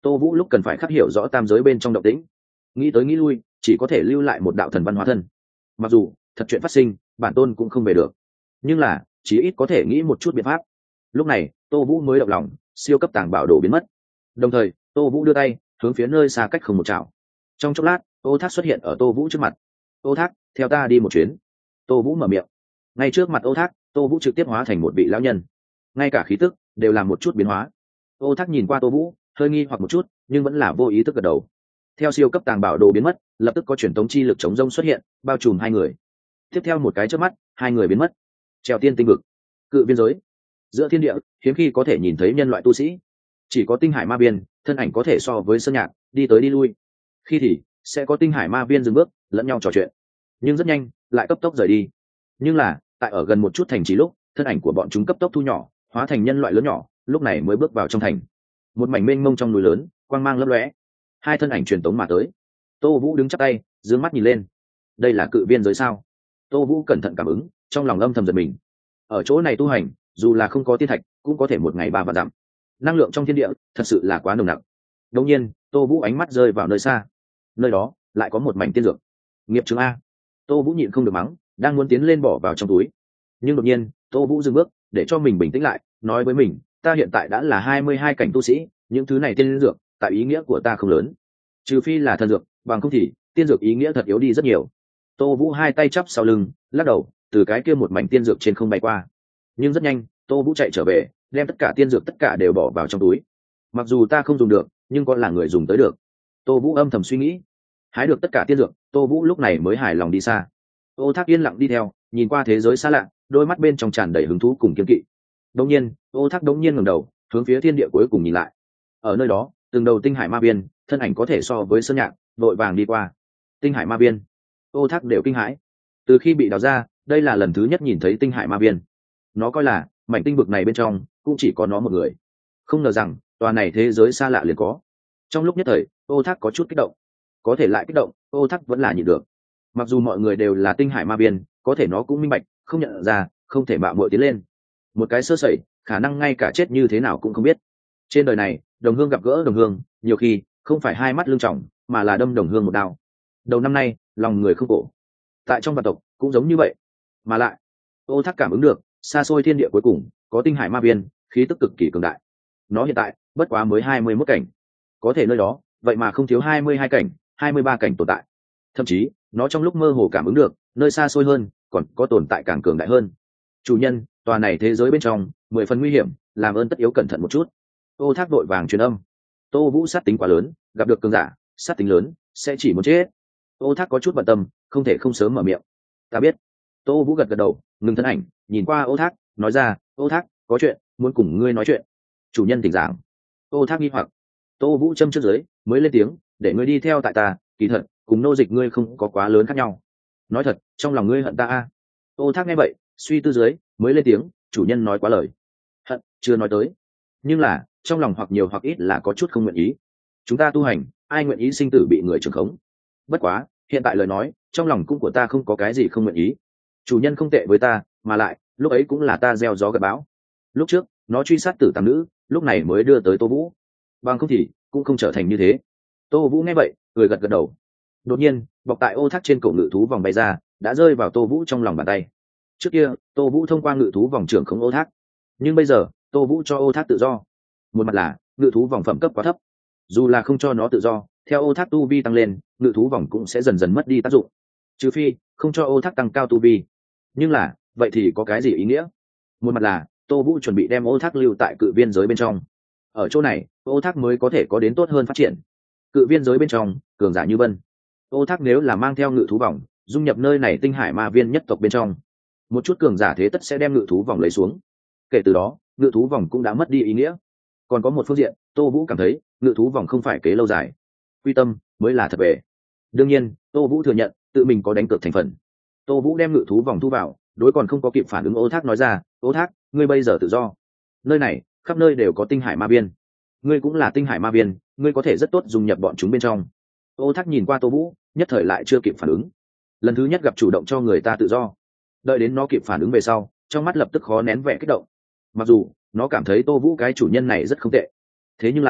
Tô Vũ lúc cần phải khắc hiểu rõ tam giới bên trong động tĩnh, nghĩ tới nghĩ lui chỉ có thể lưu lại một đạo thần văn hóa thân. Mặc dù thật chuyện phát sinh bản tôn cũng không về được, nhưng là chí ít có thể nghĩ một chút biện pháp. Lúc này Tô Vũ mới động lòng, siêu cấp tàng bảo đồ biến mất, đồng thời Tô Vũ đưa tay hướng phía nơi xa cách không một chảo. Trong chốc lát Ô Thác xuất hiện ở Tô Vũ trước mặt. Ô Thác, theo ta đi một chuyến. Tô Vũ mở miệng. Ngay trước mặt Ô Thác, Tô Vũ trực tiếp hóa thành một vị lão nhân, ngay cả khí tức đều làm một chút biến hóa. Ô Thác nhìn qua Tô Vũ hơi nghi hoặc một chút, nhưng vẫn là vô ý thức gật đầu. Theo siêu cấp tàng bảo đồ biến mất, lập tức có truyền tống chi lực chống rông xuất hiện, bao trùm hai người. Tiếp theo một cái chớp mắt, hai người biến mất. Trèo tiên tinh vực, cự biên giới, giữa thiên địa hiếm khi có thể nhìn thấy nhân loại tu sĩ, chỉ có tinh hải ma viên thân ảnh có thể so với sơn nhạc đi tới đi lui. Khi thì sẽ có tinh hải ma viên dừng bước lẫn nhau trò chuyện, nhưng rất nhanh lại cấp tốc rời đi. Nhưng là tại ở gần một chút thành trì lúc, thân ảnh của bọn chúng cấp tốc thu nhỏ, hóa thành nhân loại lớn nhỏ, lúc này mới bước vào trong thành. Một mảnh mênh mông trong núi lớn, quang mang lấp lóe, hai thân ảnh truyền tống mà tới. Tô Vũ đứng chắp tay dương mắt nhìn lên. Đây là cự biên giới sao? Tô Vũ cẩn thận cảm ứng, trong lòng âm thầm giật mình. Ở chỗ này tu hành, dù là không có tiên thạch cũng có thể một ngày 3 vạn dặm. Năng lượng trong thiên địa thật sự là quá nồng nặc. Đột nhiên Tô Vũ ánh mắt rơi vào nơi xa, nơi đó lại có một mảnh tiên dược. Nghiệp chứng a. Tô Vũ nhịn không được mắng, đang muốn tiến lên bỏ vào trong túi, nhưng đột nhiên Tô Vũ dừng bước để cho mình bình tĩnh lại, nói với mình, ta hiện tại đã là 22 cảnh tu sĩ, những thứ này tiên dược tại ý nghĩa của ta không lớn, trừ phi là thần dược, bằng không thì tiên dược ý nghĩa thật yếu đi rất nhiều. Tô Vũ hai tay chắp sau lưng, lắc đầu, từ cái kia một mảnh tiên dược trên không bay qua. Nhưng rất nhanh Tô Vũ chạy trở về, đem tất cả tiên dược tất cả đều bỏ vào trong túi. Mặc dù ta không dùng được, nhưng có là người dùng tới được. Tô Vũ âm thầm suy nghĩ. Hái được tất cả tiên dược, Tô Vũ lúc này mới hài lòng đi xa. Ô Thác yên lặng đi theo, nhìn qua thế giới xa lạ, đôi mắt bên trong tràn đầy hứng thú cùng kiên kỵ. Đột nhiên Ô Thác đống nhiên ngẩng đầu, hướng phía thiên địa cuối cùng nhìn lại. Ở nơi đó từng đầu tinh hải ma viên thân ảnh có thể so với sơn nhạc vội vàng đi qua. Tinh hải ma viên, Ô Thác đều kinh hãi. Từ khi bị đào ra, đây là lần thứ nhất nhìn thấy tinh hải ma viên. Nó coi là mảnh tinh vực này bên trong cũng chỉ có nó một người, không ngờ rằng tòa này thế giới xa lạ liền có. Trong lúc nhất thời Ô Thác có chút kích động, có thể lại kích động Ô Thác vẫn là nhịn được. Mặc dù mọi người đều là tinh hải ma viên, có thể nó cũng minh bạch, không nhận ra, không thể mạo muội tiến lên. Một cái sơ sẩy, khả năng ngay cả chết như thế nào cũng không biết. Trên đời này đồng hương gặp gỡ đồng hương, nhiều khi không phải hai mắt lưng tròng, mà là đâm đồng hương một đao. Đầu năm nay lòng người không cổ, tại trong vạn tộc cũng giống như vậy. Mà lại Ô Thác cảm ứng được xa xôi thiên địa cuối cùng có tinh hải ma viên, khí tức cực kỳ cường đại. Nó hiện tại bất quá mới 21 cảnh, có thể nơi đó vậy mà không thiếu 22 cảnh, 23 cảnh tồn tại. Thậm chí nó trong lúc mơ hồ cảm ứng được nơi xa xôi hơn còn có tồn tại càng cường đại hơn. Chủ nhân, tòa này thế giới bên trong 10 phần nguy hiểm, làm ơn tất yếu cẩn thận một chút. Ô Thác vội vàng truyền âm. Tô Vũ sát tính quá lớn, gặp được cường giả sát tính lớn sẽ chỉ muốn chết. Ô Thác có chút bận tâm, không thể không sớm mở miệng. Ta biết. Tô Vũ gật gật đầu, ngừng thân ảnh nhìn qua Ô Thác, nói ra, Ô Thác, có chuyện muốn cùng ngươi nói chuyện. Chủ nhân tỉnh giảng. Ô Thác nghi hoặc. Tô Vũ châm trước dưới mới lên tiếng, để ngươi đi theo tại ta, kỳ thật cùng nô dịch ngươi không có quá lớn khác nhau. Nói thật, trong lòng ngươi hận ta a. Ô Thác nghe vậy suy tư dưới mới lên tiếng, chủ nhân nói quá lời. Hận chưa nói tới, nhưng là trong lòng hoặc nhiều hoặc ít là có chút không nguyện ý. Chúng ta tu hành, ai nguyện ý sinh tử bị người trưởng khống. Bất quá hiện tại lời nói, trong lòng cũng của ta không có cái gì không nguyện ý. Chủ nhân không tệ với ta, mà lại lúc ấy cũng là ta gieo gió gặt bão. Lúc trước nó truy sát tử tam nữ, lúc này mới đưa tới Tô Vũ, bằng không thì cũng không trở thành như thế. Tô Vũ nghe vậy cười gật gật đầu. Đột nhiên bọc tại Ô Thác trên cổ ngự thú vòng bay ra, đã rơi vào Tô Vũ trong lòng bàn tay. Trước kia Tô Vũ thông qua ngự thú vòng trưởng khống Ô Thác, nhưng bây giờ Tô Vũ cho Ô Thác tự do. Một mặt là ngự thú vòng phẩm cấp quá thấp, dù là không cho nó tự do, theo Ô Thác tu vi tăng lên, ngự thú vòng cũng sẽ dần dần mất đi tác dụng, trừ phi không cho Ô Thác tăng cao tu vi. Nhưng là vậy thì có cái gì ý nghĩa? Một mặt là Tô Vũ chuẩn bị đem Ô Thác lưu tại cự viên giới bên trong, ở chỗ này Ô Thác mới có thể có đến tốt hơn phát triển. Cự viên giới bên trong cường giả như vân, Ô Thác nếu là mang theo ngự thú vòng dung nhập nơi này tinh hải ma viên nhất tộc bên trong, một chút cường giả thế tất sẽ đem ngự thú vòng lấy xuống. Kể từ đó ngự thú vòng cũng đã mất đi ý nghĩa. Còn có một phương diện, Tô Vũ cảm thấy ngự thú vòng không phải kế lâu dài, quy tâm mới là thật về. Đương nhiên Tô Vũ thừa nhận tự mình có đánh cược thành phần. Tô Vũ đem ngự thú vòng thu vào, đối còn không có kịp phản ứng Ô Thác nói ra, Ô Thác, ngươi bây giờ tự do. Nơi này khắp nơi đều có tinh hải ma viên, ngươi cũng là tinh hải ma viên, ngươi có thể rất tốt dung nhập bọn chúng bên trong. Ô Thác nhìn qua Tô Vũ, nhất thời lại chưa kịp phản ứng. Lần thứ nhất gặp chủ động cho người ta tự do, đợi đến nó kịp phản ứng về sau, trong mắt lập tức khó nén vẻ kích động. Mặc dù nó cảm thấy Tô Vũ cái chủ nhân này rất không tệ, thế nhưng là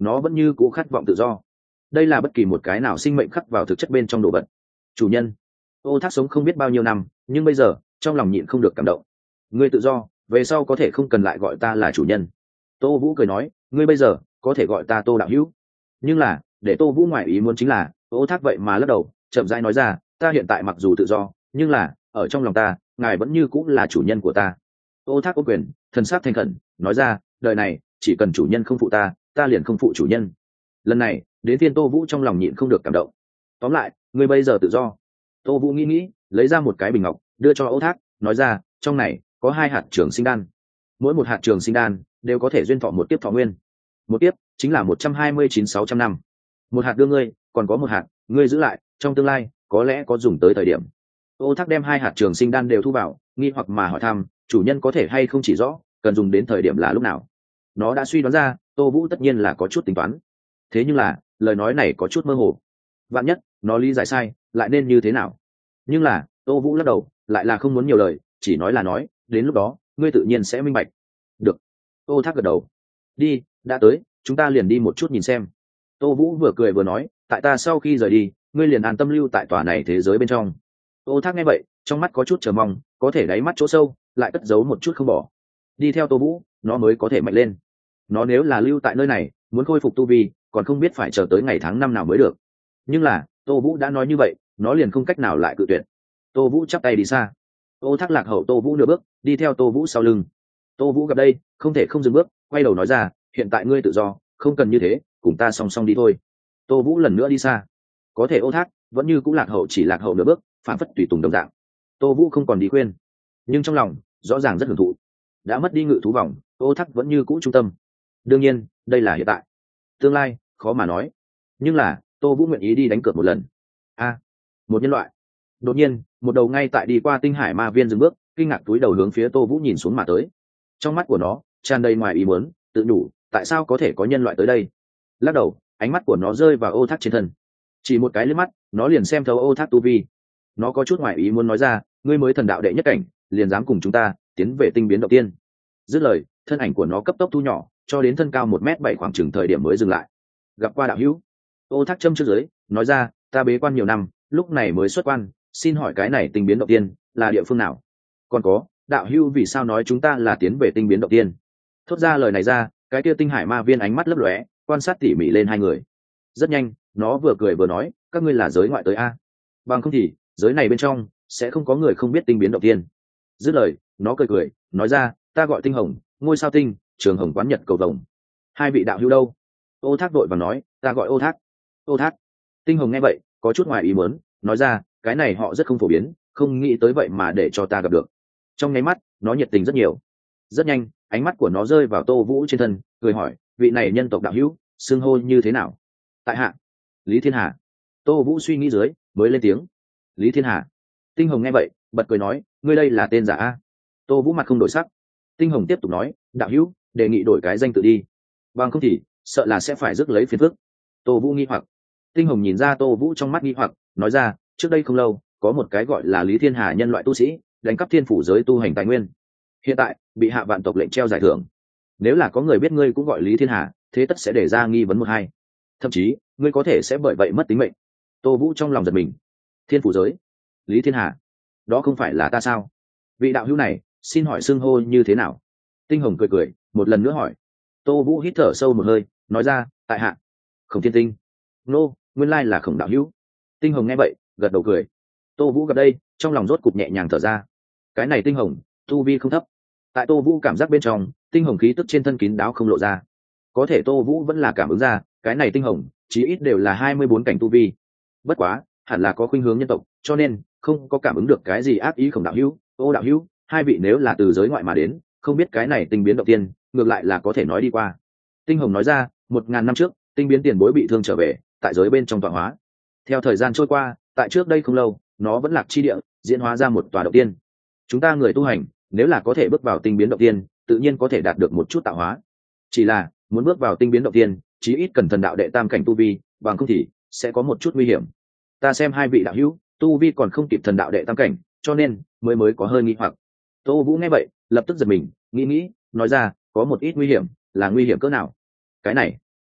nó vẫn như cũ khát vọng tự do. Đây là bất kỳ một cái nào sinh mệnh khắc vào thực chất bên trong đồ vật. Chủ nhân. Ô Thác sống không biết bao nhiêu năm, nhưng bây giờ trong lòng nhịn không được cảm động. Ngươi tự do, về sau có thể không cần lại gọi ta là chủ nhân. Tô Vũ cười nói, ngươi bây giờ có thể gọi ta Tô đạo hữu. Nhưng là để Tô Vũ ngoại ý muốn chính là Ô Thác vậy mà lắc đầu, chậm rãi nói ra, ta hiện tại mặc dù tự do, nhưng là ở trong lòng ta, ngài vẫn như cũng là chủ nhân của ta. Ô Thác ôm quyền, thần sắc thành khẩn nói ra, đời này chỉ cần chủ nhân không phụ ta, ta liền không phụ chủ nhân. Lần này đến phiên Tô Vũ trong lòng nhịn không được cảm động. Tóm lại, ngươi bây giờ tự do. Tô Vũ nghĩ, lấy ra một cái bình ngọc đưa cho Ô Thác, nói ra, trong này có 2 hạt trường sinh đan, mỗi một hạt trường sinh đan đều có thể duyên thọ một kiếp thọ nguyên. Một kiếp chính là 129.600 năm. Một hạt đưa ngươi, còn có một hạt ngươi giữ lại, trong tương lai có lẽ có dùng tới thời điểm. Ô Thác đem 2 hạt trường sinh đan đều thu vào, nghi hoặc mà hỏi thăm, chủ nhân có thể hay không chỉ rõ cần dùng đến thời điểm là lúc nào. Nó đã suy đoán ra Tô Vũ tất nhiên là có chút tính toán, thế nhưng là lời nói này có chút mơ hồ, vạn nhất nó lý giải sai lại nên như thế nào. Nhưng là Tô Vũ lắc đầu, lại là không muốn nhiều lời, chỉ nói là nói, đến lúc đó ngươi tự nhiên sẽ minh bạch. Được. Ô Thác gật đầu. Đi, đã tới, chúng ta liền đi một chút nhìn xem. Tô Vũ vừa cười vừa nói, tại ta sau khi rời đi, ngươi liền an tâm lưu tại tòa này thế giới bên trong. Ô Thác nghe vậy, trong mắt có chút chờ mong, có thể đáy mắt chỗ sâu lại cất giấu một chút không bỏ. Đi theo Tô Vũ, nó mới có thể mạnh lên. Nó nếu là lưu tại nơi này, muốn khôi phục tu vi, còn không biết phải chờ tới ngày tháng năm nào mới được. Nhưng là Tô Vũ đã nói như vậy, nó liền không cách nào lại cự tuyệt. Tô Vũ chắp tay đi xa. Ô Thác lạc hậu Tô Vũ nửa bước, đi theo Tô Vũ sau lưng. Tô Vũ gặp đây, không thể không dừng bước, quay đầu nói ra, hiện tại ngươi tự do, không cần như thế, cùng ta song song đi thôi. Tô Vũ lần nữa đi xa. Có thể Ô Thác vẫn như cũng lạc hậu, chỉ lạc hậu nửa bước, phản phất tùy tùng đồng dạng. Tô Vũ không còn đi khuyên, nhưng trong lòng rõ ràng rất hưởng thụ. Đã mất đi ngự thú vòng, Ô Thác vẫn như cũ trung tâm. Đương nhiên đây là hiện tại, tương lai khó mà nói. Nhưng là Tô Vũ nguyện ý đi đánh cược một lần. Một nhân loại đột nhiên một đầu ngay tại đi qua tinh hải ma viên dừng bước, kinh ngạc túi đầu hướng phía Tô Vũ nhìn xuống mà tới. Trong mắt của nó tràn đầy ngoài ý muốn, tự nhủ, tại sao có thể có nhân loại tới đây. Lắc đầu, ánh mắt của nó rơi vào Ô Thác trên thân. Chỉ một cái liếc mắt, nó liền xem thấu Ô Thác tu vi. Nó có chút ngoài ý muốn nói ra, ngươi mới thần đạo đệ nhất cảnh, liền dám cùng chúng ta tiến về tinh biến động tiên. Dứt lời, thân ảnh của nó cấp tốc thu nhỏ, cho đến thân cao 1m7 khoảng chừng thời điểm mới dừng lại. Gặp qua đạo hữu. Ô Thác châm trước dưới, nói ra, ta bế quan nhiều năm, lúc này mới xuất quan, xin hỏi cái này tinh biến động tiên là địa phương nào? Còn có, đạo hữu vì sao nói chúng ta là tiến về tinh biến động tiên? Thốt ra lời này ra, cái kia tinh hải ma viên ánh mắt lấp lóe, quan sát tỉ mỉ lên hai người. Rất nhanh, nó vừa cười vừa nói, các ngươi là giới ngoại tới a? Bằng không thì giới này bên trong sẽ không có người không biết tinh biến động tiên. Dứt lời, nó cười cười nói ra, ta gọi Tinh Hồng, ngôi sao tinh, trường Hồng quán nhật cầu vồng. Hai vị đạo hữu đâu? Ô Thác đội và nói, ta gọi Ô Thác. Ô Thác. Tinh Hồng nghe vậy có chút ngoài ý muốn, nói ra, cái này họ rất không phổ biến, không nghĩ tới vậy mà để cho ta gặp được. Trong nháy mắt nó nhiệt tình rất nhiều. Rất nhanh ánh mắt của nó rơi vào Tô Vũ trên thân, cười hỏi, vị này nhân tộc đạo hữu xưng hô như thế nào? Tại hạ Lý Thiên Hà. Tô Vũ suy nghĩ dưới mới lên tiếng, Lý Thiên Hà. Tinh Hồng nghe vậy bật cười nói, ngươi đây là tên giả a? Tô Vũ mặt không đổi sắc. Tinh Hồng tiếp tục nói, đạo hữu đề nghị đổi cái danh tự đi, bằng không thì sợ là sẽ phải rước lấy phiền phức. Tô Vũ nghi hoặc. Tinh Hồng nhìn ra Tô Vũ trong mắt nghi hoặc, nói ra, trước đây không lâu có một cái gọi là Lý Thiên Hà nhân loại tu sĩ đánh cắp thiên phủ giới tu hành tài nguyên, hiện tại bị hạ vạn tộc lệnh treo giải thưởng. Nếu là có người biết ngươi cũng gọi Lý Thiên Hà, thế tất sẽ để ra nghi vấn một hai, thậm chí ngươi có thể sẽ bởi vậy mất tính mệnh. Tô Vũ trong lòng giật mình. Thiên phủ giới, Lý Thiên Hà, đó không phải là ta sao? Vị đạo hữu này xin hỏi xưng hô như thế nào? Tinh Hồng cười cười một lần nữa hỏi. Tô Vũ hít thở sâu một hơi, nói ra, tại hạ Khổng Thiên Tinh. Nô, nguyên lai là Khổng đạo hữu. Tinh Hồng nghe vậy gật đầu cười. Tô Vũ gặp đây trong lòng rốt cục nhẹ nhàng thở ra. Cái này Tinh Hồng tu vi không thấp. Tại Tô Vũ cảm giác bên trong, Tinh Hồng khí tức trên thân kín đáo không lộ ra. Có thể Tô Vũ vẫn là cảm ứng ra, cái này Tinh Hồng chí ít đều là 24 cảnh tu vi. Bất quá hẳn là có khuynh hướng nhân tộc, cho nên không có cảm ứng được cái gì ác ý. Khổng đạo hữu, Ô đạo hữu, hai vị nếu là từ giới ngoại mà đến, không biết cái này tinh biến động tiên ngược lại là có thể nói đi qua. Tinh Hồng nói ra, 1000 năm trước tinh biến tiền bối bị thương trở về, tại giới bên trong tọa hóa. Theo thời gian trôi qua, tại trước đây không lâu nó vẫn lạc chi địa diễn hóa ra một tòa động tiên. Chúng ta người tu hành nếu là có thể bước vào tinh biến động tiên, tự nhiên có thể đạt được một chút tạo hóa. Chỉ là muốn bước vào tinh biến động tiên, chí ít cần thần đạo đệ tam cảnh tu vi, bằng không thì sẽ có một chút nguy hiểm. Ta xem hai vị đạo hữu tu vi còn không kịp thần đạo đệ tam cảnh, cho nên mới có hơi nghi hoặc. Tô Vũ nghe vậy lập tức giật mình, nghĩ nói ra, có một ít nguy hiểm, là nguy hiểm cỡ nào? Cái này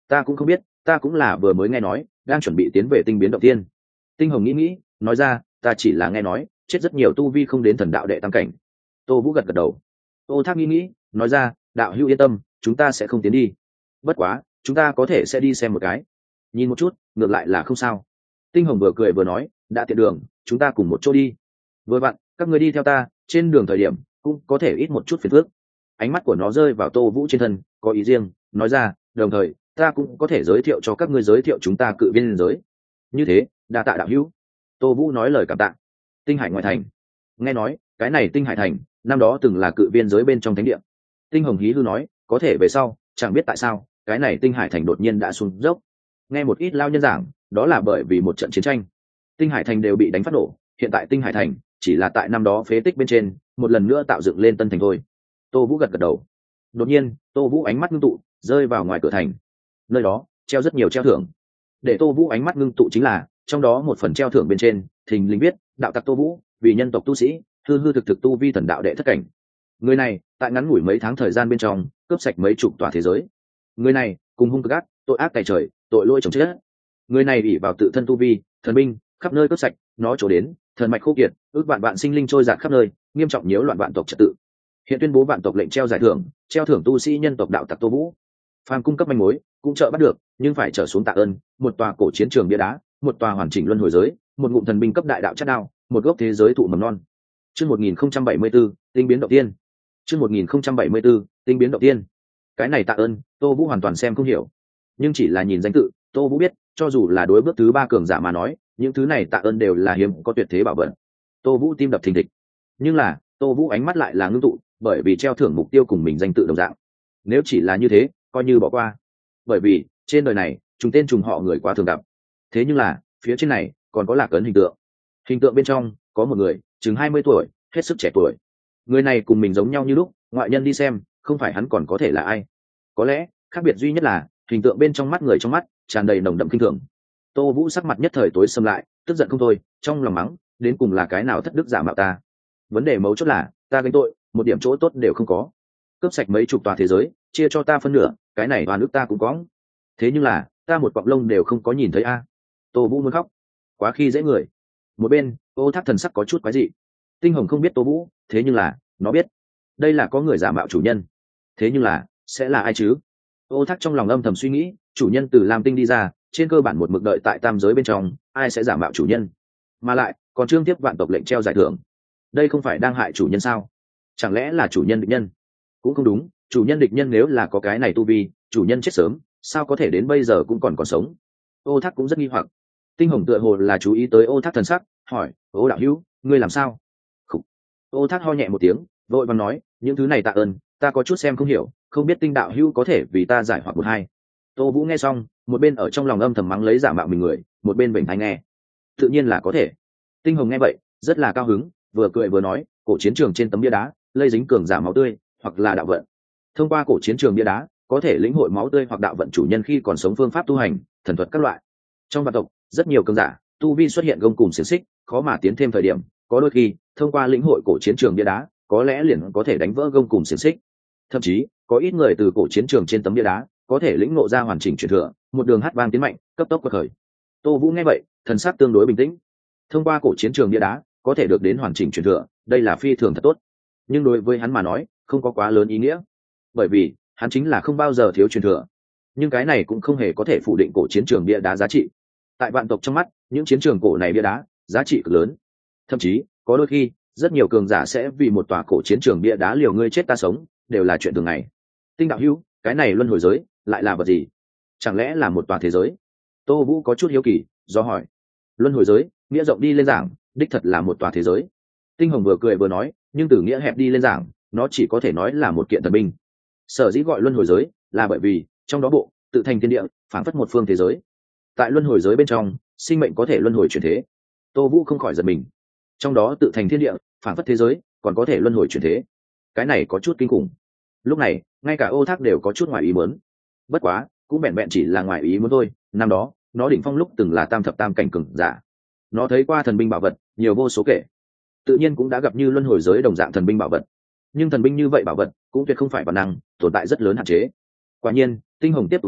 Ta cũng không biết, ta cũng là vừa mới nghe nói đang chuẩn bị tiến về tinh biến động tiên. Tinh hồng nghĩ nói ra, ta chỉ là nghe nói chết rất nhiều tu vi không đến thần đạo đệ tam cảnh. Tô Vũ gật gật đầu. Ô Thác nghĩ nói ra, đạo hữu yên tâm, chúng ta sẽ không tiến đi. Bất quá chúng ta có thể sẽ đi xem một cái, nhìn một chút, ngược lại là không sao. Tinh hồng vừa cười vừa nói, đã tiện đường, chúng ta cùng một chỗ đi. Vừa vặn các người đi theo ta, trên đường thời điểm cũng có thể ít một chút phiền phức. Ánh mắt của nó rơi vào Tô Vũ trên thân, có ý riêng nói ra, đồng thời ta cũng có thể giới thiệu cho các ngươi, giới thiệu chúng ta cự viên giới. Như thế đa tạ đạo hữu. Tô Vũ nói lời cảm tạ. Tinh Hải ngoại thành, nghe nói cái này Tinh Hải thành năm đó từng là cự viên giới bên trong thánh địa. Tinh hồng hí hư nói, có thể về sau chẳng biết tại sao cái này Tinh Hải thành đột nhiên đã xuống dốc. Nghe một ít lao nhân giảng, đó là bởi vì một trận chiến tranh, Tinh Hải thành đều bị đánh phát nổ. Hiện tại Tinh Hải thành chỉ là tại năm đó phế tích bên trên một lần nữa tạo dựng lên tân thành thôi. Tô Vũ gật gật đầu. Đột nhiên Tô Vũ ánh mắt ngưng tụ, rơi vào ngoài cửa thành. Nơi đó treo rất nhiều treo thưởng. Để Tô Vũ ánh mắt ngưng tụ chính là trong đó một phần treo thưởng bên trên thình lình viết, đạo tặc Tô Vũ, vì nhân tộc tu sĩ hư hư thực thực tu vi thần đạo đệ thất cảnh. Người này tại ngắn ngủi mấy tháng thời gian bên trong cướp sạch mấy chục tòa thế giới. Người này cùng hung cực ác, tội ác tày trời, tội lỗi chồng chết. Người này ỷ vào tự thân tu vi thần binh khắp nơi cướp sạch, nó trổ đến thần mạch khô kiệt, ước vạn vạn sinh linh trôi dạt khắp nơi, nghiêm trọng nhiễu loạn vạn tộc trật tự. Hiện tuyên bố vạn tộc lệnh treo giải thưởng, treo thưởng tu sĩ nhân tộc đạo tặc Tô Vũ. Phàm cung cấp manh mối cũng trợ bắt được, nhưng phải trở xuống tạ ơn, một tòa cổ chiến trường bia đá, một tòa hoàn chỉnh luân hồi giới, một ngụm thần binh cấp đại đạo chất đao, một gốc thế giới thụ mầm non. Chương 1074, tinh biến động tiên. Chương 1074, tinh biến động tiên. Cái này tạ ơn, Tô Vũ hoàn toàn xem không hiểu, nhưng chỉ là nhìn danh tự, Tô Vũ biết, cho dù là đối bước thứ ba cường giả mà nói, những thứ này tạ ơn đều là hiếm có tuyệt thế bảo vật. Tô Vũ tim đập thình thịch, nhưng là Tô Vũ ánh mắt lại là ngưng tụ, bởi vì treo thưởng mục tiêu cùng mình danh tự đồng dạng. Nếu chỉ là như thế, coi như bỏ qua. Bởi vì trên đời này trùng tên trùng họ người quá thường gặp. Thế nhưng là phía trên này còn có lạc ấn hình tượng. Hình tượng bên trong có một người chừng 20 tuổi, hết sức trẻ tuổi. Người này cùng mình giống nhau như lúc, ngoại nhân đi xem không phải hắn còn có thể là ai. Có lẽ khác biệt duy nhất là hình tượng bên trong mắt người, trong mắt tràn đầy nồng đậm kinh thường. Tô Vũ sắc mặt nhất thời tối sầm lại, tức giận không thôi, trong lòng mắng, đến cùng là cái nào thất đức giả mạo ta. Vấn đề mấu chốt là ta gánh tội, một điểm chỗ tốt đều không có. Cướp sạch mấy chục tòa thế giới, chia cho ta phân nửa, cái này toàn nước ta cũng có. Thế nhưng là ta một cọng lông đều không có nhìn thấy a. Tô Vũ muốn khóc, quá khi dễ người. Một bên Ô Thác thần sắc có chút quái dị. Tinh hồng không biết Tô Vũ, thế nhưng là nó biết đây là có người giả mạo chủ nhân. Thế nhưng là sẽ là ai chứ? Ô Thác trong lòng âm thầm suy nghĩ, chủ nhân từ Lam Tinh đi ra, trên cơ bản một mực đợi tại tam giới bên trong, ai sẽ giả mạo chủ nhân? Mà lại còn trương tiếp vạn tộc lệnh treo giải thưởng, đây không phải đang hại chủ nhân sao? Chẳng lẽ là chủ nhân địch nhân? Cũng không đúng, chủ nhân địch nhân nếu là có cái này tu vi, chủ nhân chết sớm, sao có thể đến bây giờ cũng còn sống? Ô Thác cũng rất nghi hoặc. Tinh hồng tựa hồ là chú ý tới Ô Thác thần sắc, hỏi, Ô đạo hữu, ngươi làm sao? Khủ. Ô Thác ho nhẹ một tiếng, vội vàng nói, những thứ này tạ ơn, ta có chút xem không hiểu, không biết Tinh đạo hữu có thể vì ta giải hoặc một hai. Tô Vũ nghe xong, một bên ở trong lòng âm thầm mắng lấy giả mạo mình người, một bên bình thái nghe. Tự nhiên là có thể. Tinh hồng nghe vậy rất là cao hứng, vừa cười vừa nói, cổ chiến trường trên tấm bia đá lây dính cường giả máu tươi hoặc là đạo vận. Thông qua cổ chiến trường bia đá có thể lĩnh hội máu tươi hoặc đạo vận chủ nhân khi còn sống phương pháp tu hành, thần thuật các loại. Trong vạn tộc rất nhiều cường giả tu vi xuất hiện gông cùm xiềng xích, khó mà tiến thêm thời điểm, có đôi khi thông qua lĩnh hội cổ chiến trường bia đá có lẽ liền có thể đánh vỡ gông cùm xiềng xích. Thậm chí có ít người từ cổ chiến trường trên tấm bia đá có thể lĩnh ngộ ra hoàn chỉnh truyền thừa, một đường hát vang tiến mạnh, cấp tốc quật khởi. Tô Vũ nghe vậy thần sắc tương đối bình tĩnh. Thông qua cổ chiến trường bia đá có thể được đến hoàn chỉnh truyền thừa, đây là phi thường thật tốt, nhưng đối với hắn mà nói không có quá lớn ý nghĩa, bởi vì hắn chính là không bao giờ thiếu truyền thừa. Nhưng cái này cũng không hề có thể phủ định cổ chiến trường bia đá giá trị. Tại vạn tộc trong mắt, những chiến trường cổ này bia đá giá trị cực lớn, thậm chí có đôi khi rất nhiều cường giả sẽ vì một tòa cổ chiến trường bia đá liều ngươi chết ta sống, đều là chuyện thường ngày. Tinh đạo hữu, cái này luân hồi giới lại là vật gì? Chẳng lẽ là một tòa thế giới? Tô Vũ có chút hiếu kỳ do hỏi. Luân hồi giới nghĩa rộng đi lên giảng, đích thật là một tòa thế giới. Tinh hồng vừa cười vừa nói, nhưng từ nghĩa hẹp đi lên giảng, nó chỉ có thể nói là một kiện thần binh. Sở dĩ gọi luân hồi giới là bởi vì trong đó bộ tự thành thiên địa, phảng phất một phương thế giới. Tại luân hồi giới bên trong, sinh mệnh có thể luân hồi chuyển thế. Tô Vũ không khỏi giật mình. Trong đó tự thành thiên địa, phảng phất thế giới, còn có thể luân hồi chuyển thế. Cái này có chút kinh khủng. Lúc này ngay cả Ô Thác đều có chút ngoài ý muốn. Bất quá cũng vẹn vẹn chỉ là ngoài ý muốn thôi. Năm đó nó đỉnh phong lúc từng là tam thập tam cảnh cường giả, nó thấy qua thần binh bảo vật nhiều vô số kể, tự nhiên cũng đã gặp như luân hồi giới đồng dạng thần binh bảo vật. Nhưng thần binh như vậy bảo vật cũng tuyệt không phải bản năng, tồn tại rất lớn hạn chế. Quả nhiên Tinh hồng tiếp tục nói,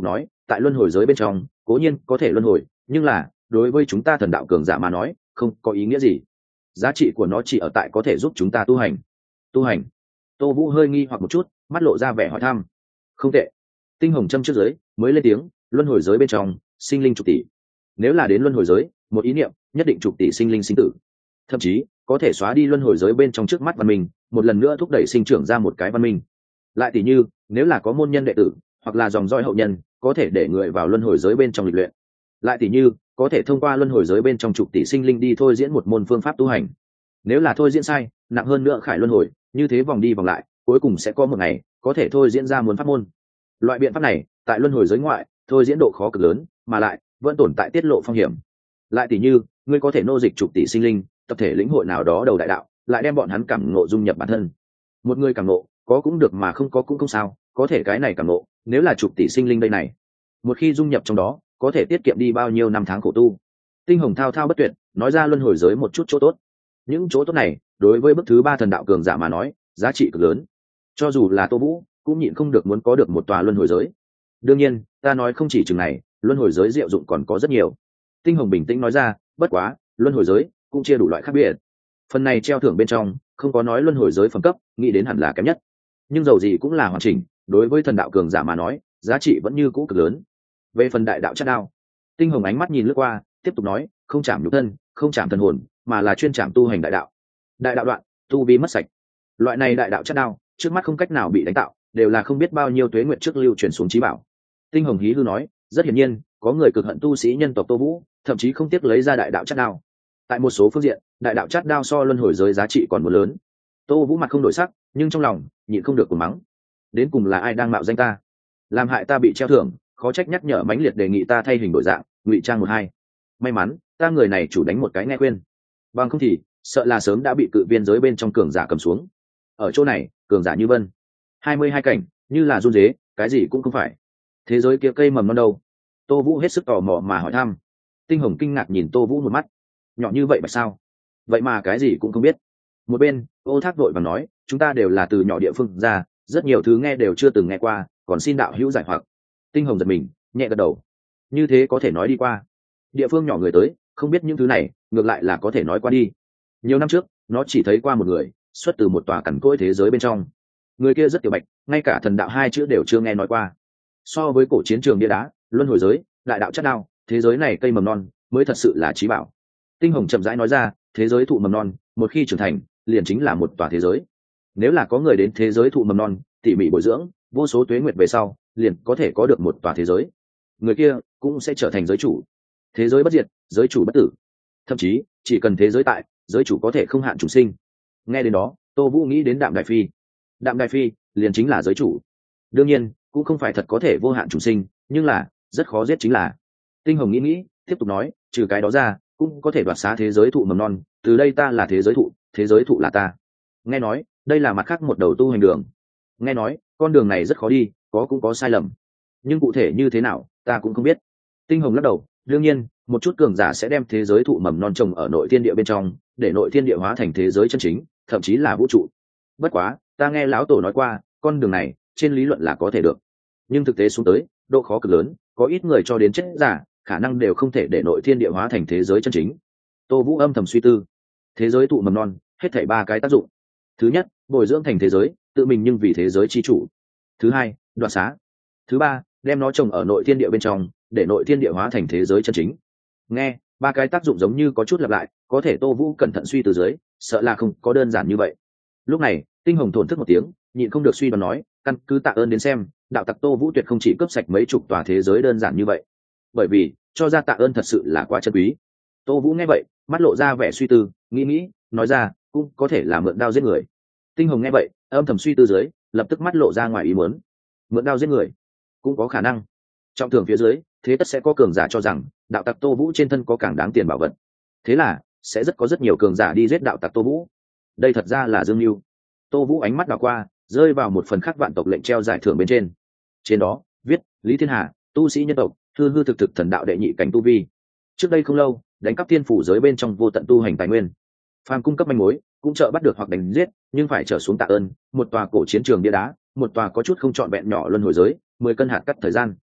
tại luân hồi giới bên trong cố nhiên có thể luân hồi, nhưng là đối với chúng ta thần đạo cường giả mà nói không có ý nghĩa gì. Giá trị của nó chỉ ở tại có thể giúp chúng ta tu hành. Tu hành? Tô Vũ hơi nghi hoặc một chút, mắt lộ ra vẻ hỏi thăm. Không tệ. Tinh hồng châm trước dưới mới lên tiếng, luân hồi giới bên trong sinh linh chục tỷ, nếu là đến luân hồi giới một ý niệm nhất định chục tỷ sinh linh sinh tử, thậm chí có thể xóa đi luân hồi giới bên trong trước mắt văn minh, một lần nữa thúc đẩy sinh trưởng ra một cái văn minh. Lại tỷ như nếu là có môn nhân đệ tử hoặc là dòng dõi hậu nhân có thể để người vào luân hồi giới bên trong lịch luyện. Lại tỷ như có thể thông qua luân hồi giới bên trong chục tỷ sinh linh đi thôi diễn một môn phương pháp tu hành. Nếu là thôi diễn sai, nặng hơn nữa khải luân hồi, như thế vòng đi vòng lại, cuối cùng sẽ có một ngày có thể thôi diễn ra muốn pháp môn. Loại biện pháp này tại luân hồi giới ngoại thôi diễn độ khó cực lớn, mà lại vẫn tồn tại tiết lộ phong hiểm. Lại tỷ như ngươi có thể nô dịch chục tỷ sinh linh, tập thể lĩnh hội nào đó đầu đại đạo, lại đem bọn hắn cảm ngộ dung nhập bản thân. Một người cảm ngộ có cũng được mà không có cũng không sao, có thể cái này cảm ngộ nếu là chục tỷ sinh linh đây này, một khi dung nhập trong đó có thể tiết kiệm đi bao nhiêu năm tháng khổ tu. Tinh hồng thao thao bất tuyệt nói ra luân hồi giới một chút chỗ tốt. Những chỗ tốt này đối với bước thứ 3 thần đạo cường giả mà nói giá trị cực lớn, cho dù là Tô Vũ cũng nhịn không được muốn có được một tòa luân hồi giới. Đương nhiên ta nói không chỉ chừng này, luân hồi giới diệu dụng còn có rất nhiều. Tinh hồng bình tĩnh nói ra, bất quá luân hồi giới cũng chia đủ loại khác biệt. Phần này treo thưởng bên trong không có nói luân hồi giới phẩm cấp, nghĩ đến hẳn là kém nhất, nhưng dầu gì cũng là hoàn chỉnh, đối với thần đạo cường giả mà nói giá trị vẫn như cũ cực lớn. Về phần đại đạo chất đao, Tinh hồng ánh mắt nhìn lướt qua, tiếp tục nói, không chạm nhục thân, không chạm thần hồn, mà là chuyên chạm tu hành đại đạo. Đại đạo đoạn, tu vi mất sạch. Loại này đại đạo chất đao trước mắt không cách nào bị đánh tạo, đều là không biết bao nhiêu tuế nguyện trước lưu truyền xuống chí bảo. Tinh hồng hí hư nói, rất hiển nhiên có người cực hận tu sĩ nhân tộc Tô Vũ, thậm chí không tiếc lấy ra đại đạo chất đao. Tại một số phương diện đại đạo chất đao so luân hồi giới giá trị còn một lớn. Tô Vũ mặt không đổi sắc, nhưng trong lòng nhịn không được cuồng mắng, đến cùng là ai đang mạo danh ta, làm hại ta bị treo thưởng, khó trách nhắc nhở mãnh liệt đề nghị ta thay hình đổi dạng, ngụy trang một hai. May mắn ta người này chủ đánh một cái nghe khuyên, bằng không thì sợ là sớm đã bị cự viên giới bên trong cường giả cầm xuống. Ở chỗ này cường giả như vân 22 cảnh, như là run dế, cái gì cũng không phải. Thế giới kia cây mầm non đâu? Tô Vũ hết sức tò mò mà hỏi thăm. Tinh hồng kinh ngạc nhìn Tô Vũ một mắt, nhỏ như vậy mà sao? Vậy mà cái gì cũng không biết. Một bên Ô Thác vội và nói, chúng ta đều là từ nhỏ địa phương ra, rất nhiều thứ nghe đều chưa từng nghe qua, còn xin đạo hữu giải hoặc. Tinh hồng giật mình, nhẹ gật đầu. Như thế có thể nói đi qua. Địa phương nhỏ người tới không biết những thứ này, ngược lại là có thể nói qua đi. Nhiều năm trước nó chỉ thấy qua một người xuất từ một tòa cằn cỗi thế giới bên trong. Người kia rất tiểu bạch, ngay cả thần đạo hai chữ đều chưa nghe nói qua. So với cổ chiến trường bia đá, luân hồi giới, đại đạo chất đao, thế giới này cây mầm non mới thật sự là trí bảo. Tinh hồng chậm rãi nói ra, thế giới thụ mầm non một khi trưởng thành liền chính là một tòa thế giới. Nếu là có người đến thế giới thụ mầm non tỉ mỉ bồi dưỡng vô số tuế nguyệt về sau, liền có thể có được một tòa thế giới. Người kia cũng sẽ trở thành giới chủ. Thế giới bất diệt, giới chủ bất tử. Thậm chí chỉ cần thế giới tại, giới chủ có thể không hạn chủ sinh. Nghe đến đó Tô Vũ nghĩ đến Đạm Đài Phi. Đạm Đài Phi liền chính là giới chủ. Đương nhiên cũng không phải thật có thể vô hạn chủ sinh, nhưng là rất khó giết chính là. Tinh hồng nghĩ tiếp tục nói, trừ cái đó ra cũng có thể đoạt xá thế giới thụ mầm non, từ đây ta là thế giới thụ, thế giới thụ là ta. Nghe nói đây là mặt khác một đầu tu hành đường. Nghe nói con đường này rất khó đi, cũng có sai lầm, nhưng cụ thể như thế nào ta cũng không biết. Tinh hồng lắc đầu, đương nhiên một chút cường giả sẽ đem thế giới thụ mầm non trồng ở nội thiên địa bên trong, để nội thiên địa hóa thành thế giới chân chính, thậm chí là vũ trụ. Bất quá ta nghe lão tổ nói qua, con đường này trên lý luận là có thể được, nhưng thực tế xuống tới độ khó cực lớn, có ít người cho đến chết giả khả năng đều không thể để nội thiên địa hóa thành thế giới chân chính. Tô Vũ âm thầm suy tư, thế giới thụ mầm non hết thảy 3 cái tác dụng. Thứ nhất, bồi dưỡng thành thế giới, tự mình nhưng vì thế giới chi chủ. Thứ hai, đoạt xá. Thứ ba, đem nó trồng ở nội thiên địa bên trong, để nội thiên địa hóa thành thế giới chân chính. Nghe 3 cái tác dụng giống như có chút lặp lại, có thể Tô Vũ cẩn thận suy từ dưới, sợ là không có đơn giản như vậy. Lúc này Tinh hồng thổn thức một tiếng, nhịn không được suy đoán nói, căn cứ Tạ Ơn đến xem, đạo tặc Tô Vũ tuyệt không chỉ cướp sạch mấy chục tòa thế giới đơn giản như vậy, bởi vì cho ra Tạ Ơn thật sự là quá chân quý. Tô Vũ nghe vậy mắt lộ ra vẻ suy tư, nghĩ nói ra, cũng có thể là mượn đao giết người. Tinh hồng nghe vậy âm thầm suy tư dưới, lập tức mắt lộ ra ngoài ý muốn. Mượn đao giết người cũng có khả năng. Trọng thưởng phía dưới thế tất sẽ có cường giả cho rằng đạo tặc Tô Vũ trên thân có càng đáng tiền bảo vật, thế là sẽ rất nhiều cường giả đi giết đạo tặc Tô Vũ. Đây thật ra là dương mưu. Tô Vũ ánh mắt đảo qua, rơi vào một phần khác vạn tộc lệnh treo giải thưởng bên trên. Trên đó viết, Lý Thiên Hà, tu sĩ nhân tộc, hư thực thần đạo đệ nhị cảnh tu vi. Trước đây không lâu đánh cắp thiên phủ giới bên trong vô tận tu hành tài nguyên, phàm cung cấp manh mối cũng trợ bắt được hoặc đánh giết, nhưng phải trở xuống Tạ Ơn, một tòa cổ chiến trường bia đá, một tòa có chút không trọn vẹn nhỏ luân hồi giới, 10 cân hạt cắt thời gian.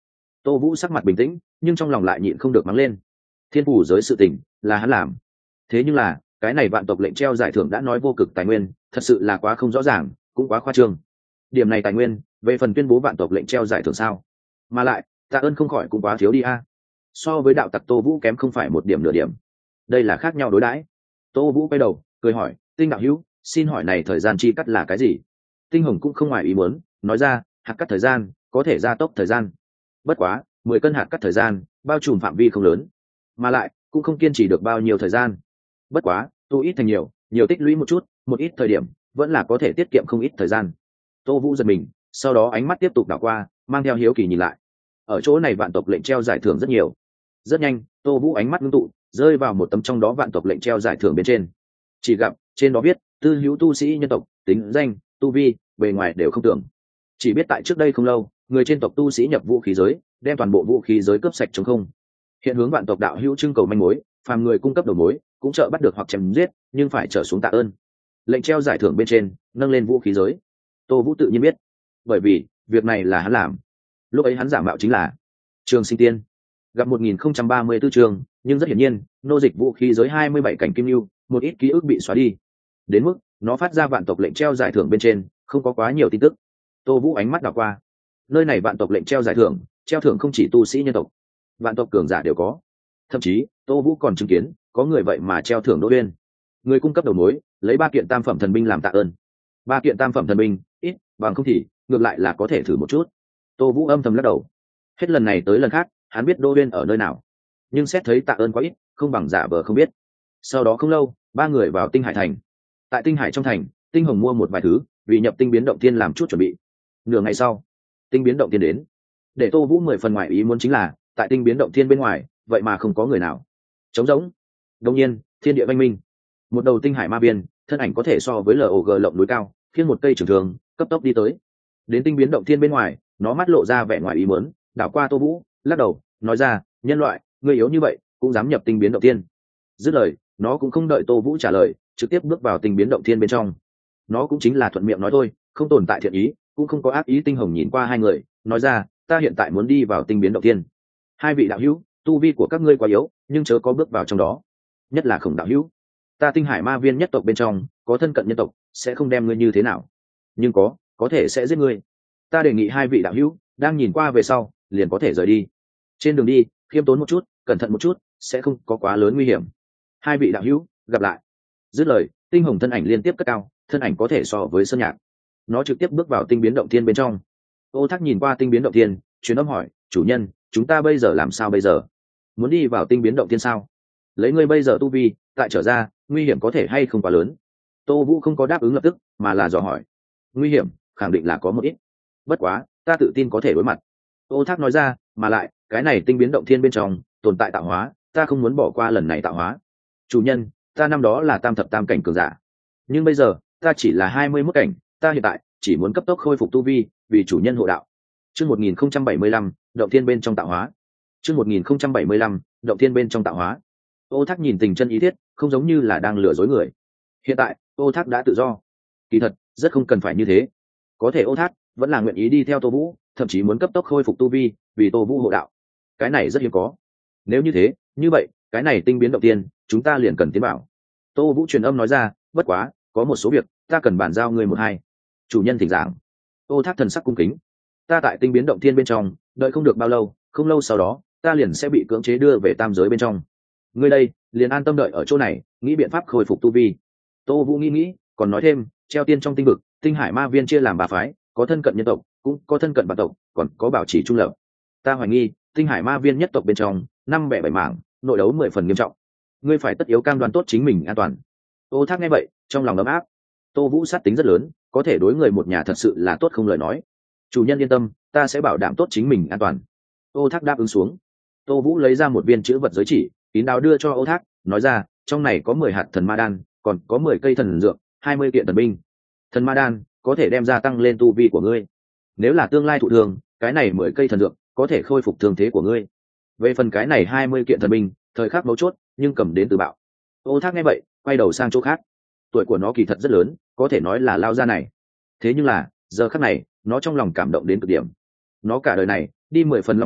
Tô Vũ sắc mặt bình tĩnh nhưng trong lòng lại nhịn không được mắng lên. Thiên phủ giới sự tình là hắn làm, thế nhưng là cái này vạn tộc lệnh treo giải thưởng đã nói vô cực tài nguyên, thật sự là quá không rõ ràng, cũng quá khoa trương. Điểm này tài nguyên về phần tuyên bố vạn tộc lệnh treo giải thưởng sao? Mà lại tạ ơn không khỏi cũng quá thiếu đi a. So với đạo tặc Tô Vũ kém không phải một điểm nửa điểm, đây là khác nhau đối đãi. Tô Vũ quay đầu cười hỏi, Tinh đạo hữu, xin hỏi này thời gian chi cắt là cái gì? Tinh Hồng cũng không ngoài ý muốn nói ra, hạt cắt thời gian có thể gia tốc thời gian, bất quá 10 cân hạt cắt thời gian bao trùm phạm vi không lớn, mà lại cũng không kiên trì được bao nhiêu thời gian. Bất quá tu ít thành nhiều, nhiều tích lũy một chút, một ít thời điểm vẫn là có thể tiết kiệm không ít thời gian. Tô Vũ giật mình, sau đó ánh mắt tiếp tục đảo qua, mang theo hiếu kỳ nhìn lại. Ở chỗ này vạn tộc lệnh treo giải thưởng rất nhiều. Rất nhanh, Tô Vũ ánh mắt ngưng tụ, rơi vào một tấm trong đó vạn tộc lệnh treo giải thưởng bên trên. Chỉ gặp trên đó viết tư hữu tu sĩ nhân tộc, tính danh, tu vi, bề ngoài đều không tưởng. Chỉ biết tại trước đây không lâu, người trên tộc tu sĩ nhập vũ khí giới, đem toàn bộ vũ khí giới cướp sạch trống không. Hiện hướng vạn tộc đạo hữu trưng cầu manh mối, phàm người cung cấp đầu mối, cũng trợ bắt được hoặc chém giết, nhưng phải trở xuống tạ ơn. Lệnh treo giải thưởng bên trên nâng lên vũ khí giới. Tô Vũ tự nhiên biết, bởi vì việc này là hắn làm. Lúc ấy hắn giả mạo chính là Trường Sinh Tiên. Gặp 1034 trường, nhưng rất hiển nhiên, nô dịch vũ khí giới 27 cảnh kim lưu, một ít ký ức bị xóa đi. Đến mức nó phát ra vạn tộc lệnh treo giải thưởng bên trên, không có quá nhiều tin tức. Tô Vũ ánh mắt đảo qua. Nơi này vạn tộc lệnh treo giải thưởng, treo thưởng không chỉ tu sĩ nhân tộc, vạn tộc cường giả đều có. Thậm chí, Tô Vũ còn chứng kiến, có người vậy mà treo thưởng Đỗ Uyên. Người cung cấp đầu mối, lấy 3 kiện tam phẩm thần binh làm tạ ơn. 3 kiện tam phẩm thần binh, ít, bằng không thì, ngược lại là có thể thử một chút. Tô Vũ âm thầm lắc đầu. Hết lần này tới lần khác, hắn biết Đỗ Uyên ở nơi nào, nhưng xét thấy tạ ơn quá ít, không bằng giả vờ không biết. Sau đó không lâu, 3 người vào Tinh Hải thành. Tại Tinh Hải trong thành, Tinh Hồng mua một vài thứ, vì nhập Tinh biến động tiên làm chút chuẩn bị. Nửa ngày sau, Tinh biến động tiên đến. Để Tô Vũ 10 phần ngoài ý muốn chính là, tại Tinh biến động tiên bên ngoài, vậy mà không có người nào. Trống rỗng. Đột nhiên, thiên địa vang minh. Một đầu tinh hải ma biên, thân ảnh có thể so với LOG lộng núi cao, khiêng một cây trường thường, cấp tốc đi tới. Đến Tinh biến động thiên bên ngoài, nó mắt lộ ra vẻ ngoài ý muốn, đảo qua Tô Vũ, lắc đầu, nói ra, nhân loại, ngươi yếu như vậy, cũng dám nhập Tinh biến động thiên. Dứt lời, nó cũng không đợi Tô Vũ trả lời, trực tiếp bước vào Tinh biến động thiên bên trong. Nó cũng chính là thuận miệng nói thôi, không tồn tại thiện ý, cũng không có ác ý. Tinh Hồng nhìn qua hai người, nói ra, ta hiện tại muốn đi vào Tinh biến động thiên. Hai vị đạo hữu, tu vi của các ngươi quá yếu, nhưng chớ có bước vào trong đó. Nhất là Khổng đạo hữu, ta Tinh Hải ma viên nhất tộc bên trong có thân cận nhân tộc, sẽ không đem ngươi như thế nào, nhưng có thể sẽ giết ngươi. Ta đề nghị hai vị đạo hữu đang nhìn qua về sau liền có thể rời đi. Trên đường đi khiêm tốn một chút, cẩn thận một chút, sẽ không có quá lớn nguy hiểm. Hai vị đạo hữu, gặp lại. Dứt lời, Tinh Hồng thân ảnh liên tiếp cất cao, thân ảnh có thể so với sơn nhạc. Nó trực tiếp bước vào Tinh biến động thiên bên trong. Ô Thác nhìn qua Tinh biến động thiên, truyền âm hỏi, chủ nhân, chúng ta bây giờ làm sao bây giờ? Muốn đi vào Tinh biến động thiên sao? Lấy ngươi bây giờ tu vi, tại trở ra, nguy hiểm có thể hay không quá lớn? Tô Vũ không có đáp ứng lập tức, mà là dò hỏi. Nguy hiểm khẳng định là có một ít, bất quá ta tự tin có thể đối mặt. Ô Thác nói ra, mà lại cái này Tinh biến động thiên bên trong tồn tại tạo hóa, ta không muốn bỏ qua lần này tạo hóa. Chủ nhân, ta năm đó là tam thập tam cảnh cường giả, nhưng bây giờ ta chỉ là 21 cảnh, ta hiện tại chỉ muốn cấp tốc khôi phục tu vi, vì chủ nhân hộ đạo. Chương 1075, động thiên bên trong tạo hóa. Chương 1075, động thiên bên trong tạo hóa. Ô Thác nhìn tình chân ý thiết, không giống như là đang lừa dối người. Hiện tại Ô Thác đã tự do, kỳ thật rất không cần phải như thế. Có thể Ô Thác vẫn là nguyện ý đi theo Tô Vũ, thậm chí muốn cấp tốc khôi phục tu vi, vì Tô Vũ hộ đạo. Cái này rất hiếm có. Nếu như thế, như vậy cái này Tinh biến động tiên chúng ta liền cần tiến bảo. Tô Vũ truyền âm nói ra, bất quá có một số việc ta cần bàn giao người một hai. Chủ nhân thỉnh giảng. Ô Thác thần sắc cung kính. Ta tại Tinh biến động thiên bên trong đợi không được bao lâu, không lâu sau đó ta liền sẽ bị cưỡng chế đưa về tam giới bên trong. Ngươi đây liền an tâm đợi ở chỗ này, nghĩ biện pháp khôi phục tu vi. Tô Vũ nghĩ, còn nói thêm, treo tiên trong tinh vực, Tinh Hải ma viên chia làm 3 phái, có thân cận nhân tộc, cũng có thân cận vạn tộc, còn có bảo trì trung lập. Ta hoài nghi Tinh Hải ma viên nhất tộc bên trong 5-7 mảng, nội đấu 10 phần nghiêm trọng. Ngươi phải tất yếu cam đoan tốt chính mình an toàn. Ô Thác nghe vậy, trong lòng ấm áp. Tô Vũ sát tính rất lớn, có thể đối người một nhà thật sự là tốt không lời nói. Chủ nhân yên tâm, ta sẽ bảo đảm tốt chính mình an toàn. Ô Thác đáp ứng xuống. Tô Vũ lấy ra một viên chữ vật giới chỉ, kín đáo đưa cho Ô Thác, nói ra, trong này có 10 hạt thần ma đan, còn có 10 cây thần dược, 20 kiện thần binh. Thần ma đan có thể đem gia tăng lên tu vi của ngươi. Nếu là tương lai thụ thương, cái này 10 cây thần dược có thể khôi phục thương thế của ngươi. Về phần cái này 20 kiện thần binh, thời khắc mấu chốt, nhưng cầm đến từ bạo. Ô Thác nghe vậy, quay đầu sang chỗ khác. Tuổi của nó kỳ thật rất lớn, có thể nói là lao ra này. Thế nhưng là, giờ khắc này, nó trong lòng cảm động đến cực điểm. Nó cả đời này đi 10 phần long đong,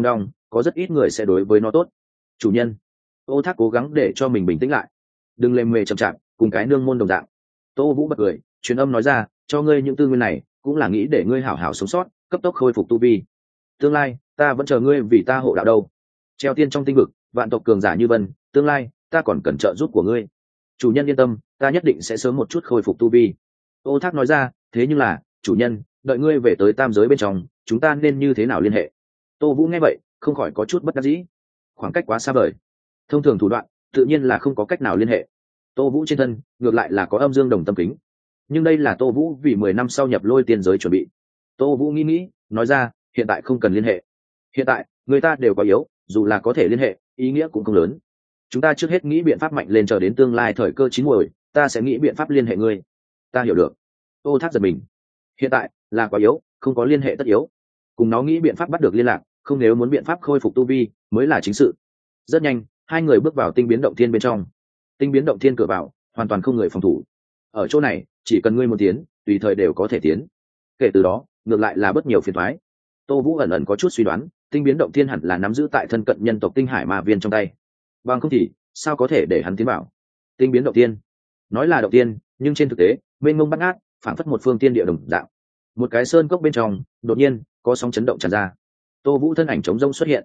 có rất ít người sẽ đối với nó tốt. Chủ nhân. Ô Thác cố gắng để cho mình bình tĩnh lại, đừng lề mề chậm chạp cùng cái nương môn đồng dạng. Tô Vũ bật cười, truyền âm nói ra, cho ngươi những tư nguyên này cũng là nghĩ để ngươi hảo hảo sống sót, cấp tốc khôi phục tu vi. Tương lai ta vẫn chờ ngươi vì ta hộ đạo đâu. Treo tiên trong tinh vực, vạn tộc cường giả như vân, tương lai ta còn cần trợ giúp của ngươi. Chủ nhân yên tâm, ta nhất định sẽ sớm một chút khôi phục tu vi. Ô Thác nói ra, thế nhưng là chủ nhân, đợi ngươi về tới tam giới bên trong, chúng ta nên như thế nào liên hệ? Tô Vũ nghe vậy không khỏi có chút bất đắc dĩ, khoảng cách quá xa vời, thông thường thủ đoạn tự nhiên là không có cách nào liên hệ. Tô Vũ trên thân ngược lại là có âm dương đồng tâm kính, nhưng đây là Tô Vũ vì 10 năm sau nhập lôi tiên giới chuẩn bị. Tô Vũ nghĩ nói ra, hiện tại không cần liên hệ. Hiện tại người ta đều có yếu, dù là có thể liên hệ, ý nghĩa cũng không lớn. Chúng ta trước hết nghĩ biện pháp mạnh lên, chờ đến tương lai thời cơ chín muồi, ta sẽ nghĩ biện pháp liên hệ ngươi. Ta hiểu được. Ô Thác giật mình. Hiện tại là quá yếu, không có liên hệ tất yếu. Cùng nó nghĩ biện pháp bắt được liên lạc, không, nếu muốn biện pháp khôi phục tu vi mới là chính sự. Rất nhanh, hai người bước vào tinh biến động thiên bên trong. Tinh biến động thiên cửa vào hoàn toàn không người phòng thủ. Ở chỗ này chỉ cần ngươi muốn tiến, tùy thời đều có thể tiến. Kể từ đó ngược lại là bất nhiều phiền toái. Tô Vũ ẩn ẩn có chút suy đoán, tinh biến động thiên hẳn là nắm giữ tại thân cận nhân tộc tinh hải ma viên trong tay, bằng không thì sao có thể để hắn tiến vào tinh biến động thiên? Nói là động thiên, nhưng trên thực tế mênh mông bát ngát, phảng phất một phương tiên địa đồng dạng. Một cái sơn cốc bên trong đột nhiên có sóng chấn động tràn ra. Tô Vũ thân ảnh trống rông xuất hiện.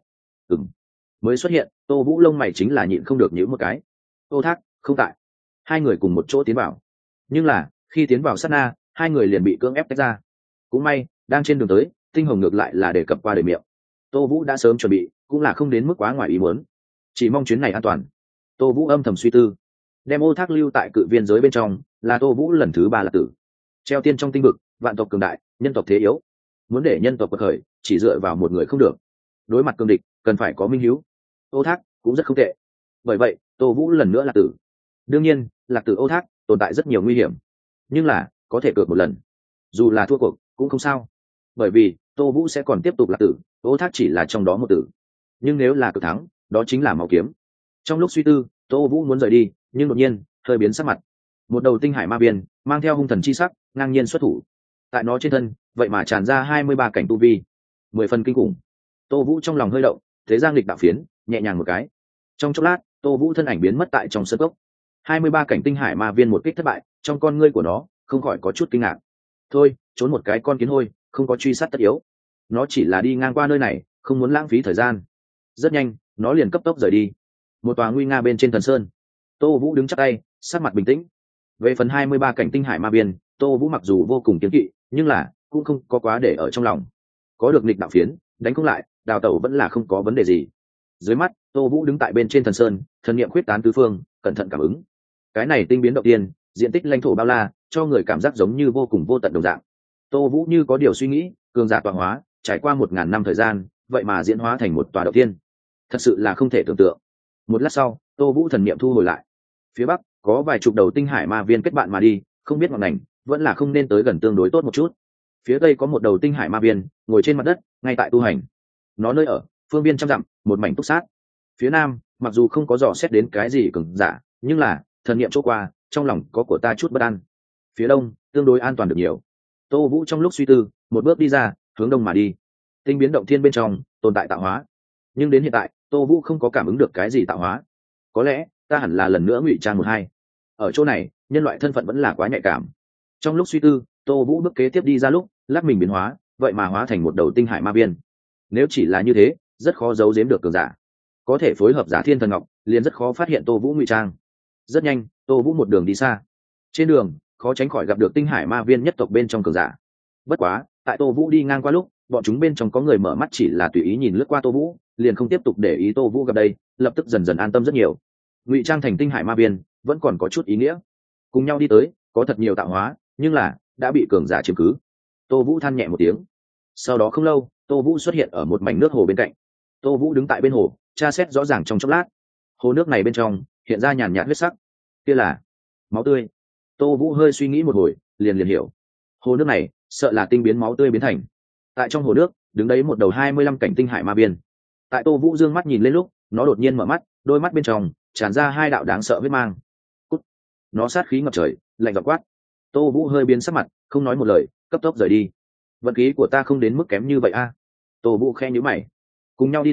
Mới xuất hiện, Tô Vũ lông mày chính là nhịn không được nhíu một cái. Ô Thác không tại. Hai người cùng một chỗ tiến vào, nhưng là khi tiến vào sát na, hai người liền bị cưỡng ép tách ra. Cũng may đang trên đường tới, Tinh Hồng ngược lại là đề cập qua đời miệng. Tô Vũ đã sớm chuẩn bị, cũng là không đến mức quá ngoài ý muốn, chỉ mong chuyến này an toàn. Tô Vũ âm thầm suy tư, đem Ô Thác lưu tại cự viên giới bên trong, là Tô Vũ lần thứ 3 là tử. Treo tiên trong tinh vực, vạn tộc cường đại, nhân tộc thế yếu, muốn để nhân tộc bật khởi chỉ dựa vào một người không được, đối mặt cương địch cần phải có minh hiếu. Ô Thác cũng rất không tệ, bởi vậy Tô Vũ lần nữa là tử. Đương nhiên lạc tử Ô Thác tồn tại rất nhiều nguy hiểm, nhưng là có thể cược một lần, dù là thua cuộc cũng không sao, bởi vì Tô Vũ sẽ còn tiếp tục lạc tử, Ô Thác chỉ là trong đó một tử. Nhưng nếu là cực thắng, đó chính là máu kiếm. Trong lúc suy tư, Tô Vũ muốn rời đi, nhưng đột nhiên hơi biến sắc mặt. Một đầu tinh hải ma viên mang theo hung thần chi sắc ngang nhiên xuất thủ. Tại nó trên thân vậy mà tràn ra 23 cảnh tu vi, 10 phần kinh khủng. Tô Vũ trong lòng hơi động, thế giang lịch đạo phiến nhẹ nhàng một cái, trong chốc lát Tô Vũ thân ảnh biến mất tại trong sân cốc. 23 cảnh tinh hải ma viên một kích thất bại, trong con ngươi của nó không khỏi có chút kinh ngạc. Thôi, trốn một cái con kiến hôi, không có truy sát tất yếu. Nó chỉ là đi ngang qua nơi này, không muốn lãng phí thời gian. Rất nhanh nó liền cấp tốc rời đi. Một tòa nguy nga bên trên thần sơn, Tô Vũ đứng chắp tay, sắc mặt bình tĩnh. Về phần 23 cảnh tinh hải ma viên, Tô Vũ mặc dù vô cùng kiêng kỵ, nhưng là cũng không có quá để ở trong lòng. Có được nghịch đạo phiến đánh không lại, đào tẩu vẫn là không có vấn đề gì. Dưới mắt Tô Vũ đứng tại bên trên thần sơn, thần niệm khuyết tán tứ phương, cẩn thận cảm ứng. Cái này tinh biến động tiên, diện tích lãnh thổ bao la, cho người cảm giác giống như vô cùng vô tận đồng dạng. Tô Vũ như có điều suy nghĩ, cường giả tọa hóa, trải qua 1000 năm thời gian, vậy mà diễn hóa thành một tòa động tiên, thật sự là không thể tưởng tượng. Một lát sau, Tô Vũ thần niệm thu hồi lại. Phía bắc có vài chục đầu tinh hải ma viên kết bạn mà đi, không biết ngọn ngành, vẫn là không nên tới gần tương đối tốt một chút. Phía tây có một đầu tinh hải ma viên ngồi trên mặt đất, ngay tại tu hành. Nó nơi ở phương viên trăm dặm, một mảnh túc sát. Phía nam mặc dù không có dò xét đến cái gì cường giả, nhưng là thần niệm chỗ qua, trong lòng có của ta chút bất an. Phía đông tương đối an toàn được nhiều. Tô Vũ trong lúc suy tư, một bước đi ra, hướng đông mà đi. Tinh biến động thiên bên trong tồn tại tạo hóa, nhưng đến hiện tại Tô Vũ không có cảm ứng được cái gì tạo hóa. Có lẽ ta hẳn là lần nữa ngụy trang một hai. Ở chỗ này nhân loại thân phận vẫn là quá nhạy cảm. Trong lúc suy tư, Tô Vũ bước kế tiếp đi ra lúc lắc mình biến hóa, vậy mà hóa thành một đầu tinh hải ma viên. Nếu chỉ là như thế, rất khó giấu giếm được cường giả. Có thể phối hợp giả thiên thần ngọc, liền rất khó phát hiện Tô Vũ ngụy trang. Rất nhanh Tô Vũ một đường đi xa. Trên đường khó tránh khỏi gặp được tinh hải ma viên nhất tộc bên trong cường giả. Bất quá tại Tô Vũ đi ngang qua lúc, bọn chúng bên trong có người mở mắt chỉ là tùy ý nhìn lướt qua Tô Vũ, liền không tiếp tục để ý Tô Vũ gặp đây, lập tức dần dần an tâm rất nhiều. Ngụy trang thành tinh hải ma viên vẫn còn có chút ý nghĩa. Cùng nhau đi tới, có thật nhiều tạo hóa, nhưng là đã bị cường giả chiếm cứ. Tô Vũ than nhẹ một tiếng. Sau đó không lâu, Tô Vũ xuất hiện ở một mảnh nước hồ bên cạnh. Tô Vũ đứng tại bên hồ, tra xét rõ ràng trong chốc lát. Hồ nước này bên trong hiện ra nhàn nhạt huyết sắc, kia là máu tươi. Tô Vũ hơi suy nghĩ một hồi, liền hiểu. Hồ nước này sợ là tinh biến máu tươi biến thành. Tại trong hồ nước đứng đấy một đầu 25 cảnh tinh hải ma viên. Tại Tô Vũ dương mắt nhìn lên lúc, nó đột nhiên mở mắt, đôi mắt bên trong tràn ra hai đạo đáng sợ huyết mang. Cút. Nó sát khí ngập trời, lạnh giọng quát. Tô Vũ hơi biến sắc mặt, không nói một lời, cấp tốc rời đi. Vận khí của ta không đến mức kém như vậy a. Tô Vũ khẽ nhíu mày. Cùng nhau đi tới,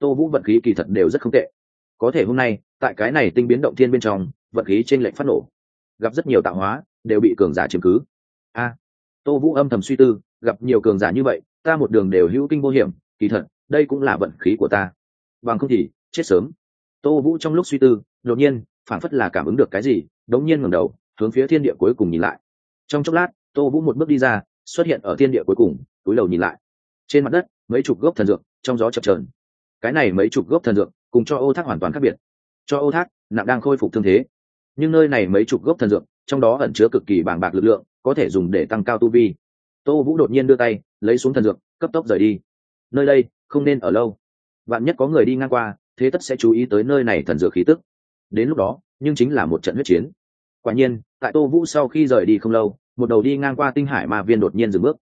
Tô Vũ vận khí kỳ thật đều rất không tệ, có thể hôm nay tại cái này tinh biến động thiên bên trong vận khí trên lệnh phát nổ, gặp rất nhiều tạo hóa đều bị cường giả chiếm cứ. Tô Vũ âm thầm suy tư, gặp nhiều cường giả như vậy ta một đường đều hữu kinh vô hiểm, kỳ thật đây cũng là vận khí của ta, bằng không thì chết sớm. Tô Vũ trong lúc suy tư đột nhiên phản phất là cảm ứng được cái gì, đống nhiên ngẩng đầu hướng phía thiên địa cuối cùng nhìn lại. Trong chốc lát Tô Vũ một bước đi ra, xuất hiện ở thiên địa cuối cùng, túi đầu nhìn lại. Trên mặt đất mấy chục gốc thần dược trong gió chập chờn. Cái này mấy chục gốc thần dược cùng cho Ô Thác hoàn toàn khác biệt. Cho Ô Thác nặng đang khôi phục thương thế, nhưng nơi này mấy chục gốc thần dược trong đó ẩn chứa cực kỳ bàng bạc lực lượng, có thể dùng để tăng cao tu vi. Tô Vũ đột nhiên đưa tay lấy xuống thần dược, cấp tốc rời đi. Nơi đây không nên ở lâu, vạn nhất có người đi ngang qua thế tất sẽ chú ý tới nơi này thần dược khí tức, đến lúc đó nhưng chính là một trận huyết chiến. Quả nhiên tại Tô Vũ sau khi rời đi không lâu, một đầu đi ngang qua tinh hải ma viên đột nhiên dừng bước.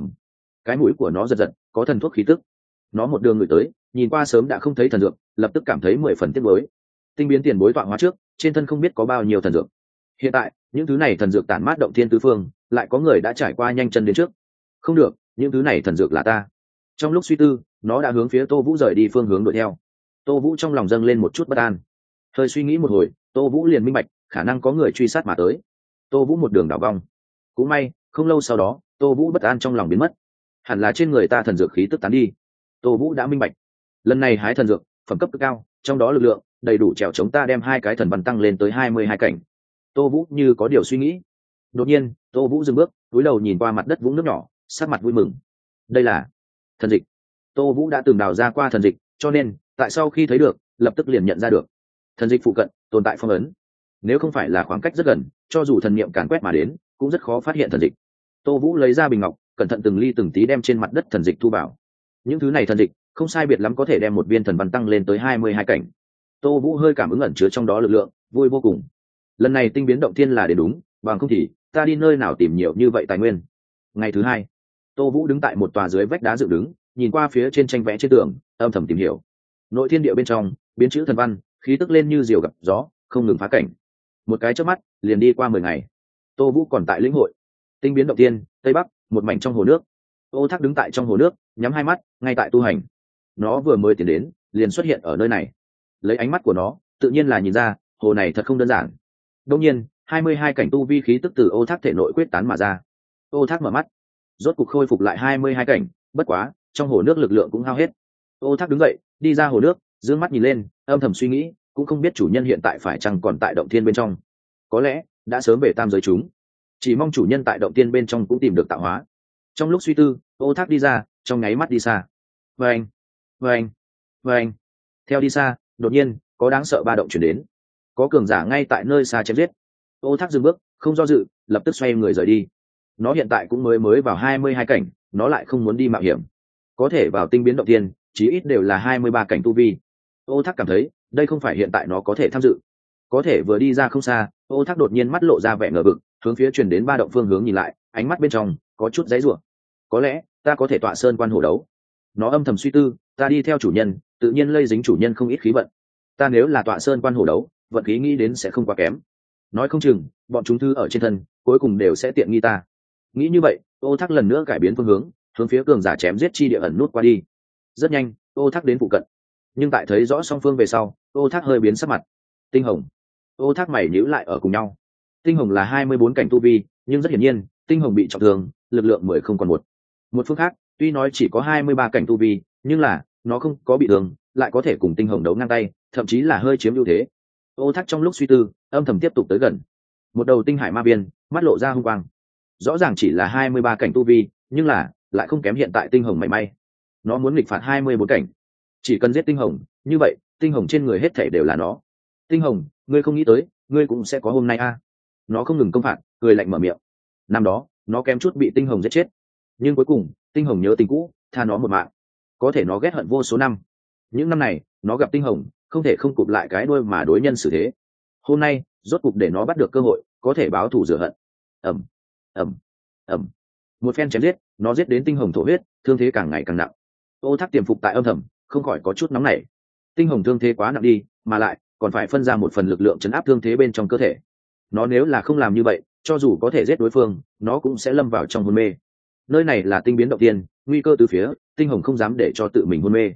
Cái mũi của nó giật giật, có thần thuốc khí tức. Nó một đường người tới, nhìn qua sớm đã không thấy thần dược, lập tức cảm thấy 10 phần tiếc nuối. Tinh biến tiền bối tọa hóa trước, trên thân không biết có bao nhiêu thần dược. Hiện tại những thứ này thần dược tản mát động thiên tứ phương, lại có người đã trải qua nhanh chân đến trước. Không được, những thứ này thần dược là ta. Trong lúc suy tư, nó đã hướng phía Tô Vũ rời đi phương hướng đuổi theo. Tô Vũ trong lòng dâng lên một chút bất an. Hơi suy nghĩ một hồi, Tô Vũ liền minh bạch khả năng có người truy sát mà tới. Tô Vũ một đường đảo vòng. Cũng may không lâu sau đó Tô Vũ bất an trong lòng biến mất, hẳn là trên người ta thần dược khí tức tán đi. Tô Vũ đã minh bạch, lần này hái thần dược phẩm cấp cực cao, trong đó lực lượng đầy đủ trèo chống ta đem 2 cái thần văn tăng lên tới 22 cảnh. Tô Vũ như có điều suy nghĩ. Đột nhiên Tô Vũ dừng bước, cúi đầu nhìn qua mặt đất vũng nước nhỏ, sắc mặt vui mừng. Đây là thần dịch. Tô Vũ đã từng đào ra qua thần dịch, cho nên tại sau khi thấy được lập tức liền nhận ra được thần dịch phụ cận tồn tại phong ấn. Nếu không phải là khoảng cách rất gần, cho dù thần niệm càn quét mà đến cũng rất khó phát hiện thần dịch. Tô Vũ lấy ra bình ngọc, cẩn thận từng ly từng tí đem trên mặt đất thần dịch thu vào. Những thứ này thần dịch không sai biệt lắm có thể đem một viên thần văn tăng lên tới 22 cảnh. Tô Vũ hơi cảm ứng ẩn chứa trong đó lực lượng, vui vô cùng. Lần này tinh biến động thiên là đến đúng, bằng không thì ta đi nơi nào tìm nhiều như vậy tài nguyên. Ngày thứ hai, Tô Vũ đứng tại một tòa dưới vách đá dựng đứng, nhìn qua phía trên tranh vẽ trên tường, âm thầm tìm hiểu. Nội thiên địa bên trong biến chữ thần văn, khí tức lên như diều gặp gió, không ngừng phá cảnh. Một cái chớp mắt liền đi qua 10 ngày. Tô Vũ còn tại lĩnh hội tinh biến động thiên, tây bắc một mảnh trong hồ nước. Ô Thác đứng tại trong hồ nước, nhắm hai mắt, ngay tại tu hành. Nó vừa mới tiến đến liền xuất hiện ở nơi này. Lấy ánh mắt của nó tự nhiên là nhìn ra hồ này thật không đơn giản. Đương nhiên 22 cảnh tu vi khí tức từ Ô Thác thể nội quyết tán mà ra. Ô Thác mở mắt, rốt cục khôi phục lại 22 cảnh, bất quá trong hồ nước lực lượng cũng hao hết. Ô Thác đứng dậy đi ra hồ nước, dương mắt nhìn lên, âm thầm suy nghĩ, cũng không biết chủ nhân hiện tại phải chăng còn tại động thiên bên trong. Có lẽ đã sớm về tam giới chúng, chỉ mong chủ nhân tại động thiên bên trong cũng tìm được tạo hóa. Trong lúc suy tư, Ô Thác đi ra, trong nháy mắt đi xa. Vâng, vâng, vâng. Theo đi xa, đột nhiên có đáng sợ ba động chuyển đến, có cường giả ngay tại nơi xa chém giết. Ô Thác dừng bước, không do dự, lập tức xoay người rời đi. Nó hiện tại cũng mới vào 22 cảnh, nó lại không muốn đi mạo hiểm. Có thể vào tinh biến động thiên, chí ít đều là 23 cảnh tu vi. Ô Thác cảm thấy đây không phải hiện tại nó có thể tham dự. Có thể vừa đi ra không xa, Ô Thác đột nhiên mắt lộ ra vẻ ngờ vực, hướng phía truyền đến ba động phương hướng nhìn lại, ánh mắt bên trong có chút giãy giụa. Có lẽ ta có thể tọa sơn quan hổ đấu. Nó âm thầm suy tư, ta đi theo chủ nhân tự nhiên lây dính chủ nhân không ít khí vận, ta nếu là tọa sơn quan hổ đấu, vận khí nghĩ đến sẽ không quá kém. Nói không chừng bọn chúng thư ở trên thân cuối cùng đều sẽ tiện nghi ta. Nghĩ như vậy, Ô Thác lần nữa cải biến phương hướng, hướng phía cường giả chém giết chi địa ẩn nút qua đi. Rất nhanh Ô Thác đến phụ cận, nhưng tại thấy rõ song phương về sau, Ô Thác hơi biến sắc mặt. Tinh hồng. Ô Thác mày nhíu lại ở cùng nhau. Tinh hồng là 24 cảnh tu vi, nhưng rất hiển nhiên tinh hồng bị trọng thương, lực lượng 10 không còn một. Một phương khác tuy nói chỉ có 23 cảnh tu vi, nhưng là nó không có bị thương, lại có thể cùng tinh hồng đấu ngang tay, thậm chí là hơi chiếm ưu thế. Ô Thác trong lúc suy tư, âm thầm tiếp tục tới gần. Một đầu tinh hải ma viên mắt lộ ra hung quang. Rõ ràng chỉ là 23 cảnh tu vi, nhưng là lại không kém hiện tại tinh hồng mảy may. Nó muốn nghịch phạt 24 cảnh, chỉ cần giết tinh hồng, như vậy tinh hồng trên người hết thảy đều là nó. Tinh hồng, ngươi không nghĩ tới ngươi cũng sẽ có hôm nay a. Nó không ngừng công phạt, cười lạnh mở miệng. Năm đó nó kém chút bị tinh hồng giết chết, nhưng cuối cùng tinh hồng nhớ tình cũ, tha nó một mạng. Có thể nó ghét hận vô số năm, những năm này nó gặp tinh hồng không thể không cụp lại cái đuôi mà đối nhân xử thế. Hôm nay rốt cục để nó bắt được cơ hội, có thể báo thù rửa hận. ầm ầm ầm, một phen chém giết, nó giết đến tinh hồng thổ huyết, thương thế càng ngày càng nặng. Ô Thác tiềm phục tại âm thầm, không khỏi có chút nóng nảy. Tinh hồng thương thế quá nặng đi, mà lại còn phải phân ra một phần lực lượng chấn áp thương thế bên trong cơ thể. Nó nếu là không làm như vậy, cho dù có thể giết đối phương, nó cũng sẽ lâm vào trong hôn mê. Nơi này là tinh biến động thiên, nguy cơ từ phía, tinh hồng không dám để cho tự mình hôn mê.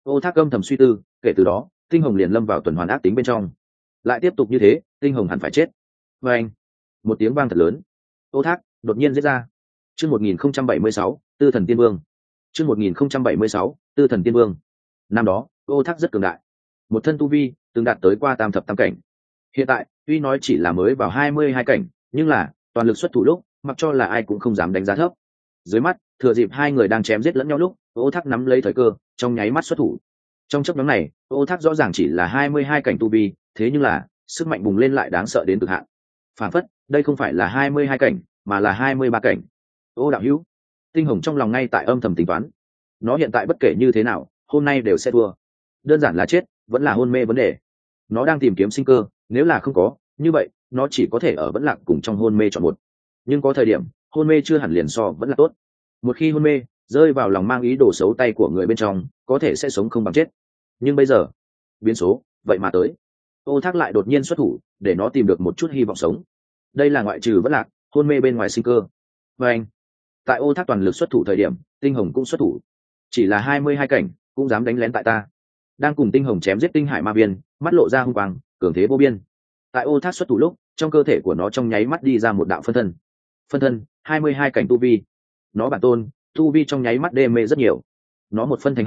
Ô Thác âm thầm suy tư, kể từ đó tinh hồng liền lâm vào tuần hoàn ác tính bên trong. Lại tiếp tục như thế tinh hồng hẳn phải chết. Và anh, một tiếng vang thật lớn, Ô Thác đột nhiên giết ra. Chương 1076, Tư Thần Tiên Vương. Chương 1076, Tư Thần Tiên Vương. Năm đó, Ô Thác rất cường đại, một thân tu vi từng đạt tới qua tam thập tam cảnh. Hiện tại, tuy nói chỉ là mới vào 22 cảnh, nhưng là toàn lực xuất thủ lúc, mặc cho là ai cũng không dám đánh giá thấp. Dưới mắt, thừa dịp hai người đang chém giết lẫn nhau lúc, Ô Thác nắm lấy thời cơ, trong nháy mắt xuất thủ. Trong chốc ngắn này, Ô Thác rõ ràng chỉ là 22 cảnh tu vi, thế nhưng là sức mạnh bùng lên lại đáng sợ đến cực hạn. Phản phất, đây không phải là 22 cảnh, mà là 23 cảnh. Ô đạo hữu, tinh hồng trong lòng ngay tại âm thầm tính toán. Nó hiện tại bất kể như thế nào, hôm nay đều sẽ thua. Đơn giản là chết, vẫn là hôn mê vấn đề. Nó đang tìm kiếm sinh cơ, nếu là không có, như vậy, nó chỉ có thể ở vẫn lạc cùng trong hôn mê chọn một. Nhưng có thời điểm, hôn mê chưa hẳn liền so vẫn là tốt. Một khi hôn mê, rơi vào lòng mang ý đồ xấu tay của người bên trong, có thể sẽ sống không bằng chết. Nhưng bây giờ, biến số, vậy mà tới. Ô Thác lại đột nhiên xuất thủ, để nó tìm được một chút hy vọng sống. Đây là ngoại trừ vẫn lạc, hôn mê bên ngoài sinh cơ. Và anh, tại Ô Thác toàn lực xuất thủ thời điểm, tinh hồng cũng xuất thủ. Chỉ là 22 cảnh, cũng dám đánh lén tại ta. Đang cùng tinh hồng chém giết tinh hải ma viên, mắt lộ ra hung quang, cường thế vô biên. Tại Ô Thác xuất thủ lúc, trong cơ thể của nó trong nháy mắt đi ra một đạo phân thân. Phân thân 22 cảnh tu vi. Nó bản tôn tu vi trong nháy mắt đê mê rất nhiều. Nó một phân thành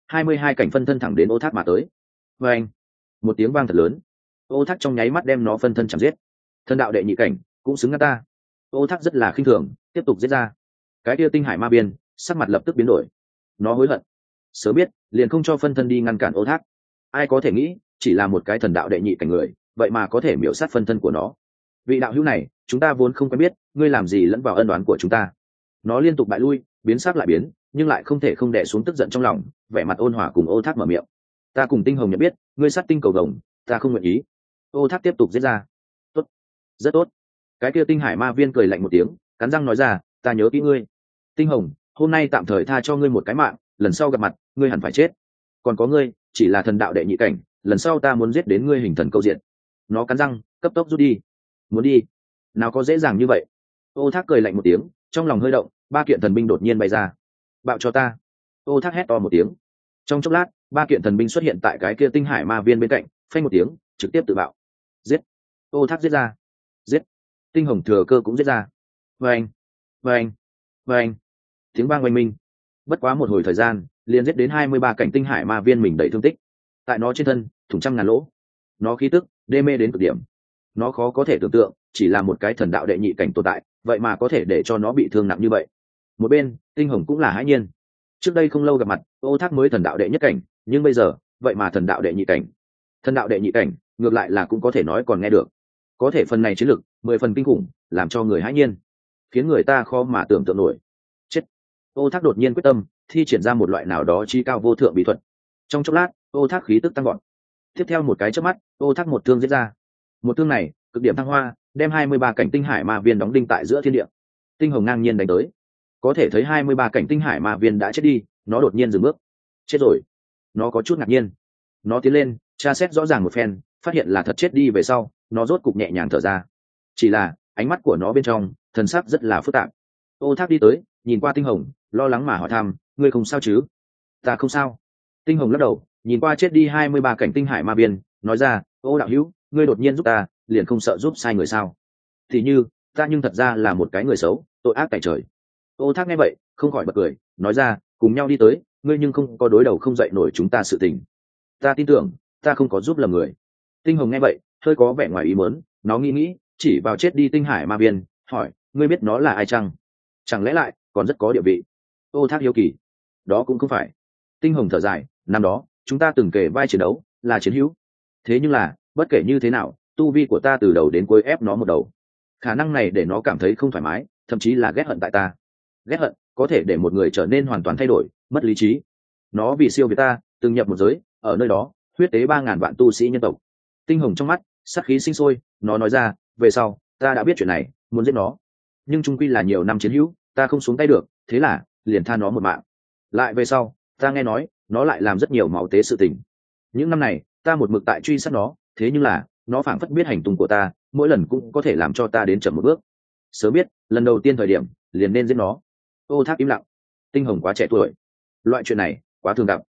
22 cảnh phân thân thẳng đến Ô Thác mà tới. Và anh, một tiếng vang thật lớn, Ô Thác trong nháy mắt đem nó phân thân chạm giết. Thân đạo đệ nhị cảnh cũng xứng ngăn ta. Ô Thác rất là khinh thường, tiếp tục giết ra. Cái kia tinh hải ma biên sắc mặt lập tức biến đổi. Nó hối hận, sớm biết liền không cho phân thân đi ngăn cản Ô Thác. Ai có thể nghĩ, chỉ là một cái thần đạo đệ nhị cảnh người, vậy mà có thể miểu sát phân thân của nó. Vị đạo hữu này, chúng ta vốn không quen biết, ngươi làm gì lẫn vào ân đoán của chúng ta. Nó liên tục bại lui, biến sắc lại biến, nhưng lại không thể không đè xuống tức giận trong lòng, vẻ mặt ôn hòa cùng Ô Thác mở miệng. Ta cùng tinh hồng nhận biết, ngươi sát tinh cầu đồng, ta không nguyện ý. Ô Thác tiếp tục giết ra. Tốt, rất tốt. Cái kia tinh hải ma viên cười lạnh một tiếng, cắn răng nói ra, ta nhớ kỹ ngươi. Tinh hồng, hôm nay tạm thời tha cho ngươi một cái mạng, lần sau gặp mặt ngươi hẳn phải chết. Còn có ngươi, chỉ là thần đạo đệ nhị cảnh, lần sau ta muốn giết đến ngươi hình thần câu diện. Nó cắn răng, cấp tốc rút đi. Muốn đi? Nào có dễ dàng như vậy. Ô Thác cười lạnh một tiếng, trong lòng hơi động, ba kiện thần binh đột nhiên bay ra. Bạo cho ta. Ô Thác hét to một tiếng. Trong chốc lát, ba kiện thần binh xuất hiện tại cái kia tinh hải ma viên bên cạnh, phanh một tiếng, trực tiếp tự bạo. Giết. Ô Thác giết ra. Giết. Tinh hồng thừa cơ cũng giết ra. Vâng, vâng, vâng. Tiếng vang oanh minh. Bất quá một hồi thời gian, liền giết đến 23 cảnh tinh hải ma viên mình đầy thương tích. Tại nó trên thân, thủng trăm ngàn lỗ. Nó khí tức đê mê đến cực điểm. Nó khó có thể tưởng tượng, chỉ là một cái thần đạo đệ nhị cảnh tồn tại, vậy mà có thể để cho nó bị thương nặng như vậy. Một bên, tinh hồng cũng là hãi nhiên. Trước đây không lâu gặp mặt, Ô Thác mới thần đạo đệ nhất cảnh, nhưng bây giờ, vậy mà thần đạo đệ nhị cảnh. Thần đạo đệ nhị cảnh, ngược lại là cũng có thể nói còn nghe được. Có thể phần này chiến lực 10 phần kinh khủng, làm cho người hãi nhiên, khiến người ta khó mà tưởng tượng nổi. Chết. Ô Thác đột nhiên quyết tâm, thi triển ra một loại nào đó chi cao vô thượng bí thuật. Trong chốc lát, Ô Thác khí tức tăng gọn. Tiếp theo một cái chớp mắt, Ô Thác một thương giết ra. Một thương này, cực điểm thăng hoa, đem 23 cảnh tinh hải ma viên đóng đinh tại giữa thiên địa. Tinh hồng ngang nhiên đánh tới. Có thể thấy 23 cảnh tinh hải ma viên đã chết đi, nó đột nhiên dừng bước. Chết rồi. Nó có chút ngạc nhiên. Nó tiến lên, tra xét rõ ràng một phen, phát hiện là thật chết đi về sau, nó rốt cục nhẹ nhàng thở ra. Chỉ là, ánh mắt của nó bên trong, thần sắc rất là phức tạp. Ô Thác đi tới, nhìn qua tinh hồng, lo lắng mà hỏi thăm, ngươi không sao chứ? Ta không sao. Tinh hồng lắc đầu, nhìn qua chết đi 23 cảnh tinh hải ma viên, nói ra, ô đạo hữu, ngươi đột nhiên giúp ta, liền không sợ giúp sai người sao? Thì như, ta nhưng thật ra là một cái người xấu, tội ác tại trời. Ô Thác nghe vậy, không khỏi bật cười, nói ra, cùng nhau đi tới, ngươi nhưng không có đối đầu không dậy nổi chúng ta sự tình. Ta tin tưởng, ta không có giúp lầm người. Tinh hồng nghe vậy, hơi có vẻ ngoài ý muốn, nó nghĩ, chỉ vào chết đi tinh hải ma viên, hỏi, ngươi biết nó là ai chăng? Chẳng lẽ lại còn rất có địa vị? Ô Thác hiếu kỳ. Đó cũng không phải. Tinh hồng thở dài, năm đó chúng ta từng kể vai chiến đấu, là chiến hữu. Thế nhưng là, bất kể như thế nào, tu vi của ta từ đầu đến cuối ép nó một đầu. Khả năng này để nó cảm thấy không thoải mái, thậm chí là ghét hận tại ta. Ghét hận có thể để một người trở nên hoàn toàn thay đổi, mất lý trí. Nó vì siêu việt ta, từng nhập một giới, ở nơi đó huyết tế 3.000 vạn tu sĩ nhân tộc. Tinh hồng trong mắt sát khí sinh sôi, nó nói ra, về sau ta đã biết chuyện này, muốn giết nó, nhưng trung quy là nhiều năm chiến hữu, ta không xuống tay được, thế là liền tha nó một mạng. Lại về sau, ta nghe nói nó lại làm rất nhiều máu tế sự tình. Những năm này ta một mực tại truy sát nó, thế nhưng là nó phảng phất biết hành tung của ta, mỗi lần cũng có thể làm cho ta đến chậm một bước. Sớm biết lần đầu tiên thời điểm liền nên giết nó. Ô Thác im lặng. Tinh hồng quá trẻ tuổi, loại chuyện này quá thường gặp.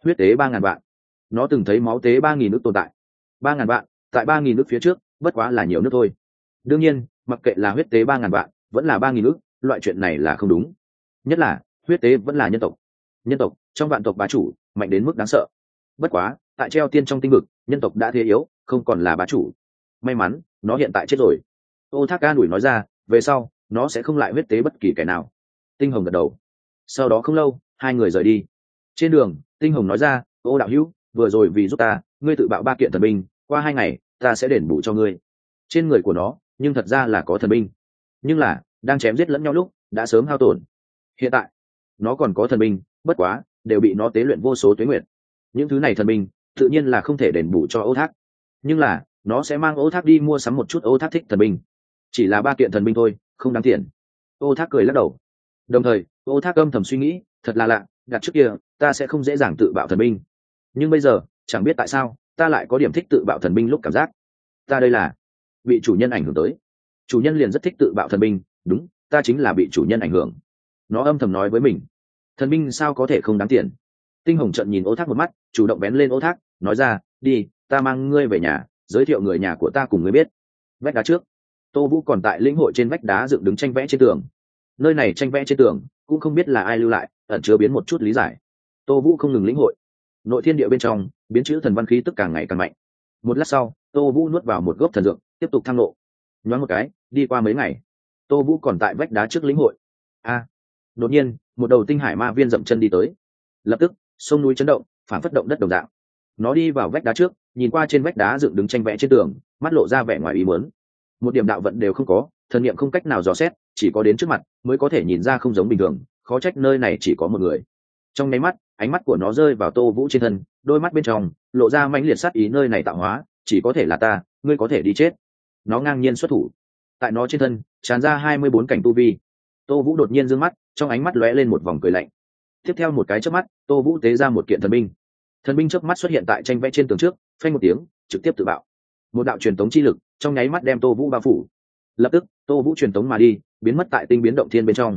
huyết tế 3.000 vạn. Nó từng thấy máu tế 3.000 ức tồn tại. 3.000 vạn tại 3.000 ức phía trước bất quá là nhiều nước thôi. Đương nhiên mặc kệ là huyết tế 3.000 vạn vẫn là 3.000 ức, loại chuyện này là không đúng. Nhất là huyết tế vẫn là nhân tộc trong vạn tộc bá chủ, mạnh đến mức đáng sợ. Bất quá tại treo tiên trong tinh vực, nhân tộc đã thế yếu, không còn là bá chủ. May mắn nó hiện tại chết rồi. Ô Thác Ca đuổi nói ra, về sau nó sẽ không lại huyết tế bất kỳ kẻ nào. Tinh Hồng gật đầu. Sau đó không lâu hai người rời đi. Trên đường Tinh Hồng nói ra, ô đạo hữu, vừa rồi vì giúp ta, ngươi tự bạo 3 kiện thần binh, qua 2 ngày ta sẽ đền bù cho ngươi. Trên người của nó nhưng thật ra là có thần binh, nhưng là đang chém giết lẫn nhau lúc đã sớm hao tổn. Hiện tại nó còn có thần binh, bất quá đều bị nó tế luyện vô số tuế nguyệt. Những thứ này thần binh tự nhiên là không thể đền bù cho Ô Thác, nhưng là nó sẽ mang Ô Thác đi mua sắm một chút Ô Thác thích thần binh. Chỉ là 3 kiện thần binh thôi, không đáng tiền. Ô Thác cười lắc đầu. Đồng thời Ô Thác âm thầm suy nghĩ, thật là lạ, đặt trước kia ta sẽ không dễ dàng tự bạo thần binh, nhưng bây giờ chẳng biết tại sao ta lại có điểm thích tự bạo thần binh lúc cảm giác. Ta đây là bị chủ nhân ảnh hưởng tới. Chủ nhân liền rất thích tự bạo thần binh. Đúng, ta chính là bị chủ nhân ảnh hưởng. Nó âm thầm nói với mình. Thần binh sao có thể không đáng tiền. Tinh Hồng trận nhìn Ô Thác một mắt, chủ động bén lên Ô Thác, nói ra, đi, ta mang ngươi về nhà, giới thiệu người nhà của ta cùng ngươi biết. Vách đá trước, Tô Vũ còn tại lĩnh hội trên vách đá dựng đứng tranh vẽ trên tường. Nơi này tranh vẽ trên tường cũng không biết là ai lưu lại, ẩn chứa biến một chút lý giải. Tô Vũ không ngừng lĩnh hội. Nội thiên địa bên trong biến chữ thần văn khí tức càng ngày càng mạnh. Một lát sau Tô Vũ nuốt vào một gốc thần dược, tiếp tục thăng lộ. Nhoáng một cái đi qua mấy ngày, Tô Vũ còn tại vách đá trước lĩnh hội. Đột nhiên một đầu tinh hải ma viên dậm chân đi tới. Lập tức sông núi chấn động, phản phất động đất đồng dạng. Nó đi vào vách đá trước, nhìn qua trên vách đá dựng đứng tranh vẽ trên tường, mắt lộ ra vẻ ngoài ý muốn. Một điểm đạo vận đều không có, thần niệm không cách nào dò xét, chỉ có đến trước mặt mới có thể nhìn ra không giống bình thường, khó trách nơi này chỉ có một người. Trong nháy mắt ánh mắt của nó rơi vào Tô Vũ trên thân, đôi mắt bên trong lộ ra mãnh liệt sát ý, nơi này tạo hóa chỉ có thể là ta, ngươi có thể đi chết. Nó ngang nhiên xuất thủ. Tại nó trên thân tràn ra 24 cảnh tu vi. Tô Vũ đột nhiên giương mắt, trong ánh mắt lóe lên một vòng cười lạnh. Tiếp theo một cái chớp mắt, Tô Vũ tế ra một kiện thần binh. Thần binh chớp mắt xuất hiện tại tranh vẽ trên tường trước, phanh một tiếng trực tiếp tự bạo. Một đạo truyền tống chi lực trong nháy mắt đem Tô Vũ bao phủ. Lập tức Tô Vũ truyền tống mà đi, biến mất tại tinh biến động thiên bên trong.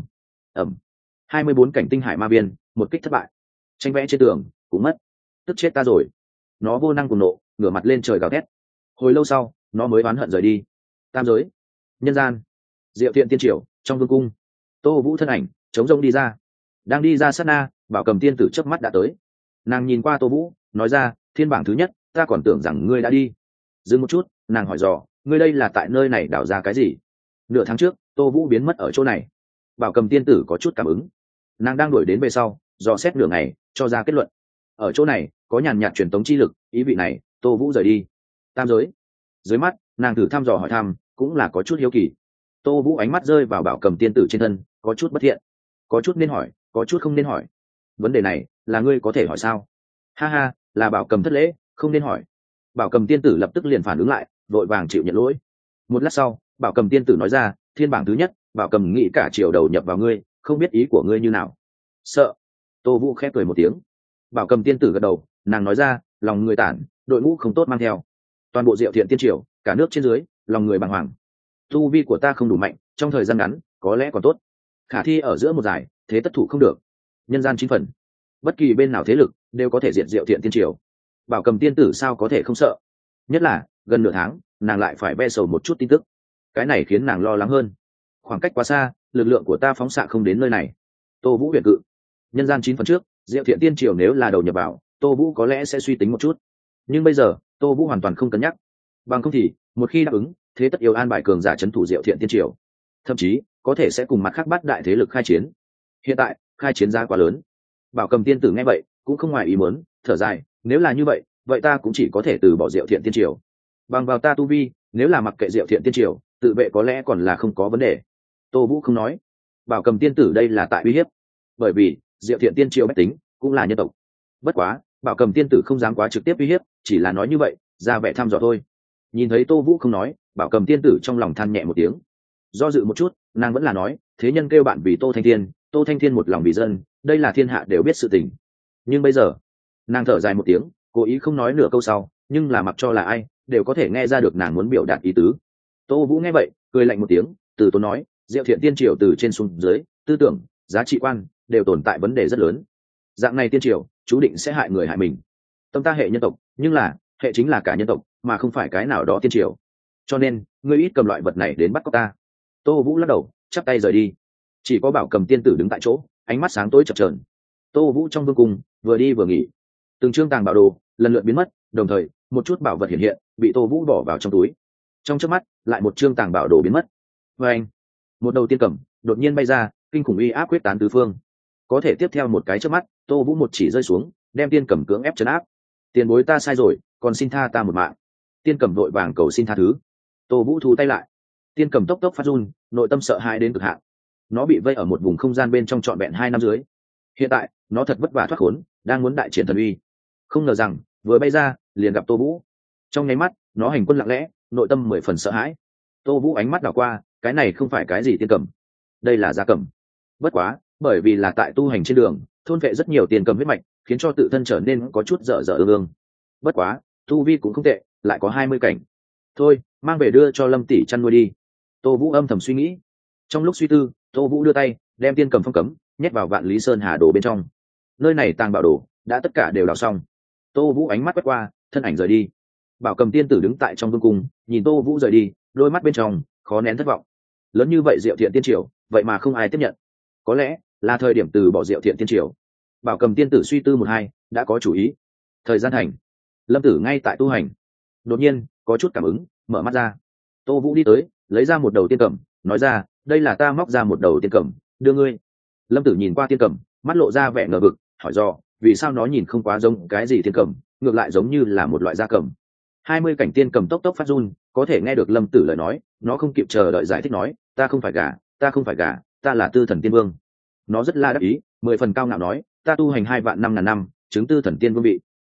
24 cảnh tinh hải ma viên, một kích thất bại. Tranh vẽ trên tường cũng mất. Tức chết ta rồi. Nó vô năng cùng nộ, ngửa mặt lên trời gào thét. Hồi lâu sau nó mới oán hận rời đi. Tam giới, nhân gian, Diệu Thiện tiên triều, trong vương cung, Tô Vũ thân ảnh chống rông đi ra. Đang đi ra sát na, Bảo Cầm tiên tử chớp mắt đã tới. Nàng nhìn qua Tô Vũ, nói ra, thiên bảng thứ nhất, ta còn tưởng rằng ngươi đã đi. Dừng một chút, nàng hỏi dò, ngươi đây là tại nơi này đào ra cái gì? Nửa tháng trước Tô Vũ biến mất ở chỗ này. Bảo Cầm tiên tử có chút cảm ứng. Nàng đang đuổi đến về sau, dò xét nửa ngày cho ra kết luận. Ở chỗ này có nhàn nhạt truyền tống chi lực, ý vị này Tô Vũ rời đi. Tam giới. Dưới mắt nàng thử thăm dò hỏi thăm, cũng là có chút hiếu kỳ. Tô Vũ ánh mắt rơi vào Bảo Cầm tiên tử trên thân, có chút bất thiện. Có chút nên hỏi, có chút không nên hỏi. Vấn đề này là ngươi có thể hỏi sao? Ha ha, là Bảo Cầm thất lễ, không nên hỏi. Bảo Cầm tiên tử lập tức liền phản ứng lại, vội vàng chịu nhận lỗi. Một lát sau Bảo Cầm tiên tử nói ra, thiên bảng thứ nhất, Bảo Cầm nghĩ cả triều đầu nhập vào ngươi, không biết ý của ngươi như nào. Sợ. Tô Vũ khép cười một tiếng. Bảo Cầm tiên tử gật đầu, nàng nói ra, lòng người tản, đội ngũ không tốt mang theo. Toàn bộ Diệu Thiện tiên triều, cả nước trên dưới, lòng người bàng hoàng. Tu vi của ta không đủ mạnh, trong thời gian ngắn có lẽ còn tốt, khả thi ở giữa một giải, thế tất thủ không được. Nhân gian 9 phần, bất kỳ bên nào thế lực đều có thể diệt Diệu Thiện tiên triều. Bảo Cầm tiên tử sao có thể không sợ? Nhất là gần nửa tháng nàng lại phải ve sầu một chút tin tức, cái này khiến nàng lo lắng hơn. Khoảng cách quá xa, lực lượng của ta phóng xạ không đến nơi này. Tô Vũ huyền cự. Nhân gian 9 phần trước, Diệu Thiện tiên triều nếu là đầu nhập vào, Tô Vũ có lẽ sẽ suy tính một chút, nhưng bây giờ Tô Vũ hoàn toàn không cân nhắc. Bằng không thì một khi đáp ứng, thế tất yếu an bài cường giả trấn thủ Diệu Thiện tiên triều, thậm chí có thể sẽ cùng mặt khác bát đại thế lực khai chiến. Hiện tại khai chiến giá quá lớn. Bảo Cầm tiên tử nghe vậy cũng không ngoài ý muốn, thở dài, nếu là như vậy, vậy ta cũng chỉ có thể từ bỏ Diệu Thiện tiên triều. Bằng vào ta tu vi, nếu là mặc kệ Diệu Thiện tiên triều, tự vệ có lẽ còn là không có vấn đề. Tô Vũ không nói. Bảo Cầm tiên tử đây là tại uy hiếp, bởi vì Diệu Thiện tiên triều bách tính cũng là nhân tộc. Bất quá Bảo Cầm tiên tử không dám quá trực tiếp uy hiếp, chỉ là nói như vậy ra vẻ thăm dò thôi. Nhìn thấy Tô Vũ không nói, Bảo Cầm tiên tử trong lòng than nhẹ một tiếng. Do dự một chút, nàng vẫn là nói, thế nhân kêu bạn vì Tô Thanh Thiên, Tô Thanh Thiên một lòng vì dân, đây là thiên hạ đều biết sự tình. Nhưng bây giờ nàng thở dài một tiếng, cố ý không nói nửa câu sau, nhưng là mặc cho là ai đều có thể nghe ra được nàng muốn biểu đạt ý tứ. Tô Vũ nghe vậy cười lạnh một tiếng, từ tốn nói, Diệu Thiện tiên triều từ trên xuống dưới, tư tưởng, giá trị quan đều tồn tại vấn đề rất lớn. Dạng này tiên triều chú định sẽ hại người hại mình. Tâm ta hệ nhân tộc, nhưng là hệ chính là cả nhân tộc mà không phải cái nào đó tiên triều, cho nên ngươi ít cầm loại vật này đến bắt cóc ta. Tô Vũ lắc đầu chắp tay rời đi. Chỉ có Bảo Cầm tiên tử đứng tại chỗ, ánh mắt sáng tối chập chờn. Tô Vũ trong vương cung vừa đi vừa nghỉ, từng chương tàng bảo đồ lần lượt biến mất, đồng thời một chút bảo vật hiện hiện bị Tô Vũ bỏ vào trong túi. Trong chớp mắt lại một chương tàng bảo đồ biến mất. Và anh, một đầu tiên cầm đột nhiên bay ra, kinh khủng uy áp quyết tán tứ phương. Có thể tiếp theo một cái chớp mắt, Tô Vũ một chỉ rơi xuống, đem tiên cầm cưỡng ép trấn áp. Tiền bối ta sai rồi, còn xin tha ta một mạng. Tiên cầm vội vàng cầu xin tha thứ. Tô Vũ thu tay lại. Tiên cầm tốc tốc phát run, nội tâm sợ hãi đến cực hạn. Nó bị vây ở một vùng không gian bên trong trọn vẹn 2 năm dưới. Hiện tại nó thật vất vả thoát khốn, đang muốn đại triển thần uy. Không ngờ rằng vừa bay ra liền gặp Tô Vũ. Trong nháy mắt nó hành quân lặng lẽ, nội tâm 10 phần sợ hãi. Tô Vũ ánh mắt đảo qua, cái này không phải cái gì tiên cầm, đây là gia cầm. Bất quá bởi vì là tại tu hành trên đường thôn vệ rất nhiều tiền cầm huyết mạch, khiến cho tự thân trở nên có chút dở dở ương ương. Bất quá tu vi cũng không tệ, lại có 20 cảnh. Thôi mang về đưa cho Lâm tỷ chăn nuôi đi. Tô Vũ âm thầm suy nghĩ. Trong lúc suy tư, Tô Vũ đưa tay đem tiên cầm phong cấm nhét vào Vạn Lý Sơn Hà đồ bên trong. Nơi này tàng bảo đồ đã tất cả đều đào xong. Tô Vũ ánh mắt quét qua, thân ảnh rời đi. Bảo Cầm tiên tử đứng tại trong vương cung, nhìn Tô Vũ rời đi, đôi mắt bên trong khó nén thất vọng. Lớn như vậy Diệu Thiện tiên triều, vậy mà không ai tiếp nhận. Có lẽ là thời điểm từ bỏ Diệu Thiện tiên triều. Bảo Cầm tiên tử suy tư một hai, đã có chủ ý. Thời gian thành, Lâm Tử ngay tại tu hành. Đột nhiên có chút cảm ứng, mở mắt ra. Tô Vũ đi tới, lấy ra một đầu tiên cầm, nói ra, đây là ta móc ra một đầu tiên cầm, đưa ngươi. Lâm Tử nhìn qua tiên cầm, mắt lộ ra vẻ ngờ vực, hỏi do, vì sao nó nhìn không quá giống cái gì tiên cầm, ngược lại giống như là một loại gia cầm. 20 cảnh tiên cầm tốc tốc phát run, có thể nghe được Lâm Tử lời nói, nó không kịp chờ đợi giải thích nói, ta không phải gà, ta không phải gà, ta là Tư Thần Tiên Vương. Nó rất là đắc ý, 10 phần cao ngạo nói, ta tu hành 2 vạn 5 ngàn năm, chứng Tư Thần Tiên Vương vị.